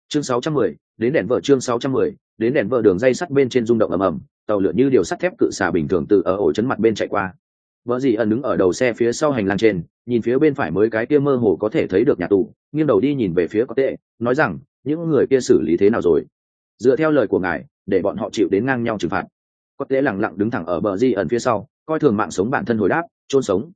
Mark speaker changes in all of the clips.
Speaker 1: Chương 610, đến đèn vợ chương 610, đến đèn vợ đường dây sắt bên trên rung động ầm ầm, tàu lượn như điều sắt thép cự xà bình thường từ ở ổ chấn mặt bên chạy qua. Vợ gì ẩn đứng ở đầu xe phía sau hành lang trên, nhìn phía bên phải mới cái kia mơ hồ có thể thấy được nhà tù, nghiêng đầu đi nhìn về phía có tệ, nói rằng, những người kia xử lý thế nào rồi? Dựa theo lời của ngài, để bọn họ chịu đến ngang nhau trừng phạt. Có tệ lặng lặng đứng thẳng ở bờ gì ẩn phía sau, coi thường mạng sống bản thân hồi đáp, chôn sống.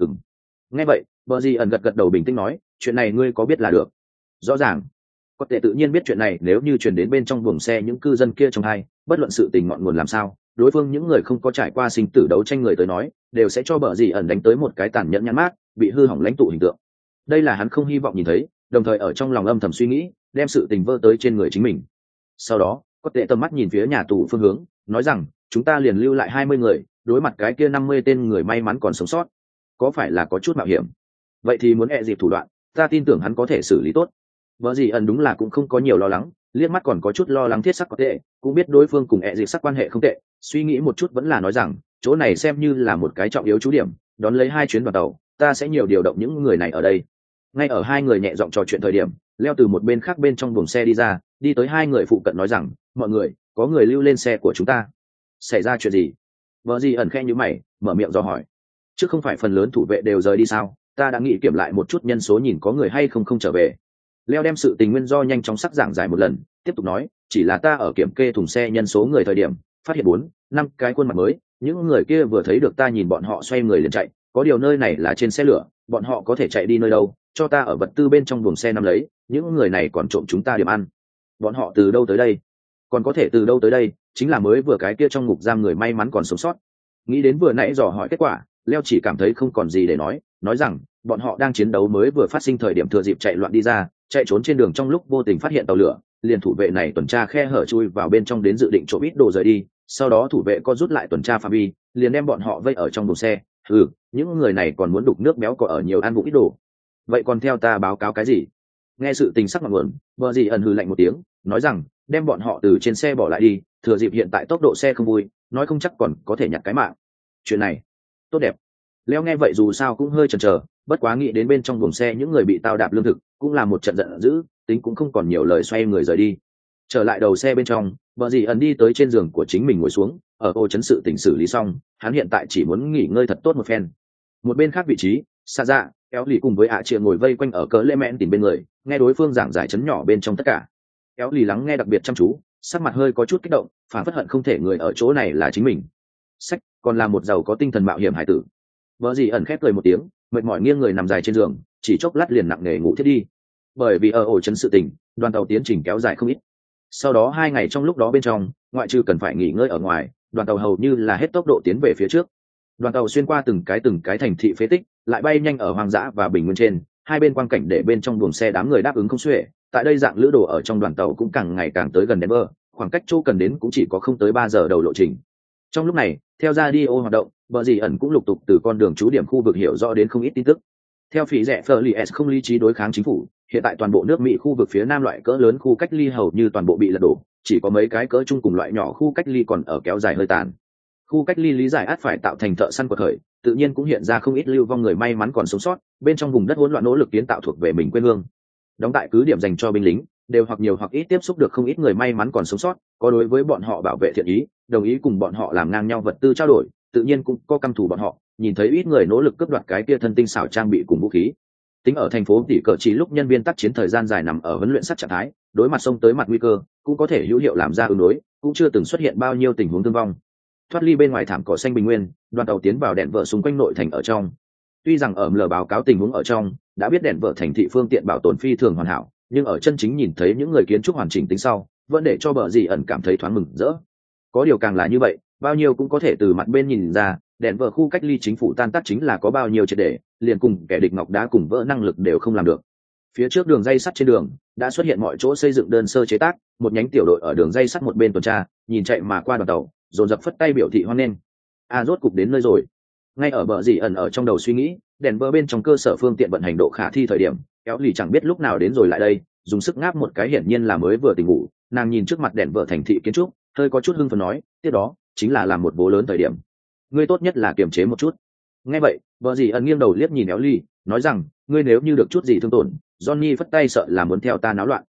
Speaker 1: Nghe vậy, bờ gì ẩn gật gật đầu bình tĩnh nói, chuyện này ngươi có biết là được. Rõ ràng. Có thể tự nhiên biết chuyện này nếu như truyền đến bên trong buồng xe những cư dân kia trong hai, bất luận sự tình ngọn nguồn làm sao, đối phương những người không có trải qua sinh tử đấu tranh người tới nói, đều sẽ cho bờ gì ẩn đánh tới một cái tàn nhẫn nhãn mát, bị hư hỏng lãnh tụ hình tượng. Đây là hắn không hy vọng nhìn thấy, đồng thời ở trong lòng âm thầm suy nghĩ, đem sự tình vơ tới trên người chính mình. Sau đó, có thể tầm mắt nhìn phía nhà tù phương hướng, nói rằng, chúng ta liền lưu lại 20 người, đối mặt cái kia 50 tên người may mắn còn sống sót. Có phải là có chút mạo hiểm? Vậy thì muốn dịp thủ đoạn, ta tin tưởng hắn có thể xử lý tốt. Vợ gì ẩn đúng là cũng không có nhiều lo lắng, liếc mắt còn có chút lo lắng thiết sắc có tệ, cũng biết đối phương cùng dịp sắc quan hệ không tệ, suy nghĩ một chút vẫn là nói rằng, chỗ này xem như là một cái trọng yếu trú điểm, đón lấy 2 chuyến đoàn tàu, ta sẽ nhiều điều động những người này ở đây. Ngay ở 2 người nhẹ giọng trò chuyện thời điểm, leo từ một bên khác bên trong buồng xe đi ra, đi tới 2 người phụ cận nói rằng, mọi người, có người lưu lên xe của chúng ta. Xảy ra chuyện gì? Vợ gì ẩn khe như mày, mở miệng do hỏi. Chứ không phải phần lớn thủ vệ đều rời đi sao? Ta đã nghĩ kiểm lại một chút nhân số nhìn có người hay không trở về. Leo đem sự tình nguyên do nhanh chóng sắc giảng giải một lần, tiếp tục nói, chỉ là ta ở kiểm kê thùng xe nhân số người thời điểm, phát hiện 4-5 cái khuôn mặt mới, những người kia vừa thấy được ta nhìn bọn họ xoay người liền chạy, có điều nơi này là trên xe lửa, bọn họ có thể chạy đi nơi đâu, cho ta ở vật tư bên trong buồng xe nắm lấy, những người này còn trộm chúng ta điểm ăn. Bọn họ từ đâu tới đây? Còn có thể từ đâu tới đây, chính là mới vừa cái kia trong ngục giam người may mắn còn sống sót. Nghĩ đến vừa nãy dò hỏi kết quả, Leo chỉ cảm thấy không còn gì để nói rằng, bọn họ đang chiến đấu mới vừa phát sinh thời điểm thừa dịp chạy loạn đi ra, chạy trốn trên đường trong lúc vô tình phát hiện tàu lửa, liền thủ vệ này tuần tra khe hở chui vào bên trong đến dự định trộm ít đồ rời đi, sau đó thủ vệ có rút lại tuần tra phạm vi, liền đem bọn họ vây ở trong buồng xe. Những người này còn muốn đục nước béo cò ở nhiều ăn vụng ít đồ. Vậy còn theo ta báo cáo cái gì? Nghe sự tình sắc mặt nguồn, vợ gì ẩn hừ lạnh một tiếng, nói rằng, đem bọn họ từ trên xe bỏ lại đi, thừa dịp hiện tại tốc độ xe không vui, nói không chắc còn có thể nhặt cái mạng. Chuyện này tốt đẹp. Leo nghe vậy dù sao cũng hơi chần chờ, bất quá nghĩ đến bên trong buồng xe những người bị tao đạp lương thực, cũng là một trận giận dữ, tính cũng không còn nhiều lời xoay người rời đi. Trở lại đầu xe bên trong, vợ dì ẩn đi tới trên giường của chính mình ngồi xuống, ở ô chấn sự tình xử lý xong, hắn hiện tại chỉ muốn nghỉ ngơi thật tốt một phen. Một bên khác vị trí, xa dạ, kéo lì cùng với ạ triệu ngồi vây quanh ở cỡ lê mẹn tìm bên người, nghe đối phương giảng giải chấn nhỏ bên trong tất cả. Kéo lì lắng nghe đặc biệt chăm chú, sắc mặt hơi có chút kích động, phản phất hận không thể người ở chỗ này là chính mình. Sách, còn là một giàu có tinh thần mạo hiểm hải tử. Vợ dì ẩn khép cười một tiếng, mệt mỏi nghiêng người nằm dài trên giường, chỉ chốc lát liền nặng nề ngủ thiết đi. Bởi vì ở ổ chấn sự tình, đoàn tàu tiến trình kéo dài không ít. Sau đó 2 ngày trong lúc đó bên trong, ngoại trừ cần phải nghỉ ngơi ở ngoài, đoàn tàu hầu như là hết tốc độ tiến về phía trước. Đoàn tàu xuyên qua từng cái thành thị phế tích, lại bay nhanh ở hoang dã và bình nguyên trên, hai bên quang cảnh để bên trong buồng xe đám người đáp ứng không xuể. Tại đây dạng lữ đồ ở trong đoàn tàu cũng càng ngày càng tới gần Denver, khoảng cách chỗ cần đến cũng chỉ có không tới 3 giờ đầu lộ trình. Trong lúc này, theo radio hoạt động, bờ dì ẩn cũng lục tục từ con đường trú điểm khu vực hiểu rõ đến không ít tin tức. Theo phỉ rẻ Felies không lý trí đối kháng chính phủ, hiện tại toàn bộ nước Mỹ khu vực phía nam loại cỡ lớn khu cách ly hầu như toàn bộ bị lật đổ, chỉ có mấy cái cỡ trung cùng loại nhỏ khu cách ly còn ở kéo dài hơi tàn. Khu cách ly lý giải át phải tạo thành thợ săn quật khởi, tự nhiên cũng hiện ra không ít lưu vong người may mắn còn sống sót, bên trong vùng đất hỗn loạn nỗ lực kiến tạo thuộc về mình quê hương. Đóng tại cứ điểm dành cho binh lính, đều hoặc nhiều hoặc ít tiếp xúc được không ít người may mắn còn sống sót, có đối với bọn họ bảo vệ thiện ý, đồng ý cùng bọn họ làm ngang nhau vật tư trao đổi, tự nhiên cũng có căm thù bọn họ, nhìn thấy ít người nỗ lực cướp đoạt cái kia thân tinh xảo trang bị cùng vũ khí. Tính ở thành phố tỷ cờ chỉ lúc nhân viên tác chiến thời gian dài nằm ở huấn luyện sát trạng thái, đối mặt xông tới mặt nguy cơ, cũng có thể hữu hiệu làm ra ứng đối, cũng chưa từng xuất hiện bao nhiêu tình huống thương vong. Thoát ly bên ngoài thảm cỏ xanh bình nguyên, đoàn tàu tiến vào đèn vợ xung quanh nội thành ở trong. Tuy rằng ở lờ báo cáo tình huống ở trong, đã biết đèn vợ thành thị phương tiện bảo tồn phi thường hoàn hảo, nhưng ở chân chính nhìn thấy những người kiến trúc hoàn chỉnh tính sau, vẫn để cho bờ dì ẩn cảm thấy thoáng mừng rỡ. Có điều càng là như vậy, bao nhiêu cũng có thể từ mặt bên nhìn ra, đèn vợ khu cách ly chính phủ tan tác chính là có bao nhiêu triệt để, liền cùng kẻ địch ngọc đá cùng vỡ năng lực đều không làm được. Phía trước đường dây sắt trên đường đã xuất hiện mọi chỗ xây dựng đơn sơ chế tác, một nhánh tiểu đội ở đường dây sắt một bên tuần tra, nhìn chạy mà qua đoàn tàu, dồn dập phất tay biểu thị hoan nghênh. Rốt cục đến nơi rồi. Ngay ở bờ dì ẩn ở trong đầu suy nghĩ, đèn vợ bên trong cơ sở phương tiện vận hành độ khả thi thời điểm, kéo lì chẳng biết lúc nào đến rồi lại đây, dùng sức ngáp một cái hiển nhiên là mới vừa tỉnh ngủ, nàng nhìn trước mặt đèn vợ thành thị kiến trúc, hơi có chút hưng phấn nói, tiếp đó chính là làm một bố lớn thời điểm, ngươi tốt nhất là kiềm chế một chút. Nghe vậy, vợ dì ẩn nghiêng đầu liếc nhìn éo ly, nói rằng, ngươi nếu như được chút gì thương tổn, Johnny phất tay sợ là muốn theo ta náo loạn.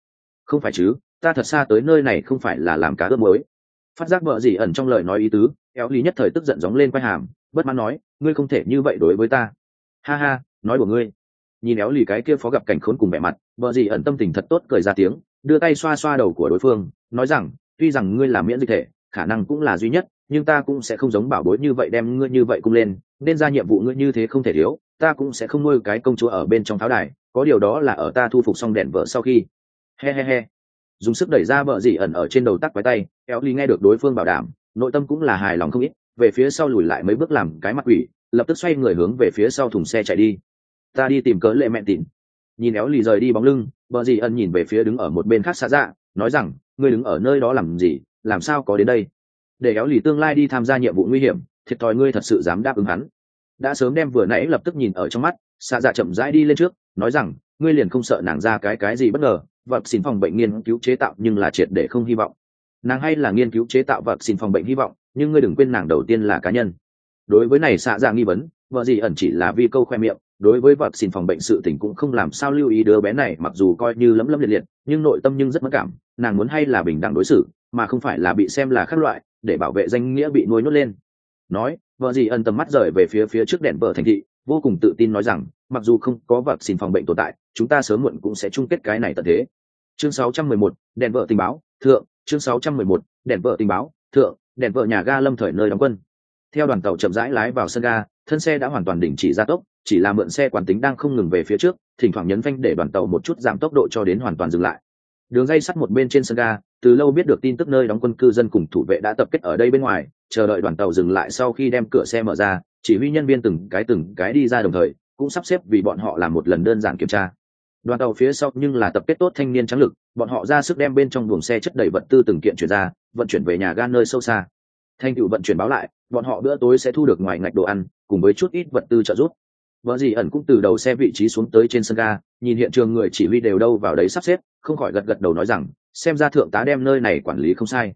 Speaker 1: Không phải chứ, ta thật xa tới nơi này không phải là làm cá ướp mới. Phát giác vợ gì ẩn trong lời nói ý tứ, éo lý nhất thời tức giận gióng lên quai hàm, bất mãn nói, ngươi không thể như vậy đối với ta. Ha ha, nói của ngươi. Nhìn éo lì cái kia phó gặp cảnh khốn cùng vẻ mặt, vợ gì ẩn tâm tình thật tốt cười ra tiếng, đưa tay xoa xoa đầu của đối phương, nói rằng, tuy rằng ngươi là miễn dịch thể, khả năng cũng là duy nhất, nhưng ta cũng sẽ không giống bảo bối như vậy đem ngươi như vậy cung lên, nên ra nhiệm vụ ngươi như thế không thể thiếu, ta cũng sẽ không nuôi cái công chúa ở bên trong pháo đài, có điều đó là ở ta thu phục xong đèn vợ sau khi. He he he. Dùng sức đẩy ra vợ gì ẩn ở trên đầu tắc quái tay, éo lì nghe được đối phương bảo đảm, nội tâm cũng là hài lòng không ít, về phía sau lùi lại mấy bước làm cái mặt quỷ, lập tức xoay người hướng về phía sau thùng xe chạy đi. Ta đi tìm cớ lệ mẹ tịn. Nhìn éo lì rời đi bóng lưng, vợ gì ẩn nhìn về phía đứng ở một bên khác xa dạ, nói rằng, ngươi đứng ở nơi đó làm gì, làm sao có đến đây? Để éo lì tương lai đi tham gia nhiệm vụ nguy hiểm, thiệt thòi ngươi thật sự dám đáp ứng hắn. Đã sớm đem vừa nãy lập tức nhìn ở trong mắt, xa dạ chậm rãi đi lên trước, nói rằng, ngươi liền không sợ nàng ra cái gì bất ngờ, vật xin phòng bệnh nghiên cứu chế tạo nhưng là triệt để không hy vọng. Nàng hay là nghiên cứu chế tạo vật xin phòng bệnh hy vọng, nhưng ngươi đừng quên nàng đầu tiên là cá nhân. Đối với này xạ dạ nghi vấn, vợ gì ẩn chỉ là vi câu khoe miệng, đối với vật xin phòng bệnh sự tình cũng không làm sao lưu ý đứa bé này, mặc dù coi như lấm lấm liệt liệt, nhưng nội tâm nhưng rất mất cảm, nàng muốn hay là bình đẳng đối xử, mà không phải là bị xem là khác loại, để bảo vệ danh nghĩa bị nuôi nhốt lên. Nói, vợ gì ẩn tầm mắt rời về phía trước đèn vợ thành thị, vô cùng tự tin nói rằng, mặc dù không có vật xin phòng bệnh tồn tại, chúng ta sớm muộn cũng sẽ chung kết cái này tận thế. Chương 611, đèn vợ tình báo, thượng, chương 611, đèn vợ tình báo, thượng, đèn vợ nhà ga lâm thời nơi đóng quân. Theo đoàn tàu chậm rãi lái vào sân ga, thân xe đã hoàn toàn đình chỉ gia tốc, chỉ là mượn xe quán tính đang không ngừng về phía trước, thỉnh thoảng nhấn phanh để đoàn tàu một chút giảm tốc độ cho đến hoàn toàn dừng lại. Đường dây sắt một bên trên sân ga, từ lâu biết được tin tức nơi đóng quân cư dân cùng thủ vệ đã tập kết ở đây bên ngoài, chờ đợi đoàn tàu dừng lại sau khi đem cửa xe mở ra, chỉ huy nhân viên từng cái đi ra đồng thời, cũng sắp xếp vì bọn họ làm một lần đơn giản kiểm tra. Đoàn tàu phía sau nhưng là tập kết tốt thanh niên trắng lực, bọn họ ra sức đem bên trong buồng xe chất đầy vật tư từng kiện chuyển ra, vận chuyển về nhà ga nơi sâu xa. Thanh tựu vận chuyển báo lại, bọn họ bữa tối sẽ thu được ngoài ngạch đồ ăn, cùng với chút ít vật tư trợ giúp. Vợ gì ẩn cũng từ đầu xe vị trí xuống tới trên sân ga, nhìn hiện trường người chỉ huy đều đâu vào đấy sắp xếp, không khỏi gật đầu nói rằng, xem ra thượng tá đem nơi này quản lý không sai.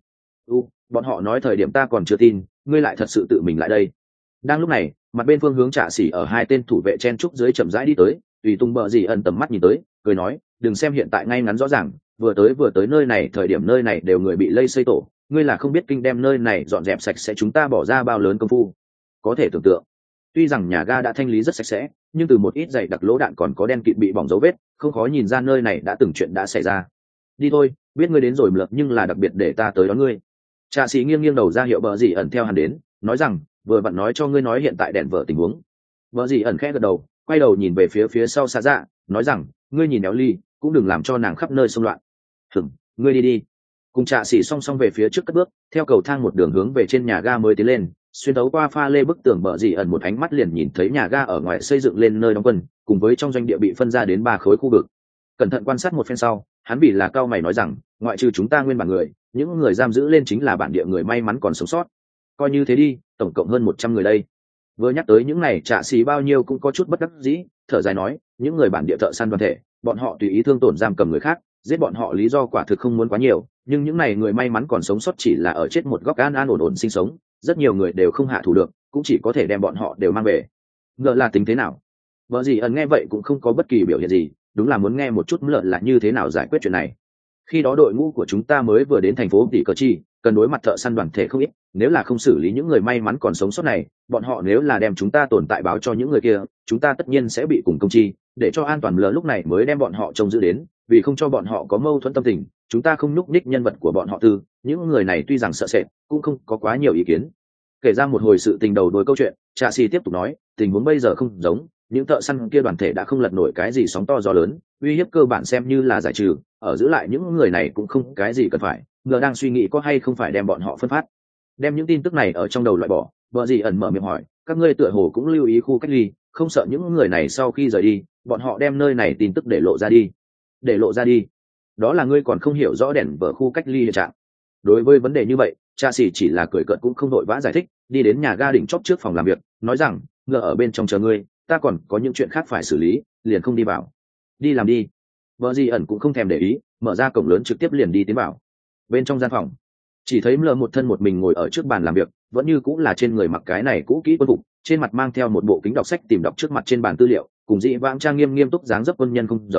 Speaker 1: Bọn họ nói thời điểm ta còn chưa tin, ngươi lại thật sự tự mình lại đây. Đang lúc này, mặt bên phương hướng trạ xỉ ở hai tên thủ vệ chen trúc dưới chậm rãi đi tới, tùy tung bờ gì ẩn tầm mắt nhìn tới, cười nói, đừng xem hiện tại ngay ngắn rõ ràng, vừa tới nơi này thời điểm nơi này đều người bị lây xây tổ, ngươi là không biết kinh đem nơi này dọn dẹp sạch sẽ chúng ta bỏ ra bao lớn công phu. Có thể tưởng tượng, tuy rằng nhà ga đã thanh lý rất sạch sẽ, nhưng từ một ít giày đặc lỗ đạn còn có đen kịt bị bỏng dấu vết, không khó nhìn ra nơi này đã từng chuyện đã xảy ra. Đi thôi, biết ngươi đến rồi mượt nhưng là đặc biệt để ta tới đón ngươi. Trạ sĩ nghiêng đầu ra hiệu bờ gì ẩn theo hắn đến, nói rằng, vừa vặn nói cho ngươi nói hiện tại đèn vợ tình huống. Bờ gì ẩn khẽ gật đầu, quay đầu nhìn về phía sau xa dạ, nói rằng, ngươi nhìn éo ly, cũng đừng làm cho nàng khắp nơi xung loạn. Ngươi đi. Cùng trạ sĩ song song về phía trước cất bước, theo cầu thang một đường hướng về trên nhà ga mới tiến lên, xuyên thấu qua pha lê bức tường bờ gì ẩn một ánh mắt liền nhìn thấy nhà ga ở ngoài xây dựng lên nơi đóng quân, cùng với trong doanh địa bị phân ra đến 3 khối khu vực. Cẩn thận quan sát một phen sau, hắn vì là cao mày nói rằng, ngoại trừ chúng ta nguyên bản người, những người giam giữ lên chính là bản địa người may mắn còn sống sót. Coi như thế đi, tổng cộng hơn 100 người đây. Vừa nhắc tới những này trạ sĩ bao nhiêu cũng có chút bất đắc dĩ, thở dài nói, những người bản địa thợ săn đoàn thể, bọn họ tùy ý thương tổn giam cầm người khác, giết bọn họ lý do quả thực không muốn quá nhiều, nhưng những này người may mắn còn sống sót chỉ là ở chết một góc an ổn sinh sống, rất nhiều người đều không hạ thủ được, cũng chỉ có thể đem bọn họ đều mang về. Ngờ là tính thế nào? Vợ gì ẩn nghe vậy cũng không có bất kỳ biểu hiện gì, đúng là muốn nghe một chút lợn là như thế nào giải quyết chuyện này. Khi đó đội ngũ của chúng ta mới vừa đến thành phố Tỷ Cờ Chi, cần đối mặt thợ săn đoàn thể không ít, nếu là không xử lý những người may mắn còn sống sót này, bọn họ nếu là đem chúng ta tồn tại báo cho những người kia, chúng ta tất nhiên sẽ bị cùng công chi, để cho an toàn lỡ lúc này mới đem bọn họ trông giữ đến, vì không cho bọn họ có mâu thuẫn tâm tình, chúng ta không nhúc nhích nhân vật của bọn họ tư, những người này tuy rằng sợ sệt, cũng không có quá nhiều ý kiến. Kể ra một hồi sự tình đầu đuôi câu chuyện, Trạ Sĩ tiếp tục nói, tình huống bây giờ không giống, những thợ săn kia đoàn thể đã không lật nổi cái gì sóng to gió lớn, uy hiếp cơ bản xem như là giải trừ, ở giữ lại những người này cũng không cái gì cần phải, ngờ đang suy nghĩ có hay không phải đem bọn họ phân phát. Đem những tin tức này ở trong đầu loại bỏ, vợ gì ẩn mở miệng hỏi, các ngươi tựa hồ cũng lưu ý khu cách ly, không sợ những người này sau khi rời đi, bọn họ đem nơi này tin tức để lộ ra đi. Để lộ ra đi? Đó là ngươi còn không hiểu rõ đèn vở khu cách ly hiện trạng. Đối với vấn đề như vậy, Trạ Sĩ chỉ là cười cợt cũng không đội vã giải thích, đi đến nhà ga đỉnh chóp trước phòng làm việc, nói rằng, ngờ ở bên trong chờ ngươi, ta còn có những chuyện khác phải xử lý, liền không đi vào. Đi làm đi. Vợ gì ẩn cũng không thèm để ý, mở ra cổng lớn trực tiếp liền đi tiến vào. Bên trong gian phòng, chỉ thấy Mlờ một thân một mình ngồi ở trước bàn làm việc, vẫn như cũng là trên người mặc cái này cũ kỹ quân phục, trên mặt mang theo một bộ kính đọc sách tìm đọc trước mặt trên bàn tư liệu, cùng dị vãng trang nghiêm nghiêm túc dáng dấp quân nhân không giống,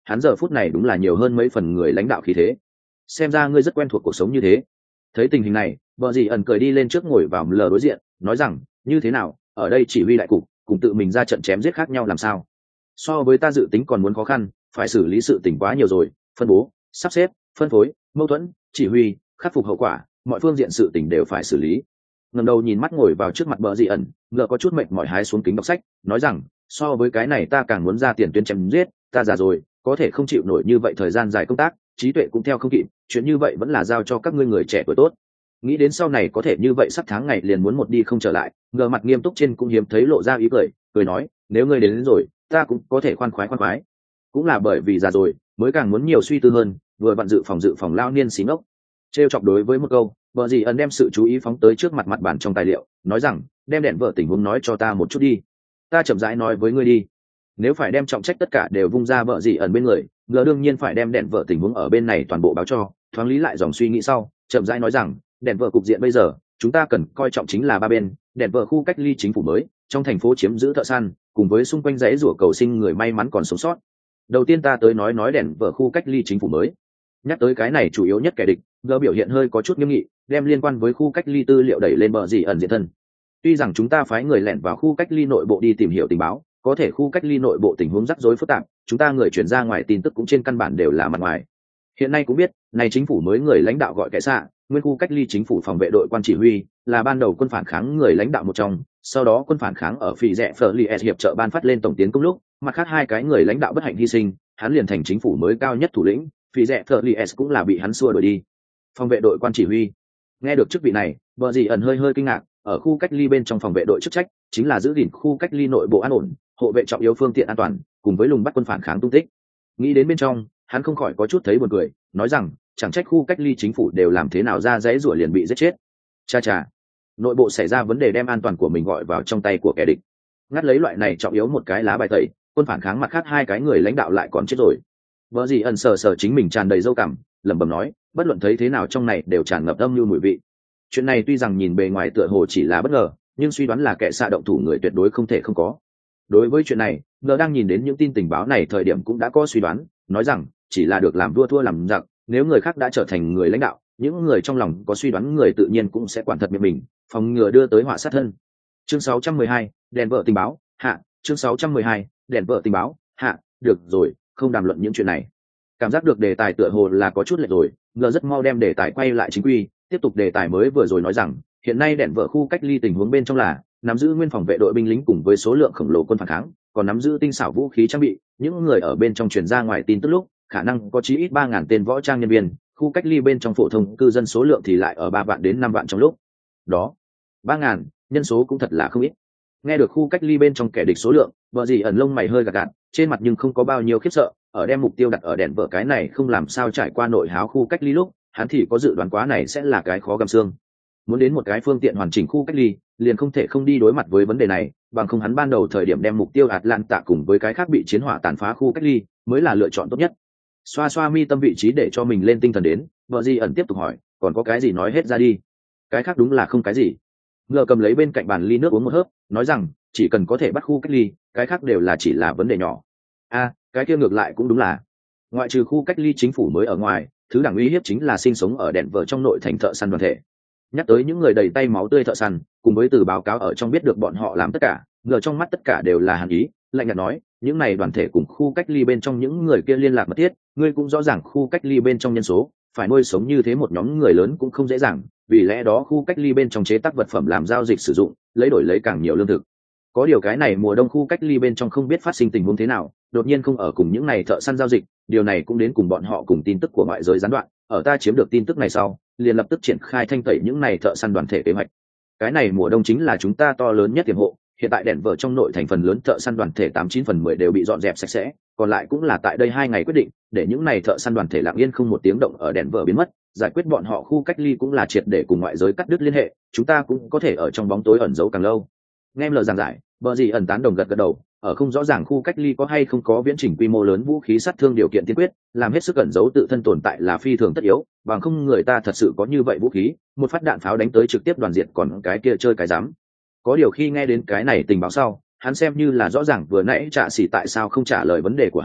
Speaker 1: hắn giờ phút này đúng là nhiều hơn mấy phần người lãnh đạo khí thế. Xem ra ngươi rất quen thuộc cuộc sống như thế. Thấy tình hình này, vợ dì ẩn cười đi lên trước ngồi vào lờ đối diện, nói rằng như thế nào, ở đây chỉ huy đại cục cùng tự mình ra trận chém giết khác nhau làm sao? So với ta dự tính còn muốn khó khăn, phải xử lý sự tình quá nhiều rồi, phân bố, sắp xếp, phân phối, mâu thuẫn, chỉ huy, khắc phục hậu quả, mọi phương diện sự tình đều phải xử lý. Ngẩng đầu nhìn mắt ngồi vào trước mặt bờ dị ẩn, ngờ có chút mệt mỏi hái xuống kính đọc sách, nói rằng so với cái này ta càng muốn ra tiền tuyến chém giết, ta già rồi, có thể không chịu nổi như vậy thời gian dài công tác, trí tuệ cũng theo không kịp, chuyện như vậy vẫn là giao cho các ngươi người trẻ tuổi tốt. Nghĩ đến sau này có thể như vậy sắp tháng ngày liền muốn một đi không trở lại, ngờ mặt nghiêm túc trên cũng hiếm thấy lộ ra ý cười, cười nói nếu ngươi đến rồi ta cũng có thể khoan khoái. Cũng là bởi vì già rồi mới càng muốn nhiều suy tư hơn, vừa vặn dự phòng lao niên xí ngốc. Trêu chọc đối với một câu, vợ dì ẩn đem sự chú ý phóng tới trước mặt bản trong tài liệu, nói rằng đem đèn vợ tình huống nói cho ta một chút đi, ta chậm rãi nói với ngươi đi. Nếu phải đem trọng trách tất cả đều vung ra vợ dì ẩn bên người, ngờ đương nhiên phải đem đèn vợ tình huống ở bên này toàn bộ báo cho. Thoáng lý lại dòng suy nghĩ sau, chậm rãi nói rằng đèn vợ cục diện bây giờ chúng ta cần coi trọng chính là ba bên, đèn vợ khu cách ly chính phủ mới trong thành phố chiếm giữ thợ săn cùng với xung quanh dãy rủa cầu sinh người may mắn còn sống sót. Đầu tiên ta tới nói đèn vợ khu cách ly chính phủ mới. Nhắc tới cái này chủ yếu nhất kẻ địch, gờ biểu hiện hơi có chút nghiêm nghị, đem liên quan với khu cách ly tư liệu đẩy lên bờ dì ẩn diện thân. Tuy rằng chúng ta phái người lẻn vào khu cách ly nội bộ đi tìm hiểu tình báo, có thể khu cách ly nội bộ tình huống rắc rối phức tạp, chúng ta người chuyển ra ngoài tin tức cũng trên căn bản đều là mặt ngoài. Hiện nay cũng biết, này chính phủ mới người lãnh đạo gọi kẻ xạ, nguyên khu cách ly chính phủ phòng vệ đội quan chỉ huy, là ban đầu quân phản kháng người lãnh đạo một trong, sau đó quân phản kháng ở phỉ rẻ phở lies hiệp trợ ban phát lên tổng tiến công lúc, mặt khác hai cái người lãnh đạo bất hạnh hy sinh, hắn liền thành chính phủ mới cao nhất thủ lĩnh, phỉ rẻ phở lies cũng là bị hắn xua đuổi đi. Phòng vệ đội quan chỉ huy. Nghe được chức vị này, bờ dì ẩn hơi kinh ngạc, ở khu cách ly bên trong phòng vệ đội chức trách chính là giữ gìn khu cách ly nội bộ an ổn, hộ vệ trọng yếu phương tiện an toàn, cùng với lùng bắt quân phản kháng tung tích. Nghĩ đến bên trong, hắn không khỏi có chút thấy buồn cười, nói rằng chẳng trách khu cách ly chính phủ đều làm thế nào ra dãy rủa liền bị giết chết. Cha, nội bộ xảy ra vấn đề đem an toàn của mình gọi vào trong tay của kẻ địch. Ngắt lấy loại này trọng yếu một cái lá bài tẩy, quân phản kháng mặt khác hai cái người lãnh đạo lại còn chết rồi. Vợ dì ẩn sờ chính mình tràn đầy dâu cảm, lẩm bẩm nói, bất luận thấy thế nào trong này đều tràn ngập âm mưu mùi vị. Chuyện này tuy rằng nhìn bề ngoài tựa hồ chỉ là bất ngờ, nhưng suy đoán là kẻ xạ động thủ người tuyệt đối không thể không có. Đối với chuyện này, ngờ đang nhìn đến những tin tình báo này thời điểm cũng đã có suy đoán, nói rằng chỉ là được làm vua thua làm giặc, nếu người khác đã trở thành người lãnh đạo, những người trong lòng có suy đoán người tự nhiên cũng sẽ quản thật miệng mình, phòng ngừa đưa tới họa sát thân. Chương 612, đèn vợ tình báo hạ. Chương 612, đèn vợ tình báo hạ. Được rồi, không đàm luận những chuyện này. Cảm giác được đề tài tựa hồ là có chút lệch rồi, ngờ rất mau đem đề tài quay lại chính quy, tiếp tục đề tài mới vừa rồi nói rằng hiện nay đèn vợ khu cách ly tình huống bên trong là nắm giữ nguyên phòng vệ đội binh lính cùng với số lượng khổng lồ quân phản kháng, còn nắm giữ tinh xảo vũ khí trang bị, những người ở bên trong truyền ra ngoài tin tức lúc khả năng có chí ít 3.000 tên võ trang nhân viên, khu cách ly bên trong phổ thông cư dân số lượng thì lại ở 3 vạn đến 5 vạn trong lúc đó. 3.000 nhân số cũng thật là không ít. Nghe được khu cách ly bên trong kẻ địch số lượng, vợ dì ẩn lông mày hơi gạt, trên mặt nhưng không có bao nhiêu khiếp sợ, ở đem mục tiêu đặt ở đèn vợ cái này không làm sao trải qua nội háo khu cách ly lúc, hắn thì có dự đoán quá này sẽ là cái khó găm xương. Muốn đến một cái phương tiện hoàn chỉnh khu cách ly, liền không thể không đi đối mặt với vấn đề này, bằng không hắn ban đầu thời điểm đem mục tiêu Atlanta cùng với cái khác bị chiến hỏa tàn phá khu cách ly mới là lựa chọn tốt nhất. Xoa mi tâm vị trí để cho mình lên tinh thần đến, vợ di ẩn tiếp tục hỏi, còn có cái gì nói hết ra đi. Cái khác đúng là không cái gì. Ngờ cầm lấy bên cạnh bàn ly nước uống một hớp, nói rằng chỉ cần có thể bắt khu cách ly, cái khác đều là chỉ là vấn đề nhỏ. Cái kia ngược lại cũng đúng là, ngoại trừ khu cách ly chính phủ mới ở ngoài, thứ đẳng uy hiếp chính là sinh sống ở đèn vợ trong nội thành thợ săn đoàn thể. Nhắc tới những người đầy tay máu tươi thợ săn, cùng với từ báo cáo ở trong biết được bọn họ làm tất cả, ngờ trong mắt tất cả đều là hàn ý, lạnh nhạt nói, những này đoàn thể cùng khu cách ly bên trong những người kia liên lạc mật thiết, ngươi cũng rõ ràng khu cách ly bên trong nhân số, phải nuôi sống như thế một nhóm người lớn cũng không dễ dàng, vì lẽ đó khu cách ly bên trong chế tác vật phẩm làm giao dịch sử dụng, lấy đổi lấy càng nhiều lương thực. Có điều cái này mùa đông khu cách ly bên trong không biết phát sinh tình huống thế nào, đột nhiên không ở cùng những này thợ săn giao dịch, điều này cũng đến cùng bọn họ cùng tin tức của ngoại giới gián đoạn, ở ta chiếm được tin tức này sau, liền lập tức triển khai thanh tẩy những này thợ săn đoàn thể kế hoạch. Cái này mùa đông chính là chúng ta to lớn nhất tiềm hộ, hiện tại đèn vợ trong nội thành phần lớn thợ săn đoàn thể 89/10 đều bị dọn dẹp sạch sẽ, còn lại cũng là tại đây 2 ngày quyết định, để những này thợ săn đoàn thể lặng yên không một tiếng động ở đèn vợ biến mất, giải quyết bọn họ khu cách ly cũng là triệt để cùng ngoại giới cắt đứt liên hệ, chúng ta cũng có thể ở trong bóng tối ẩn giấu càng lâu. Nghe em lời giảng giải, bờ gì ẩn tán đồng gật đầu, ở không rõ ràng khu cách ly có hay không có viễn chỉnh quy mô lớn vũ khí sát thương điều kiện tiên quyết, làm hết sức ẩn giấu tự thân tồn tại là phi thường tất yếu, bằng không người ta thật sự có như vậy vũ khí, một phát đạn pháo đánh tới trực tiếp đoàn diệt còn cái kia chơi cái dám. Có điều khi nghe đến cái này tình báo sau, hắn xem như là rõ ràng vừa nãy Trạ Sĩ tại sao không trả lời vấn đề của hắn,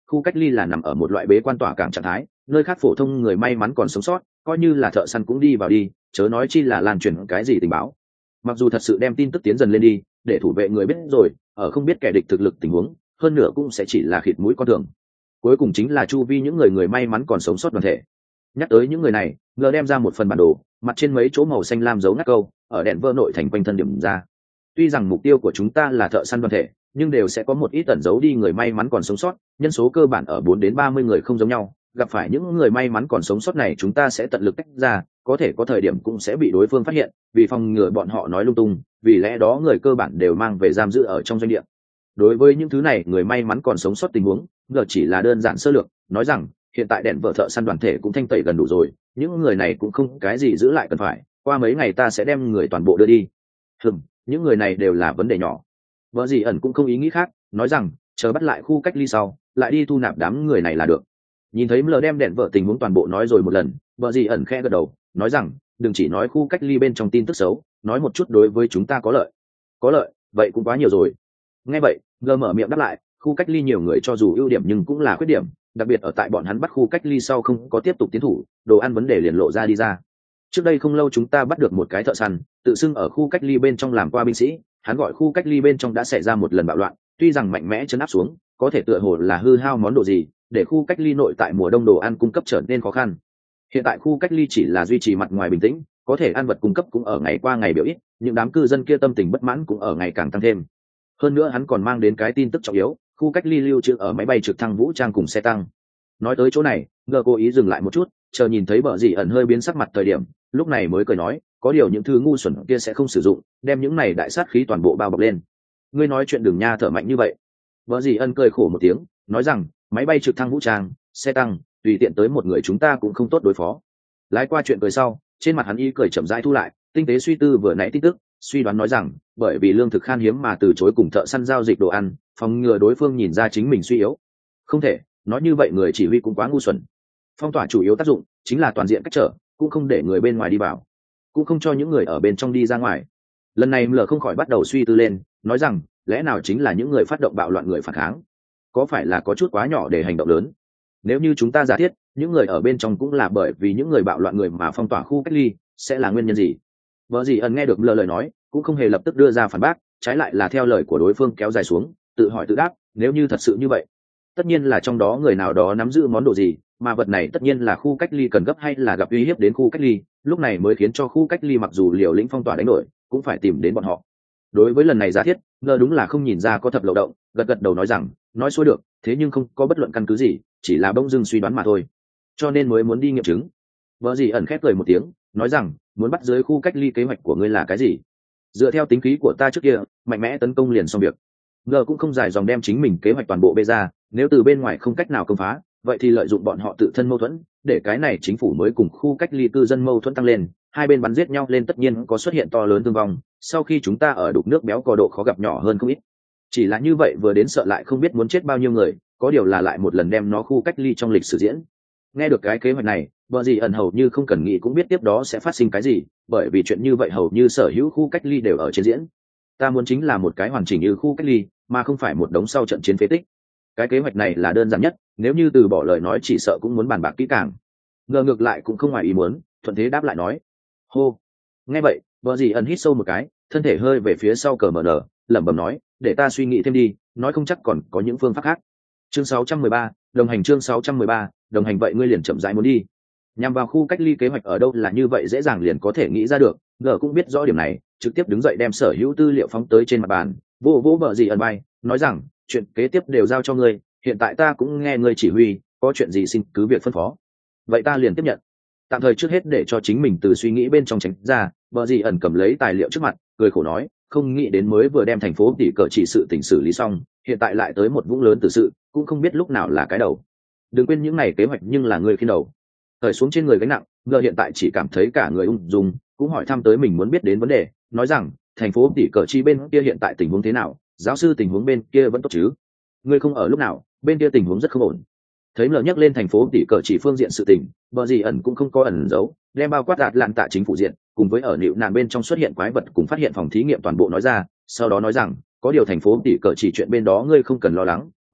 Speaker 1: khu cách ly là nằm ở một loại bế quan tỏa cảng trạng thái, nơi khác phổ thông người may mắn còn sống sót coi như là thợ săn cũng đi vào đi, chớ nói chi là lan truyền cái gì tình báo. Mặc dù thật sự đem tin tức tiến dần lên đi để thủ vệ người biết rồi, ở không biết kẻ địch thực lực tình huống, hơn nữa cũng sẽ chỉ là khịt mũi con thường. Cuối cùng chính là chu vi những người may mắn còn sống sót đoàn thể. Nhắc tới những người này, ngờ đem ra một phần bản đồ, mặt trên mấy chỗ màu xanh lam dấu ngắt câu ở đèn vơ nội thành quanh thân điểm ra. Tuy rằng mục tiêu của chúng ta là thợ săn đoàn thể, nhưng đều sẽ có một ít ẩn giấu đi người may mắn còn sống sót, nhân số cơ bản ở 4 đến 30 người không giống nhau. Gặp phải những người may mắn còn sống sót này chúng ta sẽ tận lực tách ra, có thể có thời điểm cũng sẽ bị đối phương phát hiện, vì phòng ngừa bọn họ nói lung tung, vì lẽ đó người cơ bản đều mang về giam giữ ở trong doanh địa. Đối với những thứ này người may mắn còn sống sót tình huống, ngờ chỉ là đơn giản sơ lược, nói rằng hiện tại đèn vợ thợ săn đoàn thể cũng thanh tẩy gần đủ rồi, những người này cũng không cái gì giữ lại cần phải, qua mấy ngày ta sẽ đem người toàn bộ đưa đi. Những người này đều là vấn đề nhỏ. Vợ gì ẩn cũng không ý nghĩ khác, nói rằng chờ bắt lại khu cách ly sau lại đi thu nạp đám người này là được. Nhìn thấy mờ đem đèn vợ tình huống toàn bộ nói rồi một lần, vợ gì ẩn khẽ gật đầu, nói rằng đừng chỉ nói khu cách ly bên trong tin tức xấu, nói một chút đối với chúng ta có lợi. Có lợi vậy cũng quá nhiều rồi. Nghe vậy ngờ mở miệng đáp lại, khu cách ly nhiều người cho dù ưu điểm nhưng cũng là khuyết điểm, đặc biệt ở tại bọn hắn bắt khu cách ly sau không có tiếp tục tiến thủ, đồ ăn vấn đề liền lộ ra đi ra. Trước đây không lâu chúng ta bắt được một cái thợ săn tự xưng ở khu cách ly bên trong làm qua binh sĩ, hắn gọi khu cách ly bên trong đã xảy ra một lần bạo loạn, tuy rằng mạnh mẽ chấn áp xuống, có thể tựa hồ là hư hao món đồ gì để khu cách ly nội tại mùa đông đồ ăn cung cấp trở nên khó khăn. Hiện tại khu cách ly chỉ là duy trì mặt ngoài bình tĩnh, có thể ăn vật cung cấp cũng ở ngày qua ngày biểu ít, những đám cư dân kia tâm tình bất mãn cũng ở ngày càng tăng thêm. Hơn nữa hắn còn mang đến cái tin tức trọng yếu, khu cách ly lưu trữ ở máy bay trực thăng vũ trang cùng xe tăng. Nói tới chỗ này ngờ cố ý dừng lại một chút, chờ nhìn thấy bờ dì ẩn hơi biến sắc mặt thời điểm, lúc này mới cười nói, có điều những thứ ngu xuẩn kia sẽ không sử dụng, đem những này đại sát khí toàn bộ bao bọc lên. Ngươi nói chuyện đừng nha thở mạnh như vậy. Bờ dì ẩn cười khổ một tiếng, nói rằng máy bay trực thăng vũ trang, xe tăng, tùy tiện tới một người chúng ta cũng không tốt đối phó. Lái qua chuyện cười sau, trên mặt hắn y cười chậm rãi thu lại, tinh tế suy tư vừa nãy tin tức, suy đoán nói rằng bởi vì lương thực khan hiếm mà từ chối cùng thợ săn giao dịch đồ ăn, phòng ngừa đối phương nhìn ra chính mình suy yếu. Không thể nói như vậy, người chỉ huy cũng quá ngu xuẩn. Phong tỏa chủ yếu tác dụng chính là toàn diện cách trở, cũng không để người bên ngoài đi vào, cũng không cho những người ở bên trong đi ra ngoài. Lần này mờ không khỏi bắt đầu suy tư lên, nói rằng lẽ nào chính là những người phát động bạo loạn người phản kháng, có phải là có chút quá nhỏ để hành động lớn? Nếu như chúng ta giả thiết những người ở bên trong cũng là bởi vì những người bạo loạn người mà phong tỏa khu cách ly, sẽ là nguyên nhân gì? Vợ dì ẩn nghe được mờ lời nói cũng không hề lập tức đưa ra phản bác, trái lại là theo lời của đối phương kéo dài xuống, tự hỏi tự đáp, nếu như thật sự như vậy, tất nhiên là trong đó người nào đó nắm giữ món đồ gì, mà vật này tất nhiên là khu cách ly cần gấp hay là gặp uy hiếp đến khu cách ly, lúc này mới khiến cho khu cách ly mặc dù liều lĩnh phong tỏa đánh đổi cũng phải tìm đến bọn họ. Đối với lần này giả thiết, ngờ đúng là không nhìn ra có thập lậu động, gật gật đầu nói rằng nói xuôi được, thế nhưng không có bất luận căn cứ gì, chỉ là bỗng dưng suy đoán mà thôi, cho nên mới muốn đi nghiệm chứng. Vợ dì ẩn khép cười một tiếng, nói rằng muốn bắt dưới khu cách ly kế hoạch của ngươi là cái gì? Dựa theo tính khí của ta trước kia, mạnh mẽ tấn công liền xong việc. Ngờ cũng không dài dòng đem chính mình kế hoạch toàn bộ bê ra, nếu từ bên ngoài không cách nào công phá, vậy thì lợi dụng bọn họ tự thân mâu thuẫn, để cái này chính phủ mới cùng khu cách ly cư dân mâu thuẫn tăng lên, hai bên bắn giết nhau lên, tất nhiên có xuất hiện to lớn thương vong, sau khi chúng ta ở đục nước béo cò độ khó gặp nhỏ hơn không ít. Chỉ là như vậy vừa đến sợ lại không biết muốn chết bao nhiêu người, có điều là lại một lần đem nó khu cách ly trong lịch sử diễn. Nghe được cái kế hoạch này, vợ gì ẩn hầu như không cần nghĩ cũng biết tiếp đó sẽ phát sinh cái gì, bởi vì chuyện như vậy hầu như sở hữu khu cách ly đều ở trên diễn. Ta muốn chính là một cái hoàn chỉnh như khu cách ly, mà không phải một đống sau trận chiến phế tích. Cái kế hoạch này là đơn giản nhất, nếu như từ bỏ lời nói chỉ sợ cũng muốn bàn bạc kỹ càng. Ngờ ngược lại cũng không ngoài ý muốn, thuận thế đáp lại nói. Hô. Nghe vậy, vợ gì ẩn hít sâu một cái, thân thể hơi về phía sau cờ mở nở, lẩm bẩm nói, để ta suy nghĩ thêm đi, nói không chắc còn có những phương pháp khác. Chương 613, đồng hành. Chương 613, đồng hành. Vậy ngươi liền chậm rãi muốn đi. Nhằm vào khu cách ly kế hoạch ở đâu là như vậy dễ dàng liền có thể nghĩ ra được, ngờ cũng biết rõ điểm này, trực tiếp đứng dậy đem sở hữu tư liệu phóng tới trên mặt bàn, vỗ vỗ vợ gì ẩn bay, nói rằng chuyện kế tiếp đều giao cho ngươi, hiện tại ta cũng nghe ngươi chỉ huy, có chuyện gì xin cứ việc phân phó. Vậy ta liền tiếp nhận. Tạm thời trước hết để cho chính mình từ suy nghĩ bên trong tránh ra, vợ gì ẩn cầm lấy tài liệu trước mặt, cười khổ nói, không nghĩ đến mới vừa đem thành phố tỉ cờ chỉ sự tình xử lý xong, hiện tại lại tới một vũng lớn từ sự, cũng không biết lúc nào là cái đầu. Đừng quên những này kế hoạch nhưng là ngươi khi đầu. Thời xuống trên người gánh nặng, ngờ hiện tại chỉ cảm thấy cả người ung dung, cũng hỏi thăm tới mình muốn biết đến vấn đề, nói rằng thành phố tỉ cờ chi bên kia hiện tại tình huống thế nào, giáo sư tình huống bên kia vẫn tốt chứ? Ngươi không ở lúc nào, bên kia tình huống rất không ổn. Thấy mờ nhắc lên thành phố tỉ cờ chỉ phương diện sự tình, bờ gì ẩn cũng không có ẩn giấu, đem bao quát đạt lạn tạ chính phủ diện, cùng với ở nịu nạn bên trong xuất hiện quái vật cùng phát hiện phòng thí nghiệm toàn bộ nói ra, sau đó nói rằng có điều thành phố tỉ cờ chỉ chuyện bên đó ngươi không cần lo lắng,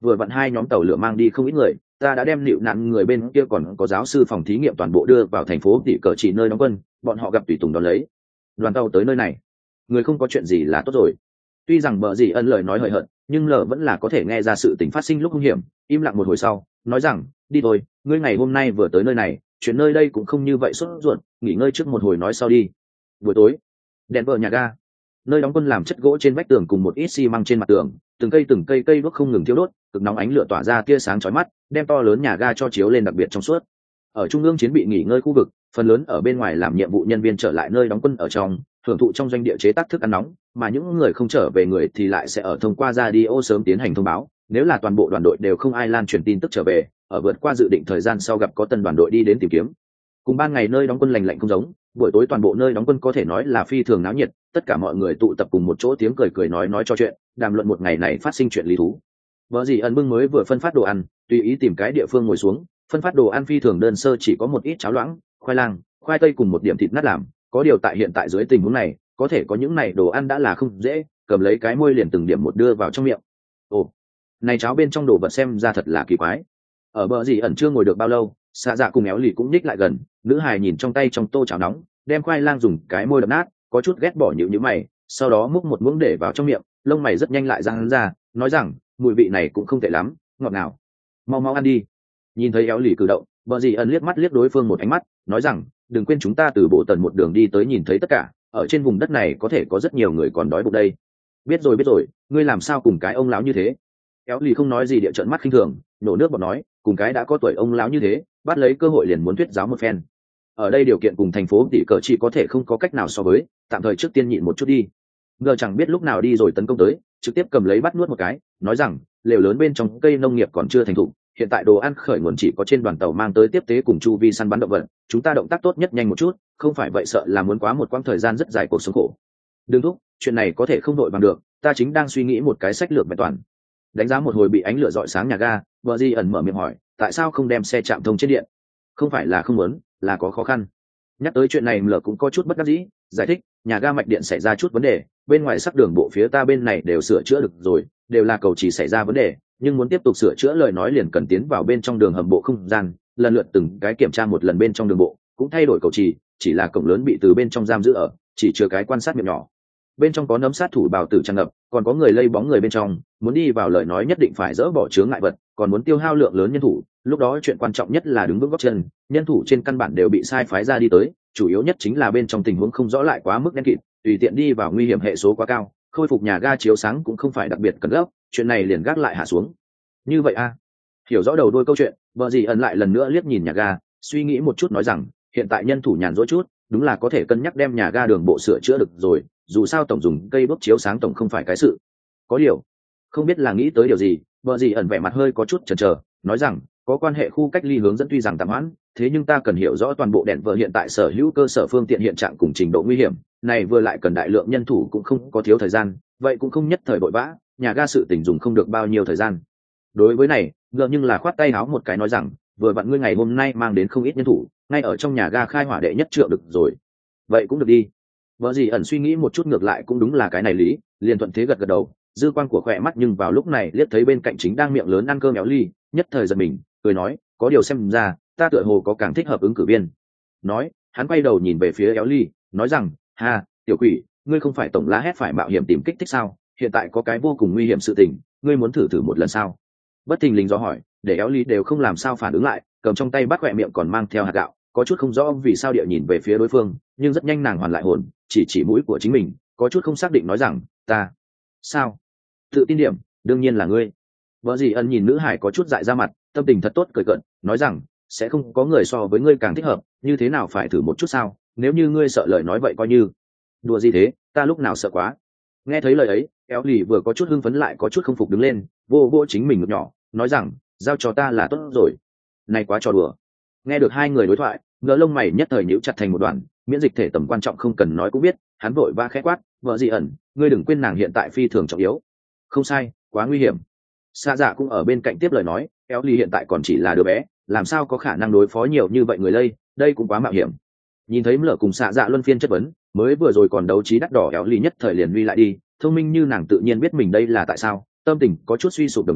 Speaker 1: vừa vặn hai nhóm tàu lửa mang đi không ít người, ta đã đem liệu nạn người bên kia còn có giáo sư phòng thí nghiệm toàn bộ đưa vào thành phố tỉ cờ chỉ nơi đóng quân, bọn họ gặp tùy tùng đón lấy. Đoàn tàu tới nơi này, người không có chuyện gì là tốt rồi. Tuy rằng bờ gì ân lời nói hời hợt, nhưng lờ vẫn là có thể nghe ra sự tình phát sinh lúc nguy hiểm. Im lặng một hồi sau, nói rằng, đi thôi, ngươi ngày hôm nay vừa tới nơi này, chuyện nơi đây cũng không như vậy sốt ruột, nghỉ ngơi trước một hồi nói sau đi. Buổi tối, đèn vợ nhà ga, nơi đóng quân làm chất gỗ trên vách tường cùng một ít xi măng trên mặt tường, từng cây đuốc không ngừng thiêu đốt, cực nóng ánh lửa tỏa ra tia sáng chói mắt, đem to lớn nhà ga cho chiếu lên đặc biệt trong suốt. Ở trung ương chiến bị nghỉ ngơi khu vực, phần lớn ở bên ngoài làm nhiệm vụ nhân viên trở lại nơi đóng quân ở trong, hưởng thụ trong doanh địa chế tác thức ăn nóng, mà những người không trở về người thì lại sẽ ở thông qua radio sớm tiến hành thông báo. Nếu là toàn bộ đoàn đội đều không ai lan truyền tin tức trở về, ở vượt qua dự định thời gian sau gặp có tân đoàn đội đi đến tìm kiếm. Cùng ban ngày nơi đóng quân lành lạnh không giống, buổi tối toàn bộ nơi đóng quân có thể nói là phi thường náo nhiệt, tất cả mọi người tụ tập cùng một chỗ, tiếng cười nói trò chuyện, đàm luận một ngày này phát sinh chuyện lý thú. Vợ gì ẩn bưng mới vừa phân phát đồ ăn, tùy ý tìm cái địa phương ngồi xuống, phân phát đồ ăn phi thường đơn sơ, chỉ có một ít cháo loãng, khoai lang, khoai tây cùng một điểm thịt nát làm. Có điều tại hiện tại dưới tình huống này, có thể có những này đồ ăn đã là không dễ, cầm lấy cái môi liền từng điểm một đưa vào trong miệng. Ồ, này cháo bên trong đồ vật xem ra thật là kỳ quái. Ở bờ gì ẩn chưa ngồi được bao lâu, xạ dạ cùng éo lì cũng nhích lại gần, nữ hài nhìn trong tay trong tô cháo nóng, đem khoai lang dùng cái môi đập nát, có chút ghét bỏ nhíu mày, sau đó múc một muỗng để vào trong miệng, lông mày rất nhanh lại giãn ra, nói rằng mùi vị này cũng không tệ lắm, ngọt ngào, mau ăn đi. Nhìn thấy éo lì cử động, bờ gì ẩn liếc mắt liếc đối phương một ánh mắt, nói rằng đừng quên chúng ta từ bộ tần một đường đi tới nhìn thấy tất cả, ở trên vùng đất này có thể có rất nhiều người còn đói bụng đây. Biết rồi, ngươi làm sao cùng cái ông lão như thế? Éo lì không nói gì, địa trợn mắt khinh thường, nổ nước bọt nói, cùng cái đã có tuổi ông lão như thế, bắt lấy cơ hội liền muốn thuyết giáo một phen. Ở đây điều kiện cùng thành phố tỷ cờ chỉ có thể không có cách nào so với, tạm thời trước tiên nhịn một chút đi. Ngờ chẳng biết lúc nào đi rồi tấn công tới, trực tiếp cầm lấy bắt nuốt một cái, nói rằng lều lớn bên trong cây nông nghiệp còn chưa thành thục, hiện tại đồ ăn khởi nguồn chỉ có trên đoàn tàu mang tới tiếp tế cùng chu vi săn bắn động vật, chúng ta động tác tốt nhất nhanh một chút, không phải vậy sợ là muốn quá một quãng thời gian rất dài cuộc sống khổ. Đừng thúc, chuyện này có thể không đội bằng được, ta chính đang suy nghĩ một cái sách lược vẹn toàn. Đánh giá một hồi bị ánh lửa rọi sáng nhà ga, vợ di ẩn mở miệng hỏi, tại sao không đem xe chạm thông trên điện? Không phải là không muốn, là có khó khăn. Nhắc tới chuyện này lờ cũng có chút bất đắc dĩ, giải thích, nhà ga mạch điện xảy ra chút vấn đề, bên ngoài sắc đường bộ phía ta bên này đều sửa chữa được rồi, đều là cầu chỉ xảy ra vấn đề, nhưng muốn tiếp tục sửa chữa lời nói liền cần tiến vào bên trong đường hầm bộ không gian, lần lượt từng cái kiểm tra một lần bên trong đường bộ, cũng thay đổi cầu chỉ là cổng lớn bị từ bên trong giam giữ ở, chỉ chứa cái quan sát miệng nhỏ. Bên trong có nấm sát thủ bào tử tràn ngập, còn có người lây bóng người bên trong, muốn đi vào lời nói nhất định phải dỡ bỏ chướng ngại vật, còn muốn tiêu hao lượng lớn nhân thủ, lúc đó chuyện quan trọng nhất là đứng vững gót chân, nhân thủ trên căn bản đều bị sai phái ra đi tới, chủ yếu nhất chính là bên trong tình huống không rõ lại quá mức đen kịt, tùy tiện đi vào nguy hiểm hệ số quá cao, khôi phục nhà ga chiếu sáng cũng không phải đặc biệt cần gấp, chuyện này liền gác lại hạ xuống. Như vậy a? Hiểu rõ đầu đuôi câu chuyện, vợ gì ẩn lại lần nữa liếc nhìn nhà ga, suy nghĩ một chút nói rằng, hiện tại nhân thủ nhàn rỗi chút, đúng là có thể cân nhắc đem nhà ga đường bộ sửa chữa được rồi, dù sao tổng dùng cây bốc chiếu sáng tổng không phải cái sự. Có điều, không biết là nghĩ tới điều gì, vợ gì ẩn vẻ mặt hơi có chút chần chờ, nói rằng, có quan hệ khu cách ly hướng dẫn tuy rằng tạm hoãn, thế nhưng ta cần hiểu rõ toàn bộ đèn vợ hiện tại sở hữu cơ sở phương tiện hiện trạng cùng trình độ nguy hiểm, này vừa lại cần đại lượng nhân thủ cũng không có thiếu thời gian, vậy cũng không nhất thời vội vã, nhà ga sự tình dùng không được bao nhiêu thời gian. Đối với này, ngờ nhưng là khoát tay áo một cái nói rằng, vừa vặn ngươi ngày hôm nay mang đến không ít nhân thủ, ngay ở trong nhà ga khai hỏa đệ nhất trượng được rồi. Vậy cũng được đi. Vợ gì ẩn suy nghĩ một chút ngược lại cũng đúng là cái này lý, liền thuận thế gật gật đầu, dư quan của khỏe mắt nhưng vào lúc này liếc thấy bên cạnh chính đang miệng lớn ăn cơm éo ly, nhất thời giật mình, cười nói, có điều xem ra, ta tựa hồ có càng thích hợp ứng cử viên. Nói, hắn quay đầu nhìn về phía éo ly, nói rằng, ha, tiểu quỷ, ngươi không phải tổng lá hét phải mạo hiểm tìm kích thích sao? Hiện tại có cái vô cùng nguy hiểm sự tình, ngươi muốn thử một lần sao? Bất thình lình do hỏi, để éo ly đều không làm sao phản ứng lại, cầm trong tay bắt khỏe miệng còn mang theo hạt gạo, có chút không rõ vì sao địa nhìn về phía đối phương, nhưng rất nhanh nàng hoàn lại hồn, chỉ mũi của chính mình, có chút không xác định nói rằng, ta, sao? Tự tin điểm, đương nhiên là ngươi. Vợ gì ân nhìn nữ hải có chút dại ra mặt, tâm tình thật tốt cười cợt, nói rằng, sẽ không có người so với ngươi càng thích hợp, như thế nào phải thử một chút sao? Nếu như ngươi sợ lời nói vậy coi như. Đùa gì thế, ta lúc nào sợ quá. Nghe thấy lời ấy, éo lì vừa có chút hưng phấn lại có chút không phục đứng lên, vô chính mình ngực nhỏ, nói rằng, giao cho ta là tốt rồi. Này quá trò đùa. Nghe được hai người đối thoại, ngỡ lông mày nhất thời nhíu chặt thành một đoàn, miễn dịch thể tầm quan trọng không cần nói cũng biết, hắn vội va khẽ quát, vợ gì ẩn, ngươi đừng quên nàng hiện tại phi thường trọng yếu. Không sai, quá nguy hiểm. Sa dạ cũng ở bên cạnh tiếp lời nói, éo lì hiện tại còn chỉ là đứa bé, làm sao có khả năng đối phó nhiều như vậy người lây, đây cũng quá mạo hiểm. Nhìn thấy Lở cùng Sa dạ luân phiên chất vấn, mới vừa rồi còn đấu trí đắt đỏ éo lì nhất thời liền lui lại đi, thông minh như nàng tự nhiên biết mình đây là tại sao, tâm tình có chút suy sụp đồng thời,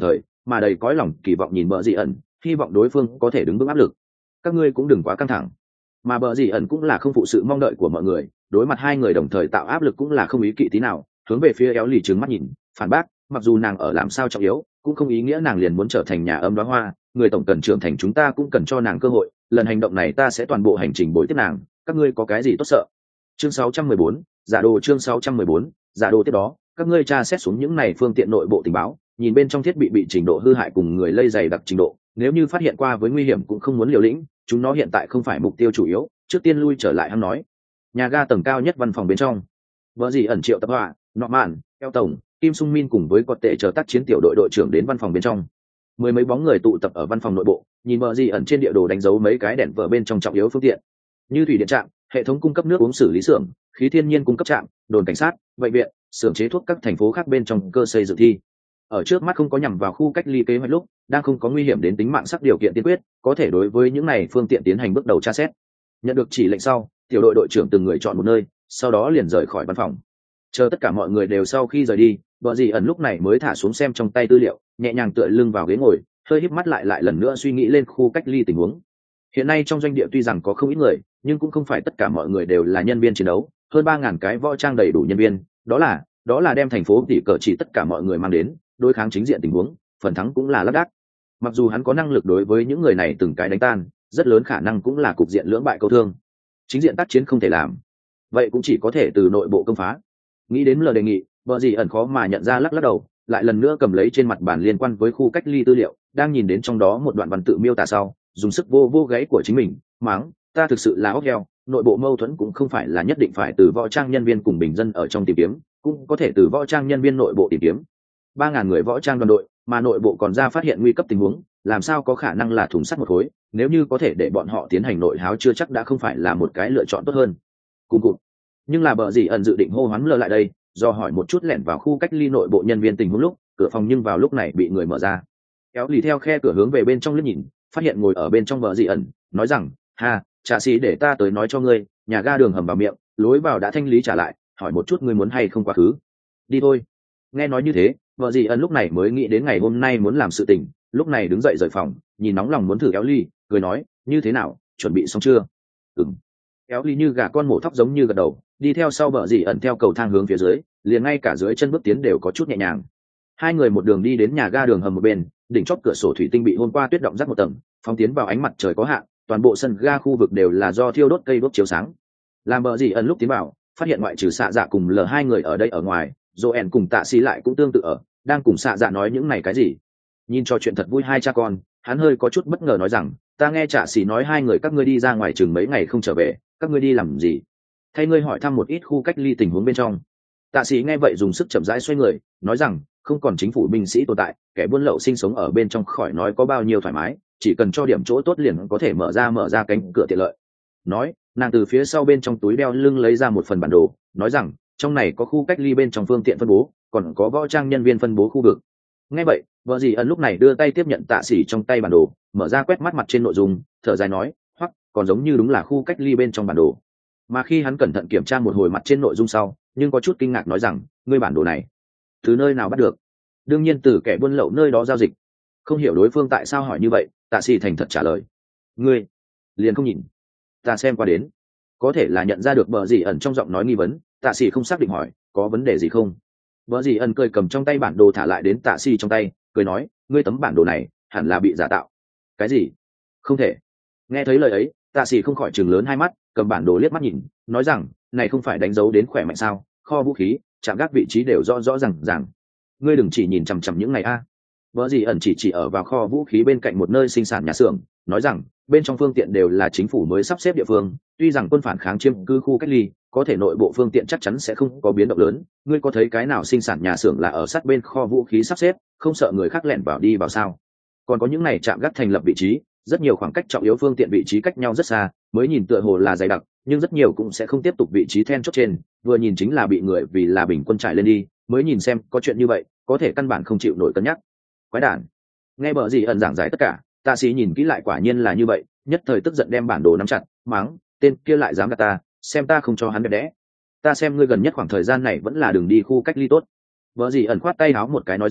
Speaker 1: mà đầy cõi lòng kỳ vọng nhìn bờ dị ẩn, hy vọng đối phương có thể đứng vững áp lực. Các ngươi cũng đừng quá căng thẳng. Mà bờ dị ẩn cũng là không phụ sự mong đợi của mọi người, đối mặt hai người đồng thời tạo áp lực cũng là không ý kỵ tí nào, hướng về phía éo lì trừng mắt nhìn, phản bác, mặc dù nàng ở làm sao trọng yếu, cũng không ý nghĩa nàng liền muốn trở thành nhà ấm đóa hoa, người tổng cần trưởng thành, chúng ta cũng cần cho nàng cơ hội, lần hành động này ta sẽ toàn bộ hành trình bồi tiếp nàng, các ngươi có cái gì tốt sợ. Chương 614, giả đồ. Chương 614, giả đồ. Tiếp đó các ngươi tra xét xuống những này phương tiện nội bộ tình báo, nhìn bên trong thiết bị trình độ hư hại cùng người lây dày đặc trình độ, nếu như phát hiện qua với nguy hiểm cũng không muốn liều lĩnh, chúng nó hiện tại không phải mục tiêu chủ yếu, trước tiên lui trở lại. Hắn nói. Nhà ga tầng cao nhất văn phòng bên trong, vợ gì ẩn Triệu Tập Họa, Nọ Mạn, Eo Tổng, Kim Sung Min cùng với Cọt Tệ chờ tác chiến tiểu đội đội trưởng đến văn phòng bên trong. Mười mấy bóng người tụ tập ở văn phòng nội bộ, nhìn vợ gì ẩn trên địa đồ đánh dấu mấy cái đèn vợ bên trong trọng yếu phương tiện, như thủy điện trạm, hệ thống cung cấp nước uống xử lý xưởng, khí thiên nhiên cung cấp trạm, đồn cảnh sát, bệnh viện, xưởng chế thuốc các thành phố khác bên trong cơ xây dựng thi. Ở trước mắt không có nhằm vào khu cách ly kế hoạch lúc, đang không có nguy hiểm đến tính mạng sắc điều kiện tiên quyết, có thể đối với những này phương tiện tiến hành bước đầu tra xét. Nhận được chỉ lệnh sau, tiểu đội đội trưởng từng người chọn một nơi, sau đó liền rời khỏi văn phòng. Chờ tất cả mọi người đều sau khi rời đi, vợ dì ẩn lúc này mới thả xuống xem trong tay tư liệu, nhẹ nhàng tựa lưng vào ghế ngồi, hơi híp mắt lại lần nữa suy nghĩ lên khu cách ly tình huống. Hiện nay trong doanh địa tuy rằng có không ít người, nhưng cũng không phải tất cả mọi người đều là nhân viên chiến đấu, hơn 3.000 cái võ trang đầy đủ nhân viên, đó là đem thành phố tỉ cờ chỉ tất cả mọi người mang đến, đối kháng chính diện tình huống, phần thắng cũng là lác đác. Mặc dù hắn có năng lực đối với những người này từng cái đánh tan, rất lớn khả năng cũng là cục diện lưỡng bại câu thương. Chính diện tác chiến không thể làm, vậy cũng chỉ có thể từ nội bộ công phá. Nghĩ đến lời đề nghị, vợ gì ẩn khó mà nhận ra, lắc đầu, lại lần nữa cầm lấy trên mặt bản liên quan với khu cách ly tư liệu, đang nhìn đến trong đó một đoạn văn tự miêu tả sau, dùng sức vô gáy của chính mình, mắng, ta thực sự là óc heo, nội bộ mâu thuẫn cũng không phải là nhất định phải từ võ trang nhân viên cùng bình dân ở trong tìm kiếm, cũng có thể từ võ trang nhân viên nội bộ tìm kiếm. 3.000 người võ trang đoàn đội, mà nội bộ còn ra phát hiện nguy cấp tình huống, làm sao có khả năng là thùng sắt một khối, nếu như có thể để bọn họ tiến hành nội háo chưa chắc đã không phải là một cái lựa chọn tốt hơn. Cùng cụt. Nhưng là bợ gì ẩn dự định hô hoán lơ lại đây, do hỏi một chút lẻn vào khu cách ly nội bộ nhân viên tình huống lúc, cửa phòng nhưng vào lúc này bị người mở ra. Kéo lì theo khe cửa hướng về bên trong liếc nhìn, phát hiện ngồi ở bên trong bợ gì ẩn, nói rằng, ha, trà xí để ta tới nói cho ngươi, nhà ga đường hầm vào miệng, lối vào đã thanh lý trả lại, hỏi một chút ngươi muốn hay không quá khứ. Đi thôi. Nghe nói như thế, vợ gì ẩn lúc này mới nghĩ đến ngày hôm nay muốn làm sự tình, lúc này đứng dậy rời phòng, nhìn nóng lòng muốn thử Kéo ly, cười nói, như thế nào, chuẩn bị xong chưa? Ừm. Kéo ly như gà con mổ thóc giống như gật đầu, đi theo sau vợ gì ẩn theo cầu thang hướng phía dưới, liền ngay cả dưới chân bước tiến đều có chút nhẹ nhàng. Hai người một đường đi đến nhà ga đường hầm một bên, đỉnh chóp cửa sổ thủy tinh bị hôm qua tuyết động rắc một tầng, phóng tiến vào ánh mặt trời có hạn, toàn bộ sân ga khu vực đều là do thiêu đốt cây đốt chiếu sáng. Làm vợ gì ẩn lúc tiến vào, phát hiện ngoại trừ xạ dạ cùng lờ hai người ở đây ở ngoài, Joen cùng Tạ Sĩ lại cũng tương tự ở, đang cùng xạ dạ nói những này cái gì. Nhìn cho chuyện thật vui hai cha con, hắn hơi có chút bất ngờ nói rằng, ta nghe Tạ Sĩ nói hai người các ngươi đi ra ngoài chừng mấy ngày không trở về, các ngươi đi làm gì? Thay ngươi hỏi thăm một ít khu cách ly tình huống bên trong. Tạ Sĩ nghe vậy dùng sức chậm rãi xoay người, nói rằng, không còn chính phủ binh sĩ tồn tại, kẻ buôn lậu sinh sống ở bên trong khỏi nói có bao nhiêu thoải mái, chỉ cần cho điểm chỗ tốt liền có thể mở ra cánh cửa tiện lợi. Nói, nàng từ phía sau bên trong túi đeo lưng lấy ra một phần bản đồ, nói rằng, trong này có khu cách ly bên trong phương tiện phân bố, còn có võ trang nhân viên phân bố khu vực. Nghe vậy, vợ dì ẩn lúc này đưa tay tiếp nhận Tạ Sĩ trong tay bản đồ, mở ra quét mắt mặt trên nội dung, thở dài nói, hoặc còn giống như đúng là khu cách ly bên trong bản đồ. Mà khi hắn cẩn thận kiểm tra một hồi mặt trên nội dung sau, nhưng có chút kinh ngạc nói rằng, ngươi bản đồ này từ nơi nào bắt được? Đương nhiên từ kẻ buôn lậu nơi đó giao dịch. Không hiểu đối phương tại sao hỏi như vậy, Tạ Sĩ thành thật trả lời, ngươi liền không nhìn? Ta xem qua đến. Có thể là nhận ra được bờ dì ẩn trong giọng nói nghi vấn, Tạ Sĩ không xác định hỏi, có vấn đề gì không? Bờ dì ẩn cười cầm trong tay bản đồ thả lại đến Tạ Sĩ trong tay, cười nói, ngươi tấm bản đồ này hẳn là bị giả tạo. Cái gì? Không thể. Nghe thấy lời ấy, Tạ Sĩ không khỏi chừng lớn hai mắt, cầm bản đồ liếc mắt nhìn, nói rằng, này không phải đánh dấu đến khỏe mạnh sao? Kho vũ khí, trạm gác vị trí đều rõ ràng. Ngươi đừng chỉ nhìn chằm chằm những này a. Bờ dì ẩn chỉ ở vào kho vũ khí bên cạnh một nơi sinh sản nhà xưởng, nói rằng, bên trong phương tiện đều là chính phủ mới sắp xếp địa phương, tuy rằng quân phản kháng chiếm cư khu cách ly, có thể nội bộ phương tiện chắc chắn sẽ không có biến động lớn. Ngươi có thấy cái nào sinh sản nhà xưởng là ở sát bên kho vũ khí sắp xếp, không sợ người khác lẻn vào đi vào sao? Còn có những này trạm gác thành lập vị trí, rất nhiều khoảng cách trọng yếu phương tiện vị trí cách nhau rất xa, mới nhìn tựa hồ là dày đặc, nhưng rất nhiều cũng sẽ không tiếp tục vị trí then chốt trên, vừa nhìn chính là bị người vì là bình quân trải lên đi, mới nhìn xem có chuyện như vậy, có thể căn bản không chịu nổi cân nhắc. Quái đản. Nghe bờ gì ẩn giảng giải tất cả, Tạ Sĩ nhìn kỹ lại quả nhiên là như vậy, nhất thời tức giận đem bản đồ nắm chặt, mắng, tên kia lại dám gạt ta, xem ta không cho hắn đẹp đẽ. Ta xem ngươi gần nhất khoảng thời gian này vẫn là đường đi khu cách ly tốt. Bờ gì ẩn khoát tay áo một cái nói rằng,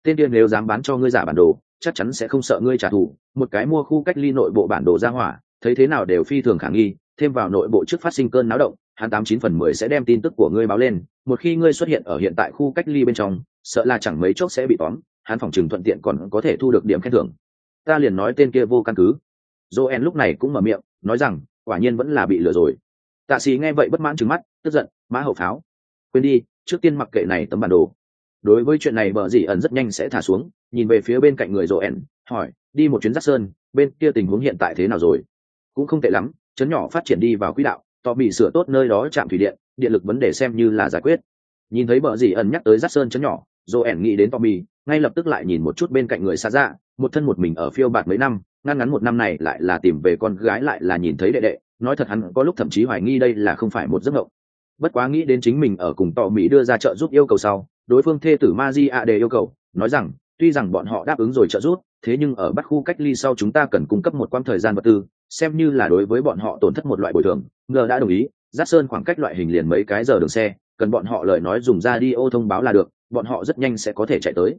Speaker 1: tên kia nếu dám bán cho ngươi giả bản đồ chắc chắn sẽ không sợ ngươi trả thù, một cái mua khu cách ly nội bộ bản đồ ra hỏa thấy thế nào đều phi thường khả nghi, thêm vào nội bộ trước phát sinh cơn náo động, hắn 89/10 sẽ đem tin tức của ngươi báo lên, một khi ngươi xuất hiện ở hiện tại khu cách ly bên trong sợ là chẳng mấy chốc sẽ bị tóm, hắn phòng trừng thuận tiện còn có thể thu được điểm khen thưởng. Ta liền nói tên kia vô căn cứ. Joel lúc này cũng mở miệng nói rằng quả nhiên vẫn là bị lừa rồi. Tạ sĩ nghe vậy bất mãn trừng mắt tức giận, mã hậu pháo, quên đi, trước tiên mặc kệ này tấm bản đồ. Đối với chuyện này bờ dĩ ẩn rất nhanh sẽ thả xuống, nhìn về phía bên cạnh người Joel hỏi, đi một chuyến Dắt Sơn bên kia tình huống hiện tại thế nào rồi? Cũng không tệ lắm, chấn nhỏ phát triển đi vào quỹ đạo, to bị sửa tốt nơi đó trạm thủy điện, điện lực vấn đề xem như là giải quyết. Nhìn thấy bờ dĩ ẩn nhắc tới Dắt Sơn chấn nhỏ, Joel nghĩ đến Tommy, ngay lập tức lại nhìn một chút bên cạnh người xa dạ, một thân một mình ở phiêu bạt mấy năm, ngắn một năm này lại là tìm về con gái lại là nhìn thấy đệ đệ, nói thật hắn có lúc thậm chí hoài nghi đây là không phải một giấc mộng. Bất quá nghĩ đến chính mình ở cùng Tommy đưa ra trợ giúp yêu cầu sau, đối phương thê tử Magia đề yêu cầu, nói rằng tuy rằng bọn họ đáp ứng rồi trợ giúp, thế nhưng ở bắt khu cách ly sau chúng ta cần cung cấp một quãng thời gian vật tư, xem như là đối với bọn họ tổn thất một loại bồi thường. Ngờ đã đồng ý, Dắt Sơn khoảng cách loại hình liền mấy cái giờ đường xe, cần bọn họ lời nói dùng ra đi ô thông báo là được, bọn họ rất nhanh sẽ có thể chạy tới.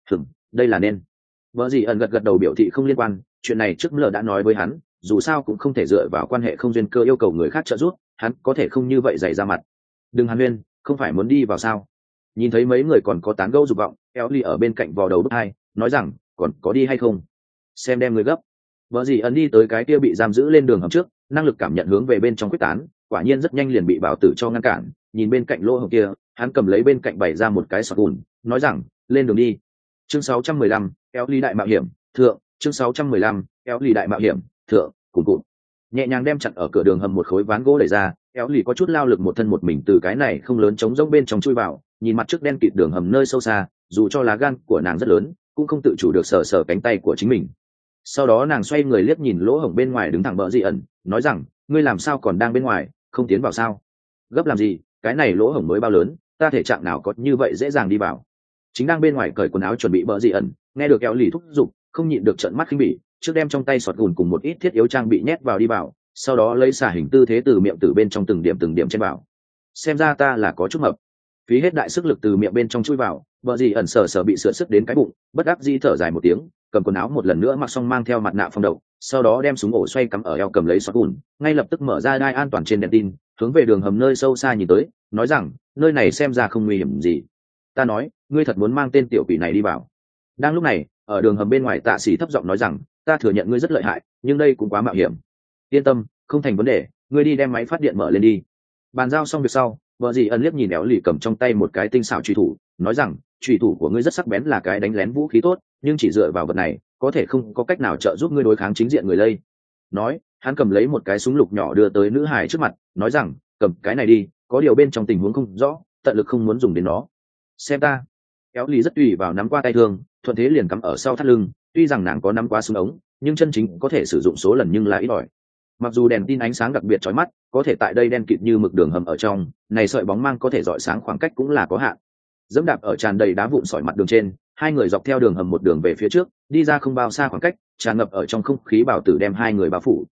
Speaker 1: Đây là nên. Vợ gì ẩn gật đầu biểu thị không liên quan, chuyện này trước Mờ đã nói với hắn, dù sao cũng không thể dựa vào quan hệ không duyên cơ yêu cầu người khác trợ giúp, hắn có thể không như vậy dày ra mặt. Đừng hàn huyên, không phải muốn đi vào sao? Nhìn thấy mấy người còn có tán gẫu dục vọng, Ellie ở bên cạnh vò đầu bức hai, nói rằng còn có đi hay không? Xem đem người gấp. Vợ gì ẩn đi tới cái kia bị giam giữ lên đường hầm trước, năng lực cảm nhận hướng về bên trong quyết tán, quả nhiên rất nhanh liền bị bảo tử cho ngăn cản. Nhìn bên cạnh lỗ hổng kia, hắn cầm lấy bên cạnh bày ra một cái sọt gùn, nói rằng lên đường đi. Chương 615, Ellie đại mạo hiểm thượng. Chương 615, Ellie đại mạo hiểm thượng. Cùng cụt nhẹ nhàng đem chặn ở cửa đường hầm một khối ván gỗ đẩy ra, Ellie có chút lao lực một thân một mình từ cái này không lớn trống rỗng bên trong chui vào, nhìn mặt trước đen kịt đường hầm nơi sâu xa, dù cho lá gan của nàng rất lớn cũng không tự chủ được sờ cánh tay của chính mình. Sau đó nàng xoay người liếc nhìn lỗ hổng bên ngoài đứng thẳng Bờ Dị ẩn, nói rằng ngươi làm sao còn đang bên ngoài, không tiến vào sao? Gấp làm gì, cái này lỗ hổng mới bao lớn, ta thể trạng nào có như vậy dễ dàng đi vào. Chính đang bên ngoài cởi quần áo chuẩn bị Bờ Dị ẩn, nghe được kéo lì thúc giục, không nhịn được trợn mắt khinh bỉ, trước đem trong tay sọt gùn cùng một ít thiết yếu trang bị nhét vào đi vào, sau đó lấy xả hình tư thế từ miệng từ bên trong từng điểm trên vào. Xem ra ta là có chút mập. Phí hết đại sức lực từ miệng bên trong chui vào, Bờ Dị ẩn sờ bị sửa sức đến cái bụng, bất đắc dĩ thở dài một tiếng, cầm quần áo một lần nữa mặc xong mang theo mặt nạ phòng độc, sau đó đem súng ổ xoay cắm ở eo cầm lấy sọt gùn, ngay lập tức mở ra đai an toàn trên đèn tin, hướng về đường hầm nơi sâu xa nhìn tới, nói rằng nơi này xem ra không nguy hiểm gì. Ta nói, ngươi thật muốn mang tên tiểu quỷ này đi vào? Đang lúc này, ở đường hầm bên ngoài Tạ Sĩ thấp giọng nói rằng, ta thừa nhận ngươi rất lợi hại, nhưng đây cũng quá mạo hiểm. Yên tâm, không thành vấn đề, ngươi đi đem máy phát điện mở lên đi. Bàn giao xong việc sau, Bờ Dị ẩn liếc nhìn Éo lì cầm trong tay một cái tinh xảo truy thủ, nói rằng truy thủ của ngươi rất sắc bén, là cái đánh lén vũ khí tốt, nhưng chỉ dựa vào vật này có thể không có cách nào trợ giúp ngươi đối kháng chính diện người lây. Nói, hắn cầm lấy một cái súng lục nhỏ đưa tới nữ hài trước mặt, nói rằng cầm cái này đi, có điều bên trong tình huống không rõ, tận lực không muốn dùng đến nó. Xem ta. Éo lì rất tùy vào nắm qua tay thương, thuận thế liền cắm ở sau thắt lưng, tuy rằng nàng có nắm qua súng ống, nhưng chân chính có thể sử dụng số lần nhưng là ít ỏi. Mặc dù đèn tin ánh sáng đặc biệt chói mắt, có thể tại đây đen kịt như mực đường hầm ở trong, này sợi bóng mang có thể rọi sáng khoảng cách cũng là có hạn. Dẫm đạp ở tràn đầy đá vụn sỏi mặt đường trên, hai người dọc theo đường hầm một đường về phía trước, đi ra không bao xa khoảng cách, tràn ngập ở trong không khí bảo tử đem hai người bao phủ.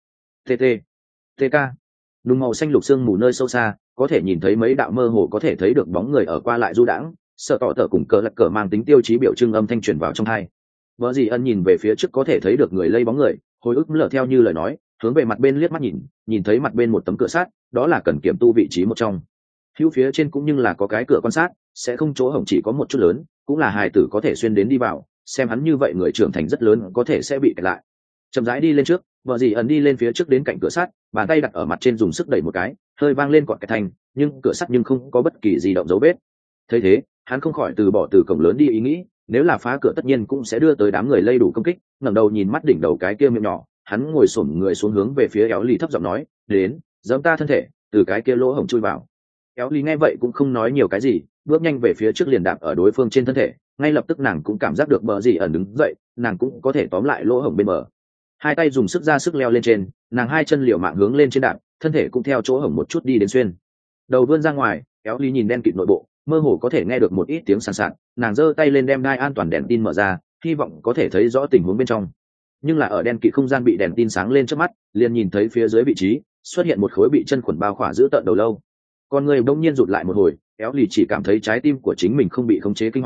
Speaker 1: TK. Nung màu xanh lục sương mù nơi sâu xa, có thể nhìn thấy mấy đạo mơ hồ có thể thấy được bóng người ở qua lại du đãng, sợ tỏ tở cùng cờ lật cờ mang tính tiêu chí biểu trưng âm thanh truyền vào trong tai. Bờ Dị ẩn nhìn về phía trước có thể thấy được người lây bóng người, hồi ức lở theo như lời nói, hướng về mặt bên liếc mắt nhìn thấy mặt bên một tấm cửa sắt, đó là cần kiểm tu vị trí một trong. Hữu phía trên cũng như là có cái cửa quan sát, sẽ không chỗ hổng chỉ có một chút lớn, cũng là hài tử có thể xuyên đến đi vào, xem hắn như vậy người trưởng thành rất lớn có thể sẽ bị kẹt lại. Chậm rãi đi lên trước, Bờ Dị ẩn đi lên phía trước đến cạnh cửa sắt, bàn tay đặt ở mặt trên dùng sức đẩy một cái, hơi vang lên cọt cái thành, nhưng cửa sắt nhưng không có bất kỳ gì động dấu vết. Thấy thế, hắn không khỏi từ bỏ từ cổng lớn đi ý nghĩ, nếu là phá cửa tất nhiên cũng sẽ đưa tới đám người lây đủ công kích, ngẩng đầu nhìn mắt đỉnh đầu cái kia miệng nhỏ, hắn ngồi xổm người xuống hướng về phía Éo lì thấp giọng nói, đến, giẫm ta thân thể, từ cái kia lỗ hổng chui vào. Éo lì nghe vậy cũng không nói nhiều cái gì, bước nhanh về phía trước liền đạp ở đối phương trên thân thể, ngay lập tức nàng cũng cảm giác được Bờ Dị ẩn đứng dậy, nàng cũng có thể tóm lại lỗ hổng bên bờ. Hai tay dùng sức ra sức leo lên trên, nàng hai chân liều mạng hướng lên trên đạp, thân thể cũng theo chỗ hổng một chút đi đến xuyên. Đầu vươn ra ngoài, Éo lì nhìn đen kịt nội bộ, mơ hồ có thể nghe được một ít tiếng sàn sạt, nàng giơ tay lên đem đai an toàn đèn tin mở ra, hy vọng có thể thấy rõ tình huống bên trong. Nhưng là ở đen kịt không gian bị đèn tin sáng lên trước mắt, liền nhìn thấy phía dưới vị trí xuất hiện một khối bị chân khuẩn bao khỏa giữ tợn đầu lâu. Con người bỗng nhiên rụt lại một hồi, Éo lì chỉ cảm thấy trái tim của chính mình không bị khống chế kinh hoàng,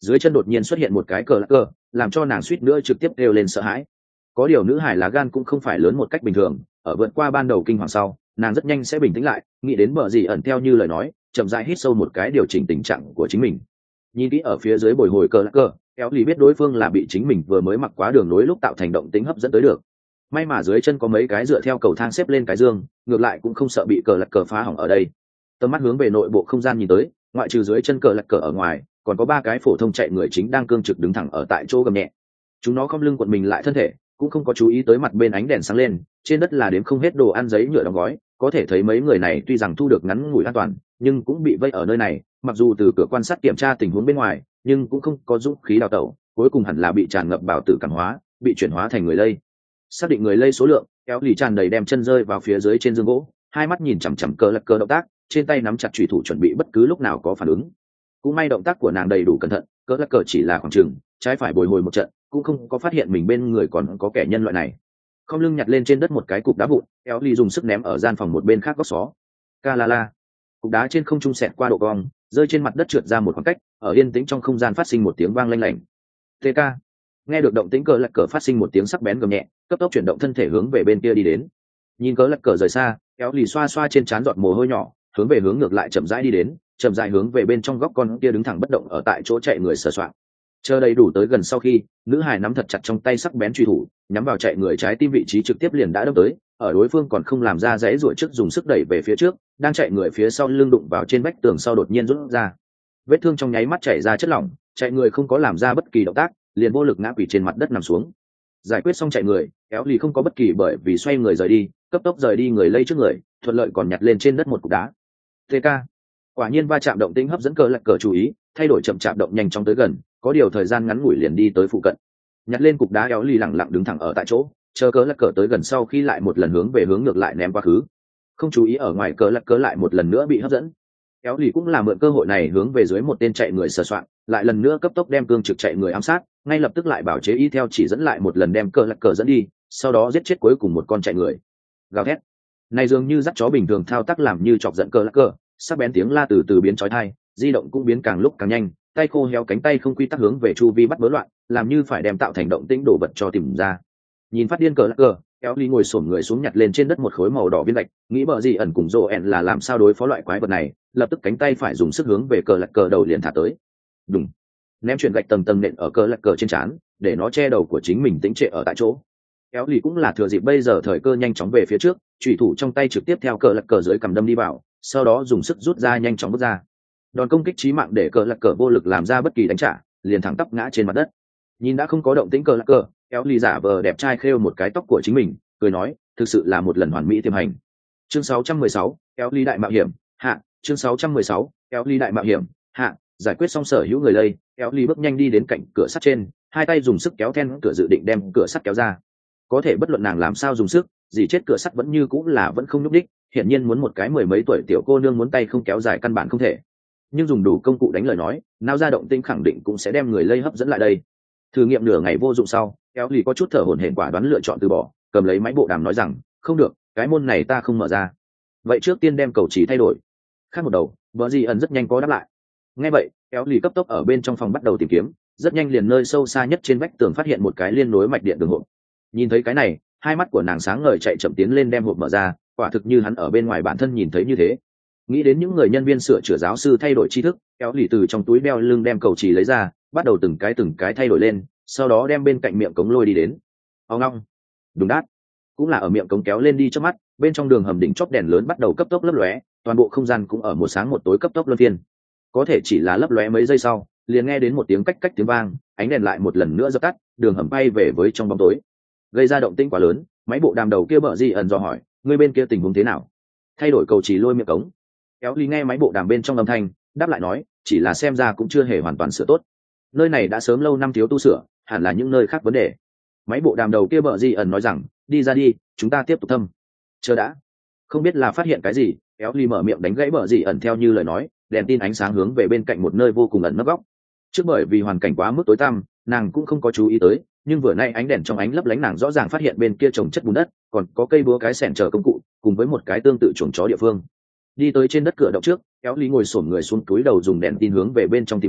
Speaker 1: dưới chân đột nhiên xuất hiện một cái cờ lắc cờ, làm cho nàng suýt nữa trực tiếp kêu lên sợ hãi. Có điều nữ hải lá gan cũng không phải lớn một cách bình thường, ở vượt qua ban đầu kinh hoàng sau, nàng rất nhanh sẽ bình tĩnh lại, nghĩ đến bờ gì ẩn theo như lời nói, chậm rãi hít sâu một cái điều chỉnh tình trạng của chính mình. Nhìn kỹ ở phía dưới bồi hồi cờ lắc cờ, kéo lì biết đối phương là bị chính mình vừa mới mặc quá đường nối lúc tạo thành động tính hấp dẫn tới được. May mà dưới chân có mấy cái dựa theo cầu thang xếp lên cái dương, ngược lại cũng không sợ bị cờ lật cờ phá hỏng ở đây. Tầm mắt hướng về nội bộ không gian nhìn tới, ngoại trừ dưới chân cờ lật cờ ở ngoài, còn có 3 cái phổ thông chạy người chính đang cương trực đứng thẳng ở tại chỗ gầm nhẹ. Chúng nó không lưng cuộn mình lại thân thể, cũng không có chú ý tới mặt bên ánh đèn sáng lên, trên đất là đếm không hết đồ ăn giấy nhựa đóng gói, có thể thấy mấy người này tuy rằng thu được ngắn ngủi an toàn, nhưng cũng bị vây ở nơi này, mặc dù từ cửa quan sát kiểm tra tình huống bên ngoài, nhưng cũng không có dũng khí đào tẩu, cuối cùng hẳn là bị tràn ngập bào tử cảm hóa, bị chuyển hóa thành người lây. Xác định người lây số lượng, kéo lì tràn đầy đem chân rơi vào phía dưới trên dương gỗ, hai mắt nhìn chằm chằm cờ lật cờ động tác, trên tay nắm chặt chùy thủ chuẩn bị bất cứ lúc nào có phản ứng. Cũng may động tác của nàng đầy đủ cẩn thận, cờ lật cờ chỉ là khoảng chừng trái phải bồi hồi một trận, cũng không có phát hiện mình bên người còn có kẻ nhân loại này. Không lưng nhặt lên trên đất một cái cục đá vụn, kéo lì dùng sức ném ở gian phòng một bên khác góc xó. Ca la la, cục đá trên không trung xẹt qua độ cong, rơi trên mặt đất trượt ra một khoảng cách, ở yên tĩnh trong không gian phát sinh một tiếng vang lanh lảnh. TK. Nghe được động tĩnh cờ lật cờ phát sinh một tiếng sắc bén gầm nhẹ, cấp tốc chuyển động thân thể hướng về bên kia đi đến. Nhìn cờ lật cờ rời xa, kéo lì xoa xoa trên trán giọt mồ hôi nhỏ, hướng về hướng ngược lại chậm rãi đi đến, chậm rãi hướng về bên trong góc con kia đứng thẳng bất động ở tại chỗ chạy người sờ soạng. Chờ đầy đủ tới gần sau khi, nữ hài nắm thật chặt trong tay sắc bén truy thủ, nhắm vào chạy người trái tim vị trí trực tiếp liền đã đâm tới, ở đối phương còn không làm ra dãy ruột trước dùng sức đẩy về phía trước, đang chạy người phía sau lưng đụng vào trên vách tường sau đột nhiên rút ra. Vết thương trong nháy mắt chảy ra chất lỏng, chạy người không có làm ra bất kỳ động tác, liền vô lực ngã quỵ trên mặt đất nằm xuống. Giải quyết xong chạy người, kéo lì không có bất kỳ bởi vì xoay người rời đi, cấp tốc rời đi người lây trước người, thuận lợi còn nhặt lên trên đất một cục đá. TK. Quả nhiên va chạm động tĩnh hấp dẫn cờ lật cờ chú ý, thay đổi chậm chạp động nhanh chóng tới gần, có điều thời gian ngắn ngủi liền đi tới phụ cận. Nhặt lên cục đá, kéo lì lặng lặng đứng thẳng ở tại chỗ, chờ cờ lật cờ tới gần sau khi lại một lần hướng về hướng ngược lại ném quá khứ. Không chú ý ở ngoài cờ lật cờ lại một lần nữa bị hấp dẫn. Kéo lì cũng là mượn cơ hội này hướng về dưới một tên chạy người sờ soạn, lại lần nữa cấp tốc đem cương trực chạy người ám sát, ngay lập tức lại bảo chế y theo chỉ dẫn lại một lần đem cờ lật cờ dẫn đi, sau đó giết chết cuối cùng một con chạy người. Gào thét này dường như dắt chó bình thường thao tác làm như chọc giận cờ lật cờ, sắc bén tiếng la từ từ biến chói tai, di động cũng biến càng lúc càng nhanh, tay khô héo cánh tay không quy tắc hướng về chu vi bắt bớ loạn, làm như phải đem tạo thành động tĩnh đổ vật cho tìm ra. Nhìn phát điên cờ lật cờ, kéo ly ngồi xổm người xuống nhặt lên trên đất một khối màu đỏ viên gạch, nghĩ bờ gì ẩn cùng rồ ẻn là làm sao đối phó loại quái vật này, lập tức cánh tay phải dùng sức hướng về cờ lật cờ đầu liền thả tới. Đùng, ném chuyện gạch tầng tầng nện ở cờ lật cờ trên trán, để nó che đầu của chính mình tĩnh trệ ở tại chỗ. Kéo lì cũng là thừa dịp bây giờ thời cơ nhanh chóng về phía trước, chủy thủ trong tay trực tiếp theo cờ lật cờ dưới cầm đâm đi vào, sau đó dùng sức rút ra nhanh chóng bước ra. Đòn công kích chí mạng để cờ lật cờ vô lực làm ra bất kỳ đánh trả, liền thẳng tắp ngã trên mặt đất. Nhìn đã không có động tĩnh cờ lật cờ, kéo lì giả vờ đẹp trai khêu một cái tóc của chính mình, cười nói, thực sự là một lần hoàn mỹ tiềm hành. Chương 616, kéo lì đại mạo hiểm hạ. Chương 616, kéo lì đại mạo hiểm hạ. Giải quyết xong sở hữu người lây, kéo lì bước nhanh đi đến cạnh cửa sắt trên, hai tay dùng sức kéo then cửa dự định đem cửa sắt kéo ra. Có thể bất luận nàng làm sao dùng sức, gì chết cửa sắt vẫn như cũng là vẫn không nhúc đích, hiển nhiên muốn một cái mười mấy tuổi tiểu cô nương muốn tay không kéo dài căn bản không thể. Nhưng dùng đủ công cụ đánh lời nói, nào ra động tinh khẳng định cũng sẽ đem người lây hấp dẫn lại đây. Thử nghiệm nửa ngày vô dụng sau, kéo lì có chút thở hổn hển quả đoán lựa chọn từ bỏ, cầm lấy máy bộ đàm nói rằng, không được, cái môn này ta không mở ra. Vậy trước tiên đem cầu chỉ thay đổi. Khác một đầu, vợ gì ẩn rất nhanh có đáp lại. Nghe vậy, kéo lì cấp tốc ở bên trong phòng bắt đầu tìm kiếm, rất nhanh liền nơi sâu xa nhất trên vách tường phát hiện một cái liên nối mạch điện đường hộp. Nhìn thấy cái này, hai mắt của nàng sáng ngời chạy chậm tiến lên đem hộp mở ra, quả thực như hắn ở bên ngoài bản thân nhìn thấy như thế. Nghĩ đến những người nhân viên sửa chữa giáo sư thay đổi tri thức, kéo lì từ trong túi đeo lưng đem cầu chỉ lấy ra, bắt đầu từng cái thay đổi lên, sau đó đem bên cạnh miệng cống lôi đi đến. Ông long, đúng đát, cũng là ở miệng cống kéo lên đi trước mắt, bên trong đường hầm đỉnh chóp đèn lớn bắt đầu cấp tốc lấp lóe, toàn bộ không gian cũng ở một sáng một tối cấp tốc luân phiên. Có thể chỉ là lấp lóe mấy giây sau, liền nghe đến một tiếng cách cách tiếng vang, ánh đèn lại một lần nữa dập tắt, đường hầm bay về với trong bóng tối. Gây ra động tĩnh quá lớn, máy bộ đàm đầu kia bợ gì ẩn dò hỏi, người bên kia tình huống thế nào? Thay đổi cầu chỉ lôi miệng cống. Kéo ly nghe máy bộ đàm bên trong âm thanh, đáp lại nói, chỉ là xem ra cũng chưa hề hoàn toàn sửa tốt. Nơi này đã sớm lâu năm thiếu tu sửa, hẳn là những nơi khác vấn đề. Máy bộ đàm đầu kia bợ gì ẩn nói rằng, đi ra đi, chúng ta tiếp tục thâm. Chờ đã. Không biết là phát hiện cái gì, kéo ly mở miệng đánh gãy bợ gì ẩn theo như lời nói, đèn tin ánh sáng hướng về bên cạnh một nơi vô cùng ẩn nấp góc. Trước bởi vì hoàn cảnh quá mức tối tăm, nàng cũng không có chú ý tới, nhưng vừa nay ánh đèn trong ánh lấp lánh nàng rõ ràng phát hiện bên kia trồng chất bùn đất, còn có cây búa cái xẻng chờ công cụ, cùng với một cái tương tự chuồng chó địa phương. Đi tới trên đất cửa động trước, kéo lý ngồi xổm người xuống túi đầu dùng đèn tin hướng về bên trong tìm đi,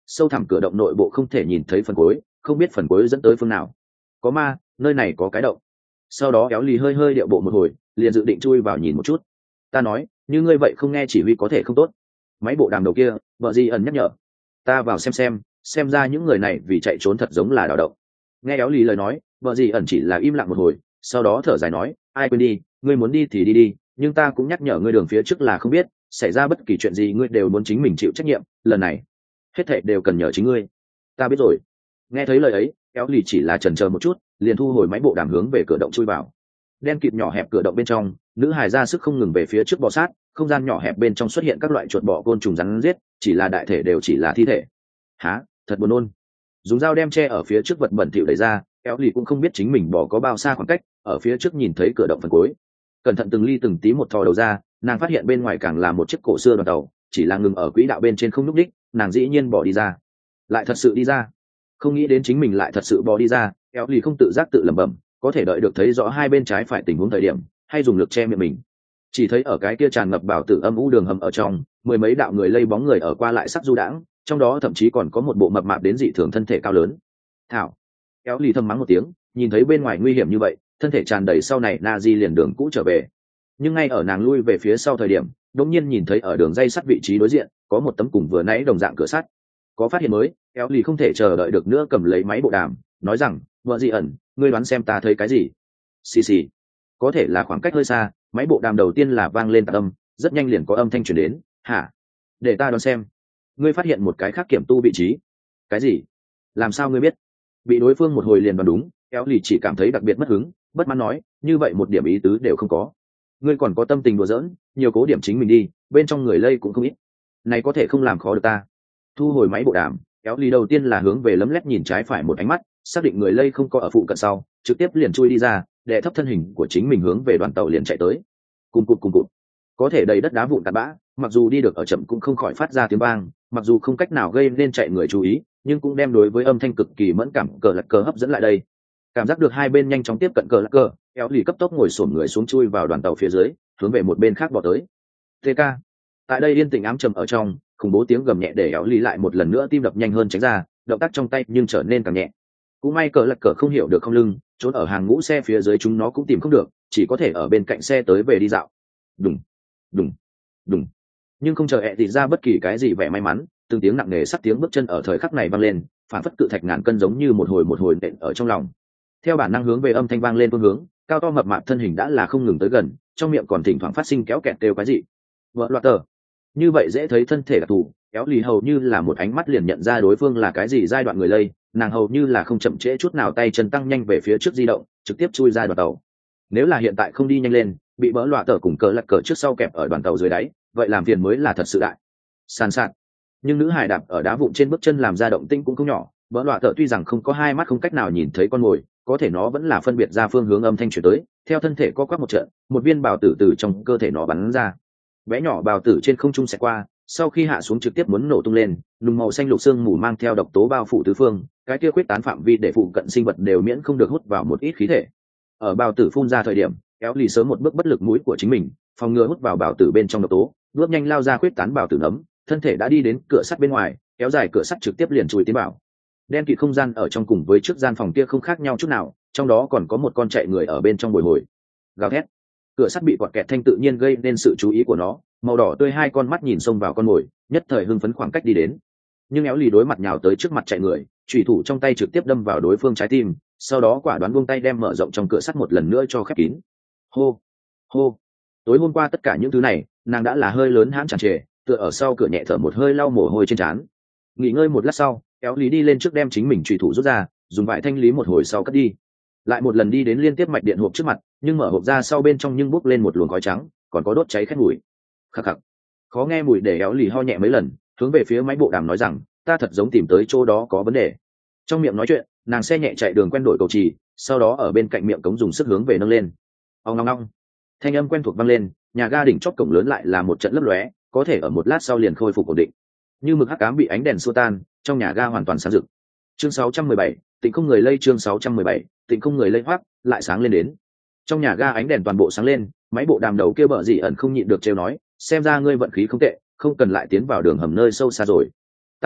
Speaker 1: sâu thẳm cửa động nội bộ không thể nhìn thấy phần cuối, không biết phần cuối dẫn tới phương nào. Có ma, nơi này có cái động. Sau đó Éo lì hơi hơi điệu bộ một hồi, liền dự định chui vào nhìn một chút. Ta nói, như ngươi vậy không nghe chỉ huy có thể không tốt. Máy bộ đàm đầu kia, vợ gì ẩn nhắc nhở. Ta vào xem ra những người này vì chạy trốn thật giống là đào động. Nghe Éo lì lời nói, vợ gì ẩn chỉ là im lặng một hồi, sau đó thở dài nói, ai quên đi, ngươi muốn đi thì đi, nhưng ta cũng nhắc nhở ngươi đường phía trước là không biết, xảy ra bất kỳ chuyện gì ngươi đều muốn chính mình chịu trách nhiệm, lần này hết thảy đều cần nhờ chính ngươi. Ta biết rồi. Nghe thấy lời ấy, Éo lì chỉ là chần chờ một chút, liền thu hồi máy bộ đàm hướng về cửa động chui vào. Đen kịt nhỏ hẹp cửa động bên trong, nữ hài ra sức không ngừng về phía trước bò sát, không gian nhỏ hẹp bên trong xuất hiện các loại chuột bọ côn trùng rắn giết, chỉ là đại thể đều chỉ là thi thể. Hả, thật buồn nôn. Dùng dao đem che ở phía trước vật bẩn thỉu đẩy ra, Éo lì cũng không biết chính mình bỏ có bao xa khoảng cách, ở phía trước nhìn thấy cửa động phần cuối. Cẩn thận từng ly từng tí một thò đầu ra, nàng phát hiện bên ngoài càng là một chiếc cổ xưa đoàn tàu, chỉ là ngừng ở quỹ đạo bên trên không nhúc đích, nàng dĩ nhiên bỏ đi ra. Lại thật sự đi ra. Không nghĩ đến chính mình lại thật sự bỏ đi ra, Éo lì không tự giác tự lẩm bẩm, có thể đợi được thấy rõ hai bên trái phải tình huống thời điểm, hay dùng lực che miệng mình. Chỉ thấy ở cái kia tràn ngập bảo tử âm u đường hầm ở trong, mười mấy đạo người lây bóng người ở qua lại sắc du đãng, trong đó thậm chí còn có một bộ mập mạp đến dị thường thân thể cao lớn. Thảo. Éo lì thầm mắng một tiếng, nhìn thấy bên ngoài nguy hiểm như vậy, thân thể tràn đầy sau này na di liền đường cũ trở về. Nhưng ngay ở nàng lui về phía sau thời điểm, đột nhiên nhìn thấy ở đường dây sắt vị trí đối diện có một tấm cùng vừa nãy đồng dạng cửa sắt. Có phát hiện mới, Éo lì không thể chờ đợi được nữa cầm lấy máy bộ đàm, nói rằng, vợ dị ẩn, ngươi đoán xem ta thấy cái gì? Xì xì. Có thể là khoảng cách hơi xa, máy bộ đàm đầu tiên là vang lên tạc âm, rất nhanh liền có âm thanh truyền đến. Hả? Để ta đoán xem. Ngươi phát hiện một cái khác kiểm tu vị trí. Cái gì? Làm sao ngươi biết? Bị đối phương một hồi liền đoán đúng, Éo lì chỉ cảm thấy đặc biệt mất hứng, bất mãn nói, như vậy một điểm ý tứ đều không có. Ngươi còn có tâm tình đùa giỡn, nhiều cố điểm chính mình đi, bên trong người lây cũng không ít. Này có thể không làm khó được ta. Thu hồi máy bộ đàm, Éo lì đầu tiên là hướng về lấm lét nhìn trái phải một ánh mắt, xác định người lây không có ở phụ cận sau, trực tiếp liền chui đi ra, đè thấp thân hình của chính mình hướng về đoàn tàu liền chạy tới. Cùng cụt. Có thể đầy đất đá vụn tạt bã, mặc dù đi được ở chậm cũng không khỏi phát ra tiếng vang, mặc dù không cách nào gây nên chạy người chú ý, nhưng cũng đem đối với âm thanh cực kỳ mẫn cảm cờ lật cờ hấp dẫn lại đây. Cảm giác được hai bên nhanh chóng tiếp cận cờ lật cờ, Éo lì cấp tốc ngồi xổm người xuống chui vào đoàn tàu phía dưới, hướng về một bên khác bỏ tới. TK. Tại đây yên tĩnh ám trầm ở trong, khủng bố tiếng gầm nhẹ để Éo lì lại một lần nữa tim đập nhanh hơn tránh ra, động tác trong tay nhưng trở nên càng nhẹ. Cũng may cờ lật cờ không hiểu được không lưng, trốn ở hàng ngũ xe phía dưới chúng nó cũng tìm không được, chỉ có thể ở bên cạnh xe tới về đi dạo. Đùng. Nhưng không chờ ẹ thì ra bất kỳ cái gì vẻ may mắn, từng tiếng nặng nề sắt tiếng bước chân ở thời khắc này vang lên, phản phất cự thạch ngàn cân giống như một hồi nện ở trong lòng. Theo bản năng hướng về âm thanh vang lên phương hướng, cao to mập mạp thân hình đã là không ngừng tới gần, trong miệng còn thỉnh thoảng phát sinh kéo kẹt kêu cái gì. Vợ loạt tờ. Như vậy dễ thấy thân thể đặc thù, Éo lì hầu như là một ánh mắt liền nhận ra đối phương là cái gì giai đoạn người lây, nàng hầu như là không chậm trễ chút nào tay chân tăng nhanh về phía trước di động, trực tiếp chui ra đoàn tàu. Nếu là hiện tại không đi nhanh lên, bị bỡ loạ tờ cùng cờ lật cờ trước sau kẹp ở đoàn tàu dưới đáy, vậy làm phiền mới là thật sự đại. Sàn sạt. Nhưng nữ hải đạp ở đá vụn trên bước chân làm ra động tĩnh cũng không nhỏ, bỡ loạ tờ tuy rằng không có hai mắt không cách nào nhìn thấy con mồi, có thể nó vẫn là phân biệt ra phương hướng âm thanh chuyển tới, theo thân thể co quắp một trận, một viên bào tử từ trong cơ thể nó bắn ra. Bé nhỏ bào tử trên không trung xẹt qua, sau khi hạ xuống trực tiếp muốn nổ tung lên, nùng màu xanh lục xương mù mang theo độc tố bao phủ tứ phương, cái kia quyết tán phạm vi để phụ cận sinh vật đều miễn không được hút vào một ít khí thể. Ở bào tử phun ra thời điểm, Éo lì sớm một bước bất lực mũi của chính mình, phòng ngừa hút vào bào tử bên trong độc tố, bước nhanh lao ra quyết tán bào tử nấm, thân thể đã đi đến cửa sắt bên ngoài, kéo dài cửa sắt trực tiếp liền chui tiến vào. Đen kịt không gian ở trong cùng với trước gian phòng kia không khác nhau chút nào, trong đó còn có một con chạy người ở bên trong bồi hồi. Gào thét. Cửa sắt bị quạt kẹt thanh tự nhiên gây nên sự chú ý của nó, màu đỏ tươi hai con mắt nhìn xông vào con mồi, nhất thời hưng phấn khoảng cách đi đến. Nhưng Éo lì đối mặt nhào tới trước mặt chạy người, chủy thủ trong tay trực tiếp đâm vào đối phương trái tim, sau đó quả đoán buông tay đem mở rộng trong cửa sắt một lần nữa cho khép kín. Hô. Tối hôm qua tất cả những thứ này, nàng đã là hơi lớn hãn tràn trề, tựa ở sau cửa nhẹ thở một hơi lau mồ hôi trên trán. Nghỉ ngơi một lát sau, Éo lì đi lên trước đem chính mình chủy thủ rút ra, dùng vải thanh lý một hồi sau cất đi. Lại một lần đi đến liên tiếp mạch điện hộp trước mặt, nhưng mở hộp ra sau bên trong nhưng bốc lên một luồng khói trắng, còn có đốt cháy khét mùi. Khắc khắc. Khó nghe mùi để Éo lì ho nhẹ mấy lần, hướng về phía máy bộ đàm nói rằng, ta thật giống tìm tới chỗ đó có vấn đề. Trong miệng nói chuyện, nàng xe nhẹ chạy đường quen đổi cầu trì, sau đó ở bên cạnh miệng cống dùng sức hướng về nâng lên. Ong ong ong. Thanh âm quen thuộc vang lên, nhà ga đỉnh chóp cổng lớn lại là một trận lấp lóe, có thể ở một lát sau liền khôi phục ổn định. Như mực hắc ám bị ánh đèn xua tan, trong nhà ga hoàn toàn sáng rực. Chương 617, Tịnh không người lây. Chương 617, Tịnh không người lây hoắc, lại sáng lên đến. Trong nhà ga ánh đèn toàn bộ sáng lên, máy bộ đàm đầu kia bợ dị ẩn không nhịn được trêu nói, xem ra ngươi vận khí không tệ, không cần lại tiến vào đường hầm nơi sâu xa rồi. Ta nói,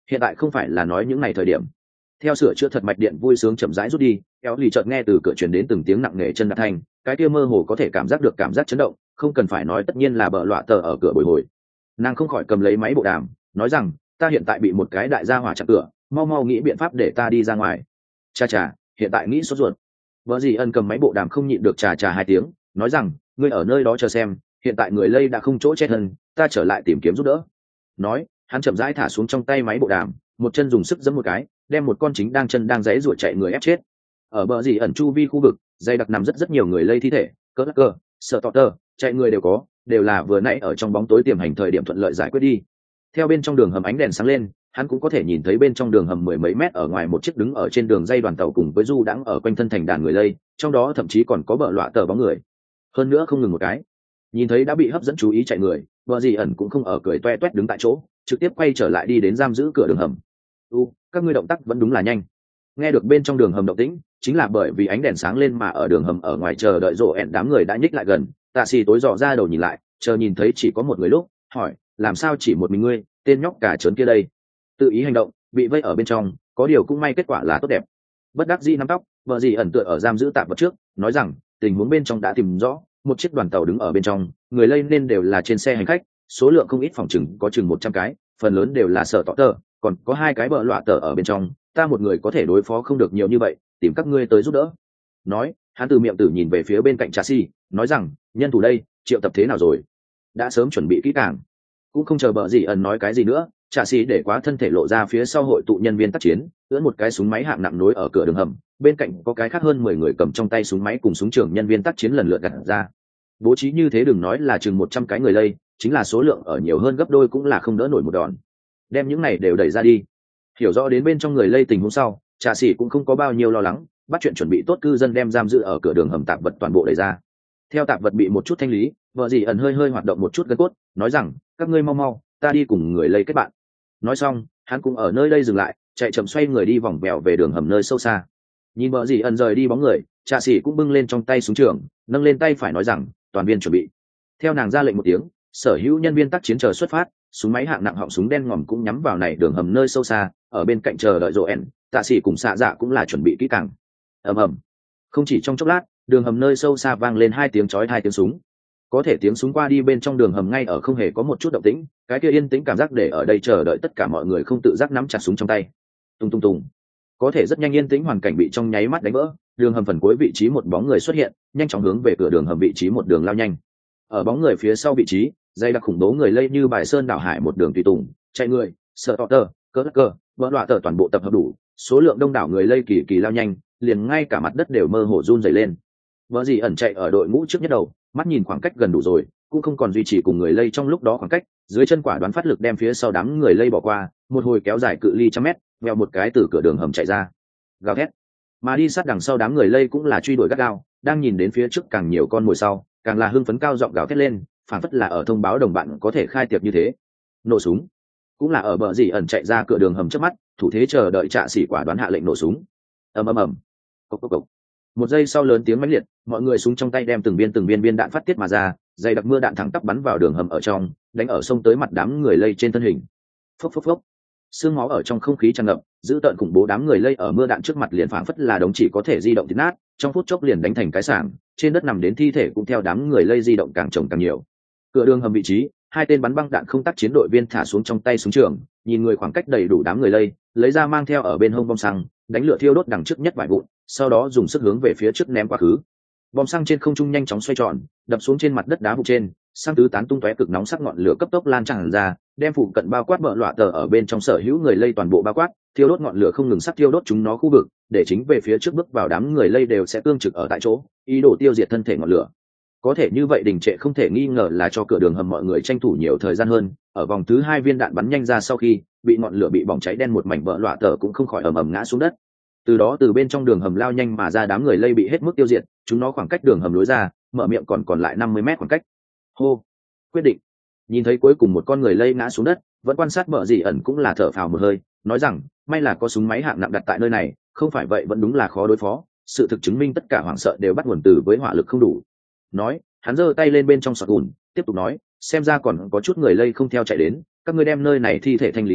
Speaker 1: hiện tại không phải là nói những ngày thời điểm. Theo sửa chữa thật mạch điện vui sướng chậm rãi rút đi, kéo lì chợt nghe từ cửa truyền đến từng tiếng nặng nề chân đạp thanh, cái kia mơ hồ có thể cảm giác được cảm giác chấn động, không cần phải nói tất nhiên là bợ loạ tờ ở cửa bồi hồi. Nàng không khỏi cầm lấy máy bộ đàm, nói rằng ta hiện tại bị một cái đại gia hỏa chặn cửa, mau mau nghĩ biện pháp để ta đi ra ngoài. Cha cha, hiện tại nghĩ sốt ruột. Vợ gì ân cầm máy bộ đàm không nhịn được chà chà 2 tiếng, nói rằng ngươi ở nơi đó chờ xem, hiện tại người lây đã không chỗ che thân, ta trở lại tìm kiếm giúp đỡ. Nói, hắn chậm rãi thả xuống trong tay máy bộ đàm, một chân dùng sức giẫm một cái, đem một con chính đang giãy giụa chạy người ép chết. Ở bờ gì ẩn chu vi khu vực, dày đặc nằm rất nhiều người lây thi thể, cỡ lắc cơ, sợ tọt tơ, chạy người đều có, đều là vừa nãy ở trong bóng tối tiềm hành thời điểm thuận lợi giải quyết đi. Theo bên trong đường hầm ánh đèn sáng lên, hắn cũng có thể nhìn thấy bên trong đường hầm 10 mấy mét ở ngoài một chiếc đứng ở trên đường dây đoàn tàu cùng với du đãng ở quanh thân thành đàn người lây, trong đó thậm chí còn có bờ loạ tờ bóng người. Hơn nữa không ngừng một cái. Nhìn thấy đã bị hấp dẫn chú ý chạy người, bờ gì ẩn cũng không ở cười toe toét đứng tại chỗ, trực tiếp quay trở lại đi đến giam giữ cửa đường hầm. Các ngươi động tác vẫn đúng là nhanh. Nghe được bên trong đường hầm động tĩnh, chính là bởi vì ánh đèn sáng lên mà ở đường hầm ở ngoài chờ đợi rộ ẹn đám người đã nhích lại gần. Tạ Sĩ tối dò ra đầu nhìn lại, chờ nhìn thấy chỉ có một người lúc, hỏi, làm sao chỉ một mình ngươi, tên nhóc cả trớn kia đây? Tự ý hành động, bị vây ở bên trong, có điều cũng may kết quả là tốt đẹp. Bất đắc dĩ nắm tóc, vợ gì ẩn tựa ở giam giữ tạm vật trước, nói rằng tình huống bên trong đã tìm rõ, một chiếc đoàn tàu đứng ở bên trong, người lây nên đều là trên xe hành khách, số lượng không ít, phòng chừng có chừng 100 cái, phần lớn đều là sở tọ tờ, còn có 2 cái bợ loạ tờ ở bên trong, ta một người có thể đối phó không được nhiều như vậy, tìm các ngươi tới giúp đỡ. Nói, hắn từ miệng tử nhìn về phía bên cạnh Trà Xi, nói rằng nhân thủ đây, triệu tập thế nào rồi? Đã sớm chuẩn bị kỹ càng. Cũng không chờ bợ gì ẩn nói cái gì nữa, Trà Xi để quá thân thể lộ ra phía sau hội tụ nhân viên tác chiến, ưỡn một cái súng máy hạng nặng nối ở cửa đường hầm, bên cạnh có cái khác hơn 10 người cầm trong tay súng máy cùng súng trường nhân viên tác chiến lần lượt gặt ra. Bố trí như thế đừng nói là chừng 100 cái người lây, chính là số lượng ở nhiều hơn gấp đôi cũng là không đỡ nổi một đòn. Đem những này đều đẩy ra đi. Hiểu rõ đến bên trong người lây tình huống sau, Trà Sĩ cũng không có bao nhiêu lo lắng, bắt chuyện chuẩn bị tốt cư dân đem giam giữ ở cửa đường hầm tạp vật toàn bộ đẩy ra. Theo tạp vật bị một chút thanh lý, vợ gì ẩn hơi hoạt động một chút gân cốt, nói rằng các ngươi mau mau, ta đi cùng người lây kết bạn. Nói xong, hắn cũng ở nơi đây dừng lại, chạy chậm xoay người đi vòng vèo về đường hầm nơi sâu xa. Nhìn vợ gì ẩn rời đi bóng người, Trà Sĩ cũng bưng lên trong tay súng trường, nâng lên tay phải nói rằng toàn viên chuẩn bị. Theo nàng ra lệnh một tiếng, sở hữu nhân viên tác chiến chờ xuất phát, súng máy hạng nặng họng súng đen ngòm cũng nhắm vào này đường hầm nơi sâu xa, ở bên cạnh chờ đợi Joel, Tạ Sĩ cùng xạ dạ cũng là chuẩn bị kỹ càng. Ầm ầm. Không chỉ trong chốc lát, đường hầm nơi sâu xa vang lên 2 tiếng chói 2 tiếng súng. Có thể tiếng súng qua đi bên trong đường hầm ngay ở không hề có một chút động tĩnh, cái kia yên tĩnh cảm giác để ở đây chờ đợi tất cả mọi người không tự giác nắm chặt súng trong tay. Tung tung tung. Có thể rất nhanh yên tĩnh hoàn cảnh bị trong nháy mắt đánh vỡ, đường hầm phần cuối vị trí một bóng người xuất hiện, nhanh chóng hướng về cửa đường hầm vị trí một đường lao nhanh. Ở bóng người phía sau vị trí, dây đặc khủng bố người lây như bài sơn đảo hải một đường tùy tùng, chạy người, sợ tọt tơ, cỡ lắc cơ, vỡ loạ tờ toàn bộ tập hợp đủ, số lượng đông đảo người lây kỳ kỳ lao nhanh, liền ngay cả mặt đất đều mơ hồ run rẩy lên. Vợ gì ẩn chạy ở đội ngũ trước nhất đầu, mắt nhìn khoảng cách gần đủ rồi, cũng không còn duy trì cùng người lây trong lúc đó khoảng cách, dưới chân quả đoán phát lực đem phía sau đám người lây bỏ qua, một hồi kéo dài cự ly trăm mét, vèo một cái từ cửa đường hầm chạy ra. Gào thét, mà đi sát đằng sau đám người lây cũng là truy đuổi gắt gao, đang nhìn đến phía trước càng nhiều con mồi sau, càng là hưng phấn cao giọng gào thét lên, phản phất là ở thông báo đồng bạn có thể khai tiệc như thế. Nổ súng, cũng là ở bờ gì ẩn chạy ra cửa đường hầm trước mắt, thủ thế chờ đợi Trạ Sĩ quả đoán hạ lệnh nổ súng. Ầm ầm ầm, cộc cộc cộc. Một giây sau lớn tiếng mãnh liệt, mọi người súng trong tay đem từng viên viên đạn phát tiết mà ra, dày đặc mưa đạn thẳng tắp bắn vào đường hầm ở trong, đánh ở sông tới mặt đám người lây trên thân hình. Phốc phốc phốc. Sương máu ở trong không khí tràn ngập, giữ tợn khủng bố đám người lây ở mưa đạn trước mặt liền phảng phất là đống chỉ có thể di động thì nát, trong phút chốc liền đánh thành cái sảng, trên đất nằm đến thi thể cũng theo đám người lây di động càng chồng càng nhiều. Cửa đường hầm vị trí, 2 tên bắn băng đạn không tác chiến đội viên thả xuống trong tay súng trường, nhìn người khoảng cách đầy đủ đám người lây, lấy ra mang theo ở bên hông bom xăng, đánh lửa thiêu đốt đằng trước nhất vài vụn, sau đó dùng sức hướng về phía trước ném quá khứ. Bom xăng trên không trung nhanh chóng xoay tròn, đập xuống trên mặt đất đá vụn trên, xăng tứ tán tung tóe cực nóng sắc ngọn lửa cấp tốc lan tràn ra, đem phụ cận bao quát bợ loạ tờ ở bên trong sở hữu người lây toàn bộ bao quát, thiêu đốt ngọn lửa không ngừng sắc thiêu đốt chúng nó khu vực, để chính về phía trước bước vào đám người lây đều sẽ tương trực ở tại chỗ, ý đồ tiêu diệt thân thể ngọn lửa. Có thể như vậy đình trệ không thể nghi ngờ là cho cửa đường hầm mọi người tranh thủ nhiều thời gian hơn. Ở vòng thứ 2 viên đạn bắn nhanh ra sau khi bị ngọn lửa bị bỏng cháy đen một mảnh bợ loạ tờ cũng không khỏi ầm ầm ngã xuống đất. Từ đó từ bên trong đường hầm lao nhanh mà ra đám người lây bị hết mức tiêu diệt, chúng nó khoảng cách đường hầm lối ra, mở miệng còn lại 50 mét khoảng cách. Hô, quyết định. Nhìn thấy cuối cùng một con người lây ngã xuống đất, vẫn quan sát Bợ Dị ẩn cũng là thở phào một hơi, nói rằng may là có súng máy hạng nặng đặt tại nơi này, không phải vậy vẫn đúng là khó đối phó. Sự thực chứng minh tất cả hoảng sợ đều bắt nguồn từ với hỏa lực không đủ. Nói, hắn giơ tay lên bên trong sọt gùn, tiếp tục nói, xem ra còn có chút người lây không theo chạy đến, các ngươi đem nơi này thi thể thanh lý dưới,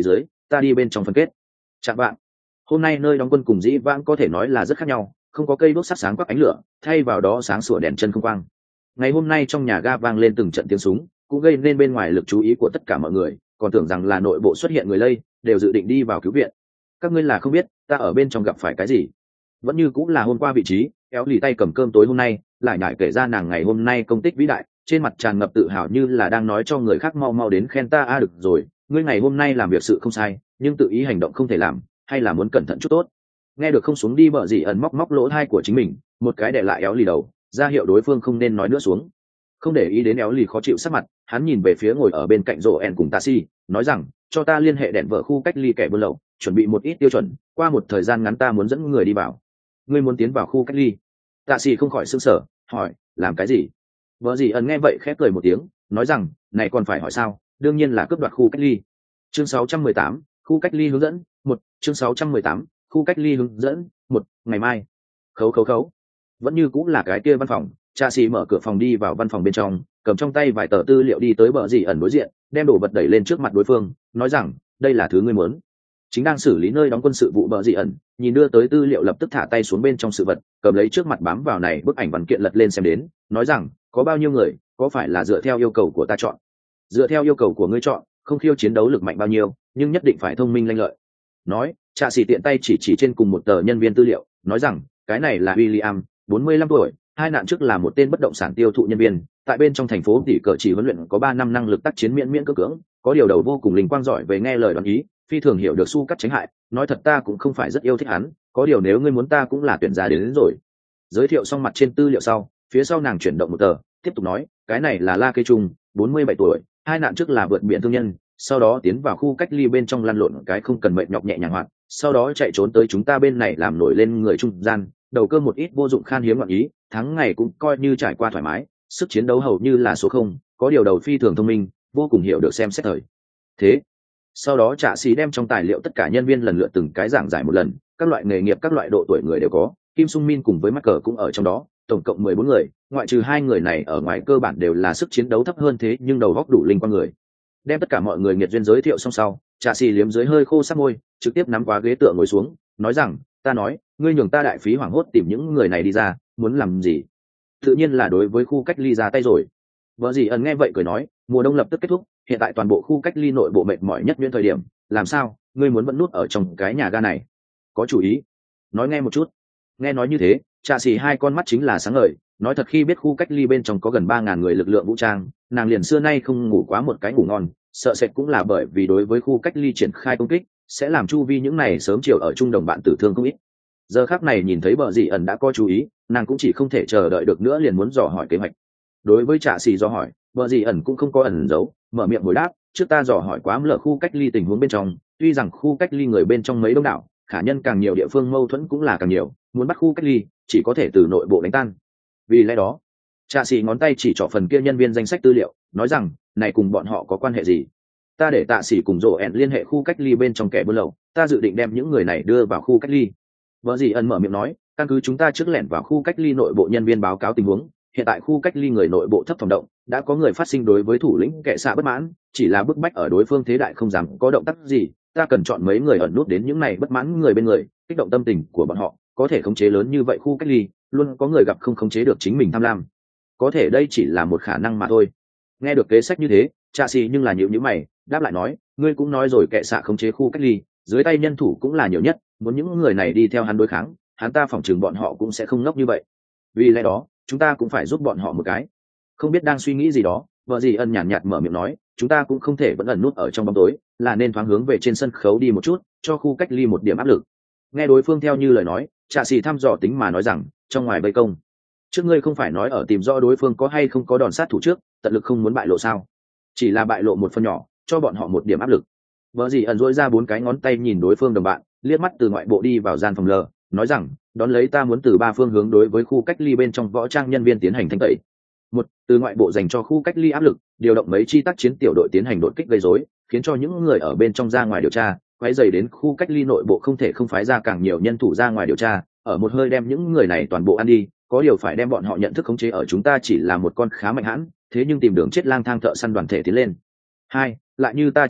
Speaker 1: ta đi bên trong phân kết. Chạm bạn, hôm nay nơi đóng quân cùng dĩ vãng có thể nói là rất khác nhau, không có cây đuốc sắc sáng quắc ánh lửa, thay vào đó sáng sủa đèn chân không quang. Ngày hôm nay trong nhà ga vang lên từng trận tiếng súng, cũng gây nên bên ngoài lực chú ý của tất cả mọi người, còn tưởng rằng là nội bộ xuất hiện người lây, đều dự định đi vào cứu viện. Các ngươi là không biết ta ở bên trong gặp phải cái gì. Vẫn như cũng là hôm qua vị trí, kéo lì tay cầm cơm tối hôm nay, lại nhải kể ra nàng ngày hôm nay công tích vĩ đại, trên mặt tràn ngập tự hào như là đang nói cho người khác mau mau đến khen ta. Được rồi, ngươi ngày hôm nay làm việc sự không sai, nhưng tự ý hành động không thể làm, hay là muốn cẩn thận chút tốt. Nghe được không xuống đi bợ gì ẩn móc móc lỗ tai của chính mình, một cái để lại éo lì đầu, ra hiệu đối phương không nên nói nữa xuống. Không để ý đến éo lì khó chịu sắc mặt, hắn nhìn về phía ngồi ở bên cạnh rổ en cùng Taxi, nói rằng cho ta liên hệ đèn vợ khu cách ly kẻ buôn lậu, chuẩn bị một ít tiêu chuẩn, qua một thời gian ngắn ta muốn dẫn người đi vào. Ngươi muốn tiến vào khu cách ly? Taxi không khỏi sững sờ, hỏi làm cái gì? Vợ gì ẩn nghe vậy khép cười một tiếng, nói rằng này còn phải hỏi sao, đương nhiên là cướp đoạt khu cách ly. Chương 618, khu cách ly hướng dẫn một. Chương 618, khu cách ly hướng dẫn một. Ngày mai khấu khấu khấu, vẫn như cũng là cái kia văn phòng. Cha xì mở cửa phòng đi vào văn phòng bên trong, cầm trong tay vài tờ tư liệu đi tới bờ dì ẩn đối diện, đem đồ vật đẩy lên trước mặt đối phương, nói rằng đây là thứ ngươi muốn. Chính đang xử lý nơi đóng quân sự vụ bờ dì ẩn nhìn đưa tới tư liệu lập tức thả tay xuống bên trong sự vật, cầm lấy trước mặt bám vào này bức ảnh văn kiện lật lên xem đến, nói rằng có bao nhiêu người, có phải là dựa theo yêu cầu của ta chọn? Dựa theo yêu cầu của ngươi chọn, không khiêu chiến đấu lực mạnh bao nhiêu, nhưng nhất định phải thông minh lanh lợi. Nói, Trạ Sĩ tiện tay chỉ trên cùng một tờ nhân viên tư liệu, nói rằng cái này là William, 45 tuổi, hai nạn trước là một tên bất động sản tiêu thụ nhân viên, tại bên trong thành phố tỷ cờ chỉ huấn luyện có 3 năm năng lực tác chiến miễn miễn cưỡng, có điều đầu vô cùng linh quang giỏi về nghe lời đoán ý, phi thường hiểu được su cắt tránh hại, nói thật ta cũng không phải rất yêu thích hắn, có điều nếu ngươi muốn ta cũng là tuyển giá đến rồi. Giới thiệu xong mặt trên tư liệu sau, phía sau nàng chuyển động một tờ, tiếp tục nói, cái này là La Kê Trung, 47 tuổi, hai nạn trước là vượt biển thương nhân, sau đó tiến vào khu cách ly bên trong lăn lộn cái không cần mệt nhọc nhẹ nhàng hoạt, sau đó chạy trốn tới chúng ta bên này làm nổi lên người trung gian, đầu cơ một ít vô dụng khan hiếm loạn ý, tháng ngày cũng coi như trải qua thoải mái, sức chiến đấu hầu như là số không, có điều đầu phi thường thông minh, vô cùng hiểu được xem xét thời thế. Sau đó Trạ Sĩ đem trong tài liệu tất cả nhân viên lần lượt từng cái giảng giải một lần, các loại nghề nghiệp các loại độ tuổi người đều có, Kim Sung Min cùng với Mắc Cờ cũng ở trong đó, tổng cộng 14 người, ngoại trừ hai người này ở ngoài cơ bản đều là sức chiến đấu thấp hơn thế nhưng đầu óc đủ linh quang người. Đem tất cả mọi người nghiệt duyên giới thiệu xong sau, Trạ Sĩ liếm dưới hơi khô sắc môi, trực tiếp nắm qua ghế tựa ngồi xuống, nói rằng, ta nói, ngươi nhường ta đại phí hoảng hốt tìm những người này đi ra, muốn làm gì? Tự nhiên là đối với khu cách ly ra tay rồi. Vợ gì ẩn nghe vậy cười nói, mùa đông lập tức kết thúc, hiện tại toàn bộ khu cách ly nội bộ mệt mỏi nhất nguyên thời điểm, làm sao, ngươi muốn vẫn nút ở trong cái nhà ga này? Có chủ ý? Nói nghe một chút. Nghe nói như thế, Trạ Sĩ hai con mắt chính là sáng ngời, nói thật khi biết khu cách ly bên trong có gần 3.000 người lực lượng vũ trang, nàng liền xưa nay không ngủ quá một cái ngủ ngon, sợ sệt cũng là bởi vì đối với khu cách ly triển khai công kích, sẽ làm chu vi những này sớm chiều ở chung đồng bạn tử thương không ít. Giờ khắc này nhìn thấy bờ dì ẩn đã có chú ý, nàng cũng chỉ không thể chờ đợi được nữa liền muốn dò hỏi kế hoạch. Đối với Trạ Sĩ dò hỏi, bờ dì ẩn cũng không có ẩn giấu, mở miệng hồi đáp, trước ta dò hỏi quá mở khu cách ly tình huống bên trong, tuy rằng khu cách ly người bên trong mấy đông đảo, khả nhân càng nhiều địa phương mâu thuẫn cũng là càng nhiều, muốn bắt khu cách ly chỉ có thể từ nội bộ đánh tan. Vì lẽ đó, Trạ Sĩ ngón tay chỉ trỏ phần kia nhân viên danh sách tư liệu, nói rằng này cùng bọn họ có quan hệ gì? Ta để Tạ Sĩ cùng Dỗ ẹn liên hệ khu cách ly bên trong kẻ buôn lậu, ta dự định đem những người này đưa vào khu cách ly. Vợ dì ẩn mở miệng nói, căn cứ chúng ta trước lẻn vào khu cách ly nội bộ nhân viên báo cáo tình huống, hiện tại khu cách ly người nội bộ thấp phòng động, đã có người phát sinh đối với thủ lĩnh kẻ xạ bất mãn, chỉ là bức bách ở đối phương thế đại không dám có động tác gì, ta cần chọn mấy người ẩn nút đến những này bất mãn người bên người, kích động tâm tình của bọn họ, có thể khống chế lớn như vậy khu cách ly, luôn có người gặp không khống chế được chính mình tham lam. Có thể đây chỉ là một khả năng mà thôi. Nghe được kế sách như thế, Trạ Sĩ nhưng là nhíu nhíu mày, đáp lại nói, ngươi cũng nói rồi kẻ xạ khống chế khu cách ly, dưới tay nhân thủ cũng là nhiều nhất, muốn những người này đi theo hắn đối kháng, hắn ta phỏng chừng bọn họ cũng sẽ không ngốc như vậy. Vì lẽ đó, chúng ta cũng phải giúp bọn họ một cái. Không biết đang suy nghĩ gì đó, vợ dì ân nhàn nhạt mở miệng nói, chúng ta cũng không thể vẫn ẩn nút ở trong bóng tối, là nên thoáng hướng về trên sân khấu đi một chút, cho khu cách ly một điểm áp lực. Nghe đối phương theo như lời nói, Trạ Sĩ thăm dò tính mà nói rằng, trong ngoài vây công, trước ngươi không phải nói ở tìm rõ đối phương có hay không có đòn sát thủ trước, tận lực không muốn bại lộ sao? Chỉ là bại lộ một phần nhỏ, cho bọn họ một điểm áp lực. Vợ dì ẩn dỗi ra 4 cái ngón tay nhìn đối phương đồng bạn, liếc mắt từ ngoại bộ đi vào gian phòng lờ, nói rằng, đón lấy ta muốn từ 3 phương hướng đối với khu cách ly bên trong võ trang nhân viên tiến hành thanh tẩy. Một, từ ngoại bộ dành cho khu cách ly áp lực, điều động mấy chi tác chiến tiểu đội tiến hành đột kích gây rối, khiến cho những người ở bên trong ra ngoài điều tra, quấy rầy đến khu cách ly nội bộ không thể không phái ra càng nhiều nhân thủ ra ngoài điều tra, ở một hơi đem những người này toàn bộ ăn đi, có điều phải đem bọn họ nhận thức khống chế ở chúng ta chỉ là một con khá mạnh hãn, thế nhưng tìm đường chết lang thang thợ săn đoàn thể tiến lên. Hai, lại như ta trước nói,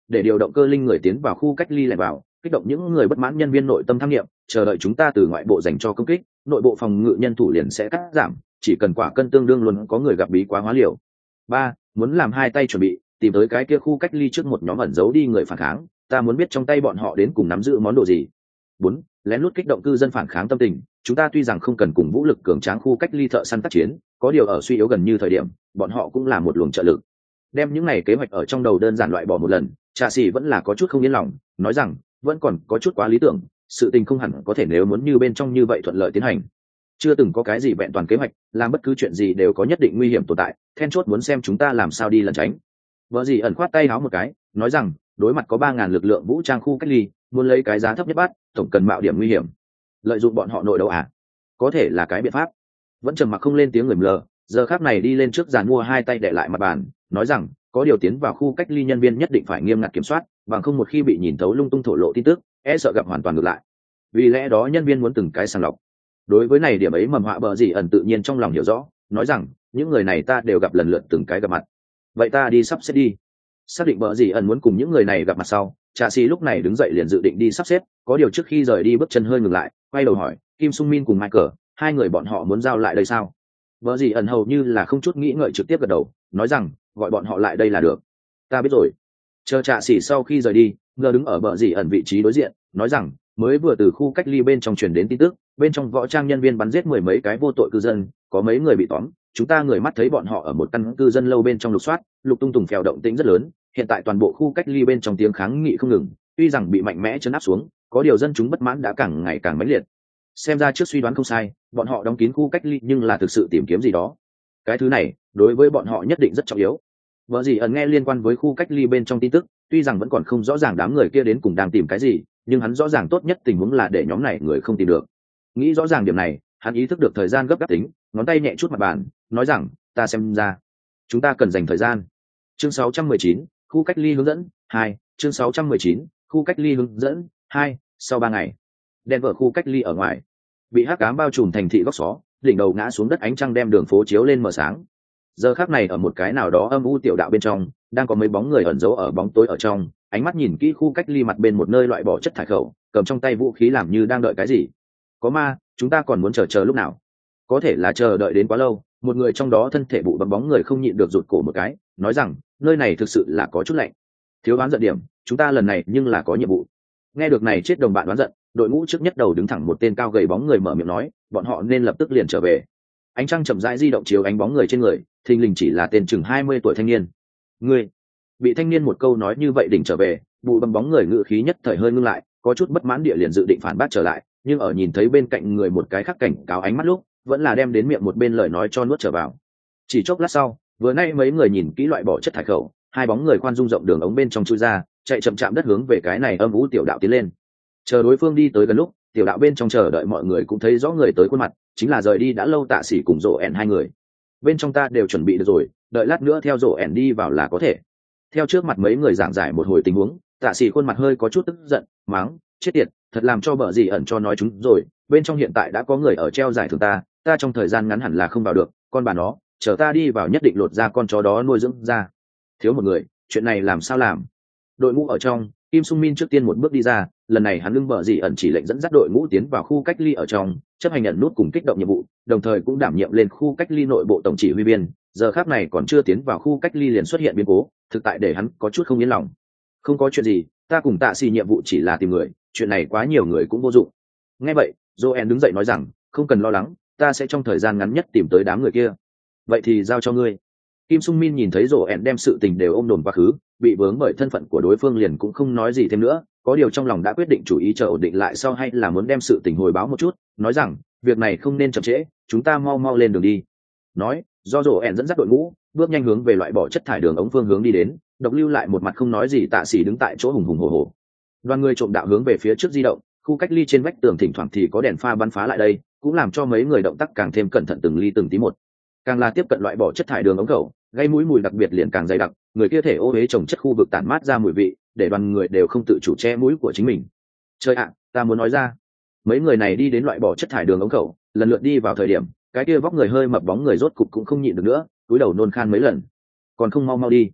Speaker 1: để điều động cơ linh người tiến vào khu cách ly lẻn vào, kích động những người bất mãn nhân viên nội tâm tham nghiệm, chờ đợi chúng ta từ ngoại bộ dành cho công kích, nội bộ phòng ngự nhân thủ liền sẽ cắt giảm, chỉ cần quả cân tương đương luôn có người gặp bí quá hóa liều. 3. Muốn làm hai tay chuẩn bị, tìm tới cái kia khu cách ly trước một nhóm ẩn giấu đi người phản kháng, ta muốn biết trong tay bọn họ đến cùng nắm giữ món đồ gì. 4. Lén lút kích động cư dân phản kháng tâm tình, chúng ta tuy rằng không cần cùng vũ lực cường tráng khu cách ly thợ săn tác chiến, có điều ở suy yếu gần như thời điểm, bọn họ cũng là một luồng trợ lực. Đem những này kế hoạch ở trong đầu đơn giản loại bỏ một lần, Trà Sĩ vẫn là có chút không yên lòng, nói rằng vẫn còn có chút quá lý tưởng, sự tình không hẳn có thể nếu muốn như bên trong như vậy thuận lợi tiến hành. Chưa từng có cái gì vẹn toàn kế hoạch, làm bất cứ chuyện gì đều có nhất định nguy hiểm tồn tại, then chốt muốn xem chúng ta làm sao đi lẩn tránh. Vợ gì ẩn khoát tay háo một cái, nói rằng đối mặt có 3.000 lực lượng vũ trang khu cách ly, muốn lấy cái giá thấp nhất bắt, tổng cần mạo điểm nguy hiểm. Lợi dụng bọn họ nội đấu à? Có thể là cái biện pháp. Vẫn trầm mặc không lên tiếng người mờ, giờ khắc này đi lên trước giàn mua hai tay để lại mặt bàn, nói rằng có điều tiến vào khu cách ly nhân viên nhất định phải nghiêm ngặt kiểm soát, bằng không một khi bị nhìn thấu lung tung thổ lộ tin tức, e sợ gặp hoàn toàn ngược lại. Vì lẽ đó nhân viên muốn từng cái sàng lọc. Đối với này điểm ấy mầm họa bờ gì ẩn tự nhiên trong lòng hiểu rõ, nói rằng những người này ta đều gặp lần lượt từng cái gặp mặt. Vậy ta đi sắp xếp đi. Xác định bờ gì ẩn muốn cùng những người này gặp mặt sau, Trà Sĩ lúc này đứng dậy liền dự định đi sắp xếp, có điều trước khi rời đi bước chân hơi ngừng lại, quay đầu hỏi Kim Sung Min cùng Michael, hai người bọn họ muốn giao lại đây sao? Bờ gì ẩn hầu như là không chút nghĩ ngợi trực tiếp gật đầu, nói rằng gọi bọn họ lại đây là được. Ta biết rồi. Chờ Trà Sĩ sau khi rời đi, ngờ đứng ở bờ gì ẩn vị trí đối diện, nói rằng mới vừa từ khu cách ly bên trong truyền đến tin tức, bên trong võ trang nhân viên bắn giết 10 mấy cái vô tội cư dân, có mấy người bị tóm, chúng ta người mắt thấy bọn họ ở một căn cư dân lâu bên trong lục soát, lục tung tùng phèo động tĩnh rất lớn, hiện tại toàn bộ khu cách ly bên trong tiếng kháng nghị không ngừng, tuy rằng bị mạnh mẽ trấn áp xuống, có điều dân chúng bất mãn đã càng ngày càng mãnh liệt. Xem ra trước suy đoán không sai, bọn họ đóng kín khu cách ly nhưng là thực sự tìm kiếm gì đó. Cái thứ này, đối với bọn họ nhất định rất trọng yếu. Vợ gì ẩn nghe liên quan với khu cách ly bên trong tin tức, tuy rằng vẫn còn không rõ ràng đám người kia đến cùng đang tìm cái gì, nhưng hắn rõ ràng tốt nhất tình huống là để nhóm này người không tìm được. Nghĩ rõ ràng điểm này, hắn ý thức được thời gian gấp gáp tính, ngón tay nhẹ chút mặt bàn, nói rằng ta xem ra chúng ta cần dành thời gian. Chương 619, khu cách ly hướng dẫn 2. Chương 619, khu cách ly hướng dẫn 2. Sau 3 ngày, Denver khu cách ly ở ngoài bị hắc ám bao trùm thành thị góc xó, đỉnh đầu ngã xuống đất, ánh trăng đem đường phố chiếu lên mờ sáng. Giờ khắc này ở một cái nào đó âm u tiểu đạo bên trong, đang có mấy bóng người ẩn giấu ở bóng tối ở trong, ánh mắt nhìn kỹ khu cách ly mặt bên một nơi loại bỏ chất thải khẩu, cầm trong tay vũ khí làm như đang đợi cái gì. Có ma, chúng ta còn muốn chờ lúc nào? Có thể là chờ đợi đến quá lâu. Một người trong đó thân thể bụ bấm bóng người không nhịn được rụt cổ một cái, nói rằng nơi này thực sự là có chút lạnh. Thiếu đoán giận điểm, chúng ta lần này nhưng là có nhiệm vụ. Nghe được này chết đồng bạn đoán giận, đội ngũ trước nhất đầu đứng thẳng một tên cao gầy bóng người mở miệng nói, bọn họ nên lập tức liền trở về. Ánh trăng chậm rãi di động chiếu ánh bóng người trên người, thình lình chỉ là tên chừng 20 tuổi thanh niên. Ngươi bị thanh niên một câu nói như vậy đỉnh trở về, bụ bấm bóng người ngự khí nhất thời hơi ngưng lại, có chút bất mãn địa liền dự định phản bác trở lại, nhưng ở nhìn thấy bên cạnh người một cái khắc cảnh cáo ánh mắt lúc, vẫn là đem đến miệng một bên lời nói cho nuốt trở vào. Chỉ chốc lát sau, vừa nay mấy người nhìn kỹ loại bỏ chất thải khẩu, hai bóng người khoan dung rộng đường ống bên trong chui ra, chạy chậm chạm đất hướng về cái này âm u tiểu đạo tiến lên. Chờ đối phương đi tới gần lúc, tiểu đạo bên trong chờ đợi mọi người cũng thấy rõ người tới khuôn mặt, chính là rời đi đã lâu Tạ Sĩ cùng Rồ ẻn hai người. Bên trong ta đều chuẩn bị được rồi, đợi lát nữa theo Rồ ẻn đi vào là có thể. Theo trước mặt mấy người giảng giải một hồi tình huống, Tạ Sĩ khuôn mặt hơi có chút tức giận, mắng, chết tiệt, thật làm cho bợ gì ẩn cho nói chúng rồi, bên trong hiện tại đã có người ở treo giải thưởng ta trong thời gian ngắn hẳn là không vào được, con bà nó, chờ ta đi vào nhất định lột ra con chó đó nuôi dưỡng ra. Thiếu một người, chuyện này làm sao làm? Đội ngũ ở trong, Kim Sung Min trước tiên một bước đi ra, lần này hắn lưng bợ gì ẩn chỉ lệnh dẫn dắt đội ngũ tiến vào khu cách ly ở trong, chấp hành nhận nút cùng kích động nhiệm vụ, đồng thời cũng đảm nhiệm lên khu cách ly nội bộ tổng chỉ huy viên. Giờ khác này còn chưa tiến vào khu cách ly liền xuất hiện biến cố, thực tại để hắn có chút không yên lòng. Không có chuyện gì, ta cùng Tạ Sĩ nhiệm vụ chỉ là tìm người, chuyện này quá nhiều người cũng vô dụng. Nghe vậy, Joel đứng dậy nói rằng, không cần lo lắng, ta sẽ trong thời gian ngắn nhất tìm tới đám người kia. Vậy thì giao cho ngươi. Kim Sung Min nhìn thấy Joel đem sự tình đều ôm đồn quá khứ, bị vướng bởi thân phận của đối phương liền cũng không nói gì thêm nữa, có điều trong lòng đã quyết định chủ ý chờ ổn định lại sau hay là muốn đem sự tình hồi báo một chút, nói rằng, việc này không nên chậm trễ, chúng ta mau mau lên đường đi. Nói, do Joel dẫn dắt đội ngũ, bước nhanh hướng về loại bỏ chất thải đường ống phương hướng đi đến, độc lưu lại một mặt không nói gì Tạ Sĩ đứng tại chỗ hùng hùng hổ hổ. Đoàn người trộm đạo hướng về phía trước di động, khu cách ly trên vách tường thỉnh thoảng thì có đèn pha bắn phá lại đây, cũng làm cho mấy người động tác càng thêm cẩn thận từng ly từng tí một. Càng là tiếp cận loại bỏ chất thải đường ống khẩu, gây mũi mùi đặc biệt liền càng dày đặc, người kia thể ô uế trồng chất khu vực tản mát ra mùi vị, để đoàn người đều không tự chủ che mũi của chính mình. Trời ạ, ta muốn nói ra, mấy người này đi đến loại bỏ chất thải đường ống khẩu, lần lượt đi vào thời điểm, cái kia vóc người hơi mập bóng người rốt cục cũng không nhịn được nữa, cúi đầu nôn khan mấy lần. Còn không mau mau đi.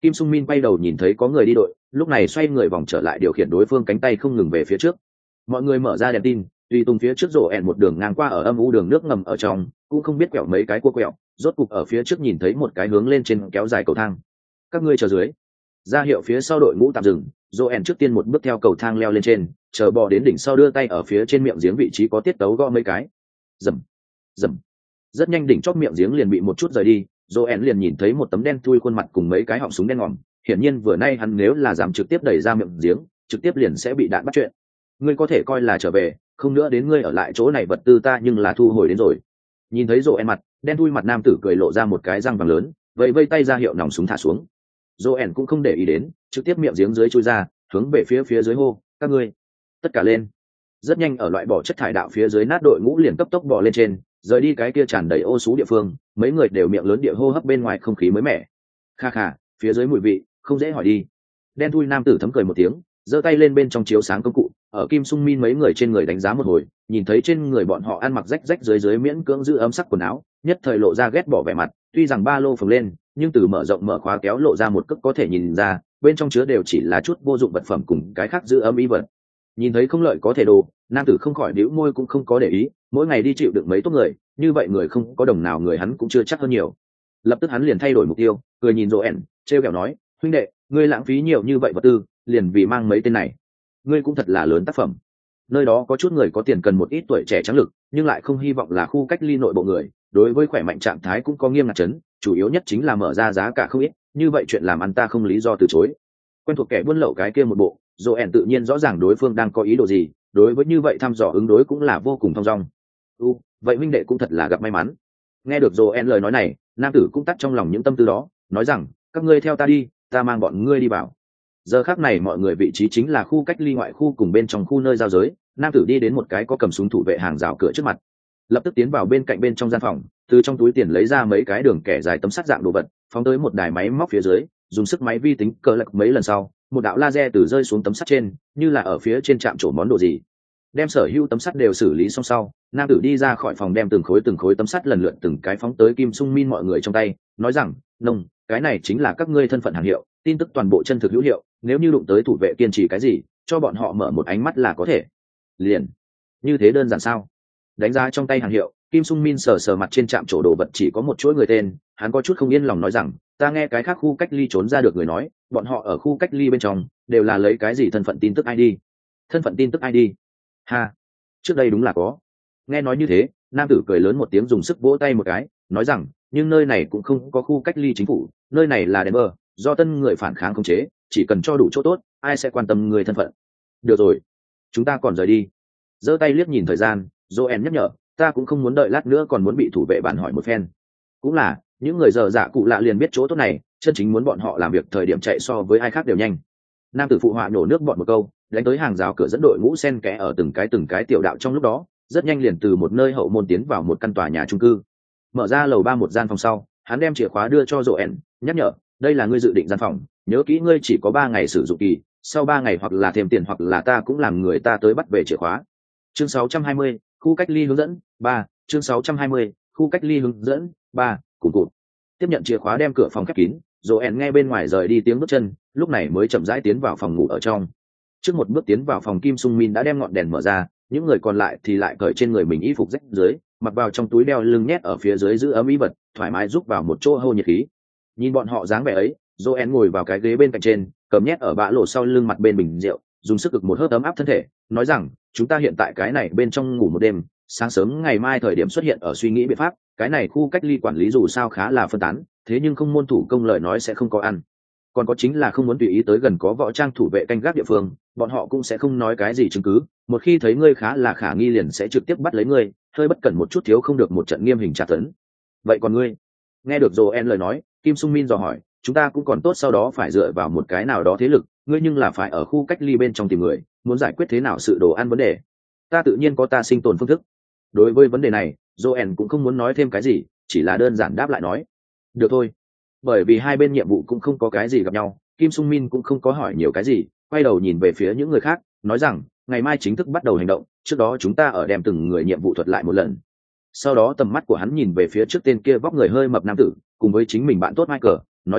Speaker 1: Kim Sung Min quay đầu nhìn thấy có người đi đội, lúc này xoay người vòng trở lại điều khiển đối phương cánh tay không ngừng về phía trước. Mọi người mở ra đèn tin, tùy tùng phía trước rổ ẹn một đường ngang qua ở âm u đường nước ngầm ở trong, cũng không biết quẹo mấy cái cua quẹo, rốt cục ở phía trước nhìn thấy một cái hướng lên trên kéo dài cầu thang. Các ngươi chờ dưới. Ra hiệu phía sau đội ngũ tạm dừng, rổ ẹn trước tiên một bước theo cầu thang leo lên trên, chờ bò đến đỉnh sau đưa tay ở phía trên miệng giếng vị trí có tiết tấu gõ mấy cái. Rầm, rầm. Rất nhanh đỉnh chóp miệng giếng liền bị một chút rời đi, Joen liền nhìn thấy một tấm đen thui khuôn mặt cùng mấy cái họng súng đen ngòm, hiển nhiên vừa nay hắn nếu là dám trực tiếp đẩy ra miệng giếng, trực tiếp liền sẽ bị đạn bắt chuyện. Ngươi có thể coi là trở về, không nữa đến ngươi ở lại chỗ này vật tư ta nhưng là thu hồi đến rồi. Nhìn thấy Joen mặt, đen thui mặt nam tử cười lộ ra một cái răng vàng lớn, vậy vây tay ra hiệu nòng súng thả xuống. Joen cũng không để ý đến, trực tiếp miệng giếng dưới chui ra, hướng về phía dưới hô, các ngươi, tất cả lên. Rất nhanh ở loại bỏ chất thải đạo phía dưới nát đội ngũ liền cấp tốc bò lên trên, rời đi cái kia tràn đầy ô xú địa phương, mấy người đều miệng lớn địa hô hấp bên ngoài không khí mới mẻ. Kha kha, phía dưới mùi vị, không dễ hỏi đi. Đen thui nam tử thấm cười một tiếng, giơ tay lên bên trong chiếu sáng công cụ, ở Kim Sung Min mấy người trên người đánh giá một hồi, nhìn thấy trên người bọn họ ăn mặc rách rách dưới miễn cưỡng giữ ấm sắc quần áo, nhất thời lộ ra ghét bỏ vẻ mặt, tuy rằng ba lô phồng lên, nhưng từ mở rộng mở khóa kéo lộ ra một cước có thể nhìn ra, bên trong chứa đều chỉ là chút vô dụng vật phẩm cùng cái khác giữ ấm y vật. Nhìn thấy không lợi có thể đồ, nam tử không khỏi bĩu môi cũng không có để ý, mỗi ngày đi chịu đựng mấy tốt người, như vậy người không có đồng nào người hắn cũng chưa chắc hơn nhiều. Lập tức hắn liền thay đổi mục tiêu, cười nhìn Joen, trêu ghẹo nói, huynh đệ, ngươi lãng phí nhiều như vậy vật tư, liền vì mang mấy tên này, ngươi cũng thật là lớn tác phẩm. Nơi đó có chút người có tiền cần một ít tuổi trẻ trắng lực, nhưng lại không hy vọng là khu cách ly nội bộ người, đối với khỏe mạnh trạng thái cũng có nghiêm ngặt chấn, chủ yếu nhất chính là mở ra giá cả không ít, như vậy chuyện làm ăn ta không lý do từ chối. Quen thuộc kẻ buôn lậu cái kia một bộ, Joen tự nhiên rõ ràng đối phương đang có ý đồ gì, đối với như vậy thăm dò ứng đối cũng là vô cùng thong dong. Vậy huynh đệ cũng thật là gặp may mắn. Nghe được Joen lời nói này, nam tử cũng tắt trong lòng những tâm tư đó, nói rằng, các ngươi theo ta đi, ta mang bọn ngươi đi vào. Giờ khắc này mọi người vị trí chính là khu cách ly ngoại khu cùng bên trong khu nơi giao giới, nam tử đi đến một cái có cầm súng thủ vệ hàng rào cửa trước mặt, lập tức tiến vào bên cạnh bên trong gian phòng, từ trong túi tiền lấy ra mấy cái đường kẻ dài tấm sắt dạng đồ vật, phóng tới một đài máy móc phía dưới, dùng sức máy vi tính cơ lật mấy lần sau, một đạo laser từ rơi xuống tấm sắt trên, như là ở phía trên chạm trổ món đồ gì. Đem sở hữu tấm sắt đều xử lý xong sau, nam tử đi ra khỏi phòng đem từng khối tấm sắt lần lượt từng cái phóng tới Kim Sung Min mọi người trong tay, nói rằng, nông, cái này chính là các ngươi thân phận hàng hiệu, tin tức toàn bộ chân thực hữu hiệu, nếu như đụng tới thủ vệ kiên trì cái gì, cho bọn họ mở một ánh mắt là có thể. Liền, như thế đơn giản sao? Đánh giá trong tay hàng hiệu, Kim Sung Min sờ mặt trên trạm trổ đồ vật chỉ có một chuỗi người tên, hắn có chút không yên lòng nói rằng, ta nghe cái khác khu cách ly trốn ra được người nói, bọn họ ở khu cách ly bên trong đều là lấy cái gì thân phận tin tức ID. Thân phận tin tức ID? Ha, trước đây đúng là có. Nghe nói như thế, nam tử cười lớn một tiếng dùng sức vỗ tay một cái, nói rằng, nhưng nơi này cũng không có khu cách ly chính phủ, nơi này là Denver, do tân người phản kháng khống chế, chỉ cần cho đủ chỗ tốt, ai sẽ quan tâm người thân phận. Được rồi, chúng ta còn rời đi. Giơ tay liếc nhìn thời gian, Joen nhắc nhở, ta cũng không muốn đợi lát nữa còn muốn bị thủ vệ bản hỏi một phen. Cũng là, những người dở dạ cụ lạ liền biết chỗ tốt này, chân chính muốn bọn họ làm việc thời điểm chạy so với ai khác đều nhanh. Nam tử phụ họa nổ nước bọn một câu, đánh tới hàng rào cửa dẫn đội ngũ sen kẽ ở từng cái tiểu đạo trong lúc đó, rất nhanh liền từ một nơi hậu môn tiến vào một căn tòa nhà chung cư. Mở ra lầu 3 một gian phòng sau, hắn đem chìa khóa đưa cho Joen, nhắc nhở, đây là ngươi dự định gian phòng, nhớ kỹ ngươi chỉ có 3 ngày sử dụng kỳ, sau 3 ngày hoặc là thêm tiền hoặc là ta cũng làm người ta tới bắt về chìa khóa. Chương 620, khu cách ly hướng dẫn 3, chương 620, khu cách ly hướng dẫn 3, cùng cụt. Tiếp nhận chìa khóa đem cửa phòng khép kín, Joen nghe bên ngoài rời đi tiếng bước chân, lúc này mới chậm rãi tiến vào phòng ngủ ở trong. Trước một bước tiến vào phòng, Kim Sung Min đã đem ngọn đèn mở ra, những người còn lại thì lại cởi trên người mình y phục rách dưới, mặc vào trong túi đeo lưng nhét ở phía dưới giữ ấm y vật, thoải mái rúc vào một chỗ hô nhiệt khí. Nhìn bọn họ dáng vẻ ấy, Joen ngồi vào cái ghế bên cạnh trên, cầm nhét ở bã lỗ sau lưng mặt bên bình rượu, dùng sức cực một hớp ấm áp thân thể, nói rằng, chúng ta hiện tại cái này bên trong ngủ một đêm, sáng sớm ngày mai thời điểm xuất hiện ở suy nghĩ biện pháp, cái này khu cách ly quản lý dù sao khá là phân tán, thế nhưng không môn thủ công lời nói sẽ không có ăn. Còn có chính là không muốn tùy ý tới gần có võ trang thủ vệ canh gác địa phương, bọn họ cũng sẽ không nói cái gì chứng cứ, một khi thấy ngươi khá là khả nghi liền sẽ trực tiếp bắt lấy ngươi, hơi bất cẩn một chút thiếu không được một trận nghiêm hình tra tấn. Vậy còn ngươi? Nghe được Joen lời nói, Kim Sung Min dò hỏi, chúng ta cũng còn tốt, sau đó phải dựa vào một cái nào đó thế lực, ngươi nhưng là phải ở khu cách ly bên trong tìm người, muốn giải quyết thế nào sự đồ ăn vấn đề. Ta tự nhiên có ta sinh tồn phương thức. Đối với vấn đề này, Joen cũng không muốn nói thêm cái gì, chỉ là đơn giản đáp lại nói, được thôi. Bởi vì hai bên nhiệm vụ cũng không có cái gì gặp nhau, Kim Sung Min cũng không có hỏi nhiều cái gì, quay đầu nhìn về phía những người khác, nói rằng, ngày mai chính thức bắt đầu hành động, trước đó chúng ta ở đem từng người nhiệm vụ thuật lại một lần. Sau đó tầm mắt của hắn nhìn về phía trước tên kia vóc người hơi mập nam tử, cùng với chính mình bạn tốt Michael, nói rằng,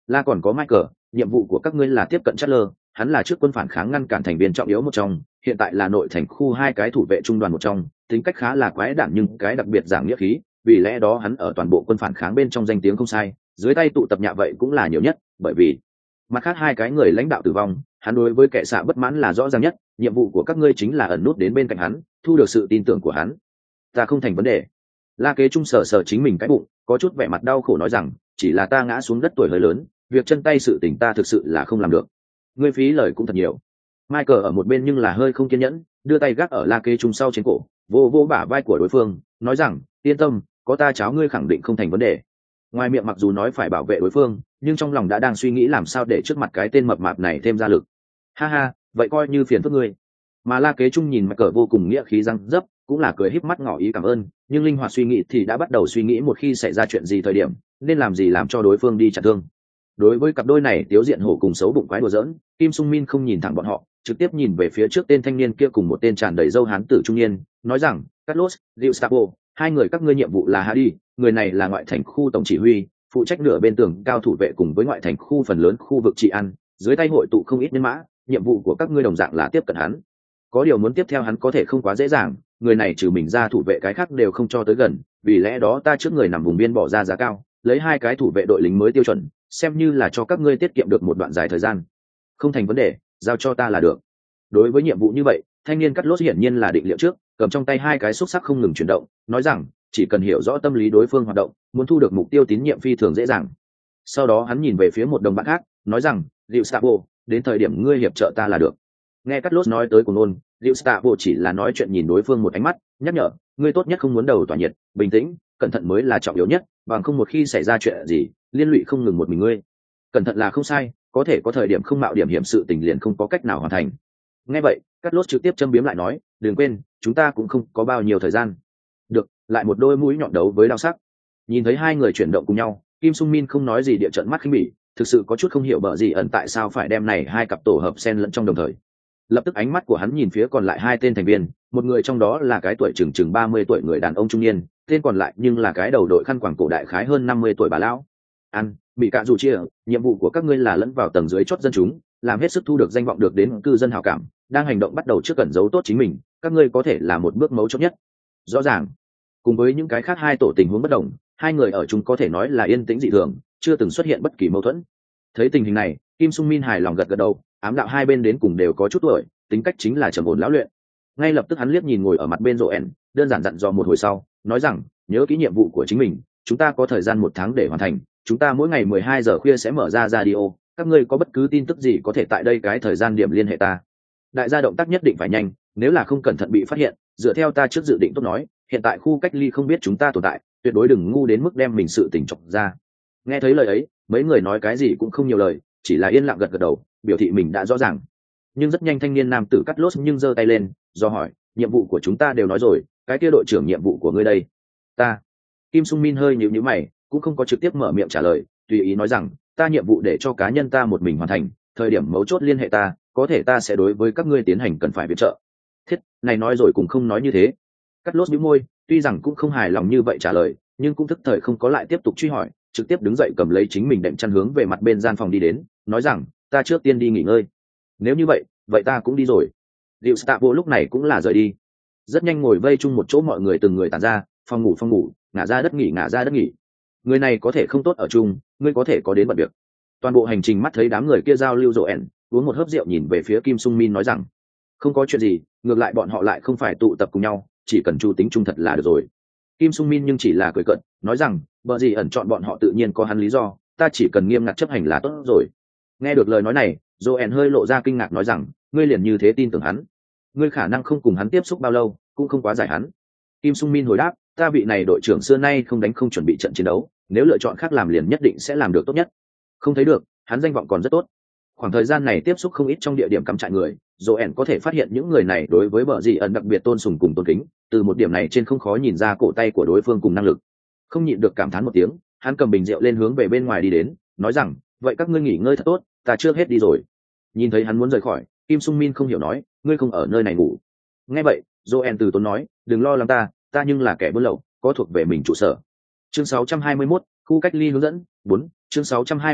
Speaker 1: La còn có Michael, nhiệm vụ của các ngươi là tiếp cận Chatler, hắn là trước quân phản kháng ngăn cản thành viên trọng yếu một trong, hiện tại là nội thành khu hai cái thủ vệ trung đoàn một trong, tính cách khá là quái đản nhưng cái đặc biệt giảng nghĩa khí, vì lẽ đó hắn ở toàn bộ quân phản kháng bên trong danh tiếng không sai, dưới tay tụ tập nhạ vậy cũng là nhiều nhất, bởi vì mặt khác hai cái người lãnh đạo tử vong, hắn đối với kẻ xạ bất mãn là rõ ràng nhất, nhiệm vụ của các ngươi chính là ẩn nút đến bên cạnh hắn, thu được sự tin tưởng của hắn. Ta không thành vấn đề. La Kế Trung sờ sờ chính mình cái bụng, có chút vẻ mặt đau khổ nói rằng, chỉ là ta ngã xuống đất tuổi hơi lớn, việc chân tay sự tình ta thực sự là không làm được. Ngươi phí lời cũng thật nhiều. Michael ở một bên nhưng là hơi không kiên nhẫn, đưa tay gác ở La Kế Trung sau trên cổ, vô vô bả vai của đối phương, nói rằng, yên tâm, có ta cháu ngươi khẳng định không thành vấn đề. Ngoài miệng mặc dù nói phải bảo vệ đối phương, nhưng trong lòng đã đang suy nghĩ làm sao để trước mặt cái tên mập mạp này thêm ra lực. Ha ha, vậy coi như phiền phức ngươi. Mà La Kế Trung nhìn Michael vô cùng nghĩa khí răng dấp, cũng là cười híp mắt ngỏ ý cảm ơn, nhưng linh hoạt suy nghĩ thì đã bắt đầu suy nghĩ một khi xảy ra chuyện gì thời điểm nên làm gì làm cho đối phương đi chặn thương. Đối với cặp đôi này tiếu diện hổ cùng xấu bụng quái đùa giỡn, Kim Sung Min không nhìn thẳng bọn họ, trực tiếp nhìn về phía trước tên thanh niên kia cùng một tên tràn đầy râu hán tử trung niên, nói rằng, Carlos, Gustavo, hai người các ngươi nhiệm vụ là Hadi, người này là ngoại thành khu tổng chỉ huy, phụ trách nửa bên tường cao thủ vệ cùng với ngoại thành khu phần lớn khu vực trị an, dưới tay hội tụ không ít nhân mã, nhiệm vụ của các ngươi đồng dạng là tiếp cận hắn. Có điều muốn tiếp theo hắn có thể không quá dễ dàng, người này trừ mình ra thủ vệ cái khác đều không cho tới gần, vì lẽ đó ta trước người nằm vùng biên bỏ ra giá cao, lấy hai cái thủ vệ đội lính mới tiêu chuẩn, xem như là cho các ngươi tiết kiệm được một đoạn dài thời gian. Không thành vấn đề, giao cho ta là được. Đối với nhiệm vụ như vậy, thanh niên cắt lốt hiển nhiên là định liệu trước, cầm trong tay hai cái xúc sắc không ngừng chuyển động, nói rằng chỉ cần hiểu rõ tâm lý đối phương hoạt động, muốn thu được mục tiêu tín nhiệm phi thường dễ dàng. Sau đó hắn nhìn về phía một đồng bạn khác, nói rằng, Gustavo, đến thời điểm ngươi hiệp trợ ta là được. Nghe cắt lốt nói tới cùng nôn, Gustavo chỉ là nói chuyện nhìn đối phương một ánh mắt, nhắc nhở, ngươi tốt nhất không muốn đầu tỏa nhiệt, bình tĩnh, cẩn thận mới là trọng yếu nhất, bằng không một khi xảy ra chuyện gì, liên lụy không ngừng một mình ngươi. Cẩn thận là không sai, có thể có thời điểm không mạo điểm hiểm sự tình liền không có cách nào hoàn thành. Nghe vậy, cắt lốt trực tiếp châm biếm lại nói, đừng quên, chúng ta cũng không có bao nhiêu thời gian. Được, lại một đôi mũi nhọn đấu với đao sắc. Nhìn thấy hai người chuyển động cùng nhau, Kim Sung Min không nói gì địa trận mắt khinh bỉ, thực sự có chút không hiểu bở gì ẩn tại sao phải đem này hai cặp tổ hợp xen lẫn trong đồng thời. Lập tức ánh mắt của hắn nhìn phía còn lại hai tên thành viên, một người trong đó là cái tuổi chừng 30 tuổi người đàn ông trung niên, tên còn lại nhưng là cái đầu đội khăn quàng cổ đại khái hơn 50 tuổi bà lão. Ăn, bị cạ dù chia, nhiệm vụ của các ngươi là lẫn vào tầng dưới chót dân chúng, làm hết sức thu được danh vọng được đến cư dân hảo cảm, đang hành động bắt đầu trước cẩn giấu tốt chính mình, các ngươi có thể là một bước mấu chốt nhất. Rõ ràng, cùng với những cái khác hai tổ tình huống bất đồng, hai người ở chúng có thể nói là yên tĩnh dị thường, chưa từng xuất hiện bất kỳ mâu thuẫn. Thấy tình hình này, Kim Sung Min hài lòng gật gật đầu, ám đạo hai bên đến cùng đều có chút tuổi, tính cách chính là trầm ổn lão luyện. Ngay lập tức hắn liếc nhìn ngồi ở mặt bên Joen, đơn giản dặn dò một hồi sau, nói rằng, nhớ kỹ nhiệm vụ của chính mình, chúng ta có thời gian 1 tháng để hoàn thành, chúng ta mỗi ngày 12 giờ khuya sẽ mở ra radio, các ngươi có bất cứ tin tức gì có thể tại đây cái thời gian điểm liên hệ ta. Đại gia động tác nhất định phải nhanh, nếu là không cẩn thận bị phát hiện, dựa theo ta trước dự định tốt nói, hiện tại khu cách ly không biết chúng ta tồn tại, tuyệt đối đừng ngu đến mức đem mình sự tỉnh chọc ra. Nghe thấy lời ấy, mấy người nói cái gì cũng không nhiều lời, chỉ là yên lặng gật gật đầu, biểu thị mình đã rõ ràng. Nhưng rất nhanh thanh niên nam tử cắt lốt nhưng giơ tay lên, do hỏi, nhiệm vụ của chúng ta đều nói rồi, cái kia đội trưởng nhiệm vụ của ngươi đây? Ta. Kim Sung Min hơi nhíu nhíu mày, cũng không có trực tiếp mở miệng trả lời, tùy ý nói rằng, ta nhiệm vụ để cho cá nhân ta một mình hoàn thành, thời điểm mấu chốt liên hệ ta, có thể ta sẽ đối với các ngươi tiến hành cần phải viện trợ. Thiết, này nói rồi cũng không nói như thế. Cắt lốt nhíu môi, tuy rằng cũng không hài lòng như vậy trả lời, nhưng cũng thức thời không có lại tiếp tục truy hỏi, trực tiếp đứng dậy cầm lấy chính mình đệm chăn hướng về mặt bên gian phòng đi đến, nói rằng, ta trước tiên đi nghỉ ngơi. Nếu như vậy, vậy ta cũng đi rồi. Diệu Stavo lúc này cũng là rời đi. Rất nhanh ngồi vây chung một chỗ mọi người từng người tản ra, phòng ngủ, ngả ra đất nghỉ. Người này có thể không tốt ở chung, ngươi có thể có đến bận việc. Toàn bộ hành trình mắt thấy đám người kia giao lưu rộ ẻn, uống một hớp rượu nhìn về phía Kim Sung Min nói rằng, không có chuyện gì, ngược lại bọn họ lại không phải tụ tập cùng nhau, chỉ cần chu tính trung thật là được rồi. Kim Sung Min nhưng chỉ là cười cợt, nói rằng, bờ gì ẩn chọn bọn họ tự nhiên có hắn lý do, ta chỉ cần nghiêm ngặt chấp hành là tốt rồi. Nghe được lời nói này, Joen hơi lộ ra kinh ngạc nói rằng, ngươi liền như thế tin tưởng hắn? Ngươi khả năng không cùng hắn tiếp xúc bao lâu, cũng không quá giải hắn. Kim Sung Min hồi đáp, ta vị này đội trưởng xưa nay không đánh không chuẩn bị trận chiến đấu, nếu lựa chọn khác làm liền nhất định sẽ làm được tốt nhất. Không thấy được, hắn danh vọng còn rất tốt. Khoảng thời gian này tiếp xúc không ít trong địa điểm cắm trại người, Joen có thể phát hiện những người này đối với bờ gì ẩn đặc biệt tôn sùng cùng tôn kính, từ một điểm này trên không khó nhìn ra cổ tay của đối phương cùng năng lực. Không nhịn được cảm thán một tiếng, hắn cầm bình rượu lên hướng về bên ngoài đi đến, nói rằng, vậy các ngươi nghỉ ngơi thật tốt, ta chưa hết đi rồi. Nhìn thấy hắn muốn rời khỏi, Kim Sung Min không hiểu nói, ngươi không ở nơi này ngủ? Nghe vậy, Joen từ tốn nói, đừng lo lắng ta nhưng là kẻ buôn lậu, có thuộc về mình trụ sở. Chương 621, khu cách ly hướng dẫn 4, chương 621,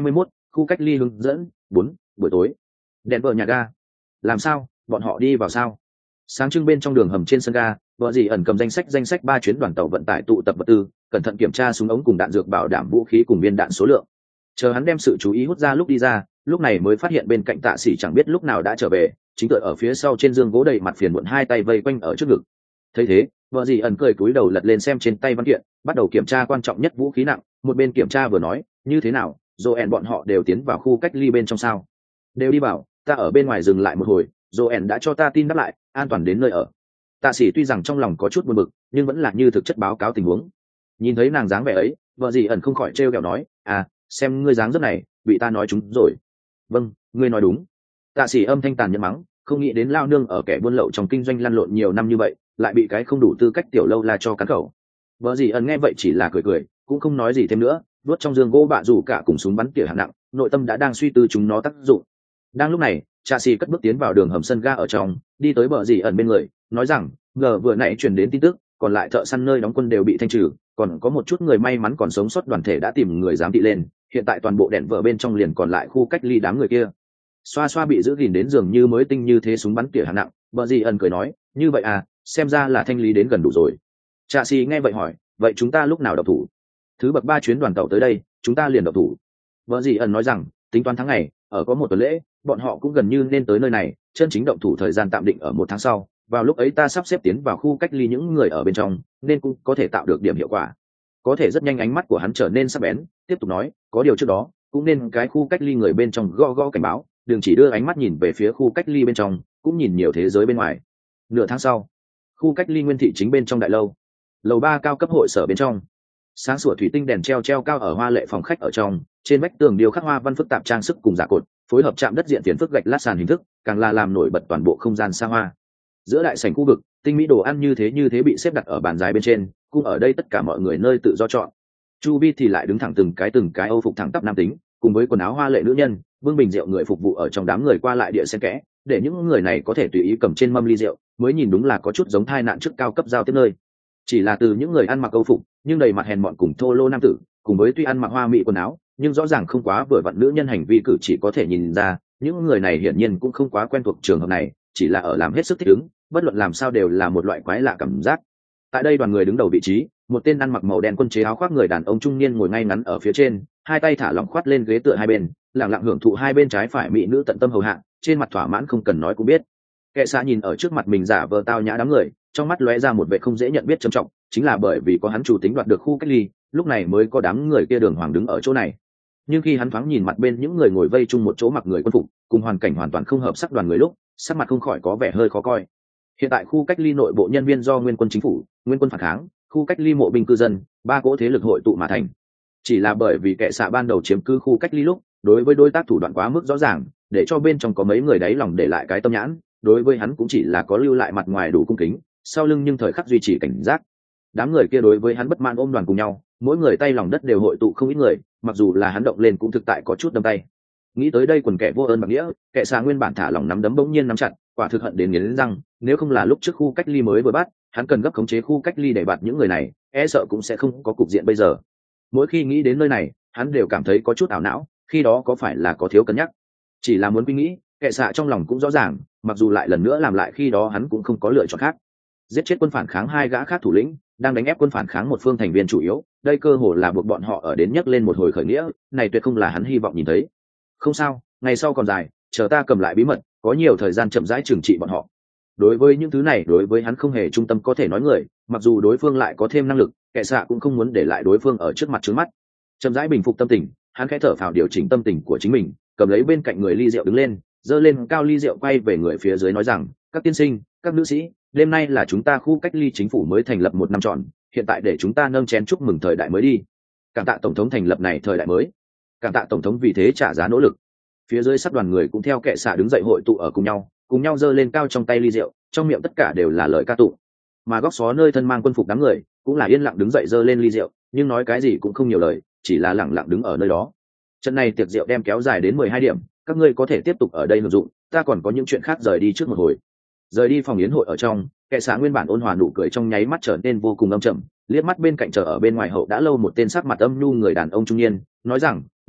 Speaker 1: khu cách ly hướng dẫn 4, buổi tối. Đèn vợ nhà ga. Làm sao, bọn họ đi vào sao? Sáng trưng bên trong đường hầm trên sân ga, vợ dì ẩn cầm danh sách 3 chuyến đoàn tàu vận tải tụ tập vật tư, cẩn thận kiểm tra súng ống cùng đạn dược bảo đảm vũ khí cùng viên đạn số lượng. Chờ hắn đem sự chú ý hút ra lúc đi ra, lúc này mới phát hiện bên cạnh Tạ Sĩ chẳng biết lúc nào đã trở về, chính tựa ở phía sau trên giường gỗ đầy mặt phiền muộn, hai tay vây quanh ở trước ngực. Thấy thế, vợ dì ẩn cười cúi đầu lật lên xem trên tay văn kiện, bắt đầu kiểm tra quan trọng nhất vũ khí nặng, một bên kiểm tra vừa nói, như thế nào, Joen bọn họ đều tiến vào khu cách ly bên trong sao? Đều đi vào, ta ở bên ngoài dừng lại một hồi, Joen đã cho ta tin đáp lại, an toàn đến nơi ở. Tạ Sĩ tuy rằng trong lòng có chút buồn bực, nhưng vẫn là như thực chất báo cáo tình huống. Nhìn thấy nàng dáng vẻ ấy, vợ dì ẩn không khỏi trêu ghẹo nói, à, xem ngươi dáng rất này, bị ta nói chúng rồi. Vâng, ngươi nói đúng. Tạ Sĩ âm thanh tàn nhẫn mắng, không nghĩ đến lao nương ở kẻ buôn lậu trong kinh doanh lăn lộn nhiều năm như vậy, lại bị cái không đủ tư cách tiểu lâu la cho cắn khẩu. Vợ dì ẩn nghe vậy chỉ là cười cười, cũng không nói gì thêm nữa, vuốt trong giường gỗ bạ rủ cả cùng súng bắn tỉa hạng nặng, nội tâm đã đang suy tư chúng nó tác dụng. Đang lúc này, Trà Sĩ cất bước tiến vào đường hầm sân ga ở trong, đi tới bờ dì ẩn bên người, nói rằng, ngờ vừa nãy truyền đến tin tức, còn lại thợ săn nơi đóng quân đều bị thanh trừ, còn có một chút người may mắn còn sống sót đoàn thể đã tìm người giám thị lên, hiện tại toàn bộ đèn vợ bên trong liền còn lại khu cách ly đám người kia. Xoa xoa bị giữ gìn đến giường như mới tinh như thế súng bắn tỉa hạng nặng, bờ dì ẩn cười nói, như vậy à, xem ra là thanh lý đến gần đủ rồi. Trà Sĩ nghe vậy hỏi, vậy chúng ta lúc nào động thủ? Thứ bậc 3 chuyến đoàn tàu tới đây, chúng ta liền động thủ. Bờ dì ẩn nói rằng, tính toán tháng ngày, ở có một tuần lễ, bọn họ cũng gần như nên tới nơi này, chân chính động thủ thời gian tạm định ở 1 tháng sau, vào lúc ấy ta sắp xếp tiến vào khu cách ly những người ở bên trong, nên cũng có thể tạo được điểm hiệu quả. Có thể rất nhanh ánh mắt của hắn trở nên sắc bén, tiếp tục nói, có điều trước đó, cũng nên cái khu cách ly người bên trong gõ gõ cảnh báo, đừng chỉ đưa ánh mắt nhìn về phía khu cách ly bên trong, cũng nhìn nhiều thế giới bên ngoài. Nửa tháng sau, khu cách ly Nguyên thị chính bên trong đại lâu, lầu 3 cao cấp hội sở bên trong, sáng sủa thủy tinh đèn treo cao ở hoa lệ phòng khách ở trong, trên vách tường điêu khắc hoa văn phức tạp trang sức cùng giả cột, phối hợp chạm đất diện tiền phức gạch lát sàn hình thức, càng là làm nổi bật toàn bộ không gian xa hoa. Giữa đại sảnh khu vực, tinh mỹ đồ ăn như thế bị xếp đặt ở bàn dài bên trên, cũng ở đây tất cả mọi người nơi tự do chọn. Chu vi thì lại đứng thẳng từng cái Âu phục thẳng tắp nam tính, cùng với quần áo hoa lệ nữ nhân, bưng bình rượu người phục vụ ở trong đám người qua lại địa xen kẽ, để những người này có thể tùy ý cầm trên mâm ly rượu, mới nhìn đúng là có chút giống thai nạn trước cao cấp giao tiếp nơi. Chỉ là từ những người ăn mặc Âu phục, nhưng đầy mặt hèn mọn cùng thô lô nam tử, cùng với tuy ăn mặc hoa mỹ quần áo, nhưng rõ ràng không quá vừa vặn nữ nhân hành vi cử chỉ có thể nhìn ra, những người này hiển nhiên cũng không quá quen thuộc trường hợp này, chỉ là ở làm hết sức thích ứng, bất luận làm sao đều là một loại quái lạ cảm giác. Tại đây đoàn người đứng đầu vị trí, một tên ăn mặc màu đen quân chế áo khoác người đàn ông trung niên ngồi ngay ngắn ở phía trên, hai tay thả lỏng khoát lên ghế tựa hai bên, lặng lặng hưởng thụ hai bên trái phải mỹ nữ tận tâm hầu hạ, trên mặt thỏa mãn không cần nói cũng biết. Kẻ xã nhìn ở trước mặt mình giả vờ tao nhã đám người, trong mắt lóe ra một vẻ không dễ nhận biết trầm trọng, chính là bởi vì có hắn chủ tính đoạt được khu cách ly, lúc này mới có đám người kia đường hoàng đứng ở chỗ này. Nhưng khi hắn thoáng nhìn mặt bên những người ngồi vây chung một chỗ mặc người quân phục, cùng hoàn cảnh hoàn toàn không hợp sắc đoàn người lúc, sắc mặt không khỏi có vẻ hơi khó coi. Hiện tại khu cách ly nội bộ nhân viên do nguyên quân chính phủ, nguyên quân phản kháng, khu cách ly mộ binh cư dân, 3 cỗ thế lực hội tụ mà thành. Chỉ là bởi vì kẻ xạ ban đầu chiếm cứ khu cách ly lúc, đối với đối tác thủ đoạn quá mức rõ ràng, để cho bên trong có mấy người đáy lòng để lại cái tâm nhãn, đối với hắn cũng chỉ là có lưu lại mặt ngoài đủ cung kính, sau lưng nhưng thời khắc duy trì cảnh giác. Đám người kia đối với hắn bất mãn ôm đoàn cùng nhau, mỗi người tay lòng đất đều hội tụ không ít người, mặc dù là hắn động lên cũng thực tại có chút đâm tay. Nghĩ tới đây quần kẻ vô ơn bạc nghĩa, kẻ xạ nguyên bản thả lỏng nắm đấm bỗng nhiên nắm chặt, quả thực hận đến nghiến răng, nếu không là lúc trước khu cách ly mới vừa bắt, hắn cần gấp khống chế khu cách ly để bạt những người này, e sợ cũng sẽ không có cục diện bây giờ. Mỗi khi nghĩ đến nơi này, hắn đều cảm thấy có chút ảo não, khi đó có phải là có thiếu cân nhắc. Chỉ là muốn suy nghĩ, kẻ xạ trong lòng cũng rõ ràng, mặc dù lại lần nữa làm lại khi đó hắn cũng không có lựa chọn khác. Giết chết quân phản kháng 2 gã khác thủ lĩnh, đang đánh ép quân phản kháng một phương thành viên chủ yếu, đây cơ hồ là buộc bọn họ ở đến nhấc lên một hồi khởi nghĩa, này tuyệt không là hắn hy vọng nhìn thấy. Không sao, ngày sau còn dài, chờ ta cầm lại bí mật, có nhiều thời gian chậm rãi trừng trị bọn họ. Đối với những thứ này, đối với hắn không hề trung tâm có thể nói người, mặc dù đối phương lại có thêm năng lực, kẻ xạ cũng không muốn để lại đối phương ở trước mặt trước mắt. Chậm rãi bình phục tâm tình, hắn khẽ thở phào điều chỉnh tâm tình của chính mình, cầm lấy bên cạnh người ly rượu đứng lên, giơ lên cao ly rượu quay về người phía dưới nói rằng, các tiên sinh, các nữ sĩ, đêm nay là chúng ta khu cách ly chính phủ mới thành lập 1 năm tròn, hiện tại để chúng ta nâng chén chúc mừng thời đại mới đi. Cảm tạ tổng thống thành lập này thời đại mới, cảm tạ tổng thống vì thế trả giá nỗ lực. Phía dưới sắp đoàn người cũng theo kẻ xạ đứng dậy hội tụ ở cùng nhau giơ lên cao trong tay ly rượu, trong miệng tất cả đều là lời ca tụng. Mà góc xó nơi thân mang quân phục đám người cũng là yên lặng đứng dậy giơ lên ly rượu, nhưng nói cái gì cũng không nhiều lời, chỉ là lặng lặng đứng ở nơi đó. Trận này tiệc rượu đem kéo dài đến 12 điểm, các ngươi có thể tiếp tục ở đây hưởng dụng, ta còn có những chuyện khác rời đi trước một hồi. Rời đi phòng yến hội ở trong, kẻ xã nguyên bản ôn hòa nụ cười trong nháy mắt trở nên vô cùng âm trầm, liếc mắt bên cạnh chờ ở bên ngoài hậu đã lâu một tên sắc mặt âm nhu người đàn ông trung niên, nói rằng,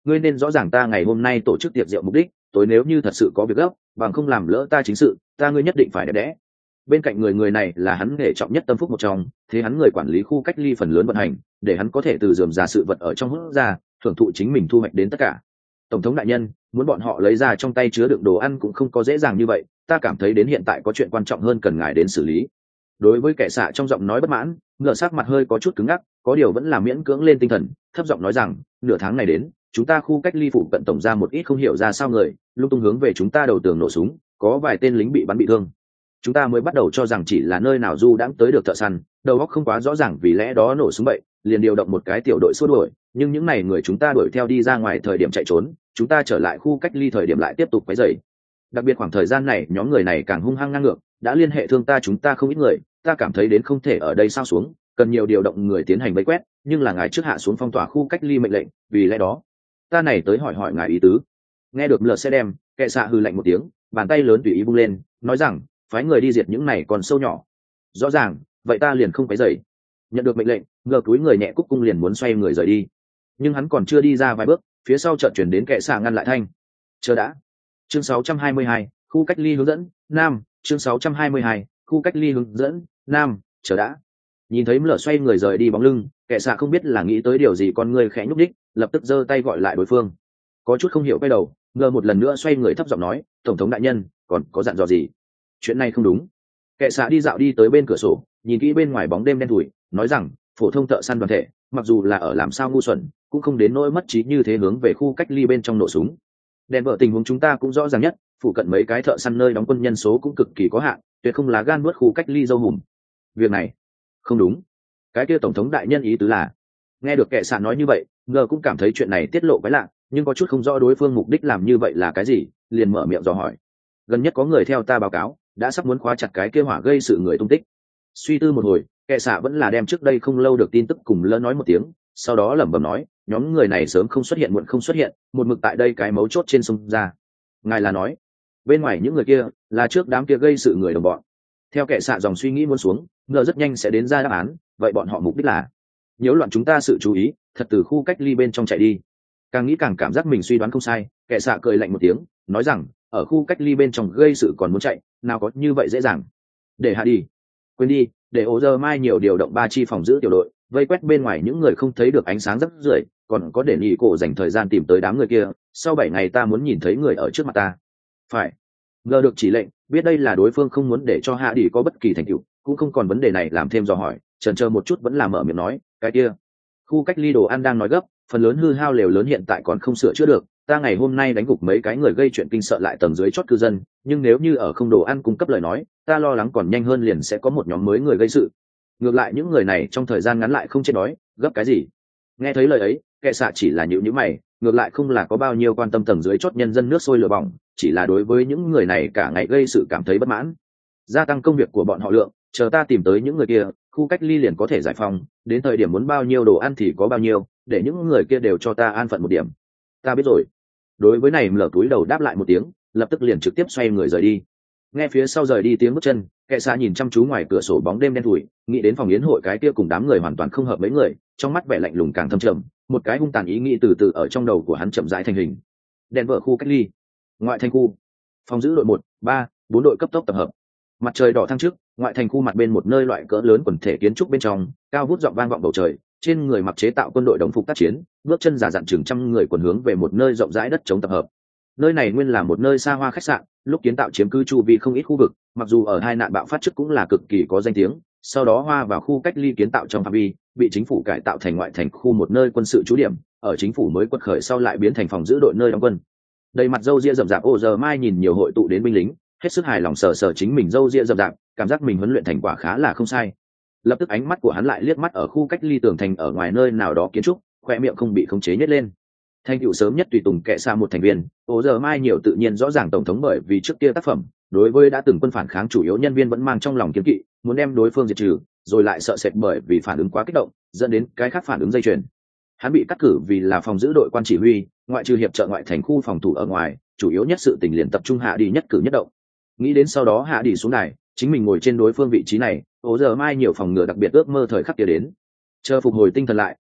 Speaker 1: ngươi nên rõ ràng ta ngày hôm nay tổ chức tiệc rượu mục đích, tối nếu như thật sự có việc gấp bằng không làm lỡ ta chính sự, ta ngươi nhất định phải đẹp đẽ. Bên cạnh người này là hắn nghệ trọng nhất tâm phúc một trong, thế hắn người quản lý khu cách ly phần lớn vận hành, để hắn có thể từ dườm ra sự vật ở trong hút ra, thưởng thụ chính mình thu hoạch đến tất cả. Tổng thống đại nhân, muốn bọn họ lấy ra trong tay chứa đựng đồ ăn cũng không có dễ dàng như vậy, ta cảm thấy đến hiện tại có chuyện quan trọng hơn cần ngài đến xử lý. Đối với kẻ xạ trong giọng nói bất mãn, ngựa sắc mặt hơi có chút cứng ngắc, có điều vẫn là miễn cưỡng lên tinh thần, thấp giọng nói rằng, nửa tháng này đến, chúng ta khu cách ly phụ cận tổng ra một ít không hiểu ra sao người, lung tung hướng về chúng ta đầu tường nổ súng, có vài tên lính bị bắn bị thương. Chúng ta mới bắt đầu cho rằng chỉ là nơi nào du đãng tới được thợ săn, đầu óc không quá rõ ràng, vì lẽ đó nổ súng vậy, liền điều động một cái tiểu đội xua đuổi, nhưng những này người chúng ta đuổi theo đi ra ngoài thời điểm chạy trốn, chúng ta trở lại khu cách ly thời điểm lại tiếp tục quấy rầy. Đặc biệt khoảng thời gian này nhóm người này càng hung hăng ngang ngược, đã liên hệ thương ta chúng ta không ít người, ta cảm thấy đến không thể ở đây sao xuống, cần nhiều điều động người tiến hành vây quét, nhưng là ngài trước hạ xuống phong tỏa khu cách ly mệnh lệnh, vì lẽ đó ta này tới hỏi ngài ý tứ. Nghe được lờ xe đem, kệ xạ hừ lạnh một tiếng, bàn tay lớn tùy ý bung lên, nói rằng phái người đi diệt những này còn sâu nhỏ. Rõ ràng, vậy ta liền không phải dậy. Nhận được mệnh lệnh, ngờ túi người nhẹ cúc cung liền muốn xoay người rời đi, nhưng hắn còn chưa đi ra vài bước, phía sau chợt chuyển đến kệ xạ ngăn lại thanh. Chờ đã. Chương 622, khu cách ly hướng dẫn nam. Chương 622, khu cách ly hướng dẫn nam. Chờ đã. Nhìn thấy lờ xoay người rời đi bóng lưng, kệ xạ không biết là nghĩ tới điều gì, con người khẽ nhúc đích, lập tức giơ tay gọi lại đối phương. Có chút không hiểu quay đầu, ngờ một lần nữa xoay người thấp giọng nói, tổng thống đại nhân, còn có dặn dò gì? Chuyện này không đúng. Kệ xạ đi dạo đi tới bên cửa sổ, nhìn kỹ bên ngoài bóng đêm đen thủi, nói rằng phổ thông thợ săn đoàn thể, mặc dù là ở làm sao ngu xuẩn, cũng không đến nỗi mất trí như thế hướng về khu cách ly bên trong nổ súng. Đèn vợ tình huống chúng ta cũng rõ ràng nhất, phụ cận mấy cái thợ săn nơi đóng quân nhân số cũng cực kỳ có hạn, tuyệt không là gan nuốt khu cách ly dâu hùm. Việc này không đúng. Cái kia tổng thống đại nhân ý tứ là? Nghe được kệ xạ nói như vậy, ngờ cũng cảm thấy chuyện này tiết lộ quái lạ, nhưng có chút không rõ đối phương mục đích làm như vậy là cái gì, liền mở miệng dò hỏi. Gần nhất có người theo ta báo cáo, đã sắp muốn khóa chặt cái kia hỏa gây sự người tung tích. Suy tư một hồi, kệ xạ vẫn là đem trước đây không lâu được tin tức cùng lỡ nói một tiếng, sau đó lẩm bẩm nói, nhóm người này sớm không xuất hiện muộn không xuất hiện, một mực tại đây cái mấu chốt trên sông ra. Ngài là nói bên ngoài những người kia là trước đám kia gây sự người đồng bọn? Theo kệ xạ dòng suy nghĩ muốn xuống, ngờ rất nhanh sẽ đến ra đáp án, vậy bọn họ mục đích là nhiễu loạn chúng ta sự chú ý, thật từ khu cách ly bên trong chạy đi. Càng nghĩ càng cảm giác mình suy đoán không sai, kệ xạ cười lạnh một tiếng, nói rằng ở khu cách ly bên trong gây sự còn muốn chạy, nào có như vậy dễ dàng. Để hạ đi, quên đi, để ổ giờ mai nhiều điều động 3 chi phòng giữ tiểu đội, vây quét bên ngoài những người không thấy được ánh sáng rất rưởi, còn có để nghị cổ dành thời gian tìm tới đám người kia, sau 7 ngày ta muốn nhìn thấy người ở trước mặt ta. Phải. Ngờ được chỉ lệnh, biết đây là đối phương không muốn để cho hạ đi có bất kỳ thành tựu, cũng không còn vấn đề này làm thêm dò hỏi, chần chờ một chút vẫn là mở miệng nói, cái kia khu cách ly đồ ăn đang nói gấp, phần lớn hư hao lều lớn hiện tại còn không sửa chữa được, ta ngày hôm nay đánh gục mấy cái người gây chuyện kinh sợ lại tầng dưới chót cư dân, nhưng nếu như ở không đồ ăn cung cấp lời nói, ta lo lắng còn nhanh hơn liền sẽ có một nhóm mới người gây sự. Ngược lại những người này trong thời gian ngắn lại không chết đói, gấp cái gì? Nghe thấy lời ấy, kệ xạ chỉ là nhíu mày, ngược lại không là có bao nhiêu quan tâm tầng dưới chót nhân dân nước sôi lửa bỏng, chỉ là đối với những người này cả ngày gây sự cảm thấy bất mãn. Gia tăng công việc của bọn họ lượng, chờ ta tìm tới những người kia, khu cách ly liền có thể giải phóng, đến thời điểm muốn bao nhiêu đồ ăn thì có bao nhiêu, để những người kia đều cho ta an phận một điểm. Ta biết rồi. Đối với này lở túi đầu đáp lại một tiếng, lập tức liền trực tiếp xoay người rời đi. Nghe phía sau rời đi tiếng bước chân, kệ xạ nhìn chăm chú ngoài cửa sổ bóng đêm đen thủi, nghĩ đến phòng yến hội cái kia cùng đám người hoàn toàn không hợp mấy người, trong mắt vẻ lạnh lùng càng thâm trầm, một cái hung tàn ý nghĩ từ từ ở trong đầu của hắn chậm rãi thành hình. Đèn vợ khu cách ly, ngoại thành khu, phòng giữ đội 1, 3, 4 đội cấp tốc tập hợp. Mặt trời đỏ thăng trước, ngoại thành khu mặt bên một nơi loại cỡ lớn quần thể kiến trúc bên trong, cao vút giọng vang vọng bầu trời, trên người mặc chế tạo quân đội đồng phục tác chiến, bước chân giả dặn chừng trăm người quần hướng về một nơi rộng rãi đất chống tập hợp. Nơi này nguyên là một nơi xa hoa khách sạn, lúc kiến tạo chiếm cứ chu vi không ít khu vực, mặc dù ở hai nạn bạo phát trước cũng là cực kỳ có danh tiếng, sau đó hoa vào khu cách ly kiến tạo trong phạm vi, bị chính phủ cải tạo thành ngoại thành khu một nơi quân sự trú điểm, ở chính phủ mới quật khởi sau lại biến thành phòng giữ đội nơi đóng quân. Đầy mặt râu ria rậm rạp ô giờ mai nhìn nhiều hội tụ đến binh lính, hết sức hài lòng sờ sờ chính mình râu ria rậm rạp, cảm giác mình huấn luyện thành quả khá là không sai. Lập tức ánh mắt của hắn lại liếc mắt ở khu cách ly tường thành ở ngoài nơi nào đó kiến trúc, khoe miệng không bị khống chế nhếch lên. Thành tựu sớm nhất tùy tùng kệ xa một thành viên, ô giờ mai nhiều tự nhiên rõ ràng tổng thống bởi vì trước kia tác phẩm, đối với đã từng quân phản kháng chủ yếu nhân viên vẫn mang trong lòng kiêng kỵ, muốn đem đối phương diệt trừ, rồi lại sợ sệt bởi vì phản ứng quá kích động, dẫn đến cái khác phản ứng dây chuyền. Hắn bị cắt cử vì là phòng giữ đội quan chỉ huy, ngoại trừ hiệp trợ ngoại thành khu phòng thủ ở ngoài, chủ yếu nhất sự tình liền tập trung hạ đi nhất cử nhất động. Nghĩ đến sau đó hạ đi xuống đài, chính mình ngồi trên đối phương vị trí này, ô giờ mai nhiều phòng ngừa đặc biệt ước mơ thời khắc kia đến. Chờ phục hồi tinh thần lại,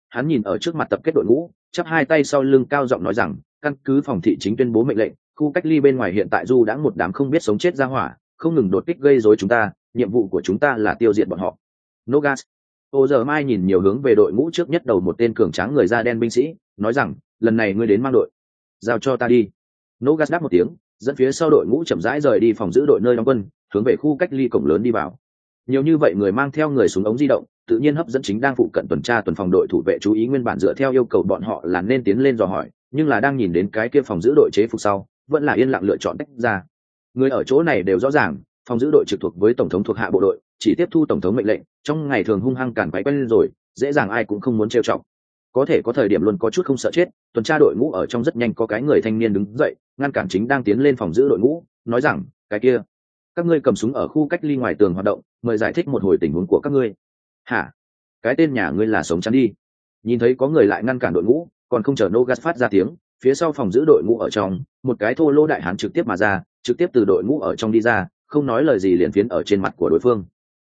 Speaker 1: Hắn nhìn ở trước mặt tập kết đội ngũ, chắp hai tay sau lưng cao giọng nói rằng, căn cứ phòng thị chính tuyên bố mệnh lệnh, khu cách ly bên ngoài hiện tại du đã một đám không biết sống chết ra hỏa, không ngừng đột kích gây rối chúng ta, nhiệm vụ của chúng ta là tiêu diệt bọn họ. Nogas. Ô giờ mai nhìn nhiều hướng về đội ngũ trước nhất đầu một tên cường tráng người da đen binh sĩ, nói rằng, lần này ngươi đến mang đội, giao cho ta đi. Nogas đáp một tiếng, dẫn phía sau đội ngũ chậm rãi rời đi phòng giữ đội nơi đóng quân, hướng về khu cách ly cổng lớn đi vào. Nhiều như vậy người mang theo người súng ống di động, tự nhiên hấp dẫn chính đang phụ cận tuần tra tuần phòng đội thủ vệ chú ý. Nguyên bản dựa theo yêu cầu bọn họ là nên tiến lên dò hỏi, nhưng là đang nhìn đến cái kia phòng giữ đội chế phục sau, vẫn là yên lặng lựa chọn tách ra. Người ở chỗ này đều rõ ràng, phòng giữ đội trực thuộc với tổng thống thuộc hạ bộ đội, chỉ tiếp thu tổng thống mệnh lệnh, trong ngày thường hung hăng cản quấy quen rồi, dễ dàng ai cũng không muốn trêu chọc. Có thể có thời điểm luôn có chút không sợ chết, tuần tra đội ngũ ở trong rất nhanh có cái người thanh niên đứng dậy, ngăn cản chính đang tiến lên phòng giữ đội ngũ, nói rằng, cái kia, các ngươi cầm súng ở khu cách ly ngoài tường hoạt động, mời giải thích một hồi tình huống của các ngươi. Hả? Cái tên nhà ngươi là sống chắn đi. Nhìn thấy có người lại ngăn cản đội ngũ, còn không chờ Nogas phát ra tiếng, phía sau phòng giữ đội ngũ ở trong, một cái thô lô đại hán trực tiếp mà ra, trực tiếp từ đội ngũ ở trong đi ra, không nói lời gì liền phiến ở trên mặt của đối phương.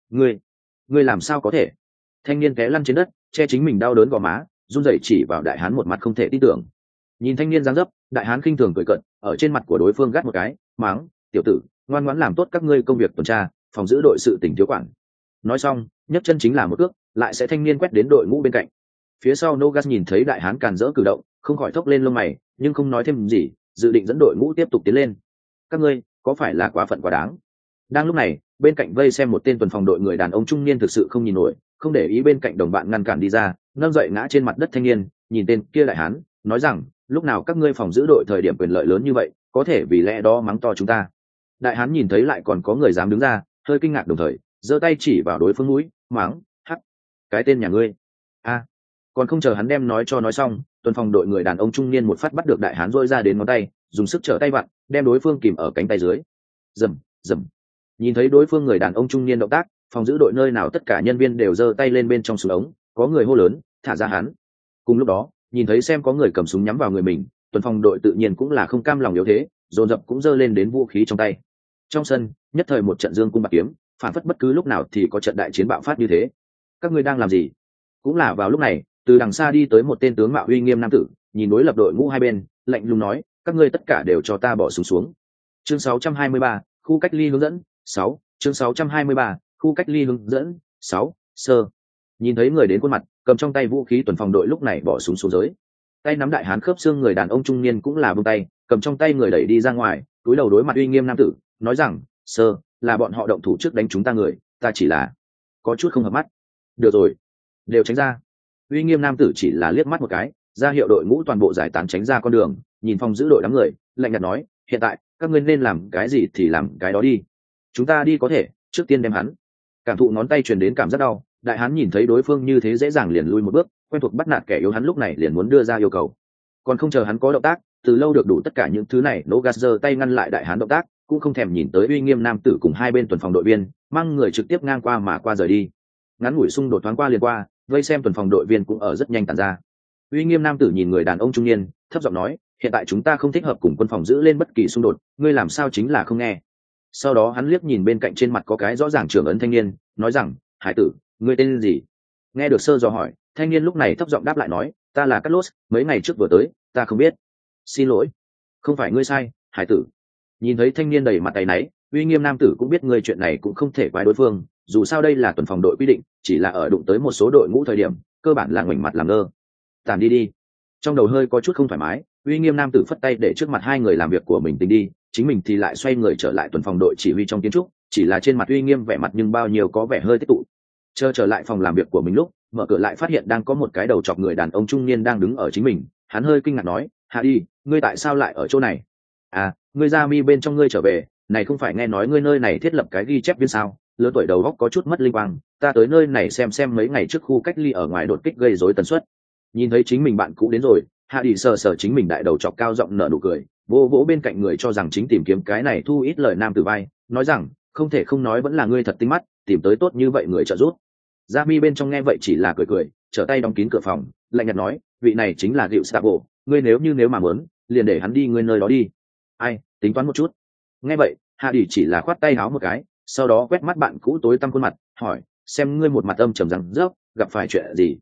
Speaker 1: Ngươi làm sao có thể? Thanh niên té lăn trên đất, che chính mình đau đớn gò má, run rẩy chỉ vào đại hán một mặt không thể tin tưởng. Nhìn thanh niên dáng dấp, đại hán khinh thường cười cợt, ở trên mặt của đối phương gắt một cái, mắng, tiểu tử, ngoan ngoãn làm tốt các ngươi công việc tuần tra, phòng giữ đội sự tình thiếu quản. Nói xong, nhấc chân chính là một cước, lại sẽ thanh niên quét đến đội ngũ bên cạnh. Phía sau Nogas nhìn thấy đại hán càn rỡ cử động, không khỏi thốc lên lông mày, nhưng không nói thêm gì, dự định dẫn đội ngũ tiếp tục tiến lên. Các ngươi có phải là quá phận quá đáng? Đang lúc này, bên cạnh vây xem một tên tuần phòng đội người đàn ông trung niên thực sự không nhìn nổi, không để ý bên cạnh đồng bạn ngăn cản đi ra, nâng dậy ngã trên mặt đất thanh niên, nhìn tên kia đại hán, nói rằng, lúc nào các ngươi phòng giữ đội thời điểm quyền lợi lớn như vậy, có thể vì lẽ đó mắng to chúng ta. Đại hán nhìn thấy lại còn có người dám đứng ra, hơi kinh ngạc đồng thời, giơ tay chỉ vào đối phương mũi, mắng, hắc, cái tên nhà ngươi. A. Còn không chờ hắn đem nói xong, tuần phòng đội người đàn ông trung niên một phát bắt được đại hán rôi ra đến ngón tay, dùng sức trở tay vặn, đem đối phương kìm ở cánh tay dưới. Rầm, rầm. Nhìn thấy đối phương người đàn ông trung niên động tác, phòng giữ đội nơi nào tất cả nhân viên đều giơ tay lên bên trong súng ống, có người hô lớn, thả ra hắn. Cùng lúc đó, nhìn thấy xem có người cầm súng nhắm vào người mình, tuần phòng đội tự nhiên cũng là không cam lòng yếu thế, dồn dập cũng giơ lên đến vũ khí trong tay. Trong sân, nhất thời một trận dương cung bạc kiếm, phản phất bất cứ lúc nào thì có trận đại chiến bạo phát như thế. Các ngươi đang làm gì? Cũng là vào lúc này, từ đằng xa đi tới một tên tướng mạo uy nghiêm nam tử, nhìn đối lập đội ngũ hai bên, lạnh lùng nói, các ngươi tất cả đều cho ta bỏ súng xuống. Chương 623, khu cách ly hướng dẫn 6, chương 623, khu cách ly hướng dẫn 6, sơ. Nhìn thấy người đến khuôn mặt, cầm trong tay vũ khí tuần phòng đội lúc này bỏ súng xuống dưới. Tay nắm đại hán khớp xương người đàn ông trung niên cũng là buông tay, cầm trong tay người đẩy đi ra ngoài, cúi đầu đối mặt uy nghiêm nam tử, nói rằng, sơ, là bọn họ động thủ trước đánh chúng ta người, ta chỉ là có chút không hợp mắt. Được rồi, đều tránh ra. Uy nghiêm nam tử chỉ là liếc mắt một cái, ra hiệu đội ngũ toàn bộ giải tán tránh ra con đường, nhìn phòng giữ đội đám người, lạnh nhạt nói, hiện tại các ngươi nên làm cái gì thì làm cái đó đi. Chúng ta đi có thể, trước tiên đem hắn. Cảm thụ ngón tay truyền đến cảm giác đau, đại hán nhìn thấy đối phương như thế dễ dàng liền lui một bước, quen thuộc bắt nạt kẻ yếu, hắn lúc này liền muốn đưa ra yêu cầu. Còn không chờ hắn có động tác, từ lâu được đủ tất cả những thứ này, Nogas giơ tay ngăn lại đại hán động tác, cũng không thèm nhìn tới uy nghiêm nam tử cùng hai bên tuần phòng đội viên, mang người trực tiếp ngang qua mà qua rời đi. Ngắn ngủi xung đột thoáng qua liền qua, vây xem tuần phòng đội viên cũng ở rất nhanh tàn ra. Uy nghiêm nam tử nhìn người đàn ông trung niên, thấp giọng nói, hiện tại chúng ta không thích hợp cùng quân phòng giữ lên bất kỳ xung đột, ngươi làm sao chính là không nghe. Sau đó hắn liếc nhìn bên cạnh trên mặt có cái rõ ràng trưởng ấn thanh niên, nói rằng, hải tử, ngươi tên gì? Nghe được sơ dò hỏi, thanh niên lúc này thấp giọng đáp lại nói, ta là Carlos, mấy ngày trước vừa tới, ta không biết. Xin lỗi, không phải ngươi sai, hải tử. Nhìn thấy thanh niên đầy mặt tay náy, uy nghiêm nam tử cũng biết ngươi chuyện này cũng không thể quái đối phương, dù sao đây là tuần phòng đội quy định, chỉ là ở đụng tới một số đội ngũ thời điểm, cơ bản là ngoảnh mặt làm ngơ. Tàn đi đi. Trong đầu hơi có chút không thoải mái, uy nghiêm nam tử phất tay để trước mặt hai người làm việc của mình tính đi, chính mình thì lại xoay người trở lại tuần phòng đội chỉ huy trong kiến trúc, chỉ là trên mặt uy nghiêm vẻ mặt nhưng bao nhiêu có vẻ hơi tích tụ. Chờ trở lại phòng làm việc của mình lúc, mở cửa lại phát hiện đang có một cái đầu chọc người đàn ông trung niên đang đứng ở chính mình, hắn hơi kinh ngạc nói, hạ đi, ngươi tại sao lại ở chỗ này? À, ngươi ra mi bên trong ngươi trở về, này không phải nghe nói ngươi nơi này thiết lập cái ghi chép viên sao? Lớn tuổi đầu góc có chút mất linh quang, ta tới nơi này xem mấy ngày trước khu cách ly ở ngoài đột kích gây rối tần suất. Nhìn thấy chính mình bạn cũ đến rồi, hạ đi sờ sờ chính mình đại đầu chọc cao giọng nở nụ cười, vỗ vỗ bên cạnh người cho rằng chính tìm kiếm cái này thu ít lời nam tử vai, nói rằng, không thể không nói vẫn là ngươi thật tinh mắt, tìm tới tốt như vậy người trợ giúp. Gia Mi bên trong nghe vậy chỉ là cười cười, trở tay đóng kín cửa phòng, lạnh nhạt nói, vị này chính là Diệu Stavo, ngươi nếu mà muốn, liền để hắn đi ngươi nơi đó đi. Ai, tính toán một chút. Nghe vậy, hạ đi chỉ là khoát tay háo một cái, sau đó quét mắt bạn cũ tối tăm khuôn mặt, hỏi, xem ngươi một mặt âm trầm rằng rớp, gặp phải chuyện gì?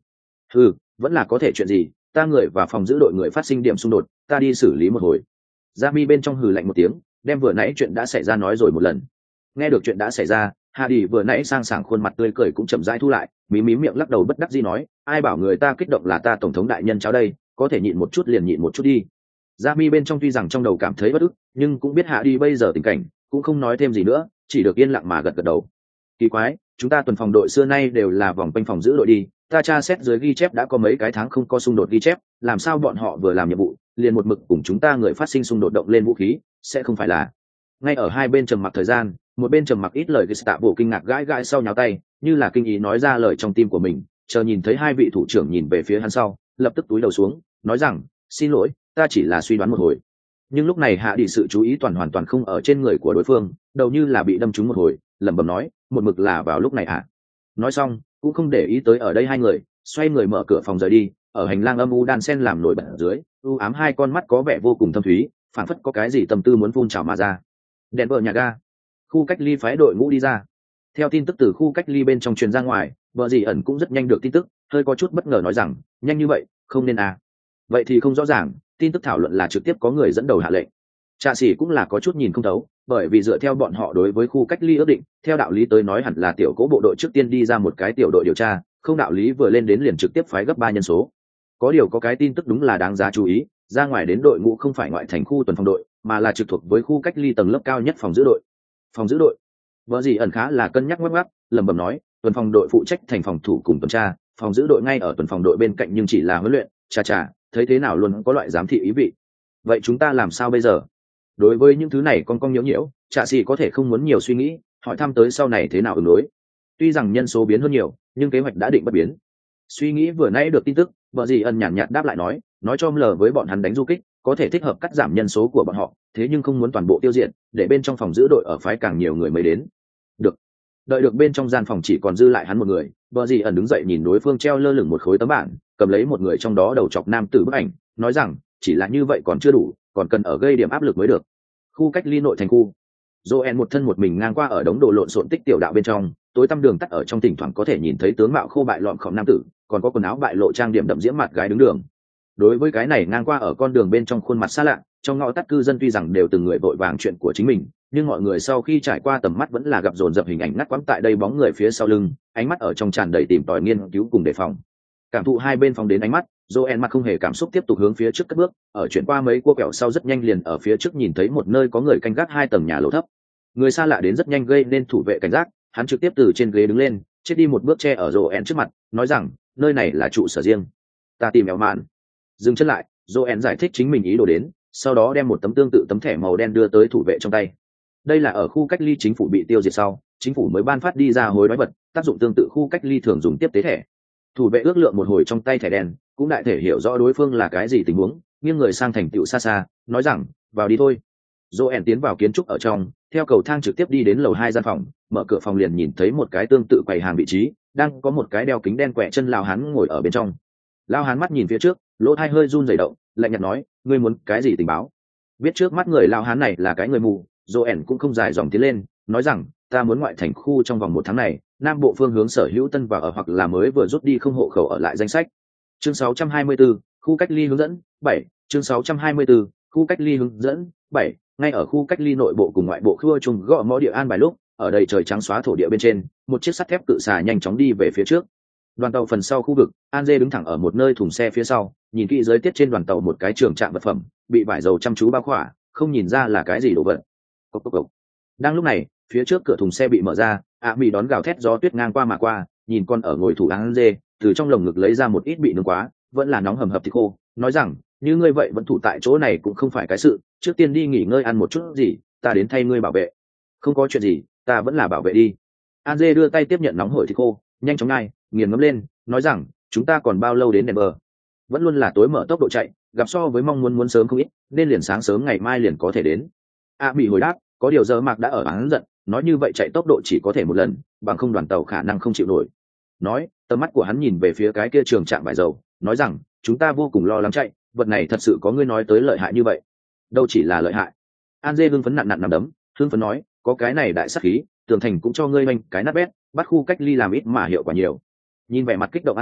Speaker 1: Vẫn là có thể chuyện gì, ta người và phòng giữ đội người phát sinh điểm xung đột, ta đi xử lý một hồi. Gia Mi bên trong hừ lạnh một tiếng, đem vừa nãy chuyện đã xảy ra nói rồi một lần. Nghe được chuyện đã xảy ra, Hà Đi vừa nãy sang sảng khuôn mặt tươi cười cũng chậm rãi thu lại, mí mí miệng lắc đầu bất đắc dĩ nói, ai bảo người ta kích động là ta tổng thống đại nhân cháu đây, có thể nhịn một chút liền nhịn một chút đi. Gia Mi bên trong tuy rằng trong đầu cảm thấy bất ức, nhưng cũng biết Hà Đi bây giờ tình cảnh, cũng không nói thêm gì nữa, chỉ được yên lặng mà gật gật đầu. Kỳ quái, chúng ta tuần phòng đội xưa nay đều là vòng quanh phòng giữ đội đi, ta tra xét dưới ghi chép đã có mấy cái tháng không có xung đột ghi chép, làm sao bọn họ vừa làm nhiệm vụ liền một mực cùng chúng ta người phát sinh xung đột động lên vũ khí, sẽ không phải là. Ngay ở hai bên trầm mặc thời gian, một bên trầm mặc ít lời Gestapo kinh ngạc gãi gãi sau nháo tay, như là kinh ý nói ra lời trong tim của mình, chờ nhìn thấy hai vị thủ trưởng nhìn về phía hắn sau, lập tức túi đầu xuống, nói rằng, xin lỗi, ta chỉ là suy đoán một hồi. Nhưng lúc này Hạ Đi sự chú ý hoàn toàn không ở trên người của đối phương, đầu như là bị đâm trúng một hồi, lẩm bẩm nói, một mực là vào lúc này à. Nói xong, cũng không để ý tới ở đây hai người, xoay người mở cửa phòng rời đi, ở hành lang âm u đan sen làm nổi bật ở dưới, u ám hai con mắt có vẻ vô cùng thâm thúy, phảng phất có cái gì tâm tư muốn phun trào mà ra. Đèn vợ nhà ga, khu cách ly phái đội ngũ đi ra. Theo tin tức từ khu cách ly bên trong truyền ra ngoài, vợ dì ẩn cũng rất nhanh được tin tức, hơi có chút bất ngờ nói rằng, nhanh như vậy, không nên à. Vậy thì không rõ ràng, tin tức thảo luận là trực tiếp có người dẫn đầu hạ lệnh. Trạ sĩ cũng là có chút nhìn không thấu, bởi vì dựa theo bọn họ đối với khu cách ly ước định, theo đạo lý tới nói hẳn là tiểu cố bộ đội trước tiên đi ra một cái tiểu đội điều tra, không đạo lý vừa lên đến liền trực tiếp phái gấp 3 nhân số. Có điều có cái tin tức đúng là đáng giá chú ý, ra ngoài đến đội ngũ không phải ngoại thành khu tuần phòng đội, mà là trực thuộc với khu cách ly tầng lớp cao nhất phòng giữ đội. Phòng giữ đội. Vợ gì ẩn khá là cân nhắc ngoắc ngoắc, lẩm bẩm nói, tuần phòng đội phụ trách thành phòng thủ cùng tuần tra, phòng giữ đội ngay ở tuần phòng đội bên cạnh nhưng chỉ là huấn luyện, chà, thấy thế nào luôn có loại giám thị ý vị. Vậy chúng ta làm sao bây giờ? Đối với những thứ này con nhiễu nhiễu, Trạ sĩ có thể không muốn nhiều suy nghĩ, hỏi thăm tới sau này thế nào ứng đối. Tuy rằng nhân số biến hơn nhiều, nhưng kế hoạch đã định bất biến. Suy nghĩ vừa nãy được tin tức, vợ gì ẩn nhàn nhạt đáp lại nói cho lờ với bọn hắn đánh du kích, có thể thích hợp cắt giảm nhân số của bọn họ, thế nhưng không muốn toàn bộ tiêu diệt, để bên trong phòng giữ đội ở phái càng nhiều người mới đến. Được. Đợi được bên trong gian phòng chỉ còn dư lại hắn một người, vợ gì ẩn đứng dậy nhìn đối phương treo lơ lửng một khối tấm bảng, cầm lấy một người trong đó đầu chọc nam tử bức ảnh, nói rằng, chỉ là như vậy còn chưa đủ, còn cần ở gây điểm áp lực mới được. Khu cách ly nội thành khu. Joel một thân một mình ngang qua ở đống đồ lộn xộn tích tiểu đạo bên trong, tối tăm đường tắt ở trong thỉnh thoảng có thể nhìn thấy tướng mạo khô bại lọn khom nam tử, còn có quần áo bại lộ trang điểm đậm diễm mặt gái đứng đường. Đối với cái này ngang qua ở con đường bên trong khuôn mặt xa lạ, trong ngõ tắt cư dân tuy rằng đều từng người vội vàng chuyện của chính mình, nhưng mọi người sau khi trải qua tầm mắt vẫn là gặp dồn dập hình ảnh ngắt quãng tại đây bóng người phía sau lưng, ánh mắt ở trong tràn đầy tìm tòi nghiên cứu cùng đề phòng. Cảm thụ hai bên phòng đến ánh mắt, Joel mặt không hề cảm xúc tiếp tục hướng phía trước cất bước, ở chuyển qua mấy cua kẹo sau rất nhanh liền ở phía trước nhìn thấy một nơi có người canh gác 2 tầng nhà lầu thấp. Người xa lạ đến rất nhanh gây nên thủ vệ cảnh giác, hắn trực tiếp từ trên ghế đứng lên, chết đi một bước che ở Joel trước mặt, nói rằng, nơi này là trụ sở riêng. Ta tìm Éo Mạn. Dừng chân lại, Joel giải thích chính mình ý đồ đến, sau đó đem một tấm tương tự tấm thẻ màu đen đưa tới thủ vệ trong tay. Đây là ở khu cách ly chính phủ bị tiêu diệt sau, chính phủ mới ban phát đi ra hối đoái vật, tác dụng tương tự khu cách ly thường dùng tiếp tế thẻ. Thủ vệ ước lượng một hồi trong tay thẻ đen, cũng đại thể hiểu rõ đối phương là cái gì tình huống, nghiêng người sang thành tựu xa xa, nói rằng, vào đi thôi. Joel tiến vào kiến trúc ở trong, theo cầu thang trực tiếp đi đến lầu 2 gian phòng, mở cửa phòng liền nhìn thấy một cái tương tự quầy hàng vị trí, đang có một cái đeo kính đen quẹ chân lao hán ngồi ở bên trong. Lao hán mắt nhìn phía trước, lỗ tai hơi run rẩy động, lạnh nhạt nói, ngươi muốn cái gì tình báo? Biết trước mắt người lao hán này là cái người mù, Joel cũng không dài dòng tiến lên, nói rằng, ta muốn ngoại thành khu trong vòng 1 tháng này, nam bộ phương hướng sở hữu tân vào ở hoặc là mới vừa rút đi không hộ khẩu ở lại danh sách. Chương 624, khu cách ly hướng dẫn 7. Chương 624, khu cách ly hướng dẫn 7. Ngay ở khu cách ly nội bộ cùng ngoại bộ khua trùng gõ mõ địa an bài lúc, ở đây trời trắng xóa thổ địa bên trên, một chiếc sắt thép cự xà nhanh chóng đi về phía trước. Đoàn tàu phần sau khu vực, An Dê đứng thẳng ở một nơi thùng xe phía sau, nhìn kỹ dưới tiết trên đoàn tàu một cái trường trạng vật phẩm, bị vải dầu chăm chú bao khỏa, không nhìn ra là cái gì đồ vật. Cốc cốc cốc. Đang lúc này, phía trước cửa thùng xe bị mở ra, Mỹ đón gào thét gió tuyết ngang qua mà qua, nhìn con ở ngồi thủ An Dê, từ trong lồng ngực lấy ra một ít bị nướng quá, vẫn là nóng hầm hập thịt khô, nói rằng, như ngươi vậy vẫn thủ tại chỗ này cũng không phải cái sự, trước tiên đi nghỉ ngơi ăn một chút gì, ta đến thay ngươi bảo vệ. Không có chuyện gì, ta vẫn là bảo vệ đi. An Dê đưa tay tiếp nhận nóng hổi thịt khô, nhanh chóng nhai, nghiền ngấm lên, nói rằng, chúng ta còn bao lâu đến Denver? Vẫn luôn là tối mở tốc độ chạy, gặp so với mong muốn sớm không ít, nên liền sáng sớm ngày mai liền có thể đến. Bị hồi đáp, có điều giờ Mạc đã ở án giận, nói như vậy chạy tốc độ chỉ có thể một lần, bằng không đoàn tàu khả năng không chịu nổi. Nói, tầm mắt của hắn nhìn về phía cái kia trường trạm vải dầu, nói rằng, chúng ta vô cùng lo lắng chạy, vật này thật sự có ngươi nói tới lợi hại như vậy? Đâu chỉ là lợi hại. An Dê hưng phấn nặn nặn nằm đấm, hưng phấn nói, có cái này đại sắc khí, tường thành cũng cho ngươi manh cái nát bét, bắt khu cách ly làm ít mà hiệu quả nhiều. Nhìn vẻ mặt kích động An Dê,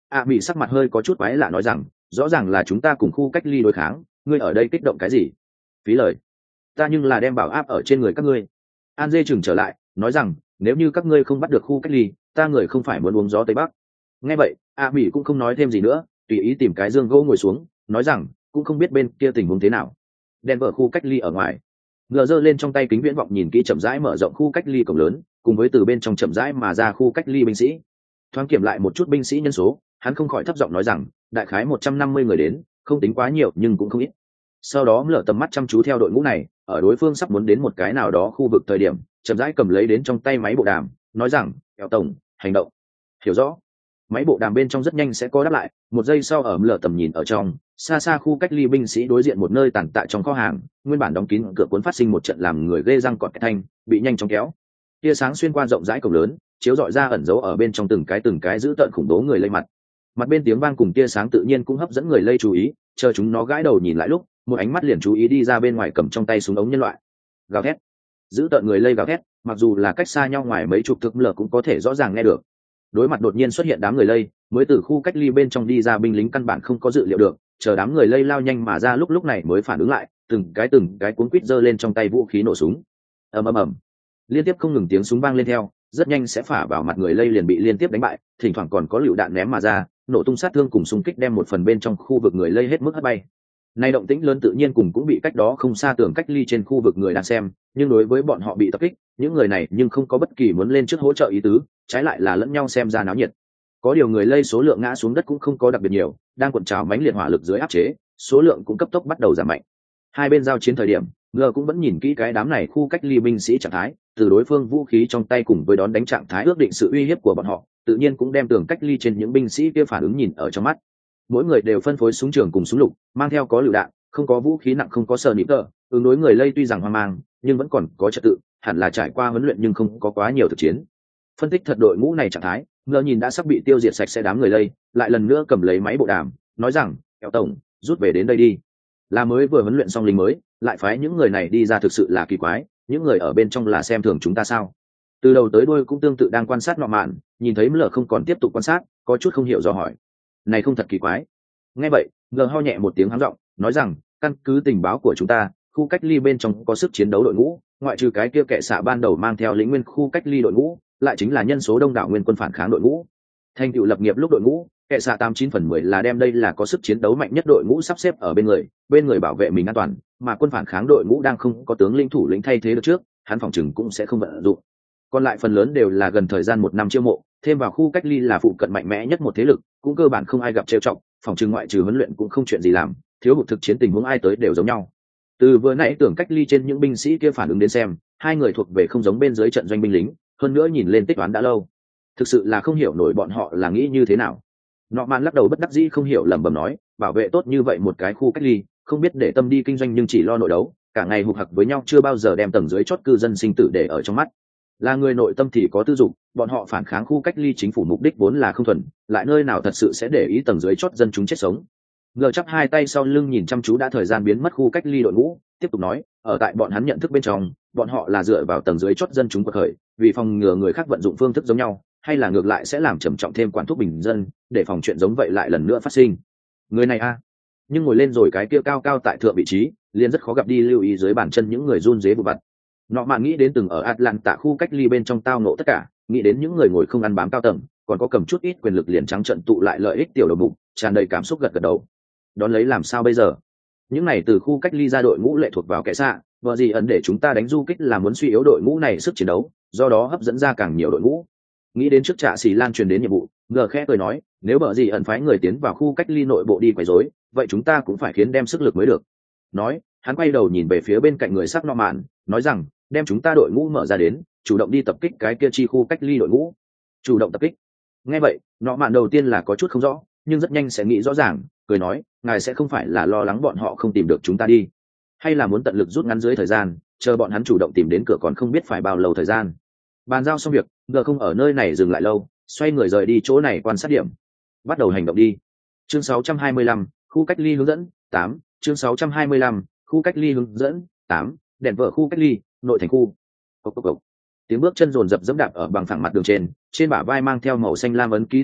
Speaker 1: Mỹ sắc mặt hơi có chút quái lạ nói rằng, rõ ràng là chúng ta cùng khu cách ly đối kháng, ngươi ở đây kích động cái gì? Phí lời, ta nhưng là đem bảo áp ở trên người các ngươi. An dê chừng trở lại nói rằng, nếu như các ngươi không bắt được khu cách ly, ta người không phải muốn uống gió tây bắc. Nghe vậy Mỹ cũng không nói thêm gì nữa, tùy ý tìm cái giường gỗ ngồi xuống, nói rằng cũng không biết bên kia tình huống thế nào. Đèn vợ khu cách ly ở ngoài, ngựa giơ lên trong tay kính viễn vọng nhìn kỹ chậm rãi mở rộng khu cách ly cổng lớn, cùng với từ bên trong chậm rãi mà ra khu cách ly binh sĩ. Thoáng kiểm lại một chút binh sĩ nhân số, hắn không khỏi thấp giọng nói rằng, đại khái 150 người đến, không tính quá nhiều nhưng cũng không ít. Sau đó lở tầm mắt chăm chú theo đội ngũ này, ở đối phương sắp muốn đến một cái nào đó khu vực thời điểm, chậm rãi cầm lấy đến trong tay máy bộ đàm, nói rằng, "Kéo tổng, hành động." Hiểu rõ. Máy bộ đàm bên trong rất nhanh sẽ có đáp lại, một giây sau ở lở tầm nhìn ở trong, xa xa khu cách ly binh sĩ đối diện một nơi tàn tạ trong kho hàng, nguyên bản đóng kín cửa cuốn phát sinh một trận làm người ghê răng cọt cái thanh, bị nhanh chóng kéo. Tia sáng xuyên qua rộng rãi cổng lớn, chiếu rọi ra ẩn dấu ở bên trong từng cái giữ tợn khủng bố người lây mặt. Mặt bên tiếng vang cùng tia sáng tự nhiên cũng hấp dẫn người lây chú ý, chờ chúng nó gãi đầu nhìn lại lúc, một ánh mắt liền chú ý đi ra bên ngoài cầm trong tay súng ống nhân loại. Gào thét. Giữ tợn người lây gào thét, mặc dù là cách xa nhau ngoài mấy chục thước lờ cũng có thể rõ ràng nghe được. Đối mặt đột nhiên xuất hiện đám người lây, mới từ khu cách ly bên trong đi ra binh lính căn bản không có dự liệu được, chờ đám người lây lao nhanh mà ra lúc này mới phản ứng lại, từng cái cuốn quít giơ lên trong tay vũ khí nổ súng. Ầm ầm ầm. Liên tiếp không ngừng tiếng súng vang lên theo, rất nhanh sẽ phả vào mặt người lây liền bị liên tiếp đánh bại, thỉnh thoảng còn có lựu đạn ném mà ra, nổ tung sát thương cùng xung kích đem một phần bên trong khu vực người lây hết mức hất bay. Nay động tĩnh lớn tự nhiên cùng cũng bị cách đó không xa tường cách ly trên khu vực người đang xem, nhưng đối với bọn họ bị tập kích, những người này nhưng không có bất kỳ muốn lên trước hỗ trợ ý tứ, trái lại là lẫn nhau xem ra náo nhiệt. Có điều người lây số lượng ngã xuống đất cũng không có đặc biệt nhiều, đang cuộn trào mãnh liệt hỏa lực dưới áp chế, số lượng cũng cấp tốc bắt đầu giảm mạnh. Hai bên giao chiến thời điểm, ngờ cũng vẫn nhìn kỹ cái đám này khu cách ly binh sĩ trạng thái, từ đối phương vũ khí trong tay cùng với đón đánh trạng thái ước định sự uy hiếp của bọn họ, tự nhiên cũng đem tường cách ly trên những binh sĩ kia phản ứng nhìn ở trong mắt. Mỗi người đều phân phối súng trường cùng súng lục, mang theo có lựu đạn, không có vũ khí nặng, không có sờ nịp tờ, ứng đối người lây tuy rằng hoang mang, nhưng vẫn còn có trật tự, hẳn là trải qua huấn luyện nhưng không có quá nhiều thực chiến. Phân tích thật đội ngũ này trạng thái, ngờ nhìn đã sắp bị tiêu diệt sạch sẽ đám người lây, lại lần nữa cầm lấy máy bộ đàm, nói rằng, "Kéo tổng, rút về đến đây đi." Là mới vừa huấn luyện xong lính mới, lại phái những người này đi ra thực sự là kỳ quái, những người ở bên trong là xem thường chúng ta sao? Từ đầu tới đuôi cũng tương tự đang quan sát nọ mạn, nhìn thấy Lở không còn tiếp tục quan sát, có chút không hiểu do hỏi, "Này không thật kỳ quái." Nghe vậy, Lở ho nhẹ một tiếng hắng giọng, nói rằng, "Căn cứ tình báo của chúng ta, khu cách ly bên trong có sức chiến đấu đội ngũ, ngoại trừ cái kia kệ xạ ban đầu mang theo lĩnh nguyên khu cách ly đội ngũ, lại chính là nhân số đông đảo nguyên quân phản kháng đội ngũ. Thành tựu lập nghiệp lúc đội ngũ, kệ xạ 89/10 là đem đây là có sức chiến đấu mạnh nhất đội ngũ sắp xếp ở bên người bảo vệ mình an toàn, mà quân phản kháng đội ngũ đang không có tướng lĩnh thủ lĩnh thay thế được trước, hắn phòng trừng cũng sẽ không vận dụng. Còn lại phần lớn đều là gần thời gian 1 năm chiêu mộ, thêm vào khu cách ly là phụ cận mạnh mẽ nhất một thế lực, cũng cơ bản không ai gặp trêu trọng, phòng trừng ngoại trừ huấn luyện cũng không chuyện gì làm, thiếu hụt thực chiến tình huống ai tới đều giống nhau." Từ vừa nãy tưởng cách ly trên những binh sĩ kia phản ứng đến xem, hai người thuộc về không giống bên dưới trận doanh binh lính, hơn nữa nhìn lên tích toán đã lâu, thực sự là không hiểu nổi bọn họ là nghĩ như thế nào. Nọ mạn lắc đầu bất đắc dĩ không hiểu lẩm bẩm nói, bảo vệ tốt như vậy một cái khu cách ly, không biết để tâm đi kinh doanh nhưng chỉ lo nội đấu, cả ngày hục hặc với nhau chưa bao giờ đem tầng dưới chót cư dân sinh tử để ở trong mắt. Là người nội tâm thì có tư dục, bọn họ phản kháng khu cách ly chính phủ mục đích vốn là không thuần, lại nơi nào thật sự sẽ để ý tầng dưới chót dân chúng chết sống. Ngờ chắp hai tay sau lưng nhìn chăm chú đã thời gian biến mất khu cách ly đội ngũ, tiếp tục nói, ở tại bọn hắn nhận thức bên trong, bọn họ là dựa vào tầng dưới chót dân chúng quật khởi, vì phòng ngừa người khác vận dụng phương thức giống nhau, hay là ngược lại sẽ làm trầm trọng thêm quản thúc bình dân, để phòng chuyện giống vậy lại lần nữa phát sinh. Người này a, nhưng ngồi lên rồi cái kia cao cao tại thượng vị trí, liền rất khó gặp đi lưu ý dưới bàn chân những người run rế vụ vặt. Nọ mạn nghĩ đến từng ở Atlanta khu cách ly bên trong tao ngộ tất cả, nghĩ đến những người ngồi không ăn bám cao tầng, còn có cầm chút ít quyền lực liền trắng trận tụ lại lợi ích tiểu đầu mục, tràn đầy cảm xúc gật gật đầu. Đón lấy làm sao bây giờ? Những này từ khu cách ly ra đội ngũ lệ thuộc vào kẻ xạ, vợ gì ẩn để chúng ta đánh du kích là muốn suy yếu đội ngũ này sức chiến đấu, do đó hấp dẫn ra càng nhiều đội ngũ. Nghĩ đến trước Trạ Sĩ Lan truyền đến nhiệm vụ, ngờ khẽ cười nói, nếu vợ gì ẩn phái người tiến vào khu cách ly nội bộ đi quấy rối, vậy chúng ta cũng phải khiến đem sức lực mới được. Nói, hắn quay đầu nhìn về phía bên cạnh người sắc nọ mạn, nói rằng, đem chúng ta đội ngũ mở ra đến, chủ động đi tập kích cái kia chi khu cách ly đội ngũ. Chủ động tập kích. Nghe vậy, nọ mạn đầu tiên là có chút không rõ, nhưng rất nhanh sẽ nghĩ rõ ràng, cười nói, ngài sẽ không phải là lo lắng bọn họ không tìm được chúng ta đi, hay là muốn tận lực rút ngắn dưới thời gian, chờ bọn hắn chủ động tìm đến cửa còn không biết phải bao lâu thời gian. Bàn giao xong việc, ngờ không ở nơi này dừng lại lâu, xoay người rời đi chỗ này quan sát điểm, bắt đầu hành động đi. Chương 625, khu cách ly hướng dẫn 8. Chương 625, khu cách ly hướng dẫn 8. Đèn vợ khu cách ly, nội thành khu. Cốc cốc cốc. Tiếng bước chân rồn rập dẫm đạp ở bằng phẳng mặt đường trên bả vai mang theo màu xanh lam ấn ký thủ vệ,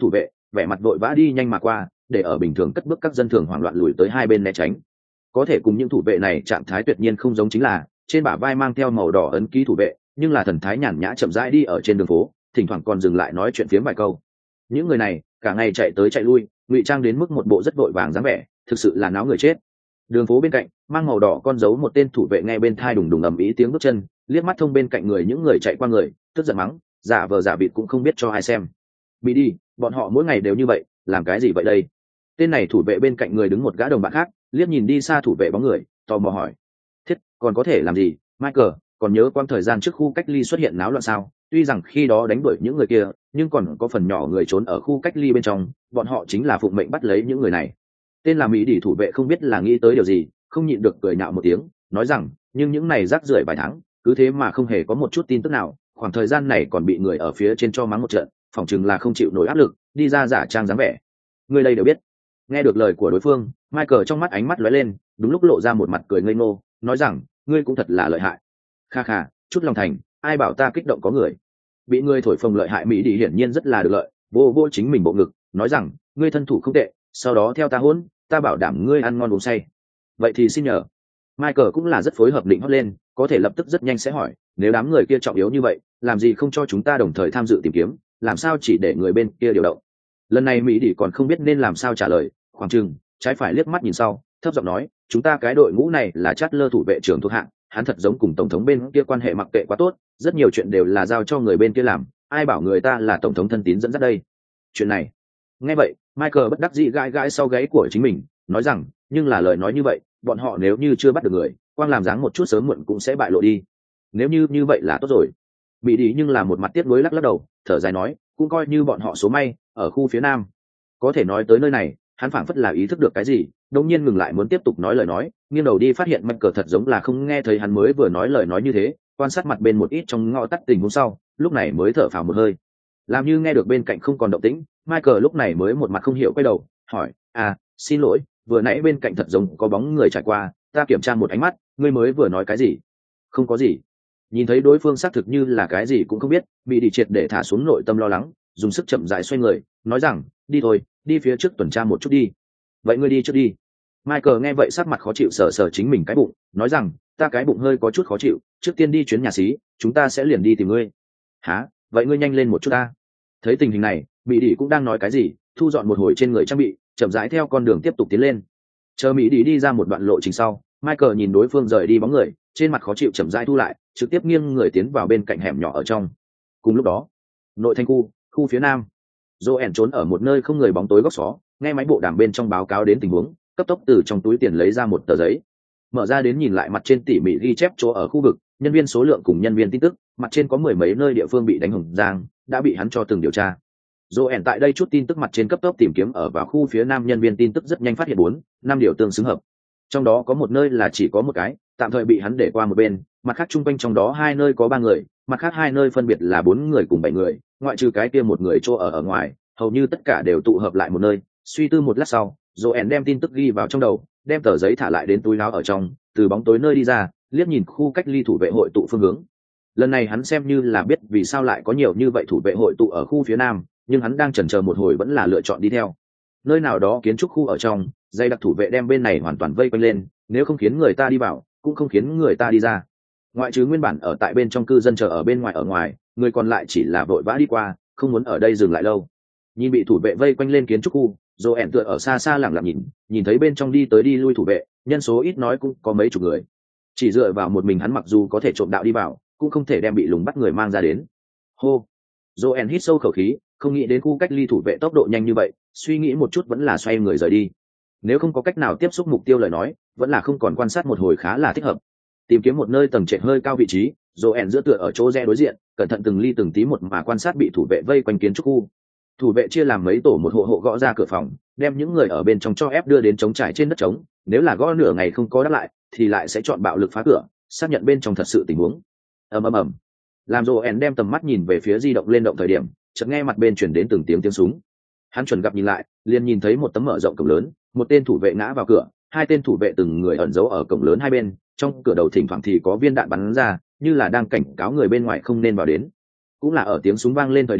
Speaker 1: vẻ mặt vội vã đi nhanh mà qua, để ở bình thường cất bước các dân thường hoảng loạn lùi tới hai bên né tránh. Có thể cùng những thủ vệ này trạng thái tuyệt nhiên không giống chính là trên bả vai mang theo màu đỏ ấn ký thủ vệ, nhưng là thần thái nhàn nhã chậm rãi đi ở trên đường phố, thỉnh thoảng còn dừng lại nói chuyện phiếm vài câu. Những người này cả ngày chạy tới chạy lui, ngụy trang đến mức một bộ rất vội vàng dáng vẻ, thực sự là náo người chết. Đường phố bên cạnh mang màu đỏ con dấu một tên thủ vệ nghe bên thai đùng đùng ầm ĩ tiếng bước chân, liếc mắt thông bên cạnh người những người chạy qua người, tức giận mắng, giả vờ giả vịt cũng không biết cho ai xem. Bị đi, bọn họ mỗi ngày đều như vậy, làm cái gì vậy đây? Tên này thủ vệ bên cạnh người đứng một gã đồng bạn khác, liếc nhìn đi xa thủ vệ bóng người, tò mò hỏi, thiết còn có thể làm gì? Michael còn nhớ quãng thời gian trước khu cách ly xuất hiện náo loạn sao? Tuy rằng khi đó đánh đuổi những người kia, nhưng còn có phần nhỏ người trốn ở khu cách ly bên trong, bọn họ chính là phụng mệnh bắt lấy những người này. Tên là Mỹ đỉ thủ vệ không biết là nghĩ tới điều gì, không nhịn được cười nhạo một tiếng, nói rằng, nhưng những này rác rưởi vài tháng, cứ thế mà không hề có một chút tin tức nào, khoảng thời gian này còn bị người ở phía trên cho mắng một trận, phỏng chừng là không chịu nổi áp lực, đi ra giả trang dáng vẻ. Người đây đều biết. Nghe được lời của đối phương, Michael trong mắt ánh mắt lóe lên, đúng lúc lộ ra một mặt cười ngây ngô, nói rằng, ngươi cũng thật là lợi hại. Kha kha, chút lòng thành, ai bảo ta kích động có người. Bị ngươi thổi phồng lợi hại Mỹ đi hiển nhiên rất là được lợi, vô vô chính mình bộ ngực, nói rằng, ngươi thân thủ không tệ, sau đó theo ta hỗn, ta bảo đảm ngươi ăn ngon uống say. Vậy thì xin nhờ. Michael cũng là rất phối hợp định hót lên, có thể lập tức rất nhanh sẽ hỏi, nếu đám người kia trọng yếu như vậy, làm gì không cho chúng ta đồng thời tham dự tìm kiếm, làm sao chỉ để người bên kia điều động. Lần này Mỹ đi còn không biết nên làm sao trả lời, khoảng chừng trái phải liếc mắt nhìn sau, thấp giọng nói, chúng ta cái đội ngũ này là Chát Lơ thủ vệ trưởng thuộc hạng, hắn thật giống cùng tổng thống bên kia quan hệ mặc kệ quá tốt, rất nhiều chuyện đều là giao cho người bên kia làm, ai bảo người ta là tổng thống thân tín dẫn dắt đây. Chuyện này. Nghe vậy, Michael bất đắc dĩ gãi gãi sau gáy của chính mình, nói rằng, nhưng là lời nói như vậy, bọn họ nếu như chưa bắt được người, quang làm dáng một chút sớm muộn cũng sẽ bại lộ đi. Nếu như vậy là tốt rồi. Bị đi nhưng là một mặt tiếc nuối lắc lắc đầu, thở dài nói, cũng coi như bọn họ số may, ở khu phía nam. Có thể nói tới nơi này, hắn phảng phất là ý thức được cái gì, đống nhiên ngừng lại muốn tiếp tục nói lời nói, nghiêng đầu đi phát hiện Michael thật giống là không nghe thấy hắn mới vừa nói lời nói như thế, quan sát mặt bên một ít trong ngõ tắt tình huống sau, lúc này mới thở phào một hơi. Làm như nghe được bên cạnh không còn động tĩnh, Michael lúc này mới một mặt không hiểu quay đầu, hỏi, xin lỗi, vừa nãy bên cạnh thật giống có bóng người trải qua, ta kiểm tra một ánh mắt, ngươi mới vừa nói cái gì? Không có gì. Nhìn thấy đối phương xác thực như là cái gì cũng không biết, bị đi triệt để thả xuống nội tâm lo lắng, dùng sức chậm rãi xoay người, nói rằng, đi thôi, đi phía trước tuần tra một chút đi. Vậy ngươi đi trước đi. Michael nghe vậy sắc mặt khó chịu sờ sờ chính mình cái bụng, nói rằng, ta cái bụng hơi có chút khó chịu, trước tiên đi chuyến nhà xí, chúng ta sẽ liền đi tìm ngươi. Hả? Vậy ngươi nhanh lên một chút ta. Thấy tình hình này, Mỹ Đi cũng đang nói cái gì, thu dọn một hồi trên người trang bị, chậm rãi theo con đường tiếp tục tiến lên. Chờ Mỹ Đi đi ra một đoạn lộ trình sau, Michael nhìn đối phương rời đi bóng người, trên mặt khó chịu chậm rãi thu lại, trực tiếp nghiêng người tiến vào bên cạnh hẻm nhỏ ở trong. Cùng lúc đó, nội thành khu phía nam, Joel trốn ở một nơi không người bóng tối góc xó, nghe máy bộ đàm bên trong báo cáo đến tình huống, cấp tốc từ trong túi tiền lấy ra một tờ giấy, mở ra đến nhìn lại mặt trên tỉ mỉ ghi chép chỗ ở khu vực, nhân viên số lượng cùng nhân viên tin tức, mặt trên có mười mấy nơi địa phương bị đánh hồng giang, đã bị hắn cho từng điều tra. Joel tại đây chút tin tức mặt trên cấp tốc tìm kiếm ở vào khu phía nam nhân viên tin tức rất nhanh phát hiện 4-5 điều tương xứng hợp. Trong đó có một nơi là chỉ có một cái, tạm thời bị hắn để qua một bên, mặt khác chung quanh trong đó 2 nơi có 3 người, mặt khác 2 nơi phân biệt là 4 người cùng 7 người, ngoại trừ cái kia một người chỗ ở ngoài, hầu như tất cả đều tụ hợp lại một nơi. Suy tư một lát sau, Joel đem tin tức ghi vào trong đầu, đem tờ giấy thả lại đến túi áo ở trong, từ bóng tối nơi đi ra, liếc nhìn khu cách ly thủ vệ hội tụ phương hướng. Lần này hắn xem như là biết vì sao lại có nhiều như vậy thủ vệ hội tụ ở khu phía nam, nhưng hắn đang chần chờ một hồi vẫn là lựa chọn đi theo. Nơi nào đó kiến trúc khu ở trong, dây đặc thủ vệ đem bên này hoàn toàn vây quanh lên, nếu không khiến người ta đi vào, cũng không khiến người ta đi ra. Ngoại trừ nguyên bản ở tại bên trong cư dân chờ ở bên ngoài ở ngoài, người còn lại chỉ là vội vã đi qua, không muốn ở đây dừng lại lâu. Nhìn bị thủ vệ vây quanh lên kiến trúc khu, Joel tựa ở xa xa lẳng lặng nhìn thấy bên trong đi tới đi lui thủ vệ, nhân số ít nói cũng có mấy chục người. Chỉ dựa vào một mình hắn mặc dù có thể trộm đạo đi vào, cũng không thể đem bị lùng bắt người mang ra đến. Hô. Joel hít sâu khẩu khí, không nghĩ đến khu cách ly thủ vệ tốc độ nhanh như vậy, suy nghĩ một chút vẫn là xoay người rời đi. Nếu không có cách nào tiếp xúc mục tiêu lời nói, vẫn là không còn quan sát một hồi khá là thích hợp. Tìm kiếm một nơi tầng trệt hơi cao vị trí, Joel giữa tựa ở chỗ rẽ đối diện, cẩn thận từng ly từng tí một mà quan sát bị thủ vệ vây quanh kiến trúc khu. Thủ vệ chia làm mấy tổ một hộ hộ gõ ra cửa phòng, đem những người ở bên trong cho ép đưa đến trống trải trên đất trống, nếu là gõ nửa ngày không có đáp lại thì lại sẽ chọn bạo lực phá cửa, xác nhận bên trong thật sự tình huống. Ầm. Làm Joel đem tầm mắt nhìn về phía di động lên động thời điểm, chợt nghe mặt bên truyền đến từng tiếng súng. Hắn chuẩn gặp nhìn lại, liền nhìn thấy một tấm mở rộng cổng lớn, một tên thủ vệ ngã vào cửa, 2 tên thủ vệ từng người ẩn giấu ở cổng lớn hai bên, trong cửa đầu thỉnh thoảng thì có viên đạn bắn ra, như là đang cảnh cáo người bên ngoài không nên vào đến. Cũng là ở tiếng súng vang lên thời điểm,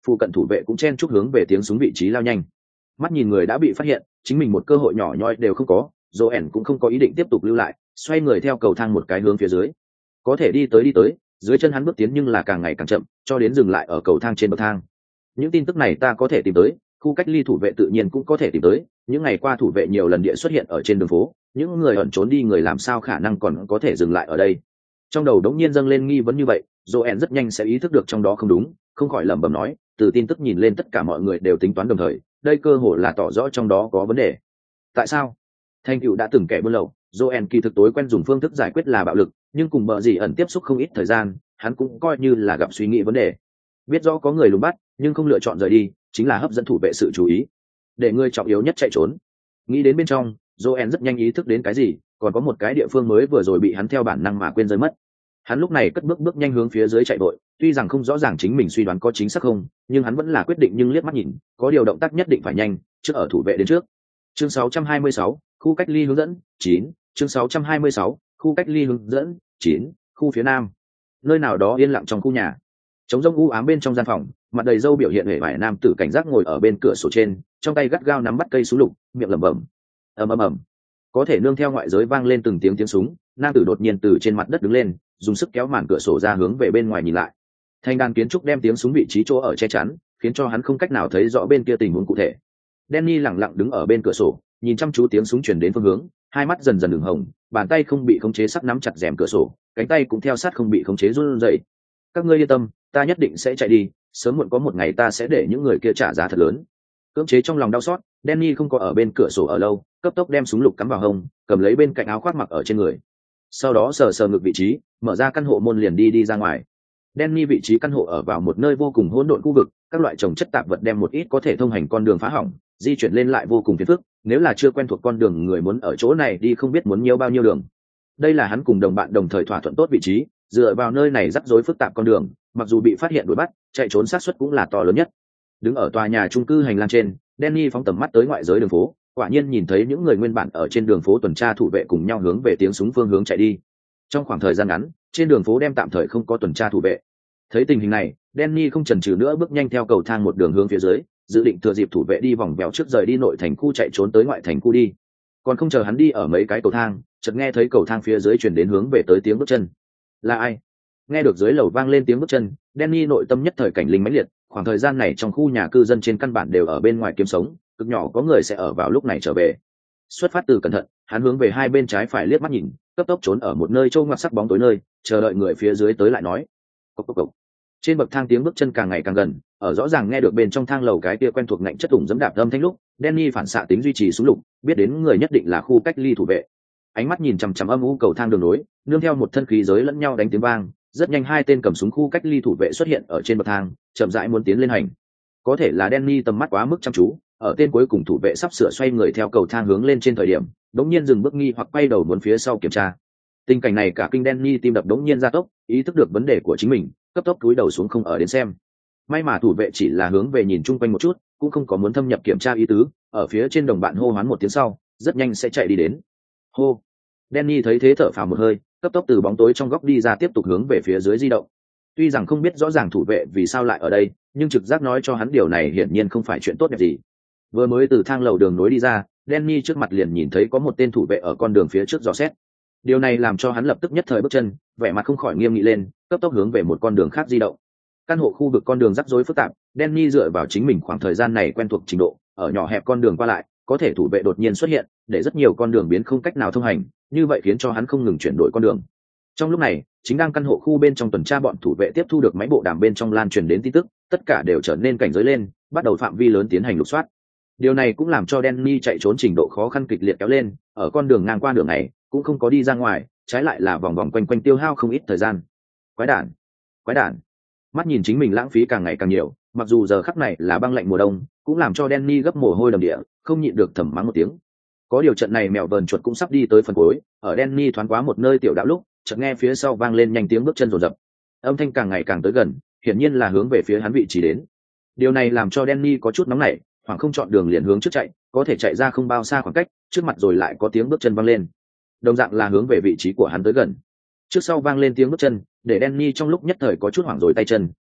Speaker 1: phụ cận thủ vệ cũng chen chúc hướng về tiếng súng vị trí lao nhanh. Mắt nhìn người đã bị phát hiện, chính mình một cơ hội nhỏ nhoi đều không có, Joen cũng không có ý định tiếp tục lưu lại, xoay người theo cầu thang một cái hướng phía dưới. Có thể đi tới, dưới chân hắn bước tiến nhưng là càng ngày càng chậm, cho đến dừng lại ở cầu thang trên bậc thang. Những tin tức này ta có thể tìm tới, khu cách ly thủ vệ tự nhiên cũng có thể tìm tới, những ngày qua thủ vệ nhiều lần địa xuất hiện ở trên đường phố, những người ẩn trốn đi người làm sao khả năng còn có thể dừng lại ở đây. Trong đầu đống nhiên dâng lên nghi vấn như vậy, Joen rất nhanh sẽ ý thức được trong đó không đúng, không khỏi lẩm bẩm nói, từ tin tức nhìn lên tất cả mọi người đều tính toán đồng thời, đây cơ hội là tỏ rõ trong đó có vấn đề. Tại sao? Thanh cựu đã từng kẻ buôn lậu, Joen kỳ thực tối quen dùng phương thức giải quyết là bạo lực, nhưng cùng bợ gì ẩn tiếp xúc không ít thời gian, hắn cũng coi như là gặp suy nghĩ vấn đề. Biết rõ có người lùng bắt, nhưng không lựa chọn rời đi, chính là hấp dẫn thủ vệ sự chú ý, để người trọng yếu nhất chạy trốn. Nghĩ đến bên trong, Joen rất nhanh ý thức đến cái gì, còn có một cái địa phương mới vừa rồi bị hắn theo bản năng mà quên rơi mất. Hắn lúc này cất bước nhanh hướng phía dưới chạy vội, tuy rằng không rõ ràng chính mình suy đoán có chính xác không, nhưng hắn vẫn là quyết định nhưng liếc mắt nhìn, có điều động tác nhất định phải nhanh, trước ở thủ vệ đến trước. Chương 626, khu cách ly hướng dẫn 9, chương 626, khu cách ly hướng dẫn 9, khu phía nam. Nơi nào đó yên lặng trong khu nhà. Trống rỗng u ám bên trong gian phòng, mặt đầy râu biểu hiện hề vải nam tử cảnh giác ngồi ở bên cửa sổ trên, trong tay gắt gao nắm bắt cây súng lục, miệng lẩm bẩm. Ầm. Có thể nương theo ngoại giới vang lên từng tiếng súng, nam tử đột nhiên từ trên mặt đất đứng lên, dùng sức kéo màn cửa sổ ra hướng về bên ngoài nhìn lại. Thanh đàn kiến trúc đem tiếng súng vị trí chỗ ở che chắn, khiến cho hắn không cách nào thấy rõ bên kia tình huống cụ thể. Danny lặng lặng đứng ở bên cửa sổ, nhìn chăm chú tiếng súng truyền đến phương hướng, hai mắt dần dần ửng hồng, bàn tay không bị khống chế sắc nắm chặt rèm cửa sổ, cánh tay cũng theo sát không bị khống chế run rẩy. Các ngươi yên tâm, ta nhất định sẽ chạy đi, sớm muộn có một ngày ta sẽ để những người kia trả giá thật lớn. Cưỡng chế trong lòng đau xót, Danny không có ở bên cửa sổ ở lâu, cấp tốc đem súng lục cắm vào hông, cầm lấy bên cạnh áo khoác mặc ở trên người. Sau đó sờ ngực vị trí, mở ra căn hộ môn liền đi ra ngoài. Danny vị trí căn hộ ở vào một nơi vô cùng hỗn độn khu vực, các loại trồng chất tạp vật đem một ít có thể thông hành con đường phá hỏng, di chuyển lên lại vô cùng phiền phức, nếu là chưa quen thuộc con đường người muốn ở chỗ này đi không biết muốn nhiều bao nhiêu đường. Đây là hắn cùng đồng bạn đồng thời thỏa thuận tốt vị trí, dựa vào nơi này rắc rối phức tạp con đường, mặc dù bị phát hiện đuổi bắt, chạy trốn xác suất cũng là to lớn nhất. Đứng ở tòa nhà chung cư hành lang trên, Danny phóng tầm mắt tới ngoại giới đường phố, quả nhiên nhìn thấy những người nguyên bản ở trên đường phố tuần tra thủ vệ cùng nhau hướng về tiếng súng phương hướng chạy đi. Trong khoảng thời gian ngắn, trên đường phố đem tạm thời không có tuần tra thủ vệ. Thấy tình hình này, Danny không chần chừ nữa bước nhanh theo cầu thang một đường hướng phía dưới, dự định thừa dịp thủ vệ đi vòng vèo trước rời đi nội thành khu chạy trốn tới ngoại thành khu đi. Còn không chờ hắn đi ở mấy cái cầu thang, chợt nghe thấy cầu thang phía dưới truyền đến hướng về tới tiếng bước chân. Là ai? Nghe được dưới lầu vang lên tiếng bước chân, Danny nội tâm nhất thời cảnh linh mãnh liệt, khoảng thời gian này trong khu nhà cư dân trên căn bản đều ở bên ngoài kiếm sống, cực nhỏ có người sẽ ở vào lúc này trở về. Xuất phát từ cẩn thận, hắn hướng về hai bên trái phải liếc mắt nhìn, cấp tốc trốn ở một nơi trâu ngoặt sắc bóng tối nơi, chờ đợi người phía dưới tới lại nói. Cộc. Trên bậc thang tiếng bước chân càng ngày càng gần, ở rõ ràng nghe được bên trong thang lầu cái kia quen thuộc ngạnh chất tủng dẫm đạp âm thanh lúc, Danny phản xạ tính duy trì súng lục, biết đến người nhất định là khu cách ly thủ vệ. Ánh mắt nhìn chằm chằm âm u cầu thang đường nối, nương theo một thân khí giới lẫn nhau đánh tiếng vang, rất nhanh hai tên cầm súng khu cách ly thủ vệ xuất hiện ở trên bậc thang, chậm rãi muốn tiến lên hành. Có thể là Danny tầm mắt quá mức chăm chú, ở tên cuối cùng thủ vệ sắp sửa xoay người theo cầu thang hướng lên trên thời điểm, đống nhiên dừng bước nghi hoặc quay đầu muốn phía sau kiểm tra. Tình cảnh này cả kinh Danny tim đập đống nhiên gia tốc, ý thức được vấn đề của chính mình, cấp tốc cúi đầu xuống không ở đến xem. May mà thủ vệ chỉ là hướng về nhìn chung quanh một chút, cũng không có muốn thâm nhập kiểm tra ý tứ, ở phía trên đồng bạn hô hoán một tiếng sau, rất nhanh sẽ chạy đi đến. Hô. Danny thấy thế thở phào một hơi, cấp tốc từ bóng tối trong góc đi ra tiếp tục hướng về phía dưới di động. Tuy rằng không biết rõ ràng thủ vệ vì sao lại ở đây, nhưng trực giác nói cho hắn điều này hiển nhiên không phải chuyện tốt đẹp gì. Vừa mới từ thang lầu đường nối đi ra, Danny trước mặt liền nhìn thấy có một tên thủ vệ ở con đường phía trước dò xét. Điều này làm cho hắn lập tức nhất thời bước chân, vẻ mặt không khỏi nghiêm nghị lên, cấp tốc hướng về một con đường khác di động. Căn hộ khu vực con đường rắc rối phức tạp, Danny dựa vào chính mình khoảng thời gian này quen thuộc trình độ, ở nhỏ hẹp con đường qua lại, có thể thủ vệ đột nhiên xuất hiện, để rất nhiều con đường biến không cách nào thông hành, như vậy khiến cho hắn không ngừng chuyển đổi con đường. Trong lúc này, chính đang căn hộ khu bên trong tuần tra bọn thủ vệ tiếp thu được máy bộ đàm bên trong lan truyền đến tin tức, tất cả đều trở nên cảnh giới lên, bắt đầu phạm vi lớn tiến hành lục soát. Điều này cũng làm cho Danny chạy trốn trình độ khó khăn kịch liệt kéo lên, ở con đường ngang qua đường này, cũng không có đi ra ngoài, trái lại là vòng vòng quanh quanh tiêu hao không ít thời gian. Quái đản. Mắt nhìn chính mình lãng phí càng ngày càng nhiều, mặc dù giờ khắc này là băng lạnh mùa đông, cũng làm cho Danny gấp mồ hôi đầm địa, không nhịn được thầm mắng một tiếng. Có điều trận này mèo vờn chuột cũng sắp đi tới phần cuối, ở Danny thoáng qua một nơi tiểu đạo lúc, chợt nghe phía sau vang lên nhanh tiếng bước chân rồn rập. Âm thanh càng ngày càng tới gần, hiển nhiên là hướng về phía hắn vị trí đến. Điều này làm cho Danny có chút nóng nảy, hoảng không chọn đường liền hướng trước chạy, có thể chạy ra không bao xa khoảng cách, trước mặt rồi lại có tiếng bước chân vang lên. Đồng dạng là hướng về vị trí của hắn tới gần. Trước sau vang lên tiếng bước chân, để Danny trong lúc nhất thời có chút hoảng rồi tay chân,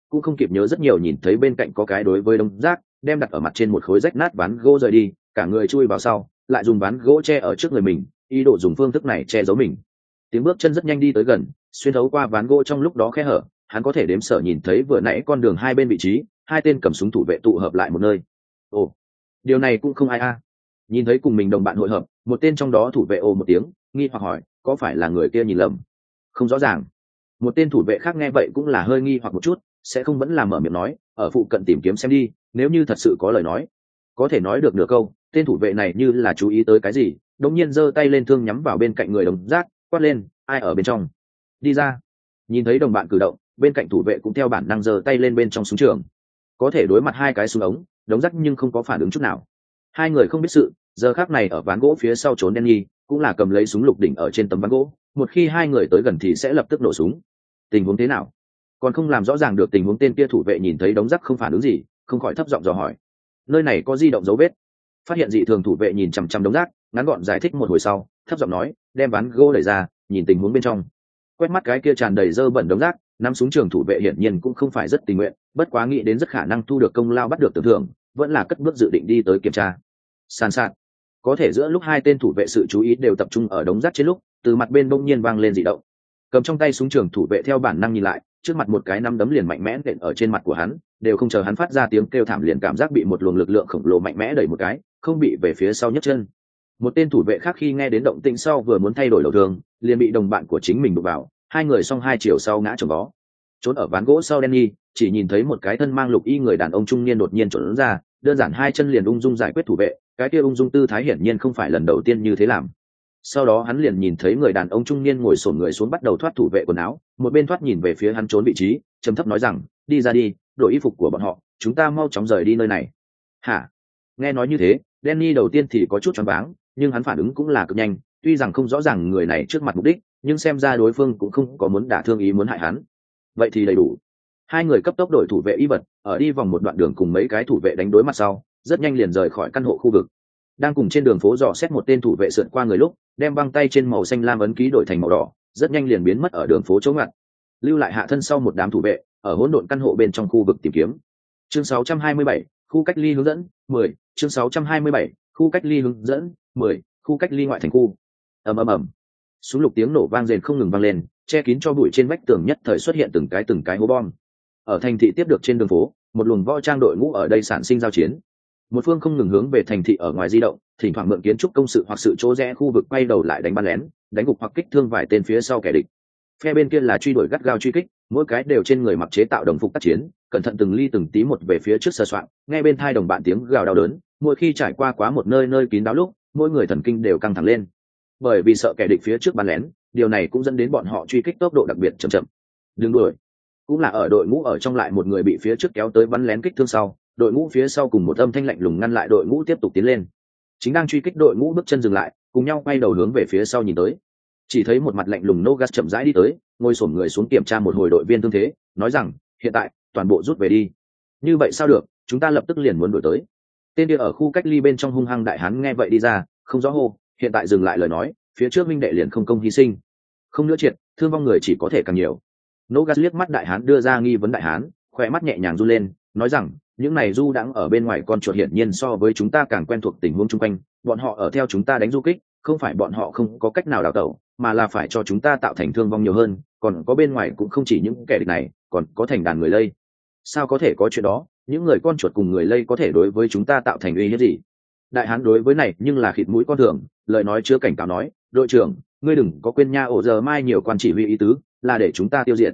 Speaker 1: cũng không kịp nhớ rất nhiều, nhìn thấy bên cạnh có cái đối với đống rác, đem đặt ở mặt trên một khối rách nát ván gỗ rời đi, cả người chui vào sau, lại dùng ván gỗ che ở trước người mình, ý đồ dùng phương thức này che giấu mình. Tiếng bước chân rất nhanh đi tới gần, xuyên thấu qua ván gỗ trong lúc đó khe hở, hắn có thể đếm sở nhìn thấy vừa nãy con đường hai bên vị trí, hai tên cầm súng thủ vệ tụ hợp lại một nơi. Ồ, điều này cũng không ai a. Nhìn thấy cùng mình đồng bạn hội hợp, một tên trong đó thủ vệ ồ một tiếng, nghi hoặc hỏi, có phải là người kia nhìn lầm? Không rõ ràng. Một tên thủ vệ khác nghe vậy cũng là hơi nghi hoặc một chút, sẽ không vẫn là mở miệng nói, ở phụ cận tìm kiếm xem đi, nếu như thật sự có lời nói. Có thể nói được nửa câu, tên thủ vệ này như là chú ý tới cái gì, đột nhiên giơ tay lên thương nhắm vào bên cạnh người đồng giác, quát lên, ai ở bên trong? Đi ra. Nhìn thấy đồng bạn cử động, bên cạnh thủ vệ cũng theo bản năng giơ tay lên bên trong súng trường. Có thể đối mặt hai cái súng ống, đống rác nhưng không có phản ứng chút nào. Hai người không biết sự, giờ khắc này ở ván gỗ phía sau trốn đen nhi, cũng là cầm lấy súng lục đỉnh ở trên tấm ván gỗ, một khi hai người tới gần thì sẽ lập tức nổ súng. Tình huống thế nào? Còn không làm rõ ràng được tình huống, tên kia thủ vệ nhìn thấy đống rác không phản ứng gì, không khỏi thấp giọng dò hỏi. Nơi này có di động dấu vết. Phát hiện dị thường, thủ vệ nhìn chằm chằm đống rác, ngắn gọn giải thích một hồi sau, thấp giọng nói, đem ván gỗ đẩy ra, nhìn tình huống bên trong. Quét mắt cái kia tràn đầy dơ bẩn đống rác, nắm súng trường thủ vệ hiển nhiên cũng không phải rất tình nguyện, bất quá nghĩ đến rất khả năng thu được công lao bắt được tưởng thưởng, vẫn là cất bước dự định đi tới kiểm tra. Sàn sạt. Có thể giữa lúc hai tên thủ vệ sự chú ý đều tập trung ở đống rác trên lúc, từ mặt bên bỗng nhiên vang lên dị động. Cầm trong tay súng trường thủ vệ theo bản năng nhìn lại, trước mặt một cái nắm đấm liền mạnh mẽ nện ở trên mặt của hắn, đều không chờ hắn phát ra tiếng kêu thảm liền cảm giác bị một luồng lực lượng khổng lồ mạnh mẽ đẩy một cái, không bị về phía sau nhấc chân. Một tên thủ vệ khác khi nghe đến động tĩnh sau vừa muốn thay đổi đầu thương, liền bị đồng bạn của chính mình đụng vào, hai người song hai chiều sau ngã chồng vó. Trốn ở ván gỗ sau Danny, chỉ nhìn thấy một cái thân mang lục y người đàn ông trung niên đột nhiên trốn ra, đơn giản hai chân liền ung dung giải quyết thủ vệ, cái kia ung dung tư thái hiển nhiên không phải lần đầu tiên như thế làm. Sau đó hắn liền nhìn thấy người đàn ông trung niên ngồi xổm người xuống bắt đầu thoát thủ vệ quần áo, một bên thoát nhìn về phía hắn trốn vị trí, trầm thấp nói rằng, đi ra đi, đổi y phục của bọn họ, chúng ta mau chóng rời đi nơi này. Hả? Nghe nói như thế, Danny đầu tiên thì có chút choáng váng, nhưng hắn phản ứng cũng là cực nhanh, tuy rằng không rõ ràng người này trước mặt mục đích, nhưng xem ra đối phương cũng không có muốn đả thương ý muốn hại hắn. Vậy thì đầy đủ. Hai người cấp tốc đổi thủ vệ y vật, ở đi vòng một đoạn đường cùng mấy cái thủ vệ đánh đối mặt sau, rất nhanh liền rời khỏi căn hộ khu vực. Đang cùng trên đường phố dò xét một tên thủ vệ sượt qua người lúc, đem băng tay trên màu xanh lam ấn ký đổi thành màu đỏ, rất nhanh liền biến mất ở đường phố chỗ ngặt. Lưu lại hạ thân sau một đám thủ vệ, ở hỗn độn căn hộ bên trong khu vực tìm kiếm. Chương 627, khu cách ly hướng dẫn 10, chương 627, khu cách ly hướng dẫn 10, khu cách ly ngoại thành khu. Ầm ầm ầm. Súng lục tiếng nổ vang rền không ngừng vang lên, che kín cho bụi trên vách tường nhất thời xuất hiện từng cái hố bom. Ở thành thị tiếp được trên đường phố, một luồng võ trang đội ngũ ở đây sản sinh giao chiến. Một phương không ngừng hướng về thành thị ở ngoài di động, thỉnh thoảng mượn kiến trúc công sự hoặc sự chỗ rẽ khu vực quay đầu lại đánh bắn lén, đánh gục hoặc kích thương vài tên phía sau kẻ địch. Phe bên kia là truy đuổi gắt gao truy kích, mỗi cái đều trên người mặc chế tạo đồng phục tác chiến, cẩn thận từng ly từng tí một về phía trước sờ soạn, nghe bên tai đồng bạn tiếng gào đau đớn, mỗi khi trải qua quá một nơi nơi kín đáo lúc, mỗi người thần kinh đều căng thẳng lên. Bởi vì sợ kẻ địch phía trước bắn lén, điều này cũng dẫn đến bọn họ truy kích tốc độ đặc biệt chậm chậm. Đừng đuổi. Cũng là ở đội ngũ ở trong lại một người bị phía trước kéo tới bắn lén kích thương sau, đội ngũ phía sau cùng một âm thanh lạnh lùng ngăn lại đội ngũ tiếp tục tiến lên. Chính đang truy kích đội ngũ bước chân dừng lại, cùng nhau quay đầu hướng về phía sau nhìn tới. Chỉ thấy một mặt lạnh lùng Nogas chậm rãi đi tới, ngồi xổm người xuống kiểm tra một hồi đội viên thương thế, nói rằng, hiện tại toàn bộ rút về đi. Như vậy sao được, chúng ta lập tức liền muốn đuổi tới. Tên kia ở khu cách ly bên trong hung hăng đại hán nghe vậy đi ra, không rõ hô, hiện tại dừng lại lời nói, phía trước minh đệ liền không công hy sinh. Không nữa triệt, thương vong người chỉ có thể càng nhiều. Nogas liếc mắt đại hán đưa ra nghi vấn đại hán, khỏe mắt nhẹ nhàng run lên, nói rằng, những này du đãng ở bên ngoài con chuột hiển nhiên so với chúng ta càng quen thuộc tình huống chung quanh, bọn họ ở theo chúng ta đánh du kích, không phải bọn họ không có cách nào đào tẩu, mà là phải cho chúng ta tạo thành thương vong nhiều hơn, còn có bên ngoài cũng không chỉ những kẻ địch này, còn có thành đàn người lây. Sao có thể có chuyện đó, những người con chuột cùng người lây có thể đối với chúng ta tạo thành uy hiếp gì? Đại hán đối với này nhưng là khịt mũi con thường, lời nói chứa cảnh cáo nói, đội trưởng, ngươi đừng có quên nha, ổ giờ mai nhiều quan chỉ huy ý tứ, là để chúng ta tiêu diệt.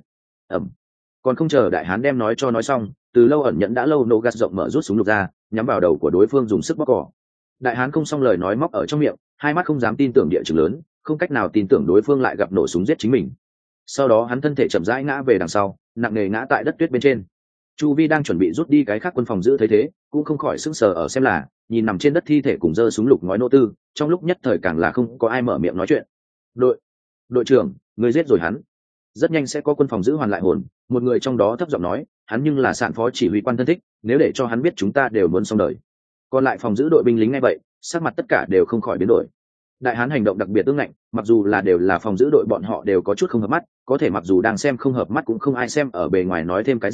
Speaker 1: Còn không chờ đại hán đem nói cho nói xong, từ lâu ẩn nhẫn đã lâu Nogas rộng mở rút súng lục ra, nhắm vào đầu của đối phương dùng sức bóp cỏ. Đại hán không xong lời nói móc ở trong miệng, hai mắt không dám tin tưởng địa chừng lớn, không cách nào tin tưởng đối phương lại gặp nổ súng giết chính mình. Sau đó hắn thân thể chậm rãi ngã về đằng sau, nặng nề ngã tại đất tuyết bên trên. Chu vi đang chuẩn bị rút đi cái khác quân phòng giữ thấy thế, cũng không khỏi sững sờ ở xem là, nhìn nằm trên đất thi thể cùng giơ súng lục ngói nô tư, trong lúc nhất thời càng là không có ai mở miệng nói chuyện. Đội trưởng, người giết rồi hắn. Rất nhanh sẽ có quân phòng giữ hoàn lại hồn, một người trong đó thấp giọng nói, hắn nhưng là sạn phó chỉ huy quan thân thích, nếu để cho hắn biết chúng ta đều muốn xong đời. Còn lại phòng giữ đội binh lính ngay vậy, sắc mặt tất cả đều không khỏi biến đổi. Đại hán hành động đặc biệt ương ngạnh, mặc dù là đều là phòng giữ đội bọn họ đều có chút không hợp mắt, có thể mặc dù đang xem không hợp mắt cũng không ai xem ở bề ngoài nói thêm cái gì,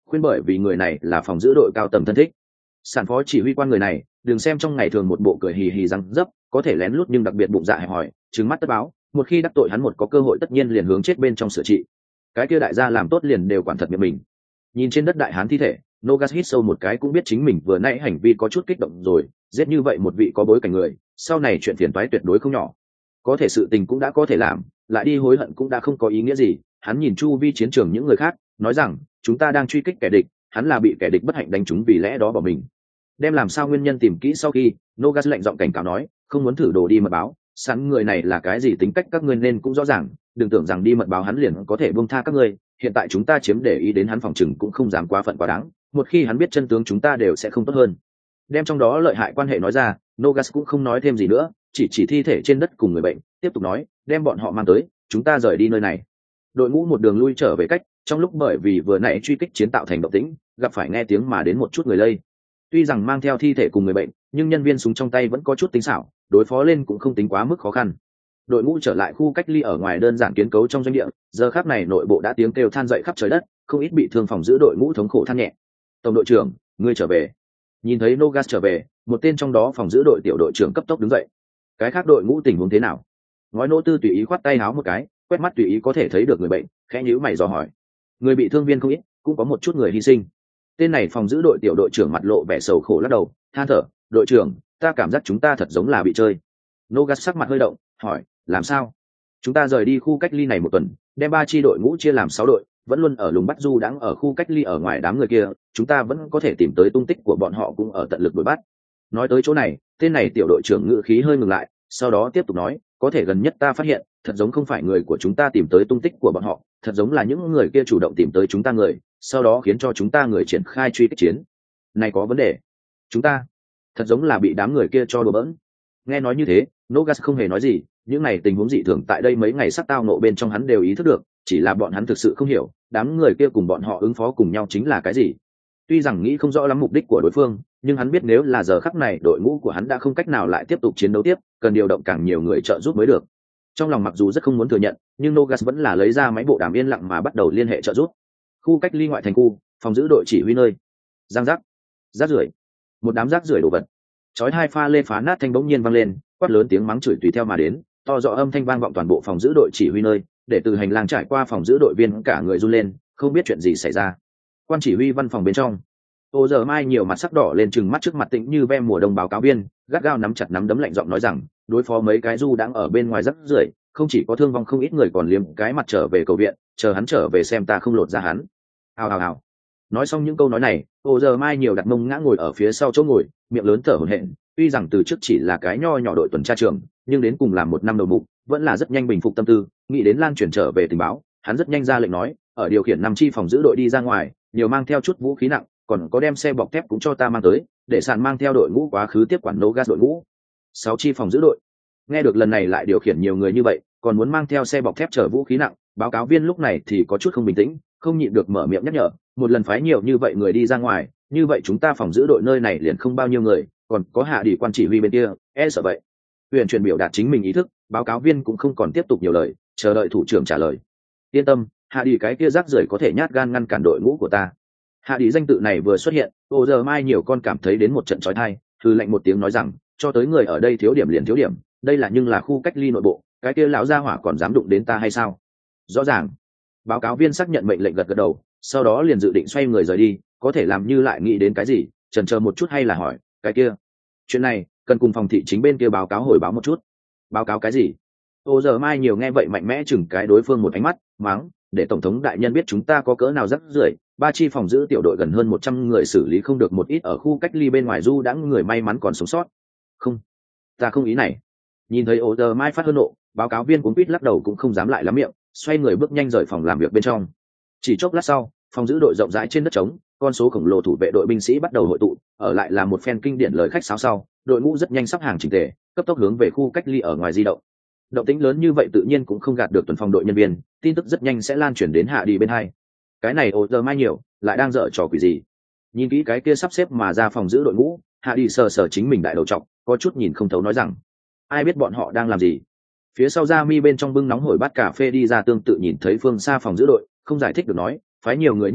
Speaker 1: khuyên bởi vì người này là phòng giữ đội cao tầng thân thích. Sản phó chỉ huy quan người này đừng xem trong ngày thường một bộ cười hì hì răng dấp, có thể lén lút nhưng đặc biệt bụng dạ hẹp hòi, trừng mắt tất báo, một khi đắc tội hắn một có cơ hội tất nhiên liền hướng chết bên trong sửa trị. Cái kia đại gia làm tốt liền đều quản thật miệng mình. Nhìn trên đất đại hán thi thể, Nogas hít sâu một cái cũng biết chính mình vừa nãy hành vi có chút kích động rồi, giết như vậy một vị có bối cảnh người, sau này chuyện phiền toái tuyệt đối không nhỏ. Có thể sự tình cũng đã có thể làm, lại đi hối hận cũng đã không có ý nghĩa gì. Hắn nhìn chu vi chiến trường những người khác, nói rằng, chúng ta đang truy kích kẻ địch, hắn là bị kẻ địch bất hạnh đánh trúng vì lẽ đó bỏ mình. Đem làm sao nguyên nhân tìm kỹ sau khi, Nogas lạnh giọng cảnh cáo nói, không muốn thử đồ đi mật báo, sẵn người này là cái gì tính cách các ngươi nên cũng rõ ràng, đừng tưởng rằng đi mật báo hắn liền có thể buông tha các ngươi, hiện tại chúng ta chiếm để ý đến hắn phòng chừng cũng không dám quá phận quá đáng, một khi hắn biết chân tướng chúng ta đều sẽ không tốt hơn. Đem trong đó lợi hại quan hệ nói ra, Nogas cũng không nói thêm gì nữa, chỉ thi thể trên đất cùng người bệnh, tiếp tục nói, đem bọn họ mang tới, chúng ta rời đi nơi này. Đội ngũ một đường lui trở về cách, trong lúc bởi vì vừa nãy truy kích chiến tạo thành động tĩnh, gặp phải nghe tiếng mà đến một chút người lây. Tuy rằng mang theo thi thể cùng người bệnh, nhưng nhân viên súng trong tay vẫn có chút tính xảo, đối phó lên cũng không tính quá mức khó khăn. Đội ngũ trở lại khu cách ly ở ngoài đơn giản kiến cấu trong doanh địa, giờ khắc này nội bộ đã tiếng kêu than dậy khắp trời đất, không ít bị thương phòng giữ đội ngũ thống khổ than nhẹ. Tổng đội trưởng, ngươi trở về. Nhìn thấy Nogas trở về, một tên trong đó phòng giữ đội tiểu đội trưởng cấp tốc đứng dậy. Cái khác đội ngũ tình huống thế nào? Ngói Nỗ Tư tùy ý khoát tay háo một cái, quét mắt tùy ý có thể thấy được người bệnh, khẽ nhíu mày dò hỏi. Người bị thương viên không ít, cũng có một chút người hy sinh. Tên này phòng giữ đội tiểu đội trưởng mặt lộ vẻ sầu khổ lắc đầu, than thở, đội trưởng, ta cảm giác chúng ta thật giống là bị chơi. Nogas sắc mặt hơi động, hỏi, làm sao? Chúng ta rời đi khu cách ly này một tuần, đem 3 chi đội ngũ chia làm 6 đội, vẫn luôn ở lùng bắt du đãng ở khu cách ly ở ngoài đám người kia, chúng ta vẫn có thể tìm tới tung tích của bọn họ cũng ở tận lực đuổi bắt. Nói tới chỗ này, tên này tiểu đội trưởng ngữ khí hơi ngừng lại, sau đó tiếp tục nói, có thể gần nhất ta phát hiện, thật giống không phải người của chúng ta tìm tới tung tích của bọn họ, thật giống là những người kia chủ động tìm tới chúng ta người, sau đó khiến cho chúng ta người triển khai truy kích chiến. Này có vấn đề. Chúng ta thật giống là bị đám người kia cho đùa bỡn. Nghe nói như thế, Nogas không hề nói gì, những này tình huống dị thường tại đây mấy ngày sắp tao nộ bên trong hắn đều ý thức được, chỉ là bọn hắn thực sự không hiểu, đám người kia cùng bọn họ ứng phó cùng nhau chính là cái gì. Tuy rằng nghĩ không rõ lắm mục đích của đối phương, nhưng hắn biết nếu là giờ khắc này đội ngũ của hắn đã không cách nào lại tiếp tục chiến đấu tiếp, cần điều động càng nhiều người trợ giúp mới được. Trong lòng mặc dù rất không muốn thừa nhận, nhưng Nogas vẫn là lấy ra máy bộ đàm yên lặng mà bắt đầu liên hệ trợ giúp. Khu cách ly ngoại thành khu, phòng giữ đội chỉ huy nơi. Giang giác, rác rưởi, một đám rác rưởi đồ vật. Chói hai pha lê phá nát thanh bỗng nhiên vang lên, quát lớn tiếng mắng chửi tùy theo mà đến, to rõ âm thanh vang vọng toàn bộ phòng giữ đội chỉ huy nơi, để từ hành lang trải qua phòng giữ đội viên cả người run lên, không biết chuyện gì xảy ra. Quan chỉ huy văn phòng bên trong, Ô Giờ Mai nhiều mặt sắc đỏ lên trừng mắt trước mặt tĩnh như ve mùa đông báo cáo viên, gắt gao nắm chặt nắm đấm lạnh giọng nói rằng, đối phó mấy cái du đang ở bên ngoài rác rưởi, không chỉ có thương vong không ít người còn liếm cái mặt trở về cầu viện, chờ hắn trở về xem ta không lột ra hắn. Hào hào hào. Nói xong những câu nói này, Ô Giờ Mai nhiều đặt mông ngã ngồi ở phía sau chỗ ngồi, miệng lớn thở hổn hển. Tuy rằng từ trước chỉ là cái nho nhỏ đội tuần tra trường, nhưng đến cùng làm 1 năm đầu mục, vẫn là rất nhanh bình phục tâm tư, nghĩ đến lan truyền trở về tình báo, hắn rất nhanh ra lệnh nói, ở điều khiển 5 chi phòng giữ đội đi ra ngoài, nhiều mang theo chút vũ khí nặng, còn có đem xe bọc thép cũng cho ta mang tới, để sàn mang theo đội ngũ quá khứ tiếp quản Nogas đội ngũ. 6 chi phòng giữ đội. Nghe được lần này lại điều khiển nhiều người như vậy, còn muốn mang theo xe bọc thép chở vũ khí nặng, báo cáo viên lúc này thì có chút không bình tĩnh, không nhịn được mở miệng nhắc nhở, một lần phái nhiều như vậy người đi ra ngoài, như vậy chúng ta phòng giữ đội nơi này liền không bao nhiêu người, còn có hạ đi quan chỉ huy bên kia, sợ vậy. Huyền truyền biểu đạt chính mình ý thức, báo cáo viên cũng không còn tiếp tục nhiều lời, chờ đợi thủ trưởng trả lời. Yên tâm, hạ đi cái kia rác rưởi có thể nhát gan ngăn cản đội ngũ của ta. Hạ đi danh tự này vừa xuất hiện, Ô Giờ Mai nhiều con cảm thấy đến một trận chói tai, hừ lạnh một tiếng nói rằng, cho tới người ở đây thiếu điểm liền thiếu điểm, đây là nhưng là khu cách ly nội bộ, cái kia lão gia hỏa còn dám đụng đến ta hay sao? Rõ ràng. Báo cáo viên xác nhận mệnh lệnh gật gật đầu, sau đó liền dự định xoay người rời đi, có thể làm như lại nghĩ đến cái gì, chần chờ một chút hay là hỏi, cái kia, chuyện này cần cùng phòng thị chính bên kia báo cáo hồi báo một chút. Báo cáo cái gì? Ô Giờ Mai nhiều nghe vậy mạnh mẽ chừng cái đối phương một ánh mắt, mắng, để tổng thống đại nhân biết chúng ta có cỡ nào rắc rưởi, 3 chi phòng giữ tiểu đội gần hơn 100 người xử lý không được một ít ở khu cách ly bên ngoài du đãng người may mắn còn sống sót. Không, ta không ý này. Nhìn thấy Ô Giờ Mai phát hơn nộ, báo cáo viên cuống quýt lắc đầu cũng không dám lại lắm miệng, xoay người bước nhanh rời phòng làm việc bên trong. Chỉ chốc lát sau, phòng giữ đội rộng rãi trên đất trống, con số khổng lồ thủ vệ đội binh sĩ bắt đầu hội tụ, ở lại là một phen kinh điển lời khách sáo sau, đội ngũ rất nhanh sắp hàng chỉnh tề, cấp tốc hướng về khu cách ly ở ngoài di động. Động tĩnh lớn như vậy tự nhiên cũng không gạt được tuần phòng đội nhân viên, tin tức rất nhanh sẽ lan truyền đến hạ đi bên hai. Cái này Ô Giờ Mai nhiều, lại đang dở trò quỷ gì? Nhìn kỹ cái kia sắp xếp mà ra phòng giữ đội ngũ, hạ đi sờ sờ chính mình đại đầu trọc, có chút nhìn không thấu nói rằng, ai biết bọn họ đang làm gì? Phía sau Gia Mi bên trong bưng nóng hổi bát cà phê đi ra tương tự nhìn thấy phương xa phòng giữ đội, không giải thích được nói, phái nhiều người như vậy,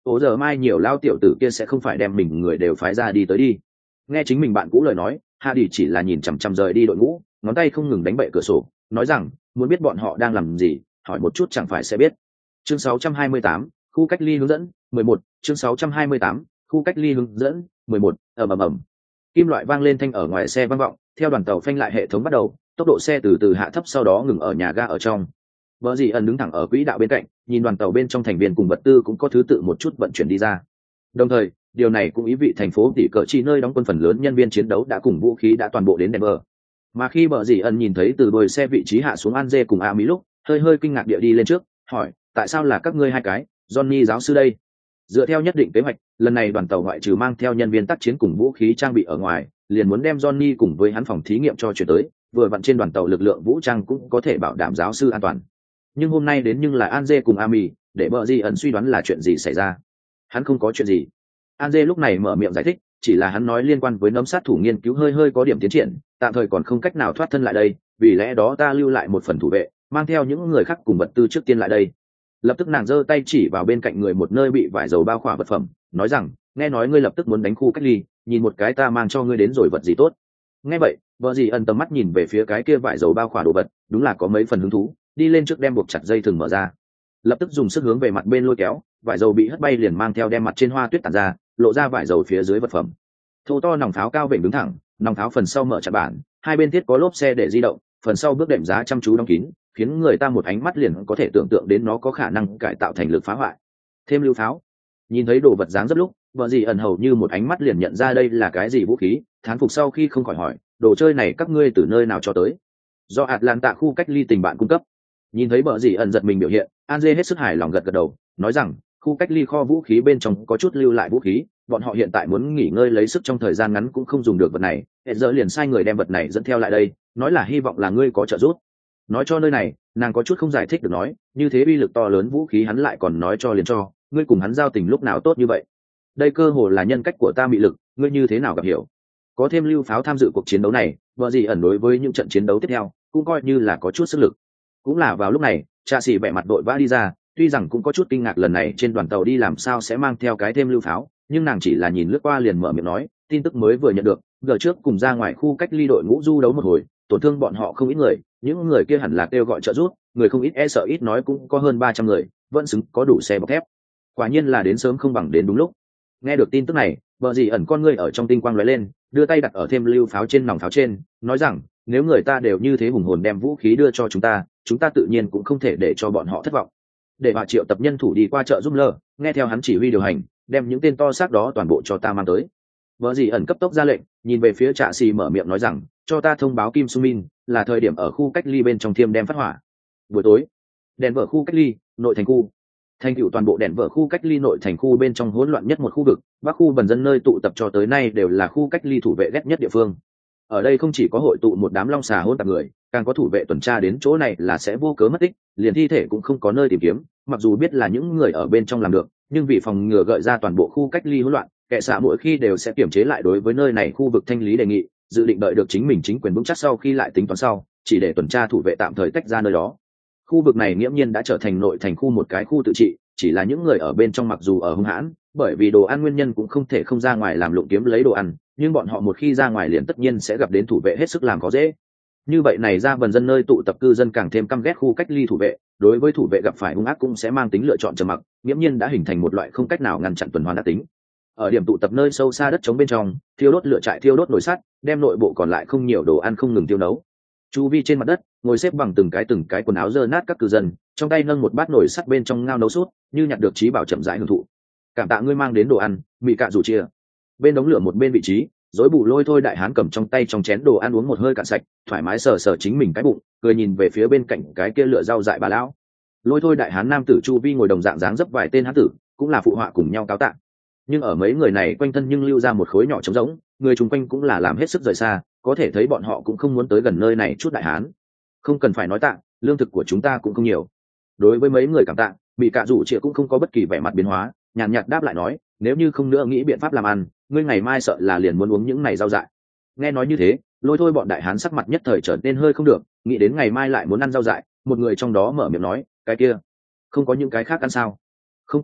Speaker 1: ố giờ mai nhiều lao tiểu tử kia sẽ không phải đem mình người đều phái ra đi tới đi. Nghe chính mình bạn cũ lời nói, Hạ Đi chỉ là nhìn chằm chằm rời đi đội ngũ, ngón tay không ngừng đánh bậy cửa sổ, nói rằng muốn biết bọn họ đang làm gì, hỏi một chút chẳng phải sẽ biết. Chương 628, khu cách ly hướng dẫn 11. Chương 628, khu cách ly hướng dẫn 11. ầm ầm ầm. Kim loại vang lên thanh ở ngoài xe vang vọng, theo đoàn tàu phanh lại hệ thống bắt đầu, tốc độ xe từ từ hạ thấp sau đó ngừng ở nhà ga ở trong. Vợ dì ẩn đứng thẳng ở quỹ đạo bên cạnh, nhìn đoàn tàu bên trong thành viên cùng vật tư cũng có thứ tự một chút vận chuyển đi ra. Đồng thời, điều này cũng ý vị thành phố tỷ cỡ chỉ nơi đóng quân phần lớn nhân viên chiến đấu đã cùng vũ khí đã toàn bộ đến Denver. Mà khi vợ dì ẩn nhìn thấy từ đuôi xe vị trí hạ xuống Anje cùng A Mỹ lúc, hơi kinh ngạc địa đi lên trước, hỏi, tại sao là các ngươi hai cái, Johnny giáo sư đây? Dựa theo nhất định kế hoạch, lần này đoàn tàu ngoại trừ mang theo nhân viên tác chiến cùng vũ khí trang bị ở ngoài, liền muốn đem Johnny cùng với hắn phòng thí nghiệm cho chuyển tới, vừa vặn trên đoàn tàu lực lượng vũ trang cũng có thể bảo đảm giáo sư an toàn. Nhưng hôm nay đến nhưng là Anje cùng Ami, để bờ gì ẩn suy đoán là chuyện gì xảy ra. Hắn không có chuyện gì. Anje lúc này mở miệng giải thích, chỉ là hắn nói liên quan với nấm sát thủ nghiên cứu hơi có điểm tiến triển, tạm thời còn không cách nào thoát thân lại đây, vì lẽ đó ta lưu lại một phần thủ vệ, mang theo những người khác cùng vật tư trước tiên lại đây. Lập tức nàng giơ tay chỉ vào bên cạnh người một nơi bị vải dầu bao khỏa vật phẩm, nói rằng, nghe nói ngươi lập tức muốn đánh khu cách ly, nhìn một cái ta mang cho ngươi đến rồi vật gì tốt. Nghe vậy, vợ dì ẩn tầm mắt nhìn về phía cái kia vải dầu bao khỏa đồ vật, đúng là có mấy phần hứng thú, đi lên trước đem buộc chặt dây thừng mở ra, lập tức dùng sức hướng về mặt bên lôi kéo, vải dầu bị hất bay liền mang theo đem mặt trên hoa tuyết tản ra, lộ ra vải dầu phía dưới vật phẩm. Thô to nòng pháo cao vểnh đứng thẳng, nòng pháo phần sau mở chặt bản, hai bên thiết có lốp xe để di động, phần sau bước đệm giá chăm chú đóng kín, khiến người ta một ánh mắt liền có thể tưởng tượng đến nó có khả năng cải tạo thành lực phá hoại. Thêm lưu pháo. Nhìn thấy đồ vật dáng rất lúc, vợ dì ẩn hầu như một ánh mắt liền nhận ra đây là cái gì vũ khí, thán phục sau khi không khỏi hỏi, đồ chơi này các ngươi từ nơi nào cho tới? Do Atlanta khu cách ly tình bạn cung cấp. Nhìn thấy vợ dì ẩn giật mình biểu hiện, Anje hết sức hài lòng gật đầu, nói rằng khu cách ly kho vũ khí bên trong có chút lưu lại vũ khí, bọn họ hiện tại muốn nghỉ ngơi lấy sức trong thời gian ngắn cũng không dùng được vật này, hệ giờ liền sai người đem vật này dẫn theo lại đây, nói là hy vọng là ngươi có trợ giúp. Nói cho nơi này, nàng có chút không giải thích được nói, như thế uy lực to lớn vũ khí hắn lại còn nói cho liền cho, ngươi cùng hắn giao tình lúc nào tốt như vậy? Đây cơ hồ là nhân cách của ta mị lực, ngươi như thế nào gặp hiểu? Có thêm lưu pháo tham dự cuộc chiến đấu này, vợ gì ẩn đối với những trận chiến đấu tiếp theo cũng coi như là có chút sức lực. Cũng là vào lúc này, Trạ Sĩ bẻ mặt đội vã đi ra, tuy rằng cũng có chút kinh ngạc lần này trên đoàn tàu đi làm sao sẽ mang theo cái thêm lưu pháo, nhưng nàng chỉ là nhìn lướt qua liền mở miệng nói, tin tức mới vừa nhận được, giờ trước cùng ra ngoài khu cách ly đội ngũ du đấu một hồi, tổn thương bọn họ không ít người, những người kia hẳn là kêu gọi trợ giúp, người không ít e sợ ít nói cũng có hơn 300 người, vẫn xứng có đủ xe bọc thép. Quả nhiên là đến sớm không bằng đến đúng lúc. Nghe được tin tức này, vợ dì ẩn con ngươi ở trong tinh quang lóe lên, đưa tay đặt ở thêm lưu pháo trên nòng pháo trên, nói rằng, nếu người ta đều như thế hùng hồn đem vũ khí đưa cho chúng ta tự nhiên cũng không thể để cho bọn họ thất vọng. Để bà triệu tập nhân thủ đi qua chợ giúp lơ, nghe theo hắn chỉ huy điều hành, đem những tên to xác đó toàn bộ cho ta mang tới. Vợ dì ẩn cấp tốc ra lệnh, nhìn về phía Trạ Sĩ mở miệng nói rằng, cho ta thông báo Kim Su Min, là thời điểm ở khu cách ly bên trong Thiêm đem phát hỏa. Buổi tối, đèn vợ khu cách ly, nội thành khu. Thành tựu toàn bộ đèn vợ khu cách ly nội thành khu bên trong hỗn loạn nhất một khu vực, bắc khu bần dân nơi tụ tập cho tới nay đều là khu cách ly thủ vệ ghét nhất địa phương. Ở đây không chỉ có hội tụ một đám long xà hỗn tạp người, càng có thủ vệ tuần tra đến chỗ này là sẽ vô cớ mất tích, liền thi thể cũng không có nơi tìm kiếm, mặc dù biết là những người ở bên trong làm được, nhưng vì phòng ngừa gợi ra toàn bộ khu cách ly hỗn loạn, kẻ xạ mỗi khi đều sẽ kiểm chế lại đối với nơi này khu vực thanh lý đề nghị, dự định đợi được chính mình chính quyền vững chắc sau khi lại tính toán sau, chỉ để tuần tra thủ vệ tạm thời tách ra nơi đó. Khu vực này nghiễm nhiên đã trở thành nội thành khu một cái khu tự trị, chỉ là những người ở bên trong mặc dù ở hung hãn, bởi vì đồ ăn nguyên nhân cũng không thể không ra ngoài làm lụng kiếm lấy đồ ăn, nhưng bọn họ một khi ra ngoài liền tất nhiên sẽ gặp đến thủ vệ hết sức làm khó dễ. Như vậy này ra bần dân nơi tụ tập cư dân càng thêm căm ghét khu cách ly thủ vệ, đối với thủ vệ gặp phải hung ác cũng sẽ mang tính lựa chọn trầm mặc, nghiễm nhiên đã hình thành một loại không cách nào ngăn chặn tuần hoàn đặc tính. Ở điểm tụ tập nơi sâu xa đất trống bên trong, thiêu đốt lửa trại thiêu đốt nồi sắt, đem nội bộ còn lại không nhiều đồ ăn không ngừng tiêu nấu. Chu vi trên mặt đất, ngồi xếp bằng từng cái quần áo dơ nát các cư dân, trong tay nâng một bát nồi sắt bên trong ngao nấu sốt, như nhặt được trí bảo chậm rãi hưởng thụ. Cảm tạ ngươi mang đến đồ ăn, mị cạ rủ chia. Bên đống lửa một bên vị trí, rối bù lôi thôi đại hán cầm trong tay trong chén đồ ăn uống một hơi cạn sạch, thoải mái sờ sờ chính mình cái bụng, cười nhìn về phía bên cạnh cái kia lửa rau dại bà lão. Lôi thôi đại hán nam tử chu vi ngồi đồng dạng dáng dấp vài tên hán tử, cũng là phụ họa cùng nhau cáo tạ. Nhưng ở mấy người này quanh thân nhưng lưu ra một khối nhỏ trống rỗng, người chung quanh cũng là làm hết sức rời xa, có thể thấy bọn họ cũng không muốn tới gần nơi này chút đại hán. Không cần phải nói tạ, lương thực của chúng ta cũng không nhiều. Đối với mấy người cảm tạ, bị cạ rủ chia cũng không có bất kỳ vẻ mặt biến hóa, nhàn nhạt đáp lại nói, nếu như không nữa nghĩ biện pháp làm ăn, ngươi ngày mai sợ là liền muốn uống những này rau dại. Nghe nói như thế, lôi thôi bọn đại hán sắc mặt nhất thời trở nên hơi không được, nghĩ đến ngày mai lại muốn ăn rau dại, một người trong đó mở miệng nói, cái kia không có những cái khác ăn sao? Không còn,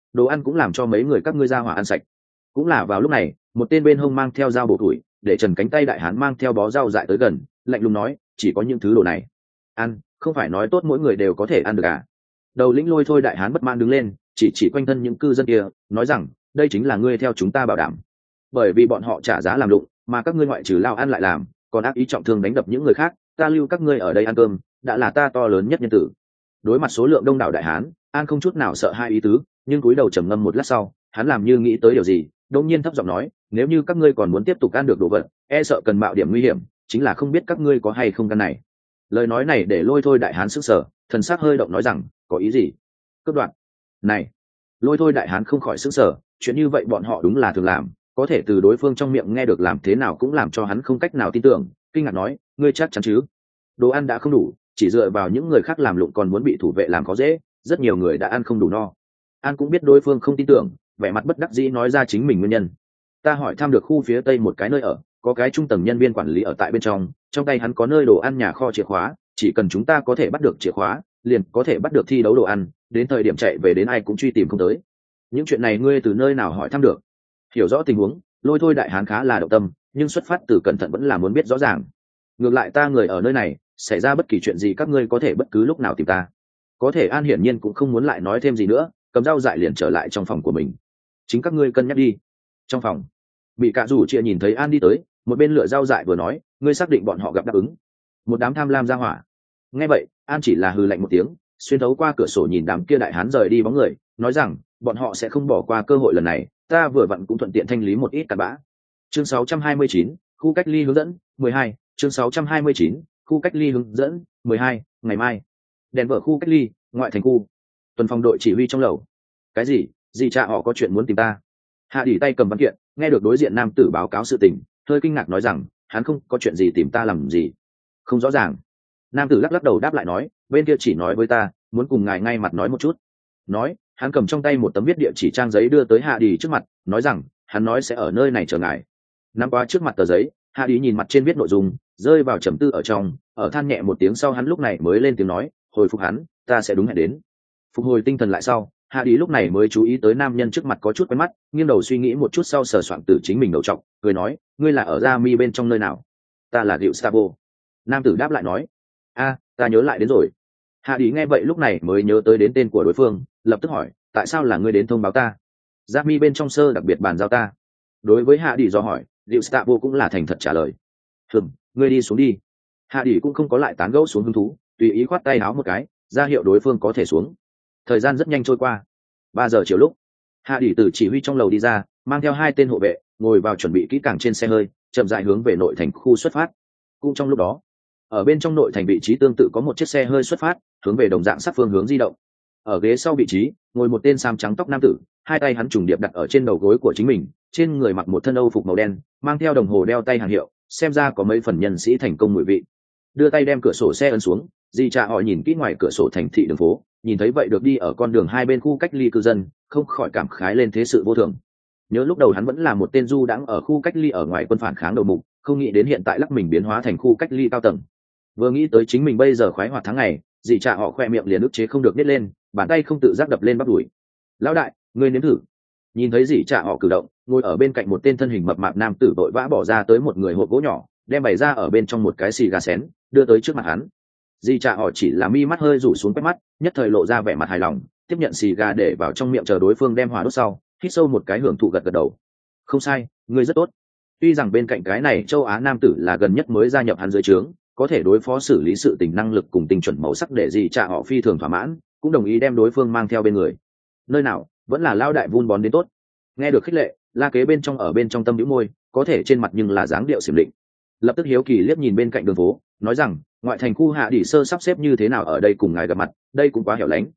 Speaker 1: đồ ăn cũng làm cho mấy người các ngươi ra hỏa ăn sạch. Cũng là vào lúc này, một tên bên hông mang theo dao bổ tuổi, để trần cánh tay đại hán mang theo bó rau dại tới gần, lạnh lùng nói, chỉ có những thứ đồ này ăn, không phải nói tốt mỗi người đều có thể ăn được à? Đầu lĩnh Lôi Thôi đại hán bất mãn đứng lên, chỉ quanh thân những cư dân kia, nói rằng, đây chính là ngươi theo chúng ta bảo đảm, bởi vì bọn họ trả giá làm lụng, mà các ngươi ngoại trừ lao ăn lại làm, còn ác ý trọng thương đánh đập những người khác, ta lưu các ngươi ở đây ăn cơm, đã là ta to lớn nhất nhân tử. Đối mặt số lượng đông đảo đại hán, an không chút nào sợ hai ý tứ, nhưng cúi đầu trầm ngâm một lát sau, hắn làm như nghĩ tới điều gì, đột nhiên thấp giọng nói, nếu như các ngươi còn muốn tiếp tục ăn được đồ vật, e sợ cần mạo điểm nguy hiểm, chính là không biết các ngươi có hay không căn này. Lời nói này để Lôi Thôi đại hán sững sờ, thần sắc hơi động nói rằng, có ý gì? Cướp đoạt? Này, Lôi Thôi đại hán không khỏi sững sờ, chuyện như vậy bọn họ đúng là thường làm, có thể từ đối phương trong miệng nghe được làm thế nào cũng làm cho hắn không cách nào tin tưởng, kinh ngạc nói, ngươi chắc chắn chứ? Đồ ăn đã không đủ, chỉ dựa vào những người khác làm lụng còn muốn bị thủ vệ làm khó dễ, rất nhiều người đã ăn không đủ no. An cũng biết đối phương không tin tưởng, vẻ mặt bất đắc dĩ nói ra chính mình nguyên nhân. Ta hỏi thăm được khu phía tây một cái nơi ở, có cái trung tầng nhân viên quản lý ở tại bên trong tay hắn có nơi đồ ăn nhà kho chìa khóa, chỉ cần chúng ta có thể bắt được chìa khóa, liền có thể bắt được thi đấu đồ ăn, đến thời điểm chạy về đến ai cũng truy tìm không tới. Những chuyện này ngươi từ nơi nào hỏi thăm được? Hiểu rõ tình huống, Lôi Thôi đại hán khá là động tâm, nhưng xuất phát từ cẩn thận vẫn là muốn biết rõ ràng. Ngược lại ta người ở nơi này, xảy ra bất kỳ chuyện gì các ngươi có thể bất cứ lúc nào tìm ta. Có thể An hiển nhiên cũng không muốn lại nói thêm gì nữa, cầm dao dại liền trở lại trong phòng của mình. Chính các ngươi cân nhắc đi. Trong phòng, bị cả rủ chia nhìn thấy An đi tới, một bên lựa dao dại vừa nói, ngươi xác định bọn họ gặp đáp ứng? Một đám tham lam ra hỏa. Nghe vậy, An chỉ là hừ lạnh một tiếng, xuyên thấu qua cửa sổ nhìn đám kia đại hán rời đi bóng người, nói rằng, bọn họ sẽ không bỏ qua cơ hội lần này, ta vừa vặn cũng thuận tiện thanh lý một ít cặn bã. Chương 629, khu cách ly hướng dẫn 12, chương 629, khu cách ly hướng dẫn 12, ngày mai. Đèn vở khu cách ly, ngoại thành khu. Tuần phòng đội chỉ huy trong lầu. Cái gì? Dì cha họ có chuyện muốn tìm ta? Hạ đỉ tay cầm văn kiện, nghe được đối diện nam tử báo cáo sự tình, hơi kinh ngạc nói rằng, hắn không có chuyện gì tìm ta làm gì? Không rõ ràng. Nam tử lắc lắc đầu đáp lại nói, bên kia chỉ nói với ta, muốn cùng ngài ngay mặt nói một chút. Nói, hắn cầm trong tay một tấm viết địa chỉ trang giấy đưa tới Hạ đỉ trước mặt, nói rằng, hắn nói sẽ ở nơi này chờ ngài. Nắm qua trước mặt tờ giấy, Hạ đỉ nhìn mặt trên viết nội dung, rơi vào trầm tư ở trong, ở than nhẹ một tiếng sau hắn lúc này mới lên tiếng nói, hồi phục hắn, ta sẽ đúng hẹn đến. Phục hồi tinh thần lại sau, Hạ đi lúc này mới chú ý tới nam nhân trước mặt có chút quen mắt, nghiêng đầu suy nghĩ một chút sau sờ soạn từ chính mình đầu trọc, cười nói, ngươi là ở Gia Mi bên trong nơi nào? Ta là Diệu Stavo. Nam tử đáp lại nói, a, ta nhớ lại đến rồi. Hạ đi nghe vậy lúc này mới nhớ tới đến tên của đối phương, lập tức hỏi, tại sao là ngươi đến thông báo ta? Gia Mi bên trong sơ đặc biệt bàn giao ta. Đối với Hạ đi do hỏi, Diệu Stavo cũng là thành thật trả lời. Ngươi đi xuống đi. Hạ đi cũng không có lại tán gẫu xuống hứng thú, tùy ý khoát tay áo một cái, ra hiệu đối phương có thể xuống. Thời gian rất nhanh trôi qua. 3 giờ chiều lúc, Hạ đỉ từ chỉ huy trong lầu đi ra, mang theo 2 tên hộ vệ, ngồi vào chuẩn bị kỹ càng trên xe hơi, chậm rãi hướng về nội thành khu xuất phát. Cũng trong lúc đó, ở bên trong nội thành vị trí tương tự có một chiếc xe hơi xuất phát, hướng về đồng dạng sát phương hướng di động. Ở ghế sau vị trí, ngồi một tên sam trắng tóc nam tử, 2 tay hắn trùng điệp đặt ở trên đầu gối của chính mình, trên người mặc một thân âu phục màu đen, mang theo đồng hồ đeo tay hàng hiệu, xem ra có mấy phần nhân sĩ thành công mùi vị. Đưa tay đem cửa sổ xe ấn xuống, Di Cha họ nhìn kỹ ngoài cửa sổ thành thị đường phố, nhìn thấy vậy được đi ở con đường hai bên khu cách ly cư dân, không khỏi cảm khái lên thế sự vô thường. Nhớ lúc đầu hắn vẫn là một tên du đãng ở khu cách ly ở ngoài quân phản kháng đầu mục, không nghĩ đến hiện tại lắc mình biến hóa thành khu cách ly cao tầng. Vừa nghĩ tới chính mình bây giờ khoái hoạt tháng ngày, Di Cha họ khoe miệng liền ức chế không được nít lên, bàn tay không tự giác đập lên bắp đùi. Lão đại, ngươi nếm thử. Nhìn thấy Di Cha họ cử động, ngồi ở bên cạnh một tên thân hình mập mạp nam tử vội vã bỏ ra tới một người hộp gỗ nhỏ, đem bày ra ở bên trong một cái xì gà xén, đưa tới trước mặt hắn. Di Cha họ chỉ là mi mắt hơi rủ xuống quét mắt, nhất thời lộ ra vẻ mặt hài lòng, tiếp nhận xì gà để vào trong miệng chờ đối phương đem hỏa đốt sau, hít sâu một cái hưởng thụ gật gật đầu. Không sai, ngươi rất tốt. Tuy rằng bên cạnh cái này châu Á nam tử là gần nhất mới gia nhập hắn dưới trướng, có thể đối phó xử lý sự tình năng lực cùng tình chuẩn màu sắc để Di Cha họ phi thường thỏa mãn, cũng đồng ý đem đối phương mang theo bên người. Nơi nào, vẫn là lao đại vun bón đến tốt. Nghe được khích lệ, La Kế bên trong ở bên trong tâm nhíu môi, có thể trên mặt nhưng là dáng điệu xiểm định. Lập tức hiếu kỳ liếc nhìn bên cạnh đường phố, nói rằng, ngoại thành khu Hạ đỉ sơ sắp xếp như thế nào ở đây cùng ngài gặp mặt, đây cũng quá hẻo lánh.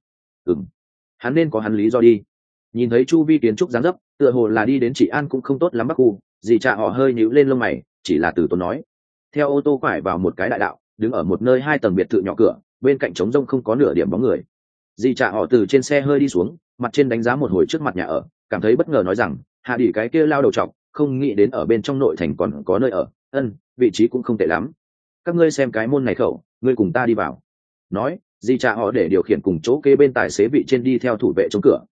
Speaker 1: Hắn nên có hắn lý do đi. Nhìn thấy chu vi kiến trúc dáng dấp, tựa hồ là đi đến Trị An cũng không tốt lắm bắc khu, Dì Cha họ hơi nhíu lên lông mày, chỉ là từ tốn nói. Theo ô tô quải vào một cái đại đạo, đứng ở một nơi 2 tầng biệt thự nhỏ cửa, bên cạnh trống rông không có nửa điểm bóng người. Dì Cha họ từ trên xe hơi đi xuống, mặt trên đánh giá một hồi trước mặt nhà ở, cảm thấy bất ngờ nói rằng, Hạ đỉ cái kia lao đầu trọc, không nghĩ đến ở bên trong nội thành còn có nơi ở, vị trí cũng không tệ lắm. Các ngươi xem cái môn này khẩu, ngươi cùng ta đi vào. Nói, Di Cha họ để điều khiển cùng chỗ kế bên tài xế vị trên đi theo thủ vệ chống cửa,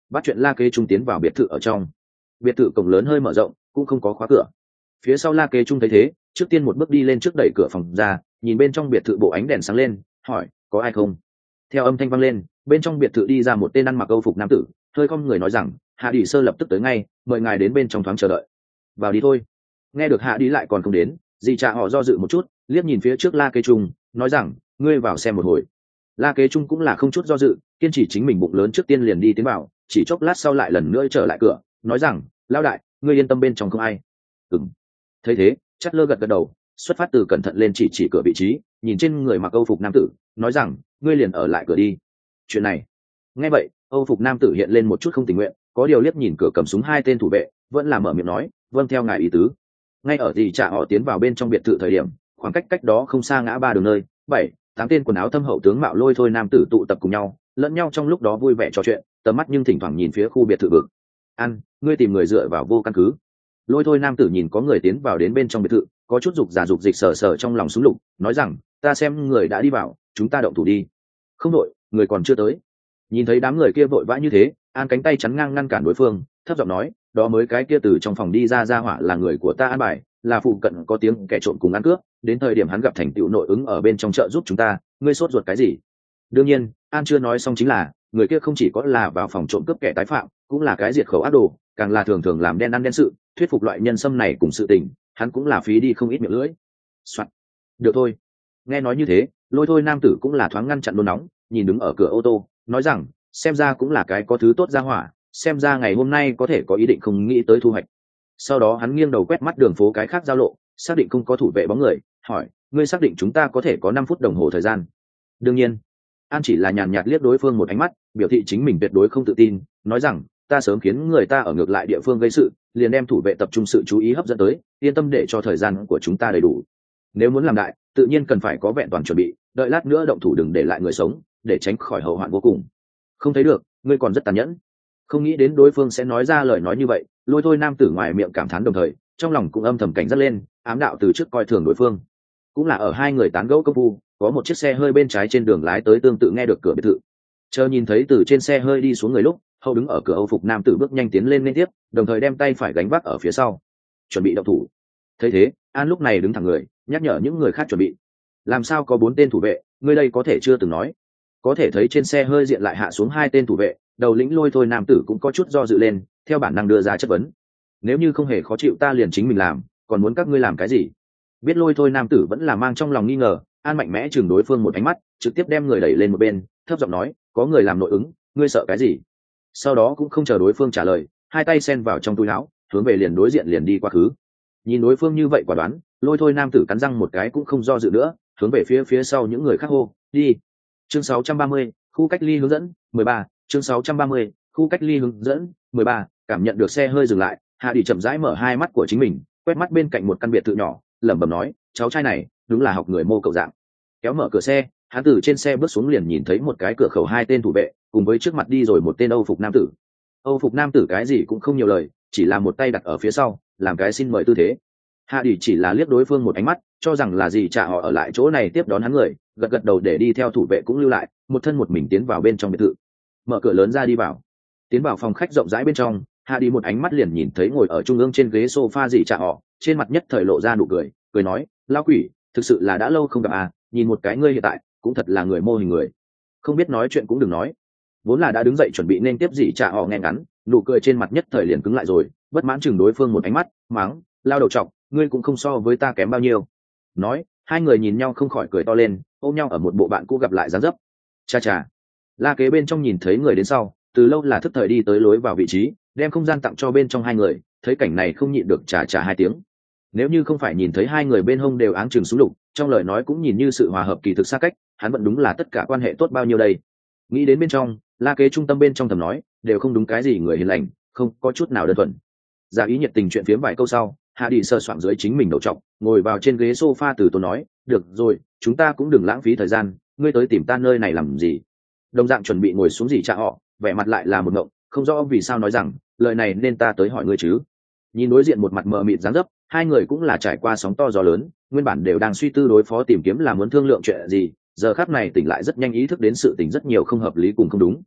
Speaker 1: bắt chuyện La Kế Trung tiến vào biệt thự ở trong. Biệt thự cổng lớn hơi mở rộng, cũng không có khóa cửa. Phía sau La Kế Trung thấy thế, trước tiên một bước đi lên trước đẩy cửa phòng ra, nhìn bên trong biệt thự bộ ánh đèn sáng lên, hỏi có ai không. Theo âm thanh vang lên, bên trong biệt thự đi ra một tên ăn mặc âu phục nam tử, hơi không người nói rằng Hạ Đi Sơ lập tức tới ngay, mời ngài đến bên trong thoáng chờ đợi. Vào đi thôi. Nghe được Hạ Đi lại còn không đến, dì Trà họ do dự một chút, liếc nhìn phía trước La Kế Trung, nói rằng ngươi vào xem một hồi. La Kế Trung cũng là không chút do dự, kiên trì chính mình bụng lớn trước tiên liền đi tiến vào, chỉ chốc lát sau lại lần nữa trở lại cửa, nói rằng lão đại, ngươi yên tâm bên trong không ai. Ừm. Thấy thế, Chát Lơ gật gật đầu, xuất phát từ cẩn thận lên chỉ cửa vị trí, nhìn trên người mặc âu phục nam tử, nói rằng ngươi liền ở lại cửa đi. Chuyện này. Nghe vậy, âu phục nam tử hiện lên một chút không tình nguyện, có điều liếc nhìn cửa cầm súng hai tên thủ vệ, vẫn là mở miệng nói vâng theo ngài ý tứ. Ngay ở dì Trà họ tiến vào bên trong biệt thự thời điểm, khoảng cách đó không xa ngã ba đường nơi, 7-8 tên quần áo thâm hậu tướng mạo lôi thôi nam tử tụ tập cùng nhau, lẫn nhau trong lúc đó vui vẻ trò chuyện, tầm mắt nhưng thỉnh thoảng nhìn phía khu biệt thự vực. An, ngươi tìm người dựa vào vô căn cứ. Lôi thôi nam tử nhìn có người tiến vào đến bên trong biệt thự, có chút dục giả dục dịch sờ trong lòng súng lục, nói rằng ta xem người đã đi vào, chúng ta động thủ đi. Không đội, người còn chưa tới. Nhìn thấy đám người kia vội vã như thế, An cánh tay chắn ngang ngăn cản đối phương, thấp giọng nói đó mới cái kia từ trong phòng đi ra hỏa là người của ta an bài, là phụ cận có tiếng kẻ trộm cùng ăn cướp, đến thời điểm hắn gặp thành tựu nội ứng ở bên trong chợ giúp chúng ta, ngươi sốt ruột cái gì. Đương nhiên An chưa nói xong chính là người kia không chỉ có là vào phòng trộm cướp kẻ tái phạm, cũng là cái diệt khẩu ác đồ, càng là thường thường làm đen ăn đen sự, thuyết phục loại nhân xâm này cùng sự tình, hắn cũng là phí đi không ít miệng lưỡi. Soạn. Được thôi. Nghe nói như thế, lôi thôi nam tử cũng là thoáng ngăn chặn nôn nóng, nhìn đứng ở cửa ô tô, nói rằng xem ra cũng là cái có thứ tốt ra hỏa, xem ra ngày hôm nay có thể có ý định không nghĩ tới thu hoạch. Sau đó hắn nghiêng đầu quét mắt đường phố cái khác giao lộ, xác định không có thủ vệ bóng người, hỏi ngươi xác định chúng ta có thể có 5 phút đồng hồ thời gian. Đương nhiên. An chỉ là nhàn nhạt liếc đối phương một ánh mắt, biểu thị chính mình tuyệt đối không tự tin, nói rằng ta sớm khiến người ta ở ngược lại địa phương gây sự, liền đem thủ vệ tập trung sự chú ý hấp dẫn tới, yên tâm để cho thời gian của chúng ta đầy đủ. Nếu muốn làm đại, tự nhiên cần phải có vẹn toàn chuẩn bị, đợi lát nữa động thủ đừng để lại người sống, để tránh khỏi hậu hoạn vô cùng. Không thấy được, ngươi còn rất tàn nhẫn. Không nghĩ đến đối phương sẽ nói ra lời nói như vậy, lôi thôi nam tử ngoài miệng cảm thán đồng thời, trong lòng cũng âm thầm cảnh giác lên, ám đạo từ trước coi thường đối phương. Cũng là ở hai người tán gẫu công phu, có một chiếc xe hơi bên trái trên đường lái tới tương tự nghe được cửa biệt thự. Chờ nhìn thấy từ trên xe hơi đi xuống người lúc, hậu đứng ở cửa âu phục nam tử bước nhanh tiến lên liên tiếp, đồng thời đem tay phải gánh vác ở phía sau, chuẩn bị động thủ. Thấy thế, An lúc này đứng thẳng người, nhắc nhở những người khác chuẩn bị. Làm sao có 4 tên thủ vệ, ngươi đây có thể chưa từng nói. Có thể thấy trên xe hơi diện lại hạ xuống 2 tên thủ vệ, đầu lĩnh lôi thôi nam tử cũng có chút do dự lên, theo bản năng đưa ra chất vấn. Nếu như không hề khó chịu ta liền chính mình làm, còn muốn các ngươi làm cái gì? Biết lôi thôi nam tử vẫn là mang trong lòng nghi ngờ, An mạnh mẽ chừng đối phương một ánh mắt, trực tiếp đem người đẩy lên một bên, thấp giọng nói có người làm nội ứng, ngươi sợ cái gì? Sau đó cũng không chờ đối phương trả lời, hai tay sen vào trong túi áo, hướng về liền đối diện liền đi qua khứ. Nhìn đối phương như vậy quả đoán, lôi thôi nam tử cắn răng một cái cũng không do dự nữa, hướng về phía sau những người khác hô đi. Chương 630, khu cách ly hướng dẫn 13. Chương 630, khu cách ly hướng dẫn 13. Cảm nhận được xe hơi dừng lại, Hạ Đi chậm rãi mở hai mắt của chính mình, quét mắt bên cạnh một căn biệt thự nhỏ, lẩm bẩm nói cháu trai này đúng là học người mô cậu dạng. Kéo mở cửa xe, hắn từ trên xe bước xuống liền nhìn thấy một cái cửa khẩu 2 tên thủ vệ, cùng với trước mặt đi rồi một tên âu phục nam tử. Âu phục nam tử cái gì cũng không nhiều lời, chỉ là một tay đặt ở phía sau, làm cái xin mời tư thế. Hạ Đi chỉ là liếc đối phương một ánh mắt, cho rằng là gì Trà họ ở lại chỗ này tiếp đón hắn người, gật gật đầu để đi theo thủ vệ cũng lưu lại, một thân một mình tiến vào bên trong biệt thự. Mở cửa lớn ra đi vào. Tiến vào phòng khách rộng rãi bên trong, Hạ Đi một ánh mắt liền nhìn thấy ngồi ở trung ương trên ghế sofa gì Trà họ, trên mặt nhất thời lộ ra nụ cười, cười nói lão quỷ, thực sự là đã lâu không gặp à, nhìn một cái ngươi hiện tại cũng thật là người mô hình người. Không biết nói chuyện cũng đừng nói. Vốn là đã đứng dậy chuẩn bị nên tiếp gì Trà họ nghe ngắn, nụ cười trên mặt nhất thời liền cứng lại rồi, bất mãn chừng đối phương một ánh mắt, mắng lao đầu trọc, ngươi cũng không so với ta kém bao nhiêu. Nói, hai người nhìn nhau không khỏi cười to lên, ôm nhau ở một bộ bạn cũ gặp lại dáng dấp. Cha cha. La Kế bên trong nhìn thấy người đến sau, từ lâu là thức thời đi tới lối vào vị trí, đem không gian tặng cho bên trong hai người, thấy cảnh này không nhịn được chà 2 tiếng. Nếu như không phải nhìn thấy hai người bên hông đều áng chừng súng lục, trong lời nói cũng nhìn như sự hòa hợp kỳ thực xa cách, hắn vẫn đúng là tất cả quan hệ tốt bao nhiêu đây. Nghĩ đến bên trong, La Kế trung tâm bên trong thầm nói, đều không đúng cái gì người hiền lành, không có chút nào đơn thuần. Giả ý nhiệt tình chuyện phiếm vài câu sau, Hạ Đi sờ soạng dưới chính mình đầu trọc, ngồi vào trên ghế sofa từ tốn nói, được rồi, chúng ta cũng đừng lãng phí thời gian, ngươi tới tìm ta nơi này làm gì? Đồng dạng chuẩn bị ngồi xuống gì Trà họ, vẻ mặt lại là một ngộng, không rõ vì sao nói rằng lời này nên ta tới hỏi ngươi chứ. Nhìn đối diện một mặt mờ mịt dáng dấp, hai người cũng là trải qua sóng to gió lớn, nguyên bản đều đang suy tư đối phó tìm kiếm là muốn thương lượng chuyện gì, giờ khắc này tỉnh lại rất nhanh ý thức đến sự tình rất nhiều không hợp lý cùng không đúng.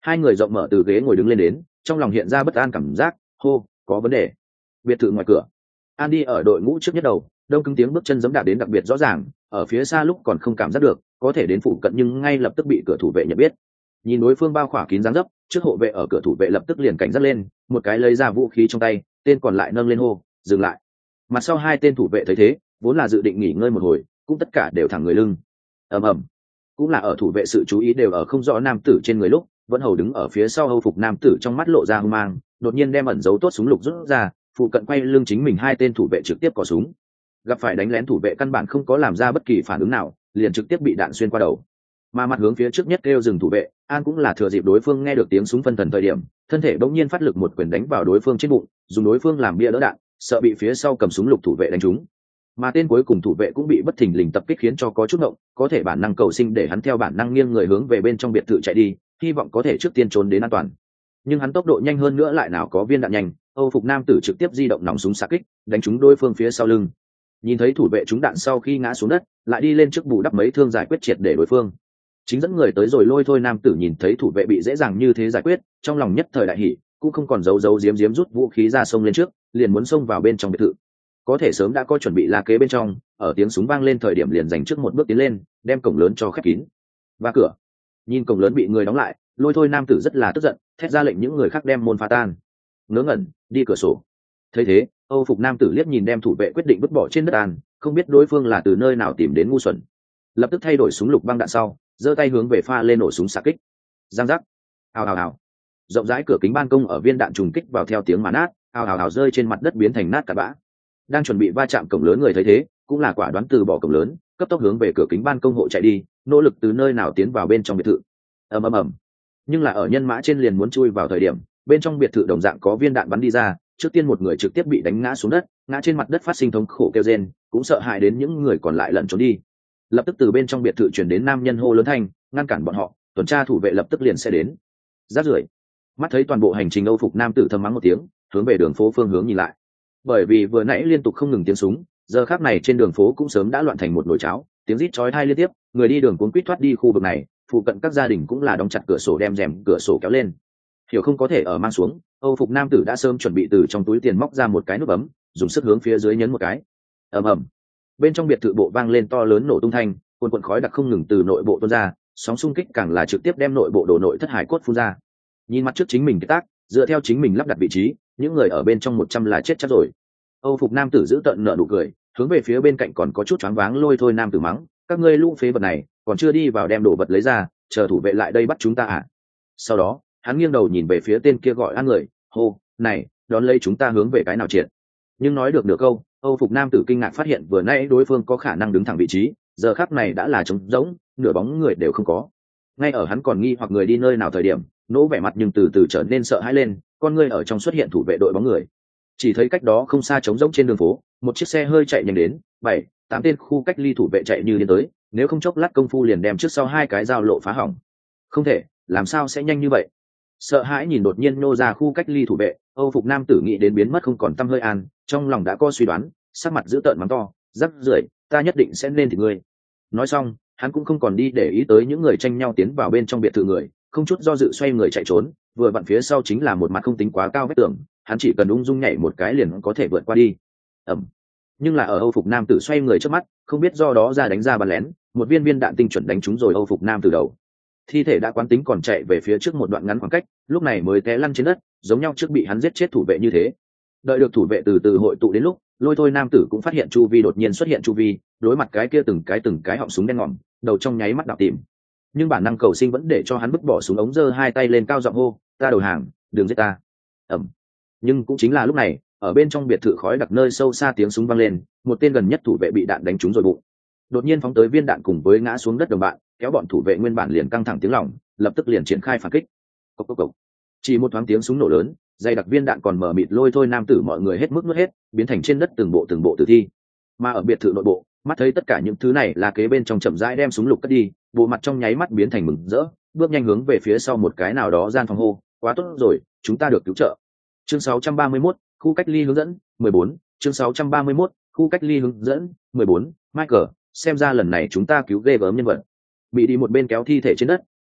Speaker 1: Hai người rộng mở từ ghế ngồi đứng lên đến, trong lòng hiện ra bất an cảm giác. Hô, có vấn đề. Biệt thự ngoài cửa, An đi ở đội ngũ trước nhất đầu, đông cứng tiếng bước chân giẫm đạp đến đặc biệt rõ ràng, ở phía xa lúc còn không cảm giác được, có thể đến phụ cận nhưng ngay lập tức bị cửa thủ vệ nhận biết. Nhìn đối phương bao khỏa kín dáng dấp, trước hộ vệ ở cửa thủ vệ lập tức liền cảnh giác lên, một cái lấy ra vũ khí trong tay, tên còn lại nâng lên hô, dừng lại. Mặt sau hai tên thủ vệ thấy thế, vốn là dự định nghỉ ngơi một hồi, cũng tất cả đều thẳng người lưng. Ầm ầm. Cũng là ở thủ vệ sự chú ý đều ở không rõ nam tử trên người lúc, vẫn hầu đứng ở phía sau hầu phục nam tử trong mắt lộ ra hung mang, đột nhiên đem ẩn giấu tốt súng lục rút ra, phụ cận quay lưng chính mình hai tên thủ vệ trực tiếp cò súng. Gặp phải đánh lén thủ vệ căn bản không có làm ra bất kỳ phản ứng nào, liền trực tiếp bị đạn xuyên qua đầu. Mà mặt hướng phía trước nhất kêu dừng thủ vệ, An cũng là thừa dịp đối phương nghe được tiếng súng phân thần thời điểm, thân thể bỗng nhiên phát lực một quyền đánh vào đối phương trên bụng, dùng đối phương làm bia đỡ đạn, sợ bị phía sau cầm súng lục thủ vệ đánh trúng. Mà tên cuối cùng thủ vệ cũng bị bất thình lình tập kích khiến cho có chút ngộng, có thể bản năng cầu sinh để hắn theo bản năng nghiêng người hướng về bên trong biệt thự chạy đi, hy vọng có thể trước tiên trốn đến an toàn. Nhưng hắn tốc độ nhanh hơn nữa lại nào có viên đạn nhanh, Âu phục nam tử trực tiếp di động nòng súng xạ kích, đánh trúng đối phương phía sau lưng. Nhìn thấy thủ vệ trúng đạn sau khi ngã xuống đất, lại đi lên trước bù đắp mấy thương giải quyết triệt để đối phương. Chính dẫn người tới rồi lôi thôi nam tử nhìn thấy thủ vệ bị dễ dàng như thế giải quyết, trong lòng nhất thời đại hỉ, cũng không còn giấu giếm rút vũ khí ra xông lên trước, liền muốn xông vào bên trong biệt thự. Có thể sớm đã có chuẩn bị la kế bên trong, ở tiếng súng vang lên thời điểm liền dành trước một bước tiến lên, đem cổng lớn cho khép kín. Và cửa, nhìn cổng lớn bị người đóng lại, lôi thôi nam tử rất là tức giận, thét ra lệnh những người khác đem môn phá tan. Ngớ ngẩn, đi cửa sổ. Thấy thế, Âu phục nam tử liếc nhìn đem thủ vệ quyết định vứt bỏ trên đất an, không biết đối phương là từ nơi nào tìm đến ngu xuẩn. Lập tức thay đổi súng lục băng đạn sau, giơ tay hướng về pha lên nổ súng xạ kích. Giang giác, ào ào ào. Rộng rãi cửa kính ban công ở viên đạn trùng kích vào theo tiếng mà nát, ào ào ào rơi trên mặt đất biến thành nát cặn bã. Đang chuẩn bị va chạm cổng lớn người thấy thế, cũng là quả đoán từ bỏ cổng lớn, cấp tốc hướng về cửa kính ban công hộ chạy đi, nỗ lực từ nơi nào tiến vào bên trong biệt thự. Ầm ầm ầm. Nhưng là ở nhân mã trên liền muốn chui vào thời điểm, bên trong biệt thự đồng dạng có viên đạn bắn đi ra, trước tiên một người trực tiếp bị đánh ngã xuống đất, ngã trên mặt đất phát sinh thống khổ kêu rên, cũng sợ hãi đến những người còn lại lẩn trốn đi. Lập tức từ bên trong biệt thự truyền đến nam nhân hô lớn thanh, ngăn cản bọn họ, tuần tra thủ vệ lập tức liền sẽ đến. Rát rưởi. Mắt thấy toàn bộ hành trình Âu phục nam tử thầm mắng một tiếng, hướng về đường phố phương hướng nhìn lại. Bởi vì vừa nãy liên tục không ngừng tiếng súng, giờ khắc này trên đường phố cũng sớm đã loạn thành một nồi cháo, tiếng rít chói tai liên tiếp, người đi đường cuống quýt thoát đi khu vực này, phụ cận các gia đình cũng là đóng chặt cửa sổ đem rèm cửa sổ kéo lên. Hiểu không có thể ở mang xuống, Âu phục nam tử đã sớm chuẩn bị từ trong túi tiền móc ra một cái nút bấm, dùng sức hướng phía dưới nhấn một cái. Ầm ầm. Bên trong biệt thự bộ vang lên to lớn nổ tung thanh, cuồn cuộn khói đặc không ngừng từ nội bộ tuôn ra, sóng xung kích càng là trực tiếp đem nội bộ đổ nội thất hải cốt phun ra. Nhìn mặt trước chính mình cái tác, dựa theo chính mình lắp đặt vị trí, những người ở bên trong 100 là chết chắc rồi. Âu phục nam tử giữ tận nở nụ cười, hướng về phía bên cạnh còn có chút choáng váng lôi thôi nam tử mắng, các ngươi lũ phế vật này, còn chưa đi vào đem đồ vật lấy ra, chờ thủ vệ lại đây bắt chúng ta à? Sau đó, hắn nghiêng đầu nhìn về phía tên kia gọi An người, hô, này, đón lấy chúng ta hướng về cái nào triệt? Nhưng nói được nửa câu, Âu phục nam tử kinh ngạc phát hiện vừa nãy đối phương có khả năng đứng thẳng vị trí, giờ khắc này đã là trống rỗng, nửa bóng người đều không có. Ngay ở hắn còn nghi hoặc người đi nơi nào thời điểm, nỗ vẻ mặt nhưng từ từ trở nên sợ hãi lên, con ngươi ở trong xuất hiện thủ vệ đội bóng người. Chỉ thấy cách đó không xa trống rỗng trên đường phố, một chiếc xe hơi chạy nhanh đến, 7-8 tên khu cách ly thủ vệ chạy như điên tới, nếu không chốc lát công phu liền đem trước sau hai cái giao lộ phá hỏng. Không thể, làm sao sẽ nhanh như vậy? Sợ hãi nhìn đột nhiên nô ra khu cách ly thủ vệ, Âu phục nam tử nghĩ đến biến mất không còn tăm hơi an, trong lòng đã có suy đoán, sắc mặt dữ tợn mắng to, rắc rưởi, ta nhất định sẽ nên thì ngươi. Nói xong, hắn cũng không còn đi để ý tới những người tranh nhau tiến vào bên trong biệt thự người, không chút do dự xoay người chạy trốn, vừa vặn phía sau chính là một mặt không tính quá cao vách tường, hắn chỉ cần ung dung nhảy một cái liền có thể vượt qua đi. Ẩm. Nhưng là ở Âu phục nam tử xoay người trước mắt, không biết do đó ra đánh ra bắn lén, một viên đạn tinh chuẩn đánh trúng rồi Âu phục nam tử đầu. Thi thể đã quán tính còn chạy về phía trước một đoạn ngắn khoảng cách, lúc này mới té lăn trên đất, giống nhau trước bị hắn giết chết thủ vệ như thế. Đợi được thủ vệ từ từ hội tụ đến lúc, lôi thôi nam tử cũng phát hiện chu vi đột nhiên xuất hiện chu vi, đối mặt cái kia từng cái họng súng đen ngòm, đầu trong nháy mắt đảo tìm. Nhưng bản năng cầu sinh vẫn để cho hắn vứt bỏ súng ống, giơ hai tay lên cao giọng hô, ta đầu hàng, đừng giết ta. Ẩm. Nhưng cũng chính là lúc này, ở bên trong biệt thự khói đặc nơi sâu xa tiếng súng vang lên, một tên gần nhất thủ vệ bị đạn đánh trúng rồi bụng. Đột nhiên phóng tới viên đạn cùng với ngã xuống đất đồng bạn, kéo bọn thủ vệ nguyên bản liền căng thẳng tiếng lòng, lập tức liền triển khai phản kích. Cốc cốc cốc. Chỉ một thoáng tiếng súng nổ lớn, dày đặc viên đạn còn mở mịt lôi thôi nam tử mọi người hết mức nuốt hết, biến thành trên đất từng bộ tử thi. Mà ở biệt thự nội bộ, mắt thấy tất cả những thứ này là kế bên trong chậm rãi đem súng lục cất đi, bộ mặt trong nháy mắt biến thành mừng rỡ, bước nhanh hướng về phía sau một cái nào đó gian phòng hô, quá tốt rồi, chúng ta được cứu trợ. Chương 631, khu cách ly hướng dẫn 14, chương 631, khu cách ly hướng dẫn 14, Michael, xem ra lần này chúng ta cứu ghê gớm nhân vật. Bị đi một bên kéo thi thể trên đất,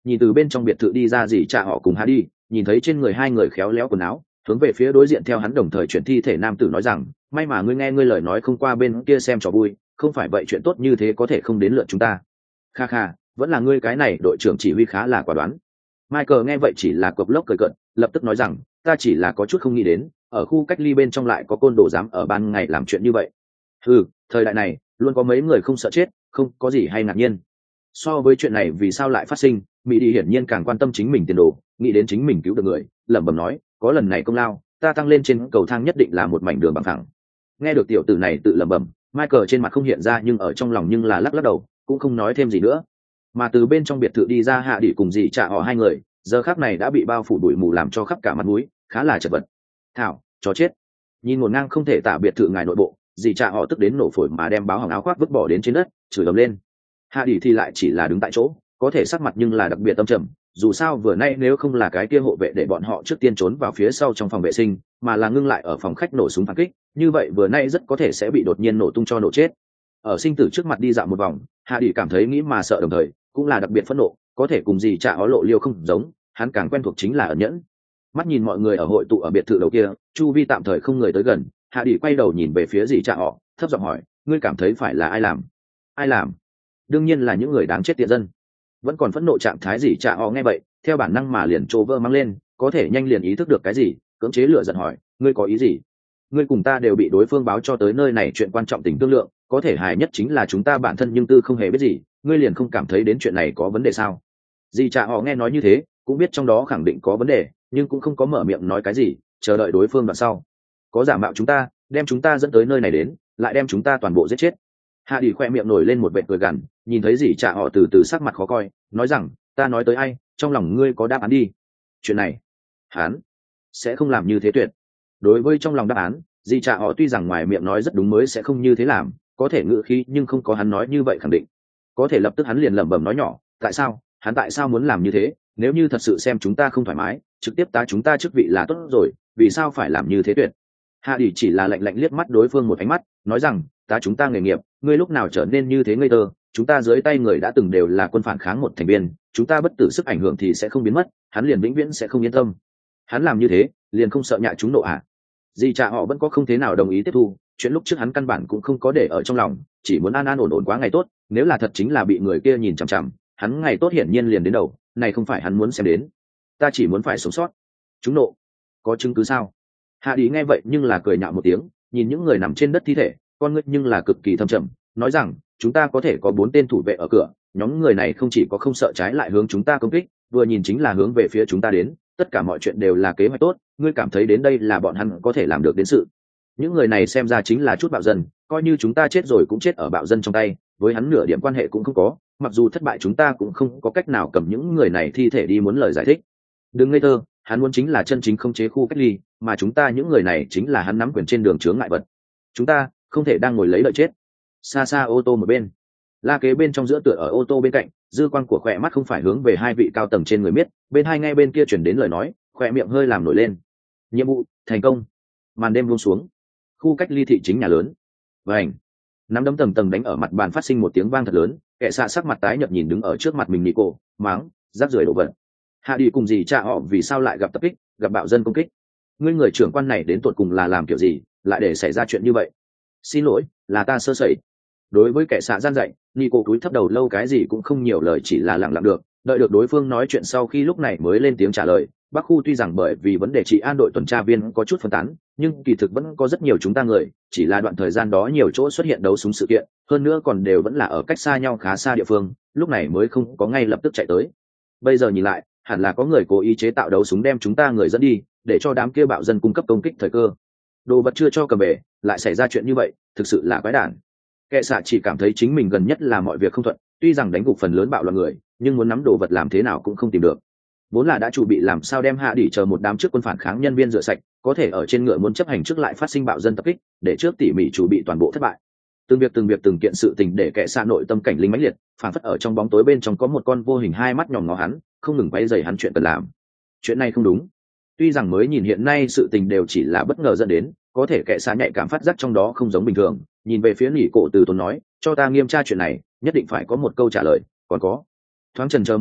Speaker 1: nhìn từ bên trong biệt thự đi ra dì cha họ cùng hạ đi, nhìn thấy trên người hai người khéo léo quần áo, hướng về phía đối diện theo hắn đồng thời chuyển thi thể nam tử nói rằng, may mà ngươi nghe ngươi lời nói không qua bên kia xem trò vui, không phải vậy chuyện tốt như thế có thể không đến lượt chúng ta. Kha kha, vẫn là ngươi cái này đội trưởng chỉ huy khá là quả đoán. Michael nghe vậy chỉ là cộc lốc cười cợt, lập tức nói rằng, ta chỉ là có chút không nghĩ đến, ở khu cách ly bên trong lại có côn đồ dám ở ban ngày làm chuyện như vậy. Ừ, thời đại này luôn có mấy người không sợ chết, không có gì hay ngạc nhiên. So với chuyện này vì sao lại phát sinh, mỹ đi hiển nhiên càng quan tâm chính mình tiền đồ, nghĩ đến chính mình cứu được người, lẩm bẩm nói, có lần này công lao, ta tăng lên trên cầu thang nhất định là một mảnh đường bằng phẳng. Nghe được tiểu tử này tự lẩm bẩm, Michael trên mặt không hiện ra nhưng ở trong lòng nhưng là lắc lắc đầu, cũng không nói thêm gì nữa. Mà từ bên trong biệt thự đi ra hạ đỉ cùng dì trả họ hai người, giờ khắc này đã bị bao phủ bụi mù làm cho khắp cả mặt mũi, khá là chật vật. Thảo, chó chết. Nhìn ngổn ngang không thể tả biệt thự ngài nội bộ, dì trả họ tức đến nổ phổi mà đem báo hỏng áo khoác vứt bỏ đến trên đất, chửi ầm lên. Hạ đỉ thì lại chỉ là đứng tại chỗ, có thể sắc mặt nhưng là đặc biệt tâm trầm, dù sao vừa nay nếu không là cái kia hộ vệ để bọn họ trước tiên trốn vào phía sau trong phòng vệ sinh, mà là ngưng lại ở phòng khách nổ súng phản kích, như vậy vừa nay rất có thể sẽ bị đột nhiên nổ tung cho nổ chết. Ở sinh tử trước mặt đi dạo một vòng, Hạ đỉ cảm thấy nghĩ mà sợ đồng thời cũng là đặc biệt phẫn nộ, có thể cùng gì trả ó lộ liêu không giống, hắn càng quen thuộc chính là ẩn nhẫn. Mắt nhìn mọi người ở hội tụ ở biệt thự đầu kia, chu vi tạm thời không người tới gần, Hạ đỉ quay đầu nhìn về phía gì trả họ, thấp giọng hỏi, ngươi cảm thấy phải là ai làm? Ai làm? Đương nhiên là những người đáng chết tiện dân. Vẫn còn phẫn nộ trạng thái gì trả họ nghe vậy, theo bản năng mà liền trô vơ mang lên, có thể nhanh liền ý thức được cái gì, cưỡng chế lửa giận hỏi, ngươi có ý gì? Ngươi cùng ta đều bị đối phương báo cho tới nơi này chuyện quan trọng tình tương lượng, có thể hài nhất chính là chúng ta bản thân nhưng tư không hề biết gì, ngươi liền không cảm thấy đến chuyện này có vấn đề sao? Dì trả họ nghe nói như thế, cũng biết trong đó khẳng định có vấn đề, nhưng cũng không có mở miệng nói cái gì, chờ đợi đối phương đoạn sau. Có giả mạo chúng ta, đem chúng ta dẫn tới nơi này đến, lại đem chúng ta toàn bộ giết chết. Hạ đi khoe miệng nổi lên một vệt cười gằn, nhìn thấy dì trả họ từ từ sắc mặt khó coi, nói rằng, ta nói tới ai, trong lòng ngươi có đáp án đi. Chuyện này, hắn sẽ không làm như thế tuyệt. Đối với trong lòng đáp án, dì trả họ tuy rằng ngoài miệng nói rất đúng mới sẽ không như thế làm, có thể ngữ khí nhưng không có hắn nói như vậy khẳng định. Có thể lập tức hắn liền lẩm bẩm nói nhỏ, tại sao, hắn tại sao muốn làm như thế, nếu như thật sự xem chúng ta không thoải mái, trực tiếp tá chúng ta chức vị là tốt rồi, vì sao phải làm như thế tuyệt. Hạ đi chỉ là lạnh lạnh liếc mắt đối phương một ánh mắt, nói rằng, tá chúng ta nghề nghiệp, ngươi lúc nào trở nên như thế ngây thơ, chúng ta dưới tay người đã từng đều là quân phản kháng một thành viên, chúng ta bất tử sức ảnh hưởng thì sẽ không biến mất, hắn liền vĩnh viễn sẽ không yên tâm. Hắn làm như thế, liền không sợ nhạ chúng nộ à? Dì cha họ vẫn có không thế nào đồng ý tiếp thu, chuyện lúc trước hắn căn bản cũng không có để ở trong lòng, chỉ muốn an an ổn ổn quá ngày tốt, nếu là thật chính là bị người kia nhìn chằm chằm, hắn ngày tốt hiển nhiên liền đến đầu, này không phải hắn muốn xem đến. Ta chỉ muốn phải sống sót. Chúng nộ, có chứng cứ sao? Hạ đi nghe vậy nhưng là cười nhạo một tiếng, nhìn những người nằm trên đất thi thể, con ngươi nhưng là cực kỳ thâm trầm, nói rằng, chúng ta có thể có 4 tên thủ vệ ở cửa, nhóm người này không chỉ có không sợ trái lại hướng chúng ta công kích, vừa nhìn chính là hướng về phía chúng ta đến, tất cả mọi chuyện đều là kế hoạch tốt, ngươi cảm thấy đến đây là bọn hắn có thể làm được đến sự. Những người này xem ra chính là chút bạo dân, coi như chúng ta chết rồi cũng chết ở bạo dân trong tay, với hắn nửa điểm quan hệ cũng không có, mặc dù thất bại chúng ta cũng không có cách nào cầm những người này thi thể đi muốn lời giải thích. Đừng ngây thơ, hắn muốn chính là chân chính khống chế khu cách ly, mà chúng ta những người này chính là hắn nắm quyền trên đường chướng ngại vật. Chúng ta không thể đang ngồi lấy lợi chết. Xa xa ô tô một bên, La Kế bên trong giữa tựa ở ô tô bên cạnh, dư quang của khỏe mắt không phải hướng về hai vị cao tầng trên người miết, bên hai ngay bên kia chuyển đến lời nói, khỏe miệng hơi làm nổi lên. Nhiệm vụ thành công. Màn đêm buông xuống, khu cách ly thị chính nhà lớn. Vành, nắm đấm tầng tầng đánh ở mặt bàn phát sinh một tiếng vang thật lớn, kẻ xạ sắc mặt tái nhợt nhìn đứng ở trước mặt mình Nico, máng, rác rưởi đổ vật. Hạ đi cùng gì cha họ vì sao lại gặp tập kích, gặp bạo dân công kích? Ngươi người trưởng quan này đến tột cùng là làm kiểu gì, lại để xảy ra chuyện như vậy? Xin lỗi, là ta sơ sẩy. Đối với kẻ xạ gian dạy, Nico cúi thấp đầu lâu cái gì cũng không nhiều lời, chỉ là lặng lặng được, đợi được đối phương nói chuyện sau khi lúc này mới lên tiếng trả lời. Bắc khu tuy rằng bởi vì vấn đề trị an đội tuần tra viên có chút phân tán, nhưng kỳ thực vẫn có rất nhiều chúng ta người, chỉ là đoạn thời gian đó nhiều chỗ xuất hiện đấu súng sự kiện, hơn nữa còn đều vẫn là ở cách xa nhau khá xa địa phương, lúc này mới không có ngay lập tức chạy tới. Bây giờ nhìn lại, hẳn là có người cố ý chế tạo đấu súng đem chúng ta người dẫn đi, để cho đám kia bạo dân cung cấp công kích thời cơ. Đồ vật chưa cho cầm về, lại xảy ra chuyện như vậy, thực sự là quái đản. Kẻ xạ chỉ cảm thấy chính mình gần nhất là mọi việc không thuận, tuy rằng đánh gục phần lớn bạo loạn người, nhưng muốn nắm đồ vật làm thế nào cũng không tìm được. Vốn là đã chuẩn bị làm sao đem Hạ Đỉ chờ một đám trước quân phản kháng nhân viên rửa sạch, có thể ở trên ngựa muốn chấp hành trước lại phát sinh bạo dân tập kích, để trước tỉ mỉ chuẩn bị toàn bộ thất bại. Từng việc từng kiện sự tình để kẻ xạ nội tâm cảnh linh mãnh liệt, phản phất ở trong bóng tối bên trong có một con vô hình hai mắt nhòm ngó hắn, không ngừng quay dày hắn chuyện cần làm. Chuyện này không đúng. Tuy rằng mới nhìn hiện nay sự tình đều chỉ là bất ngờ dẫn đến, có thể kẻ xạ nhạy cảm phát giác trong đó không giống bình thường, nhìn về phía Nỉ Cổ từ tốn nói, cho ta nghiêm tra chuyện này, nhất định phải có một câu trả lời, còn có. Thoáng chần chờ một chút,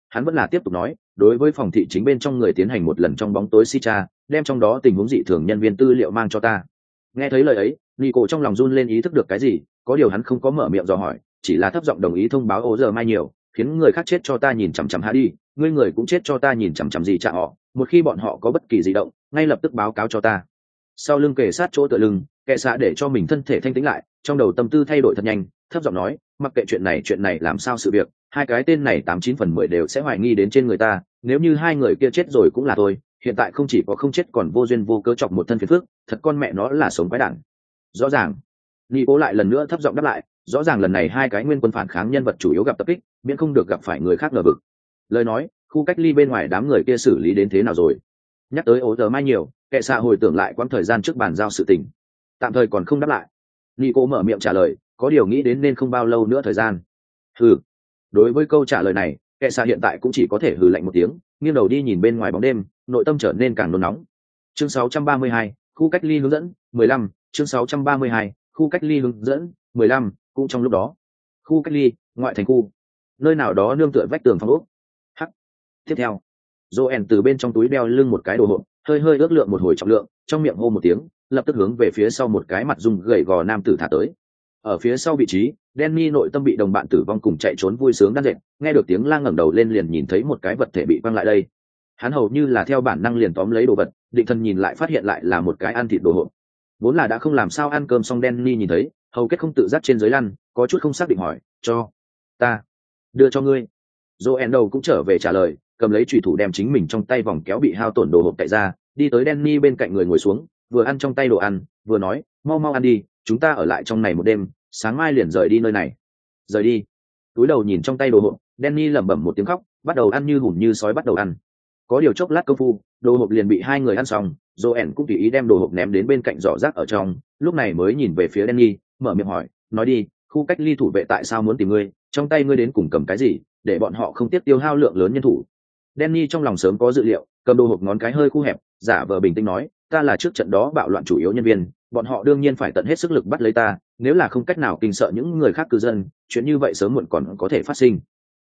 Speaker 1: hắn vẫn là tiếp tục nói, đối với phòng thị chính bên trong người tiến hành một lần trong bóng tối si tra, đem trong đó tình huống dị thường nhân viên tư liệu mang cho ta. Nghe thấy lời ấy, Nico trong lòng run lên, ý thức được cái gì, có điều hắn không có mở miệng dò hỏi, chỉ là thấp giọng đồng ý thông báo ô giờ mai nhiều, khiến người khác chết cho ta nhìn chằm chằm hạ đi, ngươi người cũng chết cho ta nhìn chằm chằm gì chả họ, một khi bọn họ có bất kỳ di động, ngay lập tức báo cáo cho ta. Sau lưng kề sát chỗ tựa lưng, kệ xạ để cho mình thân thể thanh tĩnh lại, trong đầu tâm tư thay đổi thật nhanh, thấp giọng nói, mặc kệ chuyện này làm sao sự việc, hai cái tên này 89/10 đều sẽ hoài nghi đến trên người ta, nếu như hai người kia chết rồi cũng là tôi, hiện tại không chỉ có không chết còn vô duyên vô cớ chọc một thân phiền phức, thật con mẹ nó là sống quái đản. Rõ ràng. Nico lại lần nữa thấp giọng đáp lại, rõ ràng lần này hai cái nguyên quân phản kháng nhân vật chủ yếu gặp tập kích, miễn không được gặp phải người khác ngờ vực. Lời nói, khu cách ly bên ngoài đám người kia xử lý đến thế nào rồi? Nhắc tới ố giờ mai nhiều, kệ xạ hồi tưởng lại quãng thời gian trước bàn giao sự tình, tạm thời còn không đáp lại. Nico mở miệng trả lời, có điều nghĩ đến nên không bao lâu nữa thời gian. Hừ. Đối với câu trả lời này, kệ xạ hiện tại cũng chỉ có thể hừ lạnh một tiếng, nghiêng đầu đi nhìn bên ngoài bóng đêm, nội tâm trở nên càng nôn nóng. Chương 632, khu cách ly hướng dẫn 15, chương 632, khu cách ly hướng dẫn 15, cũng trong lúc đó. Khu cách ly, ngoại thành khu. Nơi nào đó nương tựa vách tường phòng ốc. Hắc. Tiếp theo, Joen từ bên trong túi đeo lưng một cái đồ hộp, hơi hơi ước lượng một hồi trọng lượng, trong miệng hô một tiếng, lập tức hướng về phía sau một cái mặt dung gầy gò nam tử thả tới. Ở phía sau vị trí, Danny nội tâm bị đồng bạn tử vong cùng chạy trốn vui sướng đan dệt, nghe được tiếng lang ngẩng đầu lên liền nhìn thấy một cái vật thể bị quăng lại đây. Hắn hầu như là theo bản năng liền tóm lấy đồ vật, định thần nhìn lại phát hiện lại là một cái ăn thịt đồ hộp. Vốn là đã không làm sao ăn cơm xong, Danny nhìn thấy, hầu kết không tự giác trên dưới lăn, có chút không xác định hỏi, cho ta đưa cho ngươi. Joen đầu cũng trở về trả lời, cầm lấy chùy thủ đem chính mình trong tay vòng kéo bị hao tổn đồ hộp tại ra, đi tới Danny bên cạnh người ngồi xuống, vừa ăn trong tay đồ ăn, vừa nói, mau mau ăn đi, chúng ta ở lại trong này một đêm, sáng mai liền rời đi nơi này. Rời đi. Túi đầu nhìn trong tay đồ hộp, Danny lẩm bẩm một tiếng khóc, bắt đầu ăn như hùm như sói bắt đầu ăn. Có điều chốc lát công phu, đồ hộp liền bị hai người ăn xong, Joen cũng tùy ý đem đồ hộp ném đến bên cạnh giỏ rác ở trong, lúc này mới nhìn về phía Danny, mở miệng hỏi, nói đi, khu cách ly thủ vệ tại sao muốn tìm ngươi, trong tay ngươi đến cùng cầm cái gì, để bọn họ không tiếc tiêu hao lượng lớn nhân thủ. Danny trong lòng sớm có dự liệu, cầm đồ hộp ngón cái hơi khu hẹp, giả vờ bình tĩnh nói, ta là trước trận đó bạo loạn chủ yếu nhân viên, bọn họ đương nhiên phải tận hết sức lực bắt lấy ta, nếu là không cách nào kinh sợ những người khác cư dân, chuyện như vậy sớm muộn còn có thể phát sinh.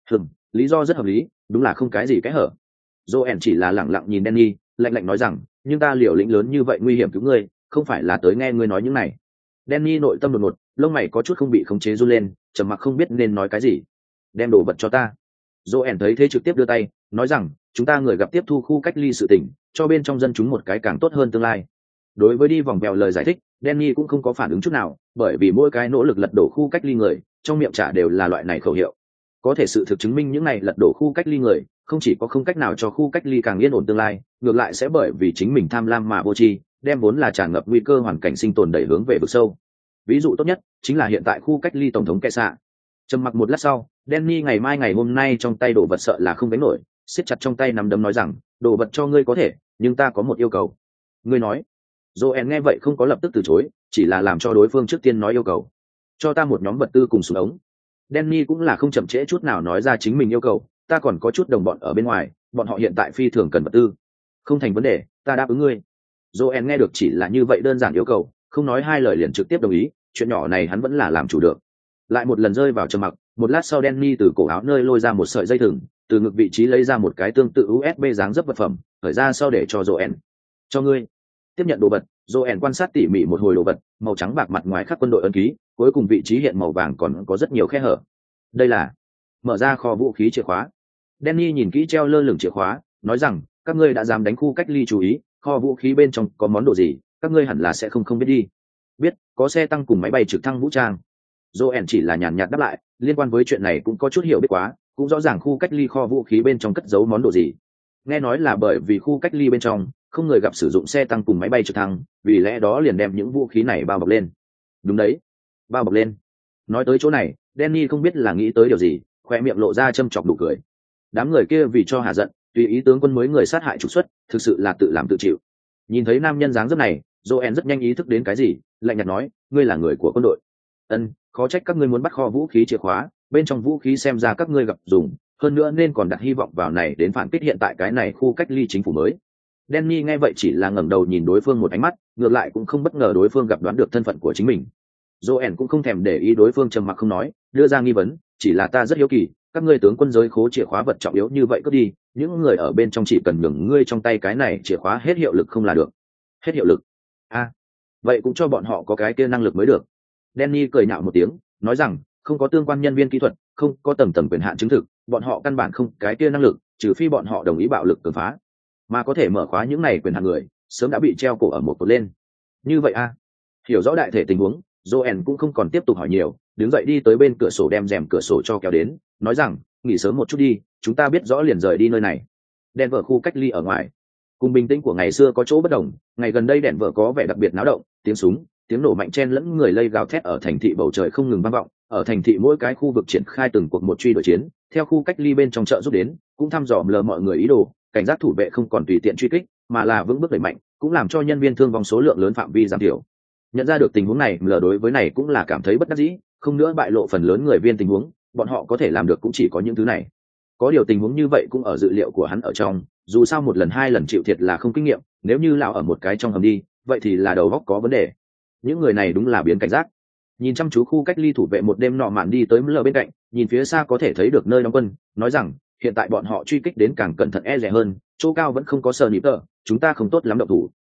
Speaker 1: Lý do rất hợp lý, đúng là không cái gì cái hở. Joen chỉ là lẳng lặng nhìn Danny, lạnh lạnh nói rằng, nhưng ta liều lĩnh lớn như vậy nguy hiểm cứu ngươi, không phải là tới nghe ngươi nói những này. Danny nội tâm đột ngột, lông mày có chút không bị khống chế run lên, trầm mặc không biết nên nói cái gì. Đem đồ vật cho ta. Joen thấy thế trực tiếp đưa tay, nói rằng, chúng ta người gặp tiếp thu khu cách ly sự tỉnh, cho bên trong dân chúng một cái càng tốt hơn tương lai. Đối với đi vòng vèo lời giải thích, Danny cũng không có phản ứng chút nào, bởi vì mỗi cái nỗ lực lật đổ khu cách ly người, trong miệng trả đều là loại này khẩu hiệu. Có thể sự thực chứng minh những này lật đổ khu cách ly người, không chỉ có không cách nào cho khu cách ly càng yên ổn tương lai, ngược lại sẽ bởi vì chính mình tham lam mà vô tri, đem vốn là tràn ngập nguy cơ hoàn cảnh sinh tồn đẩy hướng về vực sâu. Ví dụ tốt nhất chính là hiện tại khu cách ly tổng thống kệ xạ. Trầm mặc một lát sau, Danny ngày hôm nay trong tay đồ vật sợ là không gánh nổi, siết chặt trong tay nắm đấm nói rằng, đồ vật cho ngươi có thể, nhưng ta có một yêu cầu. Ngươi nói. Joen nghe vậy không có lập tức từ chối, chỉ là làm cho đối phương trước tiên nói yêu cầu. Cho ta một nhóm vật tư cùng súng ống. Danny cũng là không chậm trễ chút nào nói ra chính mình yêu cầu, ta còn có chút đồng bọn ở bên ngoài, bọn họ hiện tại phi thường cần vật tư. Không thành vấn đề, ta đáp ứng ngươi. Joen nghe được chỉ là như vậy đơn giản yêu cầu, không nói hai lời liền trực tiếp đồng ý, chuyện nhỏ này hắn vẫn là làm chủ được. Lại một lần rơi vào trầm mặc, một lát sau Danny từ cổ áo nơi lôi ra một sợi dây thừng, từ ngực vị trí lấy ra một cái tương tự USB dáng dấp vật phẩm, khởi ra sau để cho Joen. Cho ngươi. Tiếp nhận đồ vật, Joen quan sát tỉ mỉ một hồi đồ vật, màu trắng bạc mặt ngoài khắc quân đội ấn ký, cuối cùng vị trí hiện màu vàng còn có rất nhiều khe hở. Đây là mở ra kho vũ khí chìa khóa. Danny nhìn kỹ treo lơ lửng chìa khóa, nói rằng, các ngươi đã dám đánh khu cách ly chú ý, kho vũ khí bên trong có món đồ gì, các ngươi hẳn là sẽ không biết đi. Biết, có xe tăng cùng máy bay trực thăng vũ trang. Joen chỉ là nhàn nhạt đáp lại, liên quan với chuyện này cũng có chút hiểu biết quá, cũng rõ ràng khu cách ly kho vũ khí bên trong cất giấu món đồ gì. Nghe nói là bởi vì khu cách ly bên trong không người gặp sử dụng xe tăng cùng máy bay trực thăng, vì lẽ đó liền đem những vũ khí này bao bọc lên. Đúng đấy, bao bọc lên. Nói tới chỗ này, Danny không biết là nghĩ tới điều gì, khoe miệng lộ ra châm chọc nụ cười. Đám người kia vì cho hà giận, tùy ý tướng quân mới người sát hại trục xuất, thực sự là tự làm tự chịu. Nhìn thấy nam nhân dáng dấp này, Joen rất nhanh ý thức đến cái gì, lạnh nhạt nói, ngươi là người của quân đội. Khó trách các ngươi muốn bắt kho vũ khí chìa khóa, bên trong vũ khí xem ra các ngươi gặp dùng, hơn nữa nên còn đặt hy vọng vào này đến phản kích hiện tại cái này khu cách ly chính phủ mới. Danny nghe vậy chỉ là ngẩng đầu nhìn đối phương một ánh mắt, ngược lại cũng không bất ngờ đối phương gặp đoán được thân phận của chính mình. Joen cũng không thèm để ý đối phương trầm mặc không nói, đưa ra nghi vấn, chỉ là ta rất hiếu kỳ, các ngươi tướng quân giới khố chìa khóa vật trọng yếu như vậy cướp đi, những người ở bên trong chỉ cần nhường ngươi trong tay cái này chìa khóa hết hiệu lực không là được. Hết hiệu lực? Vậy cũng cho bọn họ có cái kia năng lực mới được. Danny cười nhạo một tiếng, nói rằng không có tương quan nhân viên kỹ thuật, không có tầng tầng quyền hạn chứng thực, bọn họ căn bản không cái kia năng lực, trừ phi bọn họ đồng ý bạo lực cường phá, mà có thể mở khóa những này quyền hạn người sớm đã bị treo cổ ở một cột lên. Như vậy hiểu rõ đại thể tình huống, Joel cũng không còn tiếp tục hỏi nhiều, đứng dậy đi tới bên cửa sổ đem rèm cửa sổ cho kéo đến, nói rằng nghỉ sớm một chút đi, chúng ta biết rõ liền rời đi nơi này. Denver khu cách ly ở ngoài cùng bình tĩnh của ngày xưa có chỗ bất đồng, ngày gần đây Denver có vẻ đặc biệt náo động, tiếng súng, tiếng nổ mạnh chen lẫn người lây gào thét ở thành thị bầu trời không ngừng vang vọng, ở thành thị mỗi cái khu vực triển khai từng cuộc một truy đuổi chiến, theo khu cách ly bên trong chợ giúp đến, cũng thăm dò lờ mọi người ý đồ, cảnh giác thủ vệ không còn tùy tiện truy kích, mà là vững bước đẩy mạnh, cũng làm cho nhân viên thương vong số lượng lớn phạm vi giảm thiểu. Nhận ra được tình huống này, lờ đối với này cũng là cảm thấy bất đắc dĩ, không nữa bại lộ phần lớn người viên tình huống, bọn họ có thể làm được cũng chỉ có những thứ này. Có điều tình huống như vậy cũng ở dự liệu của hắn ở trong, dù sao một lần hai lần chịu thiệt là không kinh nghiệm, nếu như lão ở một cái trong hầm đi, vậy thì là đầu óc có vấn đề. Những người này đúng là biến cảnh giác. Nhìn chăm chú khu cách ly thủ vệ một đêm nọ mạn đi tới lờ bên cạnh, nhìn phía xa có thể thấy được nơi đóng quân, nói rằng hiện tại bọn họ truy kích đến càng cẩn thận e dè hơn, chỗ cao vẫn không có sờ nịp tờ, chúng ta không tốt lắm động thủ.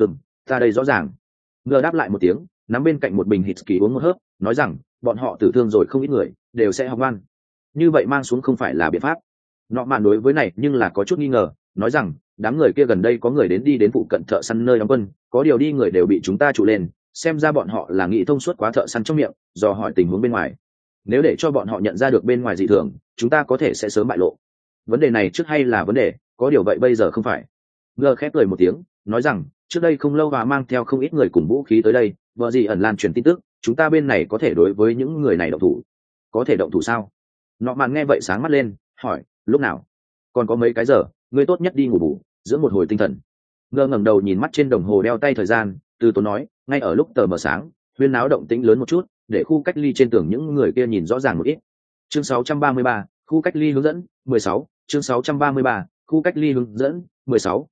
Speaker 1: Ta đây rõ ràng. Ngờ đáp lại một tiếng, nắm bên cạnh một bình hít kỳ uống một hớp, nói rằng bọn họ tử thương rồi không ít người, đều sẽ học ngoan. Như vậy mang xuống không phải là biện pháp. Nọ mạn đối với này nhưng là có chút nghi ngờ, nói rằng đám người kia gần đây có người đến đi đến phụ cận thợ săn nơi đóng quân, có điều đi người đều bị chúng ta trụ lên, xem ra bọn họ là nghĩ thông suốt quá thợ săn trong miệng, dò hỏi tình huống bên ngoài. Nếu để cho bọn họ nhận ra được bên ngoài dị thường, chúng ta có thể sẽ sớm bại lộ. Vấn đề này trước hay là vấn đề, có điều vậy bây giờ không phải. Ngờ khép cười một tiếng, nói rằng trước đây không lâu và mang theo không ít người cùng vũ khí tới đây, vợ gì ẩn lan truyền tin tức, chúng ta bên này có thể đối với những người này động thủ. Có thể động thủ sao? Nọ mạn nghe vậy sáng mắt lên, hỏi lúc nào? Còn có mấy cái giờ, ngươi tốt nhất đi ngủ bù, dưỡng một hồi tinh thần. Ngơ ngẩng đầu nhìn mắt trên đồng hồ đeo tay thời gian, từ tốn nói ngay ở lúc tờ mờ sáng, huyên náo động tĩnh lớn một chút, để khu cách ly trên tường những người kia nhìn rõ ràng một ít. Chương 633, khu cách ly hướng dẫn 16, chương 633, khu cách ly hướng dẫn 16,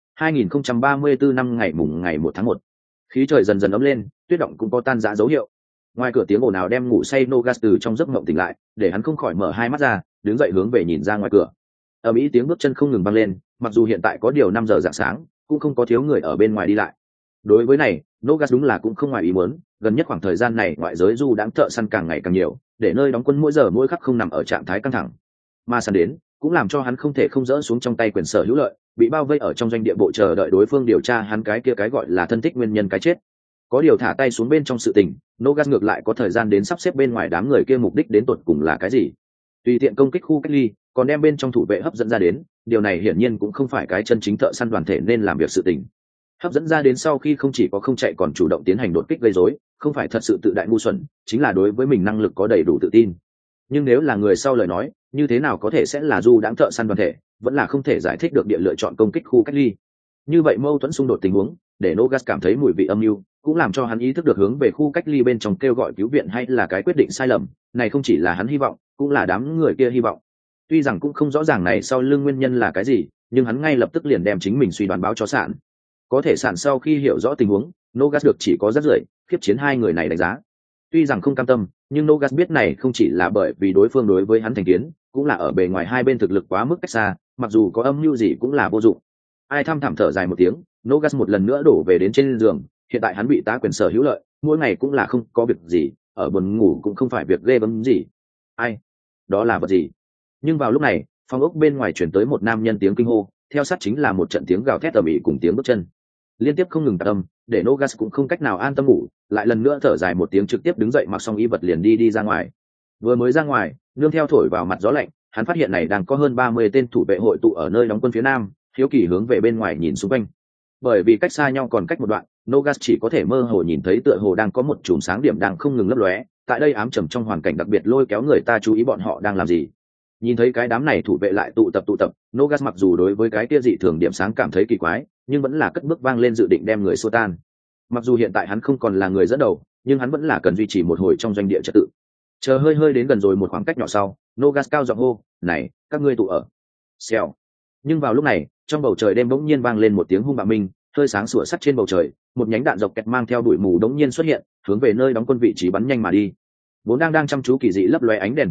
Speaker 1: 2034 năm ngày 1 tháng 1. Khí trời dần dần ấm lên, tuyết động cũng có tan rã dấu hiệu. Ngoài cửa tiếng ồn ào đem ngủ say Nogas từ trong giấc mộng tỉnh lại, để hắn không khỏi mở hai mắt ra, đứng dậy hướng về nhìn ra ngoài cửa. Ở Mỹ tiếng bước chân không ngừng vang lên, mặc dù hiện tại có điều 5 giờ rạng sáng, cũng không có thiếu người ở bên ngoài đi lại. Đối với này, Nogas đúng là cũng không ngoài ý muốn, gần nhất khoảng thời gian này ngoại giới du đãng thợ săn càng ngày càng nhiều, để nơi đóng quân mỗi giờ mỗi khắc không nằm ở trạng thái căng thẳng. Mà săn đến, cũng làm cho hắn không thể không dỡ xuống trong tay quyền sở hữu lợi, bị bao vây ở trong doanh địa bộ chờ đợi đối phương điều tra hắn cái kia cái gọi là thân thích nguyên nhân cái chết. Có điều thả tay xuống bên trong sự tình, Nogas ngược lại có thời gian đến sắp xếp bên ngoài đám người kia mục đích đến tột cùng là cái gì. Tùy tiện công kích khu cách ly, còn đem bên trong thủ vệ hấp dẫn ra đến, điều này hiển nhiên cũng không phải cái chân chính thợ săn đoàn thể nên làm việc sự tình. Hấp dẫn ra đến sau khi không chỉ có không chạy còn chủ động tiến hành đột kích gây rối, không phải thật sự tự đại ngu xuẩn, chính là đối với mình năng lực có đầy đủ tự tin. Nhưng nếu là người sau lời nói, như thế nào có thể sẽ là du đãng thợ săn đoàn thể, vẫn là không thể giải thích được địa lựa chọn công kích khu cách ly. Như vậy mâu thuẫn xung đột tình huống, để Nogas cảm thấy mùi vị âm mưu, cũng làm cho hắn ý thức được hướng về khu cách ly bên trong kêu gọi cứu viện hay là cái quyết định sai lầm, này không chỉ là hắn hy vọng, cũng là đám người kia hy vọng. Tuy rằng cũng không rõ ràng này sau lưng nguyên nhân là cái gì, nhưng hắn ngay lập tức liền đem chính mình suy đoán báo cho Sạn. Có thể Sạn sau khi hiểu rõ tình huống, Nogas được chỉ có rất rưởi, khiếp chiến hai người này đánh giá. Tuy rằng không cam tâm, nhưng Nogas biết này không chỉ là bởi vì đối phương đối với hắn thành kiến, cũng là ở bề ngoài hai bên thực lực quá mức cách xa, mặc dù có âm mưu gì cũng là vô dụng. Ai thăm thẳm thở dài một tiếng, Nogas một lần nữa đổ về đến trên giường, hiện tại hắn bị tá quyền sở hữu lợi, mỗi ngày cũng là không có việc gì, ở buồn ngủ cũng không phải việc ghê gớm gì. Ai? Đó là vật gì? Nhưng vào lúc này, phòng ốc bên ngoài chuyển tới một nam nhân tiếng kinh hô, theo sát chính là một trận tiếng gào thét ầm ĩ cùng tiếng bước chân liên tiếp không ngừng tạc âm, để Nogas cũng không cách nào an tâm ngủ, lại lần nữa thở dài một tiếng trực tiếp đứng dậy mặc xong y vật liền đi ra ngoài. Vừa mới ra ngoài, nương theo thổi vào mặt gió lạnh, hắn phát hiện này đang có hơn 30 tên thủ vệ hội tụ ở nơi đóng quân phía nam, hiếu kỳ hướng về bên ngoài nhìn xung quanh. Bởi vì cách xa nhau còn cách một đoạn, Nogas chỉ có thể mơ hồ nhìn thấy tựa hồ đang có một chùm sáng điểm đang không ngừng lấp lóe, tại đây ám trầm trong hoàn cảnh đặc biệt lôi kéo người ta chú ý bọn họ đang làm gì. Nhìn thấy cái đám này thủ vệ lại tụ tập, Nogas mặc dù đối với cái kia dị thường điểm sáng cảm thấy kỳ quái, nhưng vẫn là cất bước vang lên dự định đem người xua tan. Mặc dù hiện tại hắn không còn là người dẫn đầu, nhưng hắn vẫn là cần duy trì một hồi trong doanh địa trật tự. Chờ hơi đến gần rồi một khoảng cách nhỏ sau, Nogas cao giọng hô, "Này, các ngươi tụ ở." Xèo. Nhưng vào lúc này, trong bầu trời đêm bỗng nhiên vang lên một tiếng hung bạo minh, hơi sáng sủa sắt trên bầu trời, một nhánh đạn dọc kẹt mang theo bụi mù đống nhiên xuất hiện, hướng về nơi đóng quân vị trí bắn nhanh mà đi. Vốn đang chăm chú kỳ dị lấp lóe ánh đèn thủ vệ,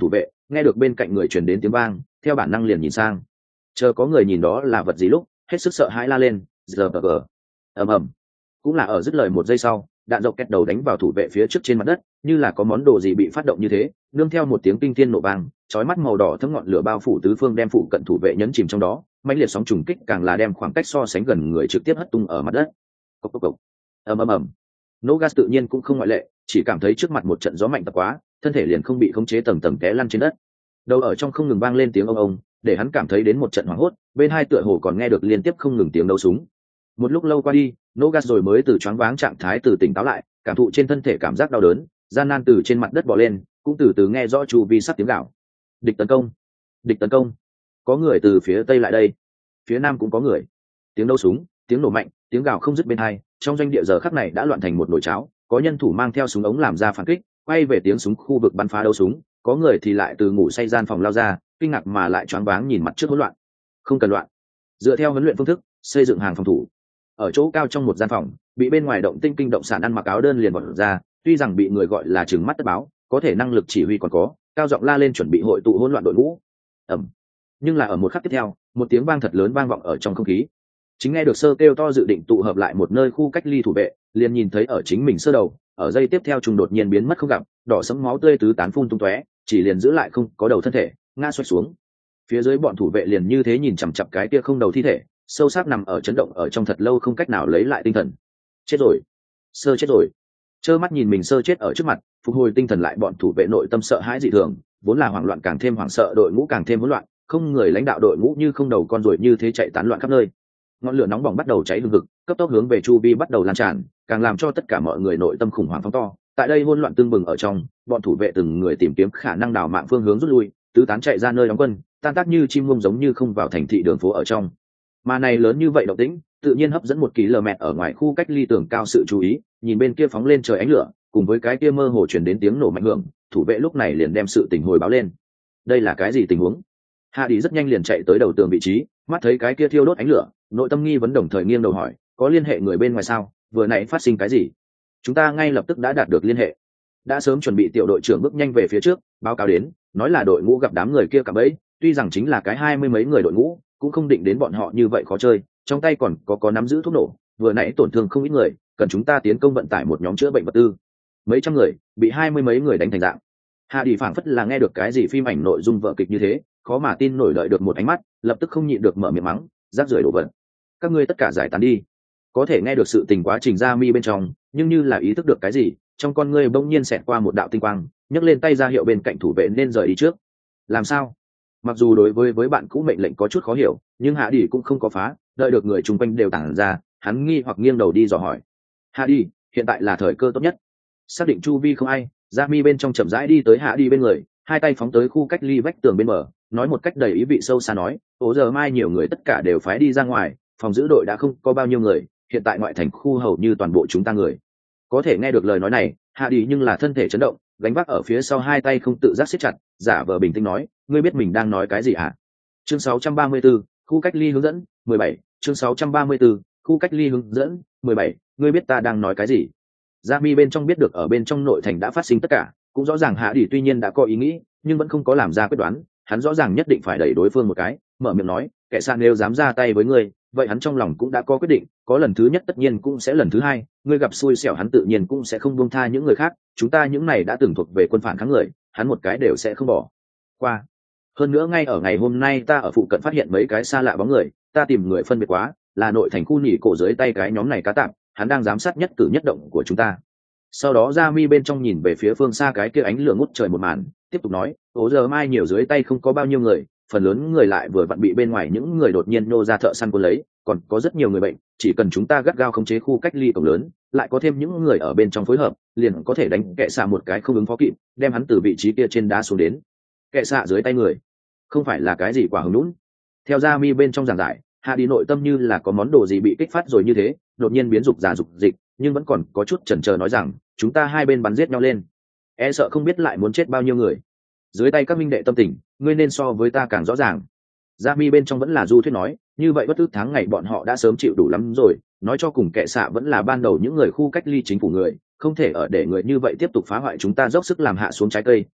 Speaker 1: nghe được bên cạnh người truyền đến tiếng vang, theo bản năng liền nhìn sang, chờ có người nhìn đó là vật gì lúc hết sức sợ hãi la lên giờ bờ. Ầm ầm. Cũng là ở dứt lời một giây sau, đạn dọc két đầu đánh vào thủ vệ phía trước trên mặt đất, như là có món đồ gì bị phát động như thế, nương theo một tiếng kinh thiên nổ vang, chói mắt màu đỏ thấm ngọn lửa bao phủ tứ phương, đem phụ cận thủ vệ nhấn chìm trong đó, mãnh liệt sóng trùng kích càng là đem khoảng cách so sánh gần người trực tiếp hất tung ở mặt đất. Cộc cộc cộc. Ầm ầm ầm. Nogas tự nhiên cũng không ngoại lệ, chỉ cảm thấy trước mặt một trận gió mạnh tập quá, thân thể liền không bị khống chế tầng tầng té lăn trên đất. Đầu ở trong không ngừng vang lên tiếng ông ông, để hắn cảm thấy đến một trận hoảng hốt, bên hai tựa hồ còn nghe được liên tiếp không ngừng tiếng đấu súng. Một lúc lâu qua đi, Nogas rồi mới từ choáng váng trạng thái từ tỉnh táo lại, cảm thụ trên thân thể cảm giác đau đớn, gian nan từ trên mặt đất bò lên, cũng từ từ nghe rõ chu vi sắp tiếng gào. Địch tấn công, địch tấn công, có người từ phía tây lại đây, phía nam cũng có người. Tiếng đấu súng, tiếng nổ mạnh, tiếng gào không dứt bên hai, trong doanh địa giờ khắc này đã loạn thành một nồi cháo, có nhân thủ mang theo súng ống làm ra phản kích, quay về tiếng súng khu vực bắn phá đấu súng, có người thì lại từ ngủ say gian phòng lao ra, kinh ngạc mà lại choáng váng nhìn mặt trước hỗn loạn. Không cần loạn, dựa theo huấn luyện phương thức, xây dựng hàng phòng thủ. Ở chỗ cao trong một gian phòng, bị bên ngoài động tinh kinh động sản ăn mặc áo đơn liền vọt ra, tuy rằng bị người gọi là trừng mắt tất báo, có thể năng lực chỉ huy còn có, cao giọng la lên chuẩn bị hội tụ hỗn loạn đội ngũ. Ầm. Nhưng là ở một khắc tiếp theo, một tiếng vang thật lớn vang vọng ở trong không khí. Chính nghe được sơ kêu to dự định tụ hợp lại một nơi khu cách ly thủ vệ, liền nhìn thấy ở chính mình sơ đầu, ở giây tiếp theo trùng đột nhiên biến mất không gặp, đỏ sẫm máu tươi tứ tán phun tung tóe, chỉ liền giữ lại không có đầu thân thể, ngã xoay xuống. Phía dưới bọn thủ vệ liền như thế nhìn chằm chằm cái kia không đầu thi thể, sâu sắc nằm ở chấn động ở trong thật lâu không cách nào lấy lại tinh thần. Chết rồi, sơ chết rồi. Trơ mắt nhìn mình sơ chết ở trước mặt, phục hồi tinh thần lại, bọn thủ vệ nội tâm sợ hãi dị thường, vốn là hoảng loạn càng thêm hoảng sợ, đội ngũ càng thêm hỗn loạn, không người lãnh đạo đội ngũ như không đầu con ruồi như thế chạy tán loạn khắp nơi. Ngọn lửa nóng bỏng bắt đầu cháy hừng hực, cấp tốc hướng về chu vi bắt đầu lan tràn, càng làm cho tất cả mọi người nội tâm khủng hoảng phóng to. Tại đây hỗn loạn tương bừng ở trong, bọn thủ vệ từng người tìm kiếm khả năng đảo mạng phương hướng rút lui, tứ tán chạy ra nơi đóng quân, tan tác như chim muông giống như không vào thành thị đường phố ở trong. Mà này lớn như vậy động tĩnh, tự nhiên hấp dẫn 1 km ở ngoài khu cách ly tường cao sự chú ý, nhìn bên kia phóng lên trời ánh lửa, cùng với cái kia mơ hồ truyền đến tiếng nổ mạnh hưởng, thủ vệ lúc này liền đem sự tình hồi báo lên. Đây là cái gì tình huống? Hạ đi rất nhanh liền chạy tới đầu tường vị trí, mắt thấy cái kia thiêu đốt ánh lửa, nội tâm nghi vấn đồng thời nghiêng đầu hỏi, có liên hệ người bên ngoài sao? Vừa nãy phát sinh cái gì? Chúng ta ngay lập tức đã đạt được liên hệ. Đã sớm chuẩn bị tiểu đội trưởng bước nhanh về phía trước, báo cáo đến, nói là đội ngũ gặp đám người kia cả bẫy, tuy rằng chính là cái 20 mấy người đội ngũ, cũng không định đến bọn họ như vậy khó chơi, trong tay còn có nắm giữ thuốc nổ, vừa nãy tổn thương không ít người, cần chúng ta tiến công vận tải một nhóm chữa bệnh vật tư. Mấy trăm người, bị 20 mấy người đánh thành dạng. Hạ đi phảng phất là nghe được cái gì phim ảnh nội dung vở kịch như thế, khó mà tin nổi, đợi được một ánh mắt, lập tức không nhịn được mở miệng mắng, rác rưởi đồ vật. Các ngươi tất cả giải tán đi. Có thể nghe được sự tình quá trình ra mi bên trong, nhưng như là ý thức được cái gì, trong con ngươi bỗng nhiên xẹt qua một đạo tinh quang, nhấc lên tay ra hiệu bên cạnh thủ vệ nên rời đi trước. Làm sao? Mặc dù đối với bạn cũ mệnh lệnh có chút khó hiểu, nhưng Hạ đi cũng không có phá, đợi được người chung quanh đều tản ra, hắn nghi hoặc nghiêng đầu đi dò hỏi. Hạ đi, hiện tại là thời cơ tốt nhất. Xác định chu vi không ai, Gia Mi bên trong chậm rãi đi tới Hạ đi bên người, hai tay phóng tới khu cách ly vách tường bên bờ, nói một cách đầy ý vị sâu xa nói, ố giờ mai nhiều người tất cả đều phái đi ra ngoài, phòng giữ đội đã không có bao nhiêu người, hiện tại ngoại thành khu hầu như toàn bộ chúng ta người. Có thể nghe được lời nói này, Hạ đi nhưng là thân thể chấn động, gánh vác ở phía sau hai tay không tự giác siết chặt, giả vờ bình tĩnh nói, ngươi biết mình đang nói cái gì hả? Chương 634, khu cách ly hướng dẫn 17, chương 634, khu cách ly hướng dẫn 17, ngươi biết ta đang nói cái gì? Gia Mi bên trong biết được ở bên trong nội thành đã phát sinh tất cả, cũng rõ ràng Hạ đi tuy nhiên đã có ý nghĩ, nhưng vẫn không có làm ra quyết đoán, hắn rõ ràng nhất định phải đẩy đối phương một cái, mở miệng nói, kẻ xa nếu dám ra tay với ngươi, vậy hắn trong lòng cũng đã có quyết định, có lần thứ nhất tất nhiên cũng sẽ lần thứ hai, ngươi gặp xui xẻo hắn tự nhiên cũng sẽ không buông tha những người khác, chúng ta những này đã từng thuộc về quân phản kháng người, hắn một cái đều sẽ không bỏ qua. Hơn nữa ngay ở ngày hôm nay ta ở phụ cận phát hiện mấy cái xa lạ bóng người, ta tìm người phân biệt quá, là nội thành khu nhỉ cổ dưới tay cái nhóm này cá tạm, hắn đang giám sát nhất cử nhất động của chúng ta. Sau đó Gia Mi bên trong nhìn về phía phương xa cái kia ánh lửa ngút trời một màn, tiếp tục nói, ố giờ mai nhiều dưới tay không có bao nhiêu người, phần lớn người lại vừa vặn bị bên ngoài những người đột nhiên nô ra thợ săn quân lấy, còn có rất nhiều người bệnh, chỉ cần chúng ta gắt gao khống chế khu cách ly cổng lớn, lại có thêm những người ở bên trong phối hợp, liền có thể đánh kẻ xạ một cái không ứng phó kịp, đem hắn từ vị trí kia trên đá xuống đến. Kẻ xạ dưới tay người, không phải là cái gì quả hứng lún. Theo Gia Mi bên trong giảng giải, Hạ đi nội tâm như là có món đồ gì bị kích phát rồi như thế, đột nhiên biến dục giả dục dịch, nhưng vẫn còn có chút chần chờ nói rằng, chúng ta hai bên bắn giết nhau lên, e sợ không biết lại muốn chết bao nhiêu người. Dưới tay các minh đệ tâm tình, ngươi nên so với ta càng rõ ràng. Gia Mi bên trong vẫn là du thuyết nói, như vậy bất cứ tháng ngày bọn họ đã sớm chịu đủ lắm rồi, nói cho cùng kẻ xạ vẫn là ban đầu những người khu cách ly chính phủ người, không thể ở để người như vậy tiếp tục phá hoại chúng ta dốc sức làm hạ xuống trái cây,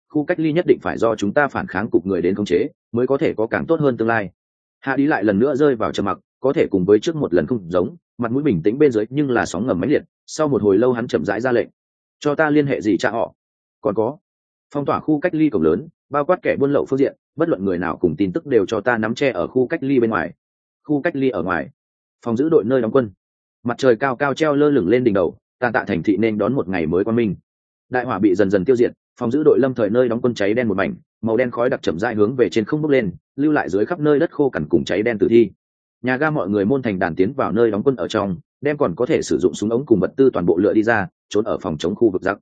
Speaker 1: khu cách ly nhất định phải do chúng ta phản kháng cục người đến khống chế mới có thể có càng tốt hơn tương lai. Hạ đi lại lần nữa rơi vào trầm mặc, có thể cùng với trước một lần không giống, mặt mũi bình tĩnh bên dưới nhưng là sóng ngầm mãnh liệt. Sau một hồi lâu hắn chậm rãi ra lệnh, cho ta liên hệ gì cha họ. Còn có, phong tỏa khu cách ly cổng lớn, bao quát kẻ buôn lậu phương diện, bất luận người nào cùng tin tức đều cho ta nắm che ở khu cách ly bên ngoài. Khu cách ly ở ngoài, phòng giữ đội nơi đóng quân, mặt trời cao cao treo lơ lửng lên đỉnh đầu, tàn tạ thành thị nên đón một ngày mới quang minh. Đại hỏa bị dần dần tiêu diệt, phòng giữ đội lâm thời nơi đóng quân cháy đen một mảnh, màu đen khói đặc chậm rãi hướng về trên không bốc lên, lưu lại dưới khắp nơi đất khô cằn cùng cháy đen tử thi. Nhà ga mọi người môn thành đàn tiến vào nơi đóng quân ở trong, đem còn có thể sử dụng súng ống cùng vật tư toàn bộ lựa đi ra, trốn ở phòng chống khu vực giặc.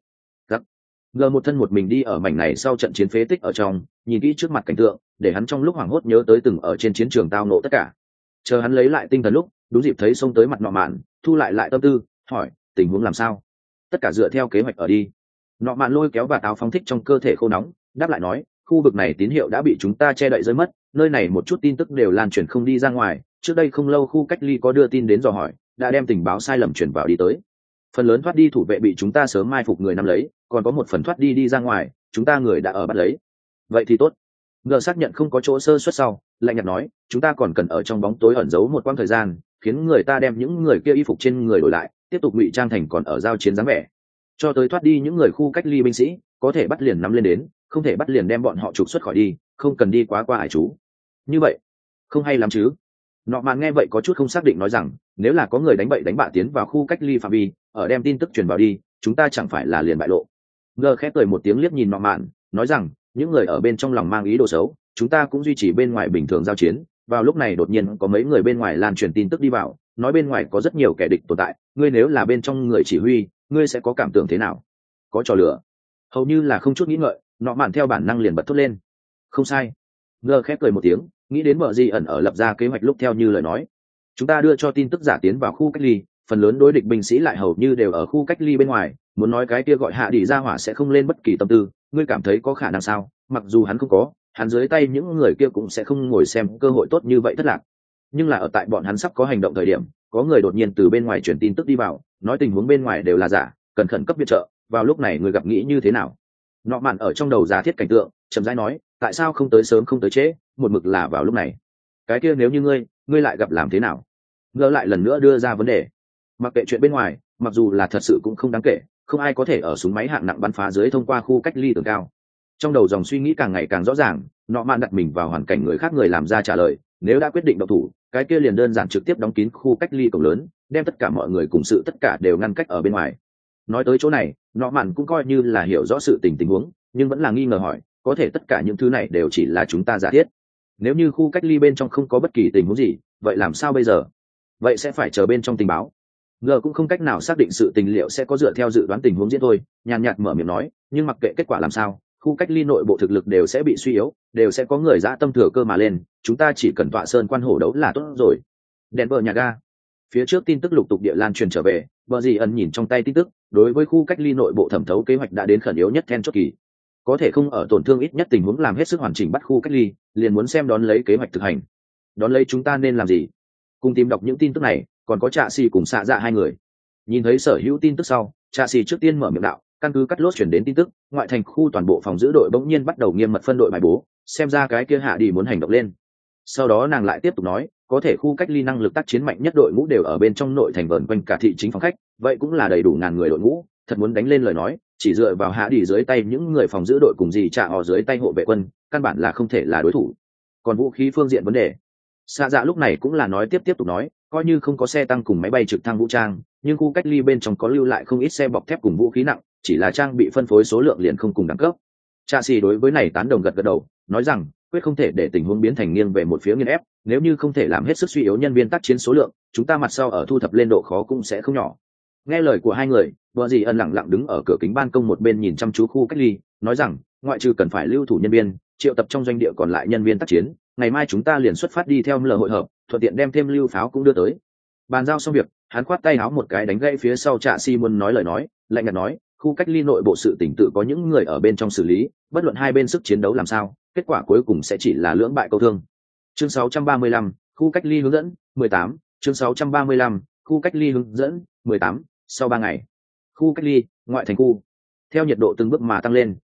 Speaker 1: Ngờ một thân một mình đi ở mảnh này sau trận chiến phế tích ở trong, nhìn kỹ trước mặt cảnh tượng, để hắn trong lúc hoảng hốt nhớ tới từng ở trên chiến trường tao nộ tất cả. Chờ hắn lấy lại tinh thần lúc, đúng dịp thấy xông tới mặt nọ mạn, thu lại tâm tư, hỏi tình huống làm sao. Tất cả dựa theo kế hoạch ở đi. Nọ mạn lôi kéo và táo phóng thích trong cơ thể khô nóng, đáp lại nói, khu vực này tín hiệu đã bị chúng ta che đậy rơi mất, nơi này một chút tin tức đều lan truyền không đi ra ngoài. Trước đây không lâu khu cách ly có đưa tin đến dò hỏi, đã đem tình báo sai lầm truyền vào đi tới. Phần lớn thoát đi thủ vệ bị chúng ta sớm mai phục người nắm lấy, còn có một phần thoát đi ra ngoài, chúng ta người đã ở bắt lấy. Vậy thì tốt. Ngờ xác nhận không có chỗ sơ suất sau, lạnh nhạt nói, chúng ta còn cần ở trong bóng tối ẩn giấu một quãng thời gian, khiến người ta đem những người kia y phục trên người đổi lại, tiếp tục ngụy trang thành còn ở giao chiến dáng vẻ. Cho tới thoát đi những người khu cách ly binh sĩ, có thể bắt liền nắm lên đến, không thể bắt liền đem bọn họ trục xuất khỏi đi, không cần đi quá qua ải chú. Như vậy, không hay lắm chứ? Nọ mạn nghe vậy có chút không xác định nói rằng, nếu là có người đánh bậy đánh bạ tiến vào khu cách ly phạm vi, ở đem tin tức truyền vào đi, chúng ta chẳng phải là liền bại lộ. Ngờ khẽ cười một tiếng liếc nhìn nọ mạn, nói rằng, những người ở bên trong lòng mang ý đồ xấu, chúng ta cũng duy trì bên ngoài bình thường giao chiến. Vào lúc này đột nhiên có mấy người bên ngoài lan truyền tin tức đi vào, nói bên ngoài có rất nhiều kẻ địch tồn tại, ngươi nếu là bên trong người chỉ huy, ngươi sẽ có cảm tưởng thế nào? Có trò lửa. Hầu như là không chút nghĩ ngợi, nọ mạn theo bản năng liền bật thốt lên. Không sai. Ngờ khẽ cười một tiếng, nghĩ đến bờ gì ẩn ở lập ra kế hoạch lúc theo như lời nói. Chúng ta đưa cho tin tức giả tiến vào khu cách ly, phần lớn đối địch binh sĩ lại hầu như đều ở khu cách ly bên ngoài, muốn nói cái kia gọi hạ đi ra hỏa sẽ không lên bất kỳ tâm tư, ngươi cảm thấy có khả năng sao? Mặc dù hắn không có, hắn dưới tay những người kia cũng sẽ không ngồi xem cơ hội tốt như vậy thất lạc. Nhưng là ở tại bọn hắn sắp có hành động thời điểm, có người đột nhiên từ bên ngoài truyền tin tức đi vào, nói tình huống bên ngoài đều là giả, cần khẩn cấp viện trợ. Vào lúc này người gặp nghĩ như thế nào? Nọ mạn ở trong đầu giả thiết cảnh tượng, chậm rãi nói, tại sao không tới sớm không tới trễ, một mực là vào lúc này. Cái kia nếu như ngươi lại gặp làm thế nào? Ngờ lại lần nữa đưa ra vấn đề. Mặc kệ chuyện bên ngoài, mặc dù là thật sự cũng không đáng kể, không ai có thể ở súng máy hạng nặng bắn phá dưới thông qua khu cách ly tường cao. Trong đầu dòng suy nghĩ càng ngày càng rõ ràng, nọ mạn đặt mình vào hoàn cảnh người khác người làm ra trả lời, nếu đã quyết định động thủ, cái kia liền đơn giản trực tiếp đóng kín khu cách ly cổng lớn, đem tất cả mọi người cùng sự tất cả đều ngăn cách ở bên ngoài. Nói tới chỗ này, nọ mạn cũng coi như là hiểu rõ sự tình huống, nhưng vẫn là nghi ngờ hỏi, có thể tất cả những thứ này đều chỉ là chúng ta giả thiết. Nếu như khu cách ly bên trong không có bất kỳ tình huống gì, vậy làm sao bây giờ? Vậy sẽ phải chờ bên trong tình báo. Ngờ cũng không cách nào xác định sự tình liệu sẽ có dựa theo dự đoán tình huống diễn thôi, nhàn nhạt mở miệng nói, nhưng mặc kệ kết quả làm sao, khu cách ly nội bộ thực lực đều sẽ bị suy yếu, đều sẽ có người dã tâm thừa cơ mà lên, chúng ta chỉ cần tọa sơn quan hổ đấu là tốt rồi. Đèn vợ nhà ga. Phía trước tin tức lục tục địa lan truyền trở về, bờ gì ẩn nhìn trong tay tin tức, đối với khu cách ly nội bộ thẩm thấu kế hoạch đã đến khẩn yếu nhất then chốt kỳ. Có thể không ở tổn thương ít nhất tình huống làm hết sức hoàn chỉnh bắt khu cách ly, liền muốn xem đón lấy kế hoạch thực hành. Đón lấy chúng ta nên làm gì? Cùng tìm đọc những tin tức này, còn có Trạ Sĩ cùng Xạ Dạ hai người. Nhìn thấy sở hữu tin tức sau, Trạ Sĩ trước tiên mở miệng đạo, căn cứ cắt lốt chuyển đến tin tức, ngoại thành khu toàn bộ phòng giữ đội bỗng nhiên bắt đầu nghiêm mật phân đội bài bố, xem ra cái kia hạ đi muốn hành động lên. Sau đó nàng lại tiếp tục nói, có thể khu cách ly năng lực tác chiến mạnh nhất đội ngũ đều ở bên trong nội thành vờn quanh cả thị chính phòng khách, vậy cũng là đầy đủ ngàn người đội ngũ, thật muốn đánh lên lời nói, chỉ dựa vào hạ đi dưới tay những người phòng giữ đội cùng gì Trạ họ dưới tay hộ vệ quân, căn bản là không thể là đối thủ. Còn vũ khí phương diện vấn đề, Xạ Dạ lúc này cũng là nói tiếp tục nói, coi như không có xe tăng cùng máy bay trực thăng vũ trang, nhưng khu cách ly bên trong có lưu lại không ít xe bọc thép cùng vũ khí nặng, chỉ là trang bị phân phối số lượng liền không cùng đẳng cấp. Trạ Sĩ đối với này tán đồng gật đầu, nói rằng quyết không thể để tình huống biến thành nghiêng về một phía nghiên ép, nếu như không thể làm hết sức suy yếu nhân viên tác chiến số lượng, chúng ta mặt sau ở thu thập lên độ khó cũng sẽ không nhỏ. Nghe lời của hai người, Bờ Dì Ân lặng lặng đứng ở cửa kính ban công một bên nhìn chăm chú khu cách ly, nói rằng ngoại trừ cần phải lưu thủ nhân viên, triệu tập trong doanh địa còn lại nhân viên tác chiến, ngày mai chúng ta liền xuất phát đi theo lờ hội hợp, thuận tiện đem thêm lưu pháo cũng đưa tới. Bàn giao xong việc, hắn khoát tay áo một cái đánh gãy phía sau Trạ Sĩ muốn nói lời nói, lạnh nhạt nói, khu cách ly nội bộ sự tỉnh tự có những người ở bên trong xử lý, bất luận hai bên sức chiến đấu làm sao, kết quả cuối cùng sẽ chỉ là lưỡng bại câu thương. Chương 635, khu cách ly hướng dẫn 18, chương 635, khu cách ly hướng dẫn 18, sau 3 ngày. Khu cách ly, ngoại thành khu. Theo nhiệt độ từng bước mà tăng lên,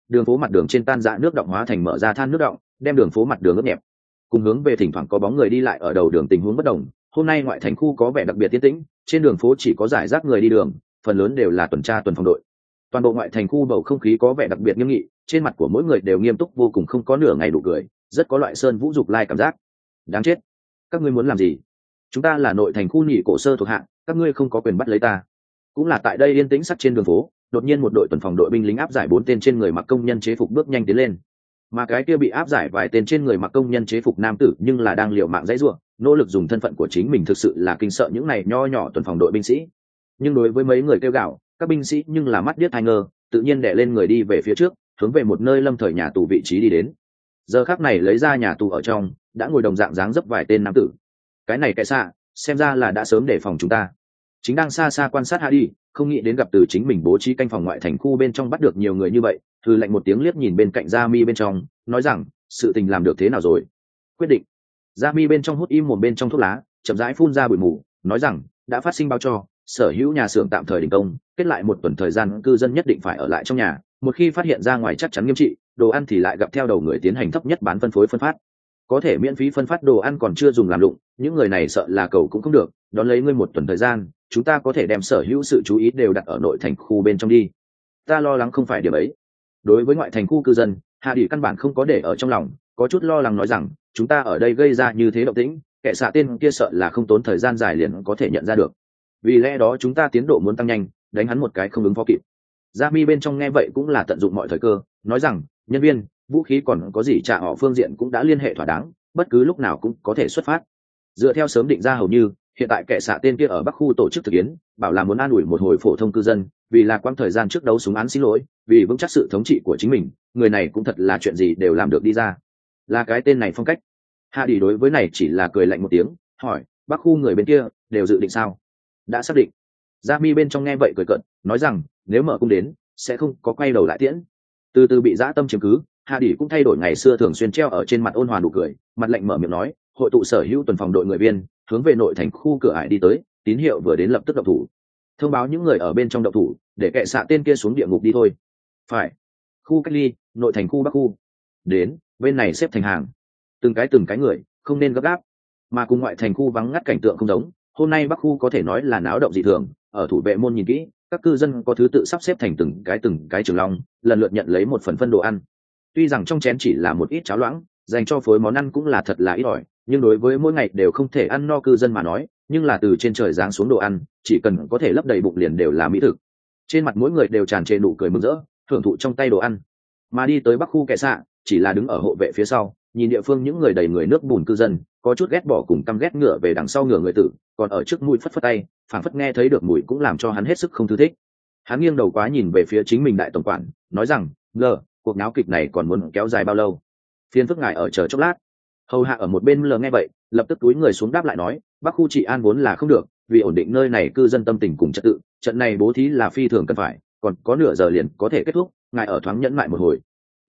Speaker 1: đường phố mặt đường trên tan rã nước động hóa thành mở ra than nước động, đem đường phố mặt đường ướt nhẹp. Cùng hướng về thỉnh thoảng có bóng người đi lại ở đầu đường tình huống bất đồng, hôm nay ngoại thành khu có vẻ đặc biệt yên tĩnh, trên đường phố chỉ có rải rác người đi đường, phần lớn đều là tuần tra tuần phòng đội. Toàn bộ ngoại thành khu bầu không khí có vẻ đặc biệt nghiêm nghị, trên mặt của mỗi người đều nghiêm túc vô cùng, không có nửa ngày đủ cười, rất có loại sơn vũ dục lai cảm giác. Đáng chết, các ngươi muốn làm gì? Chúng ta là nội thành khu nhị cổ sơ thuộc hạng, các ngươi không có quyền bắt lấy ta. Cũng là tại đây yên tĩnh sắt trên đường phố, đột nhiên một đội tuần phòng đội binh lính áp giải 4 tên trên người mặc công nhân chế phục bước nhanh tiến lên. Mà cái kia bị áp giải vài tên trên người mặc công nhân chế phục nam tử nhưng là đang liều mạng dãy rủa, nỗ lực dùng thân phận của chính mình, thực sự là kinh sợ những này nho nhỏ tuần phòng đội binh sĩ. Nhưng đối với mấy người kêu gào, các binh sĩ nhưng là mắt điếc tai ngơ, tự nhiên đè lên người đi về phía trước, hướng về một nơi lâm thời nhà tù vị trí đi đến. Giờ khắc này lấy ra nhà tù ở trong, đã ngồi đồng dạng dáng dấp vài tên nam tử. Cái này kệ xạ, xem ra là đã sớm đề phòng chúng ta. Chính đang xa xa quan sát hạ đi, không nghĩ đến gặp từ chính mình bố trí canh phòng ngoại thành khu bên trong bắt được nhiều người như vậy, thư lạnh một tiếng liếc nhìn bên cạnh Gia Mi bên trong, nói rằng, sự tình làm được thế nào rồi? Quyết định. Gia Mi bên trong hút im một bên trong thuốc lá, chậm rãi phun ra bụi mù, nói rằng, đã phát sinh báo cho, sở hữu nhà xưởng tạm thời đình công, kết lại một tuần thời gian cư dân nhất định phải ở lại trong nhà, một khi phát hiện ra ngoài chắc chắn nghiêm trị, đồ ăn thì lại gặp theo đầu người tiến hành thấp nhất bán phân phối phân phát. Có thể miễn phí phân phát đồ ăn còn chưa dùng làm lụng, những người này sợ là cầu cũng không được, đón lấy ngươi một tuần thời gian, chúng ta có thể đem sở hữu sự chú ý đều đặt ở nội thành khu bên trong đi. Ta lo lắng không phải điểm ấy. Đối với ngoại thành khu cư dân, Hạ Đi căn bản không có để ở trong lòng, có chút lo lắng nói rằng, chúng ta ở đây gây ra như thế động tĩnh, kẻ xạ tên kia sợ là không tốn thời gian dài liền có thể nhận ra được. Vì lẽ đó chúng ta tiến độ muốn tăng nhanh, đánh hắn một cái không ứng phó kịp. Gia Mi bên trong nghe vậy cũng là tận dụng mọi thời cơ, nói rằng, nhân viên, vũ khí còn có gì trả họ phương diện cũng đã liên hệ thỏa đáng, bất cứ lúc nào cũng có thể xuất phát. Dựa theo sớm định ra hầu như, hiện tại kẻ xạ tên kia ở Bắc khu tổ chức thực yến, bảo là muốn an ủi một hồi phổ thông cư dân, vì là quãng thời gian trước đấu súng án xin lỗi, vì vững chắc sự thống trị của chính mình, người này cũng thật là chuyện gì đều làm được đi ra. Là cái tên này phong cách. Hạ Đi đối với này chỉ là cười lạnh một tiếng, hỏi, Bắc khu người bên kia đều dự định sao? Đã xác định. Gia Mi bên trong nghe vậy cười cợt, nói rằng, nếu mở cung đến, sẽ không có quay đầu lại tiễn. Từ từ bị dã tâm chiếm cứ, Hạ Đi cũng thay đổi ngày xưa thường xuyên treo ở trên mặt ôn hòa nụ cười, mặt lạnh mở miệng nói, hội tụ sở hữu tuần phòng đội người viên, hướng về nội thành khu cửa ải đi tới, tín hiệu vừa đến lập tức động thủ. Thông báo những người ở bên trong động thủ, để kệ xạ tên kia xuống địa ngục đi thôi. Phải. Khu cách ly, nội thành khu Bắc khu. Đến, bên này xếp thành hàng. Từng cái người, không nên gấp gáp. Mà cùng ngoại thành khu vắng ngắt cảnh tượng không giống, hôm nay Bắc khu có thể nói là náo động dị thường, ở thủ vệ môn nhìn kỹ, các cư dân có thứ tự sắp xếp thành từng cái trường long, lần lượt nhận lấy một phần phân đồ ăn. Tuy rằng trong chén chỉ là một ít cháo loãng, dành cho phối món ăn cũng là thật là ít ỏi, nhưng đối với mỗi ngày đều không thể ăn no cư dân mà nói, nhưng là từ trên trời giáng xuống đồ ăn, chỉ cần có thể lấp đầy bụng liền đều là mỹ thực. Trên mặt mỗi người đều tràn trề nụ cười mừng rỡ, hưởng thụ trong tay đồ ăn. Mà đi tới Bắc khu kẻ xạ, chỉ là đứng ở hộ vệ phía sau, nhìn địa phương những người đầy người nước bùn cư dân, có chút ghét bỏ cùng căm ghét ngựa về đằng sau ngựa người tử, còn ở trước mũi phất phất tay, phảng phất nghe thấy được mùi cũng làm cho hắn hết sức không thư thích. Hắn nghiêng đầu quá nhìn về phía chính mình đại tổng quản, nói rằng, ngờ, cuộc náo kịch này còn muốn kéo dài bao lâu? Phiên phức ngài ở chờ chốc lát. Hầu hạ ở một bên lờ nghe vậy, lập tức túi người xuống đáp lại nói, Bắc khu trị an vốn là không được, vì ổn định nơi này cư dân tâm tình cùng trật tự, trận này bố thí là phi thường cần phải, còn có nửa giờ liền có thể kết thúc, ngài ở thoáng nhẫn lại một hồi.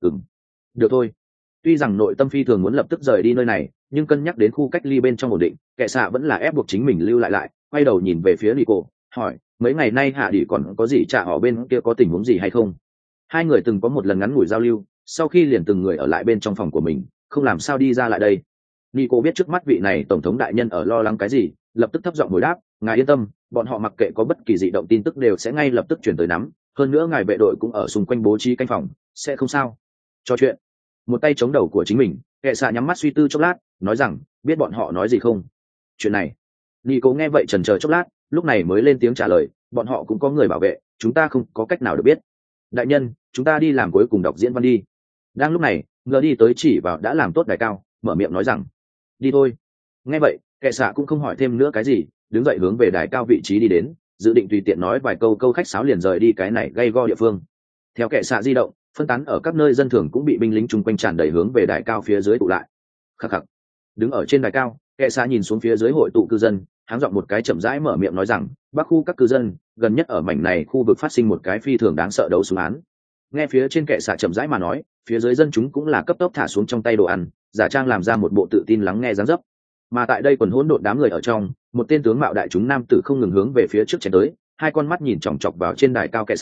Speaker 1: Được thôi. Tuy rằng nội tâm phi thường muốn lập tức rời đi nơi này, nhưng cân nhắc đến khu cách ly bên trong ổn định, kẻ xạ vẫn là ép buộc chính mình lưu lại, quay đầu nhìn về phía Nico, hỏi, mấy ngày nay Hạ Đi còn có gì trả họ bên kia có tình huống gì hay không? Hai người từng có một lần ngắn ngủi giao lưu, sau khi liền từng người ở lại bên trong phòng của mình, không làm sao đi ra lại đây. Nico biết trước mắt vị này tổng thống đại nhân ở lo lắng cái gì, lập tức thấp giọng hồi đáp, ngài yên tâm, bọn họ mặc kệ có bất kỳ dị động tin tức đều sẽ ngay lập tức chuyển tới nắm, hơn nữa ngài vệ đội cũng ở xung quanh bố trí canh phòng, sẽ không sao. Trò chuyện. Một tay chống đầu của chính mình, kệ xạ nhắm mắt suy tư chốc lát, nói rằng, biết bọn họ nói gì không? Chuyện này. Nico nghe vậy chần chờ chốc lát, lúc này mới lên tiếng trả lời, bọn họ cũng có người bảo vệ, chúng ta không có cách nào được biết. Đại nhân, chúng ta đi làm cuối cùng đọc diễn văn đi. Đang lúc này, ngờ đi tới chỉ vào đã làm tốt đài cao, mở miệng nói rằng, đi thôi. Nghe vậy, kệ xạ cũng không hỏi thêm nữa cái gì, đứng dậy hướng về đài cao vị trí đi đến, dự định tùy tiện nói vài câu khách sáo liền rời đi cái này gây go địa phương. Theo kệ xạ di động, phân tán ở các nơi dân thường cũng bị binh lính chung quanh tràn đầy hướng về đài cao phía dưới tụ lại. Khắc khắc. Đứng ở trên đài cao, kệ xạ nhìn xuống phía dưới hội tụ cư dân, háng giọng một cái chậm rãi mở miệng nói rằng, Bắc khu các cư dân, gần nhất ở mảnh này khu vực phát sinh một cái phi thường đáng sợ đấu súng án. Nghe phía trên kệ xạ chậm rãi mà nói, phía dưới dân chúng cũng là cấp tốc thả xuống trong tay đồ ăn, giả trang làm ra một bộ tự tin lắng nghe dáng dấp. Mà tại đây quần hỗn độn đám người ở trong, một tên tướng mạo đại chúng nam tử không ngừng hướng về phía trước chém tới, hai con mắt nhìn chòng chọc vào trên đài cao kệ xạ,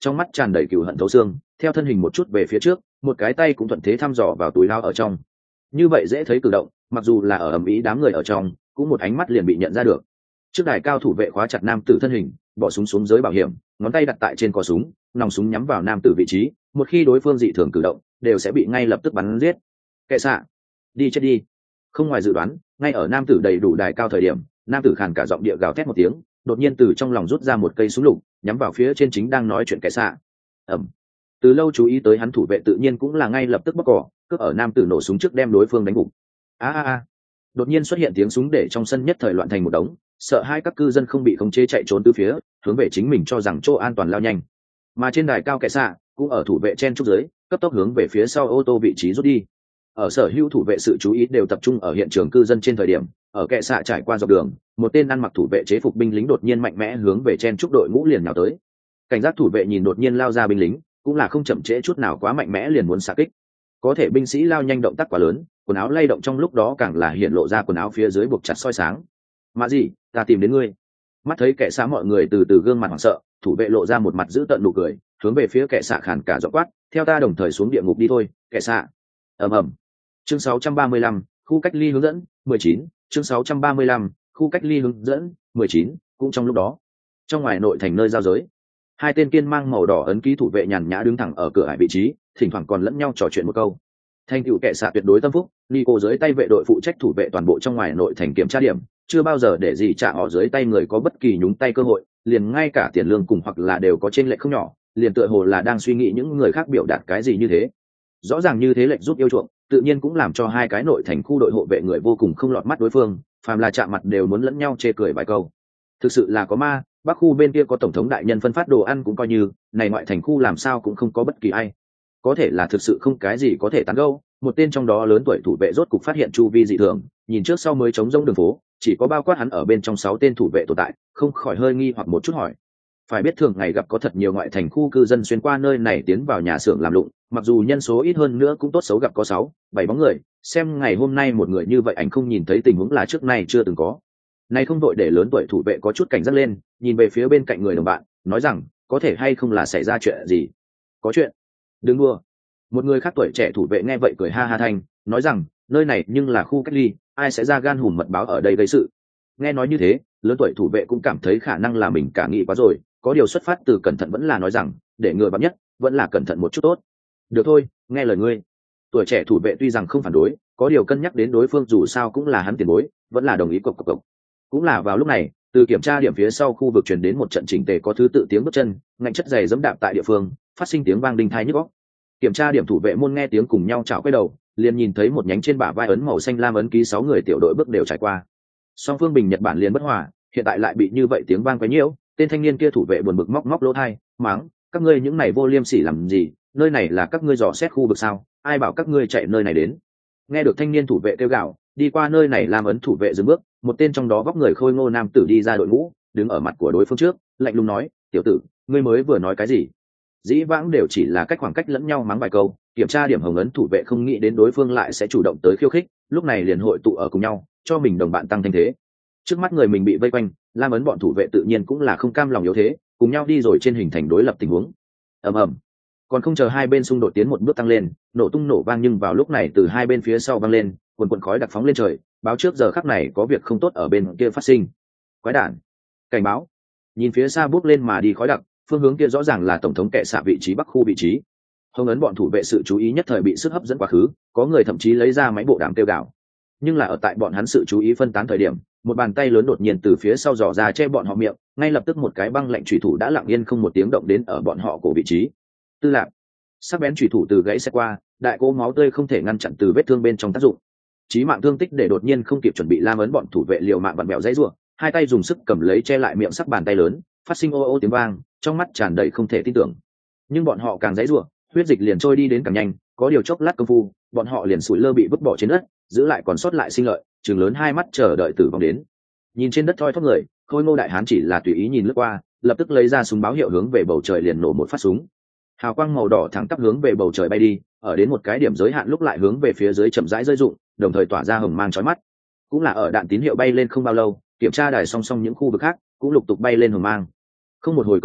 Speaker 1: trong mắt tràn đầy cừu hận thấu xương, theo thân hình một chút về phía trước, một cái tay cũng thuận thế thăm dò vào túi áo ở trong. Như vậy dễ thấy cử động, mặc dù là ở ầm ĩ đám người ở trong, cũng một ánh mắt liền bị nhận ra được. Trước đài cao thủ vệ khóa chặt nam tử thân hình, bỏ súng xuống giới bảo hiểm, ngón tay đặt tại trên cò súng, nòng súng nhắm vào nam tử vị trí, một khi đối phương dị thường cử động, đều sẽ bị ngay lập tức bắn giết. Kệ xạ, đi chết đi. Không ngoài dự đoán, ngay ở nam tử đầy đủ đài cao thời điểm, nam tử khàn cả giọng địa gào thét một tiếng, đột nhiên từ trong lòng rút ra một cây súng lục, nhắm vào phía trên chính đang nói chuyện kệ xạ. Ầm. Từ lâu chú ý tới hắn thủ vệ tự nhiên cũng là ngay lập tức bóc cỏ, cướp ở nam tử nổ súng trước đem đối phương đánh gục. A. Đột nhiên xuất hiện tiếng súng để trong sân nhất thời loạn thành một đống, sợ hai các cư dân không bị khống chế chạy trốn từ phía, hướng về chính mình cho rằng chỗ an toàn lao nhanh. Mà trên đài cao kệ xạ cũng ở thủ vệ chen trúc dưới, cấp tốc hướng về phía sau ô tô vị trí rút đi. Ở sở hữu thủ vệ sự chú ý đều tập trung ở hiện trường cư dân trên thời điểm, ở kệ xạ trải qua dọc đường, một tên ăn mặc thủ vệ chế phục binh lính đột nhiên mạnh mẽ hướng về chen trúc đội ngũ liền nào tới. Cảnh giác thủ vệ nhìn đột nhiên lao ra binh lính, cũng là không chậm trễ chút nào quá mạnh mẽ liền muốn xạ kích. Có thể binh sĩ lao nhanh động tác quá lớn, quần áo lay động trong lúc đó càng là hiện lộ ra quần áo phía dưới buộc chặt soi sáng. Mà gì, ta tìm đến ngươi. Mắt thấy kẻ xạ mọi người từ từ gương mặt hoảng sợ, thủ vệ lộ ra một mặt dữ tợn nụ cười, hướng về phía kẻ xạ khàn cả giọng quát, theo ta đồng thời xuống địa ngục đi thôi, kẻ xạ. Ầm. Chương 635, khu cách ly hướng dẫn 19, chương 635, khu cách ly hướng dẫn 19, cũng trong lúc đó, trong ngoài nội thành nơi giao giới, hai tên kiên mang màu đỏ ấn ký thủ vệ nhàn nhã đứng thẳng ở cửa ải vị trí, thỉnh thoảng còn lẫn nhau trò chuyện một câu. Thành tựu kẻ xạ tuyệt đối tâm phúc, Nico dưới tay vệ đội phụ trách thủ vệ toàn bộ trong ngoài nội thành kiểm tra điểm, chưa bao giờ để gì trả họ dưới tay người có bất kỳ nhúng tay cơ hội, liền ngay cả tiền lương cùng hoặc là đều có trên lệch không nhỏ, liền tựa hồ là đang suy nghĩ những người khác biểu đạt cái gì như thế. Rõ ràng như thế lệnh giúp yêu chuộng, tự nhiên cũng làm cho hai cái nội thành khu đội hộ vệ người vô cùng không lọt mắt đối phương, phàm là chạm mặt đều muốn lẫn nhau chê cười vài câu. Thực sự là có ma, bắc khu bên kia có tổng thống đại nhân phân phát đồ ăn cũng coi như, này ngoại thành khu làm sao cũng không có bất kỳ ai. Có thể là thực sự không cái gì có thể tán gẫu. Một tên trong đó lớn tuổi thủ vệ rốt cục phát hiện chu vi dị thường, nhìn trước sau mới trống rỗng đường phố, chỉ có bao quát hắn ở bên trong 6 tên thủ vệ tồn tại, không khỏi hơi nghi hoặc một chút hỏi. Phải biết thường ngày gặp có thật nhiều ngoại thành khu cư dân xuyên qua nơi này tiến vào nhà xưởng làm lụng, mặc dù nhân số ít hơn nữa cũng tốt xấu gặp có 6-7 bóng người, xem ngày hôm nay một người như vậy ảnh không nhìn thấy tình huống là trước nay chưa từng có. Nay không đội để lớn tuổi thủ vệ có chút cảnh giác lên, nhìn về phía bên cạnh người đồng bạn, nói rằng, có thể hay không là xảy ra chuyện gì? Có chuyện? Đừng đùa. Một người khác tuổi trẻ thủ vệ nghe vậy cười ha ha thanh, nói rằng, nơi này nhưng là khu cách ly, ai sẽ ra gan hùm mật báo ở đây gây sự? Nghe nói như thế, lớn tuổi thủ vệ cũng cảm thấy khả năng là mình cả nghĩ quá rồi, có điều xuất phát từ cẩn thận vẫn là nói rằng, để ngừa bắn nhất, vẫn là cẩn thận một chút tốt. Được thôi, nghe lời ngươi. Tuổi trẻ thủ vệ tuy rằng không phản đối, có điều cân nhắc đến đối phương dù sao cũng là hắn tiền bối, vẫn là đồng ý cộc. Cũng là vào lúc này, từ kiểm tra điểm phía sau khu vực truyền đến một trận chỉnh tề có thứ tự tiếng bước chân, ngạnh chất giày giẫm đạp tại địa phương, phát sinh tiếng vang đinh tai nhức óc. Kiểm tra điểm thủ vệ môn nghe tiếng cùng nhau chảo quay đầu, liền nhìn thấy một nhánh trên bả vai ấn màu xanh lam ấn ký 6 người tiểu đội bước đều trải qua. Song phương Bình Nhật Bản liền bất hòa, hiện tại lại bị như vậy tiếng vang quấy nhiễu, tên thanh niên kia thủ vệ buồn bực móc lỗ tai, mắng, các ngươi những này vô liêm sỉ làm gì, nơi này là các ngươi dò xét khu vực sao, ai bảo các ngươi chạy nơi này đến. Nghe được thanh niên thủ vệ kêu gào, đi qua nơi này làm ấn thủ vệ dừng bước, một tên trong đó vóc người khôi ngô nam tử đi ra đội ngũ, đứng ở mặt của đối phương trước, lạnh lùng nói, tiểu tử, ngươi mới vừa nói cái gì? Dĩ vãng đều chỉ là cách khoảng cách lẫn nhau mắng vài câu, kiểm tra điểm hồng ấn thủ vệ không nghĩ đến đối phương lại sẽ chủ động tới khiêu khích, lúc này liền hội tụ ở cùng nhau, cho mình đồng bạn tăng thanh thế. Trước mắt người mình bị vây quanh, lam ấn bọn thủ vệ tự nhiên cũng là không cam lòng yếu thế, cùng nhau đi rồi trên hình thành đối lập tình huống. Ầm. Còn không chờ hai bên xung đột tiến một bước tăng lên, nổ tung nổ vang, nhưng vào lúc này từ hai bên phía sau vang lên, quần khói đặc phóng lên trời, báo trước giờ khắc này có việc không tốt ở bên kia phát sinh. Quái đản, cảnh báo. Nhìn phía xa bốc lên mà đi khói đặc, phương hướng kia rõ ràng là tổng thống kệ xạ vị trí bắc khu vị trí. Hồng ấn bọn thủ vệ sự chú ý nhất thời bị sức hấp dẫn quá khứ, có người thậm chí lấy ra máy bộ đàm kêu gào. Nhưng là ở tại bọn hắn sự chú ý phân tán thời điểm, một bàn tay lớn đột nhiên từ phía sau dò ra che bọn họ miệng, ngay lập tức một cái băng lạnh chủy thủ đã lặng yên không một tiếng động đến ở bọn họ cổ vị trí. Tư lạc, sắc bén chủy thủ từ gãy xe qua, đại cỗ máu tươi không thể ngăn chặn từ vết thương bên trong tác dụng. Chí mạng thương tích để đột nhiên không kịp chuẩn bị lam ấn bọn thủ vệ liều mạng vặn bẹo dãy rủa, hai tay dùng sức cầm lấy che lại miệng sắc bàn tay lớn, phát sinh ô ô tiếng vang, trong mắt tràn đầy không thể tin tưởng. Nhưng bọn họ càng dãy rủa, huyết dịch liền trôi đi đến càng nhanh, có điều chốc lát công phu, bọn họ liền sủi lơ bị vứt bỏ trên đất, giữ lại còn sót lại sinh lợi, trừng lớn hai mắt chờ đợi tử vong đến. Nhìn trên đất thoi thóp người, khôi ngô đại hán chỉ là tùy ý nhìn lướt qua, lập tức lấy ra súng báo hiệu hướng về bầu trời liền nổ một phát súng. Hào quang màu đỏ thẳng tắp hướng về bầu trời bay đi, ở đến một cái điểm giới hạn lúc lại hướng về phía dưới chậm rãi rơi rụng, đồng thời tỏa ra hồng mang chói mắt. Cũng là ở đạn tín hiệu bay lên không bao lâu, kiểm tra đài song song những khu vực khác cũng lục tục bay lên hồng mang. Không một hồi công phu,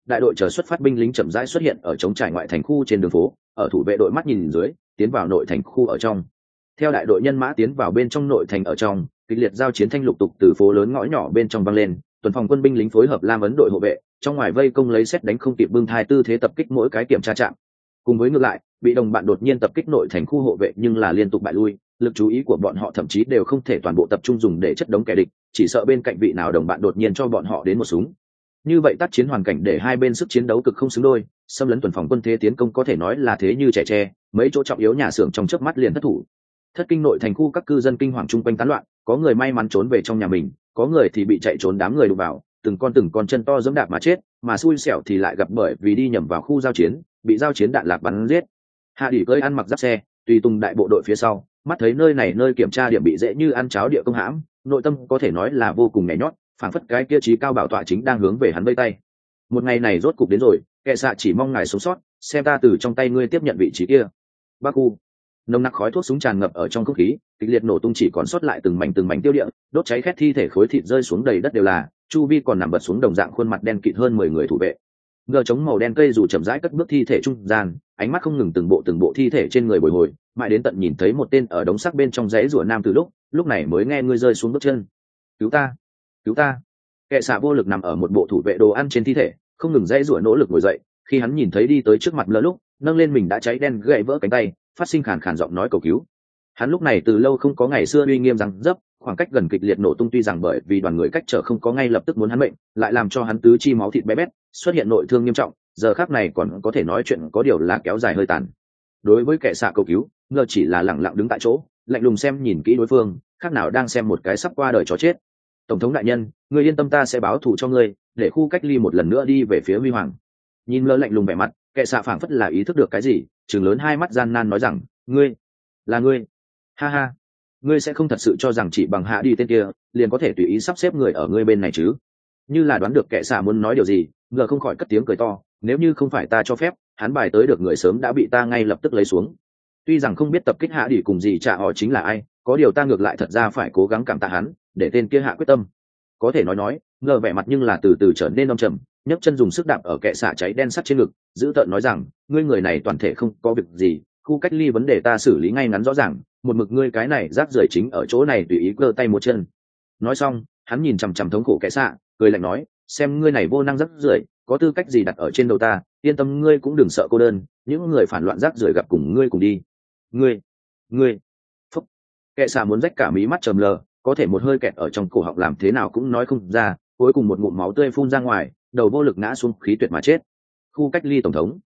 Speaker 1: đại đội chờ xuất phát binh lính chậm rãi xuất hiện ở trống trải ngoại thành khu trên đường phố, ở thủ vệ đội mắt nhìn dưới tiến vào nội thành khu ở trong. Theo đại đội nhân mã tiến vào bên trong nội thành ở trong, kịch liệt giao chiến thanh lục tục từ phố lớn ngõ nhỏ bên trong vang lên, tuần phòng quân binh lính phối hợp Lam ấn đội hộ vệ, trong ngoài vây công lấy xét đánh không kịp bưng thai tư thế tập kích mỗi cái kiểm tra trạm. Cùng với ngược lại, bị đồng bạn đột nhiên tập kích nội thành khu hộ vệ nhưng là liên tục bại lui, lực chú ý của bọn họ thậm chí đều không thể toàn bộ tập trung dùng để chất đống kẻ địch, chỉ sợ bên cạnh vị nào đồng bạn đột nhiên cho bọn họ đến một súng. Như vậy tác chiến hoàn cảnh để hai bên sức chiến đấu cực không xứng đôi, xâm lấn tuần phòng quân thế tiến công có thể nói là thế như trẻ tre, mấy chỗ trọng yếu nhà xưởng trong chớp mắt liền thất thủ. Thất kinh nội thành khu các cư dân kinh hoàng chung quanh tán loạn, có người may mắn trốn về trong nhà mình, có người thì bị chạy trốn đám người đụng vào, từng con chân to giẫm đạp mà chết, mà xui xẻo thì lại gặp bởi vì đi nhầm vào khu giao chiến, bị giao chiến đạn lạc bắn giết. Hạ Đỉ cơi ăn mặc giáp xe, tùy tùng đại bộ đội phía sau, mắt thấy nơi này nơi kiểm tra điểm bị dễ như ăn cháo địa công hãm, nội tâm có thể nói là vô cùng nhảy nhót, phảng phất cái kia trí cao bảo tọa chính đang hướng về hắn vây tay. Một ngày này rốt cục đến rồi, kẻ xạ chỉ mong ngài sống sót, xem ta từ trong tay ngươi tiếp nhận vị trí kia. Baku, nồng nặc khói thuốc súng tràn ngập ở trong không khí, kịch liệt nổ tung chỉ còn sót lại từng mảnh tiêu địa, đốt cháy khét thi thể khối thịt rơi xuống đầy đất đều là, chu vi còn nằm bật xuống đồng dạng khuôn mặt đen kịt hơn 10 người thủ vệ. Ngờ chống màu đen cây dù chậm rãi cất bước thi thể trung gian, ánh mắt không ngừng từng bộ thi thể trên người bồi hồi, mãi đến tận nhìn thấy một tên ở đống xác bên trong rẫy rủa nam từ lúc này mới nghe ngươi rơi xuống bước chân. Cứu ta, cứu ta. Kẻ xạ vô lực nằm ở một bộ thủ vệ đồ ăn trên thi thể, không ngừng rẫy rủa nỗ lực ngồi dậy, khi hắn nhìn thấy đi tới trước mặt lơ lúc, nâng lên mình đã cháy đen gãy vỡ cánh tay, phát sinh khàn giọng nói cầu cứu. Hắn lúc này từ lâu không có ngày xưa uy nghiêm rằng dấp, khoảng cách gần kịch liệt nổ tung tuy rằng bởi vì đoàn người cách trở không có ngay lập tức muốn hắn mệnh, lại làm cho hắn tứ chi máu thịt bé bét, xuất hiện nội thương nghiêm trọng, giờ khắc này còn có thể nói chuyện có điều là kéo dài hơi tàn. Đối với kẻ xạ cầu cứu, ngờ chỉ là lẳng lặng đứng tại chỗ, lạnh lùng xem nhìn kỹ đối phương, khác nào đang xem một cái sắp qua đời chó chết. Tổng thống đại nhân, ngươi yên tâm ta sẽ báo thù cho ngươi, để khu cách ly một lần nữa đi về phía huy hoàng. Nhìn lơ lạnh lùng vẻ mặt, kẻ xạ phảng phất là ý thức được cái gì, trừng lớn hai mắt gian nan nói rằng, ngươi là ngươi, ha ha, ngươi sẽ không thật sự cho rằng chỉ bằng hạ đi tên kia liền có thể tùy ý sắp xếp người ở ngươi bên này chứ? Như là đoán được kẻ xạ muốn nói điều gì, ngờ không khỏi cất tiếng cười to, nếu như không phải ta cho phép, hắn bài tới được người sớm đã bị ta ngay lập tức lấy xuống. Tuy rằng không biết tập kích hạ đi cùng gì trả họ chính là ai, có điều ta ngược lại thật ra phải cố gắng cảm tạ hắn, để tên kia hạ quyết tâm. Có thể nói, ngờ vẻ mặt nhưng là từ từ trở nên âm trầm, nhấc chân dùng sức đạp ở kẻ xạ cháy đen sắt trên ngực, giữ tợn nói rằng, ngươi người này toàn thể không có việc gì, khu cách ly vấn đề ta xử lý ngay ngắn rõ ràng, một mực ngươi cái này rác rưởi chính ở chỗ này tùy ý cơ tay một chân. Nói xong, hắn nhìn chằm chằm thống khổ kẻ xạ, cười lạnh nói, xem ngươi này vô năng rác rưởi, có tư cách gì đặt ở trên đầu ta, yên tâm ngươi cũng đừng sợ cô đơn, những người phản loạn rác rưởi gặp cùng ngươi cùng đi. Ngươi, phúc. Kẻ xạ muốn rách cả mí mắt trầm lờ, có thể một hơi kẹt ở trong cổ họng làm thế nào cũng nói không ra, cuối cùng một ngụm máu tươi phun ra ngoài, đầu vô lực ngã xuống khí tuyệt mà chết. Khu cách ly tổng thống.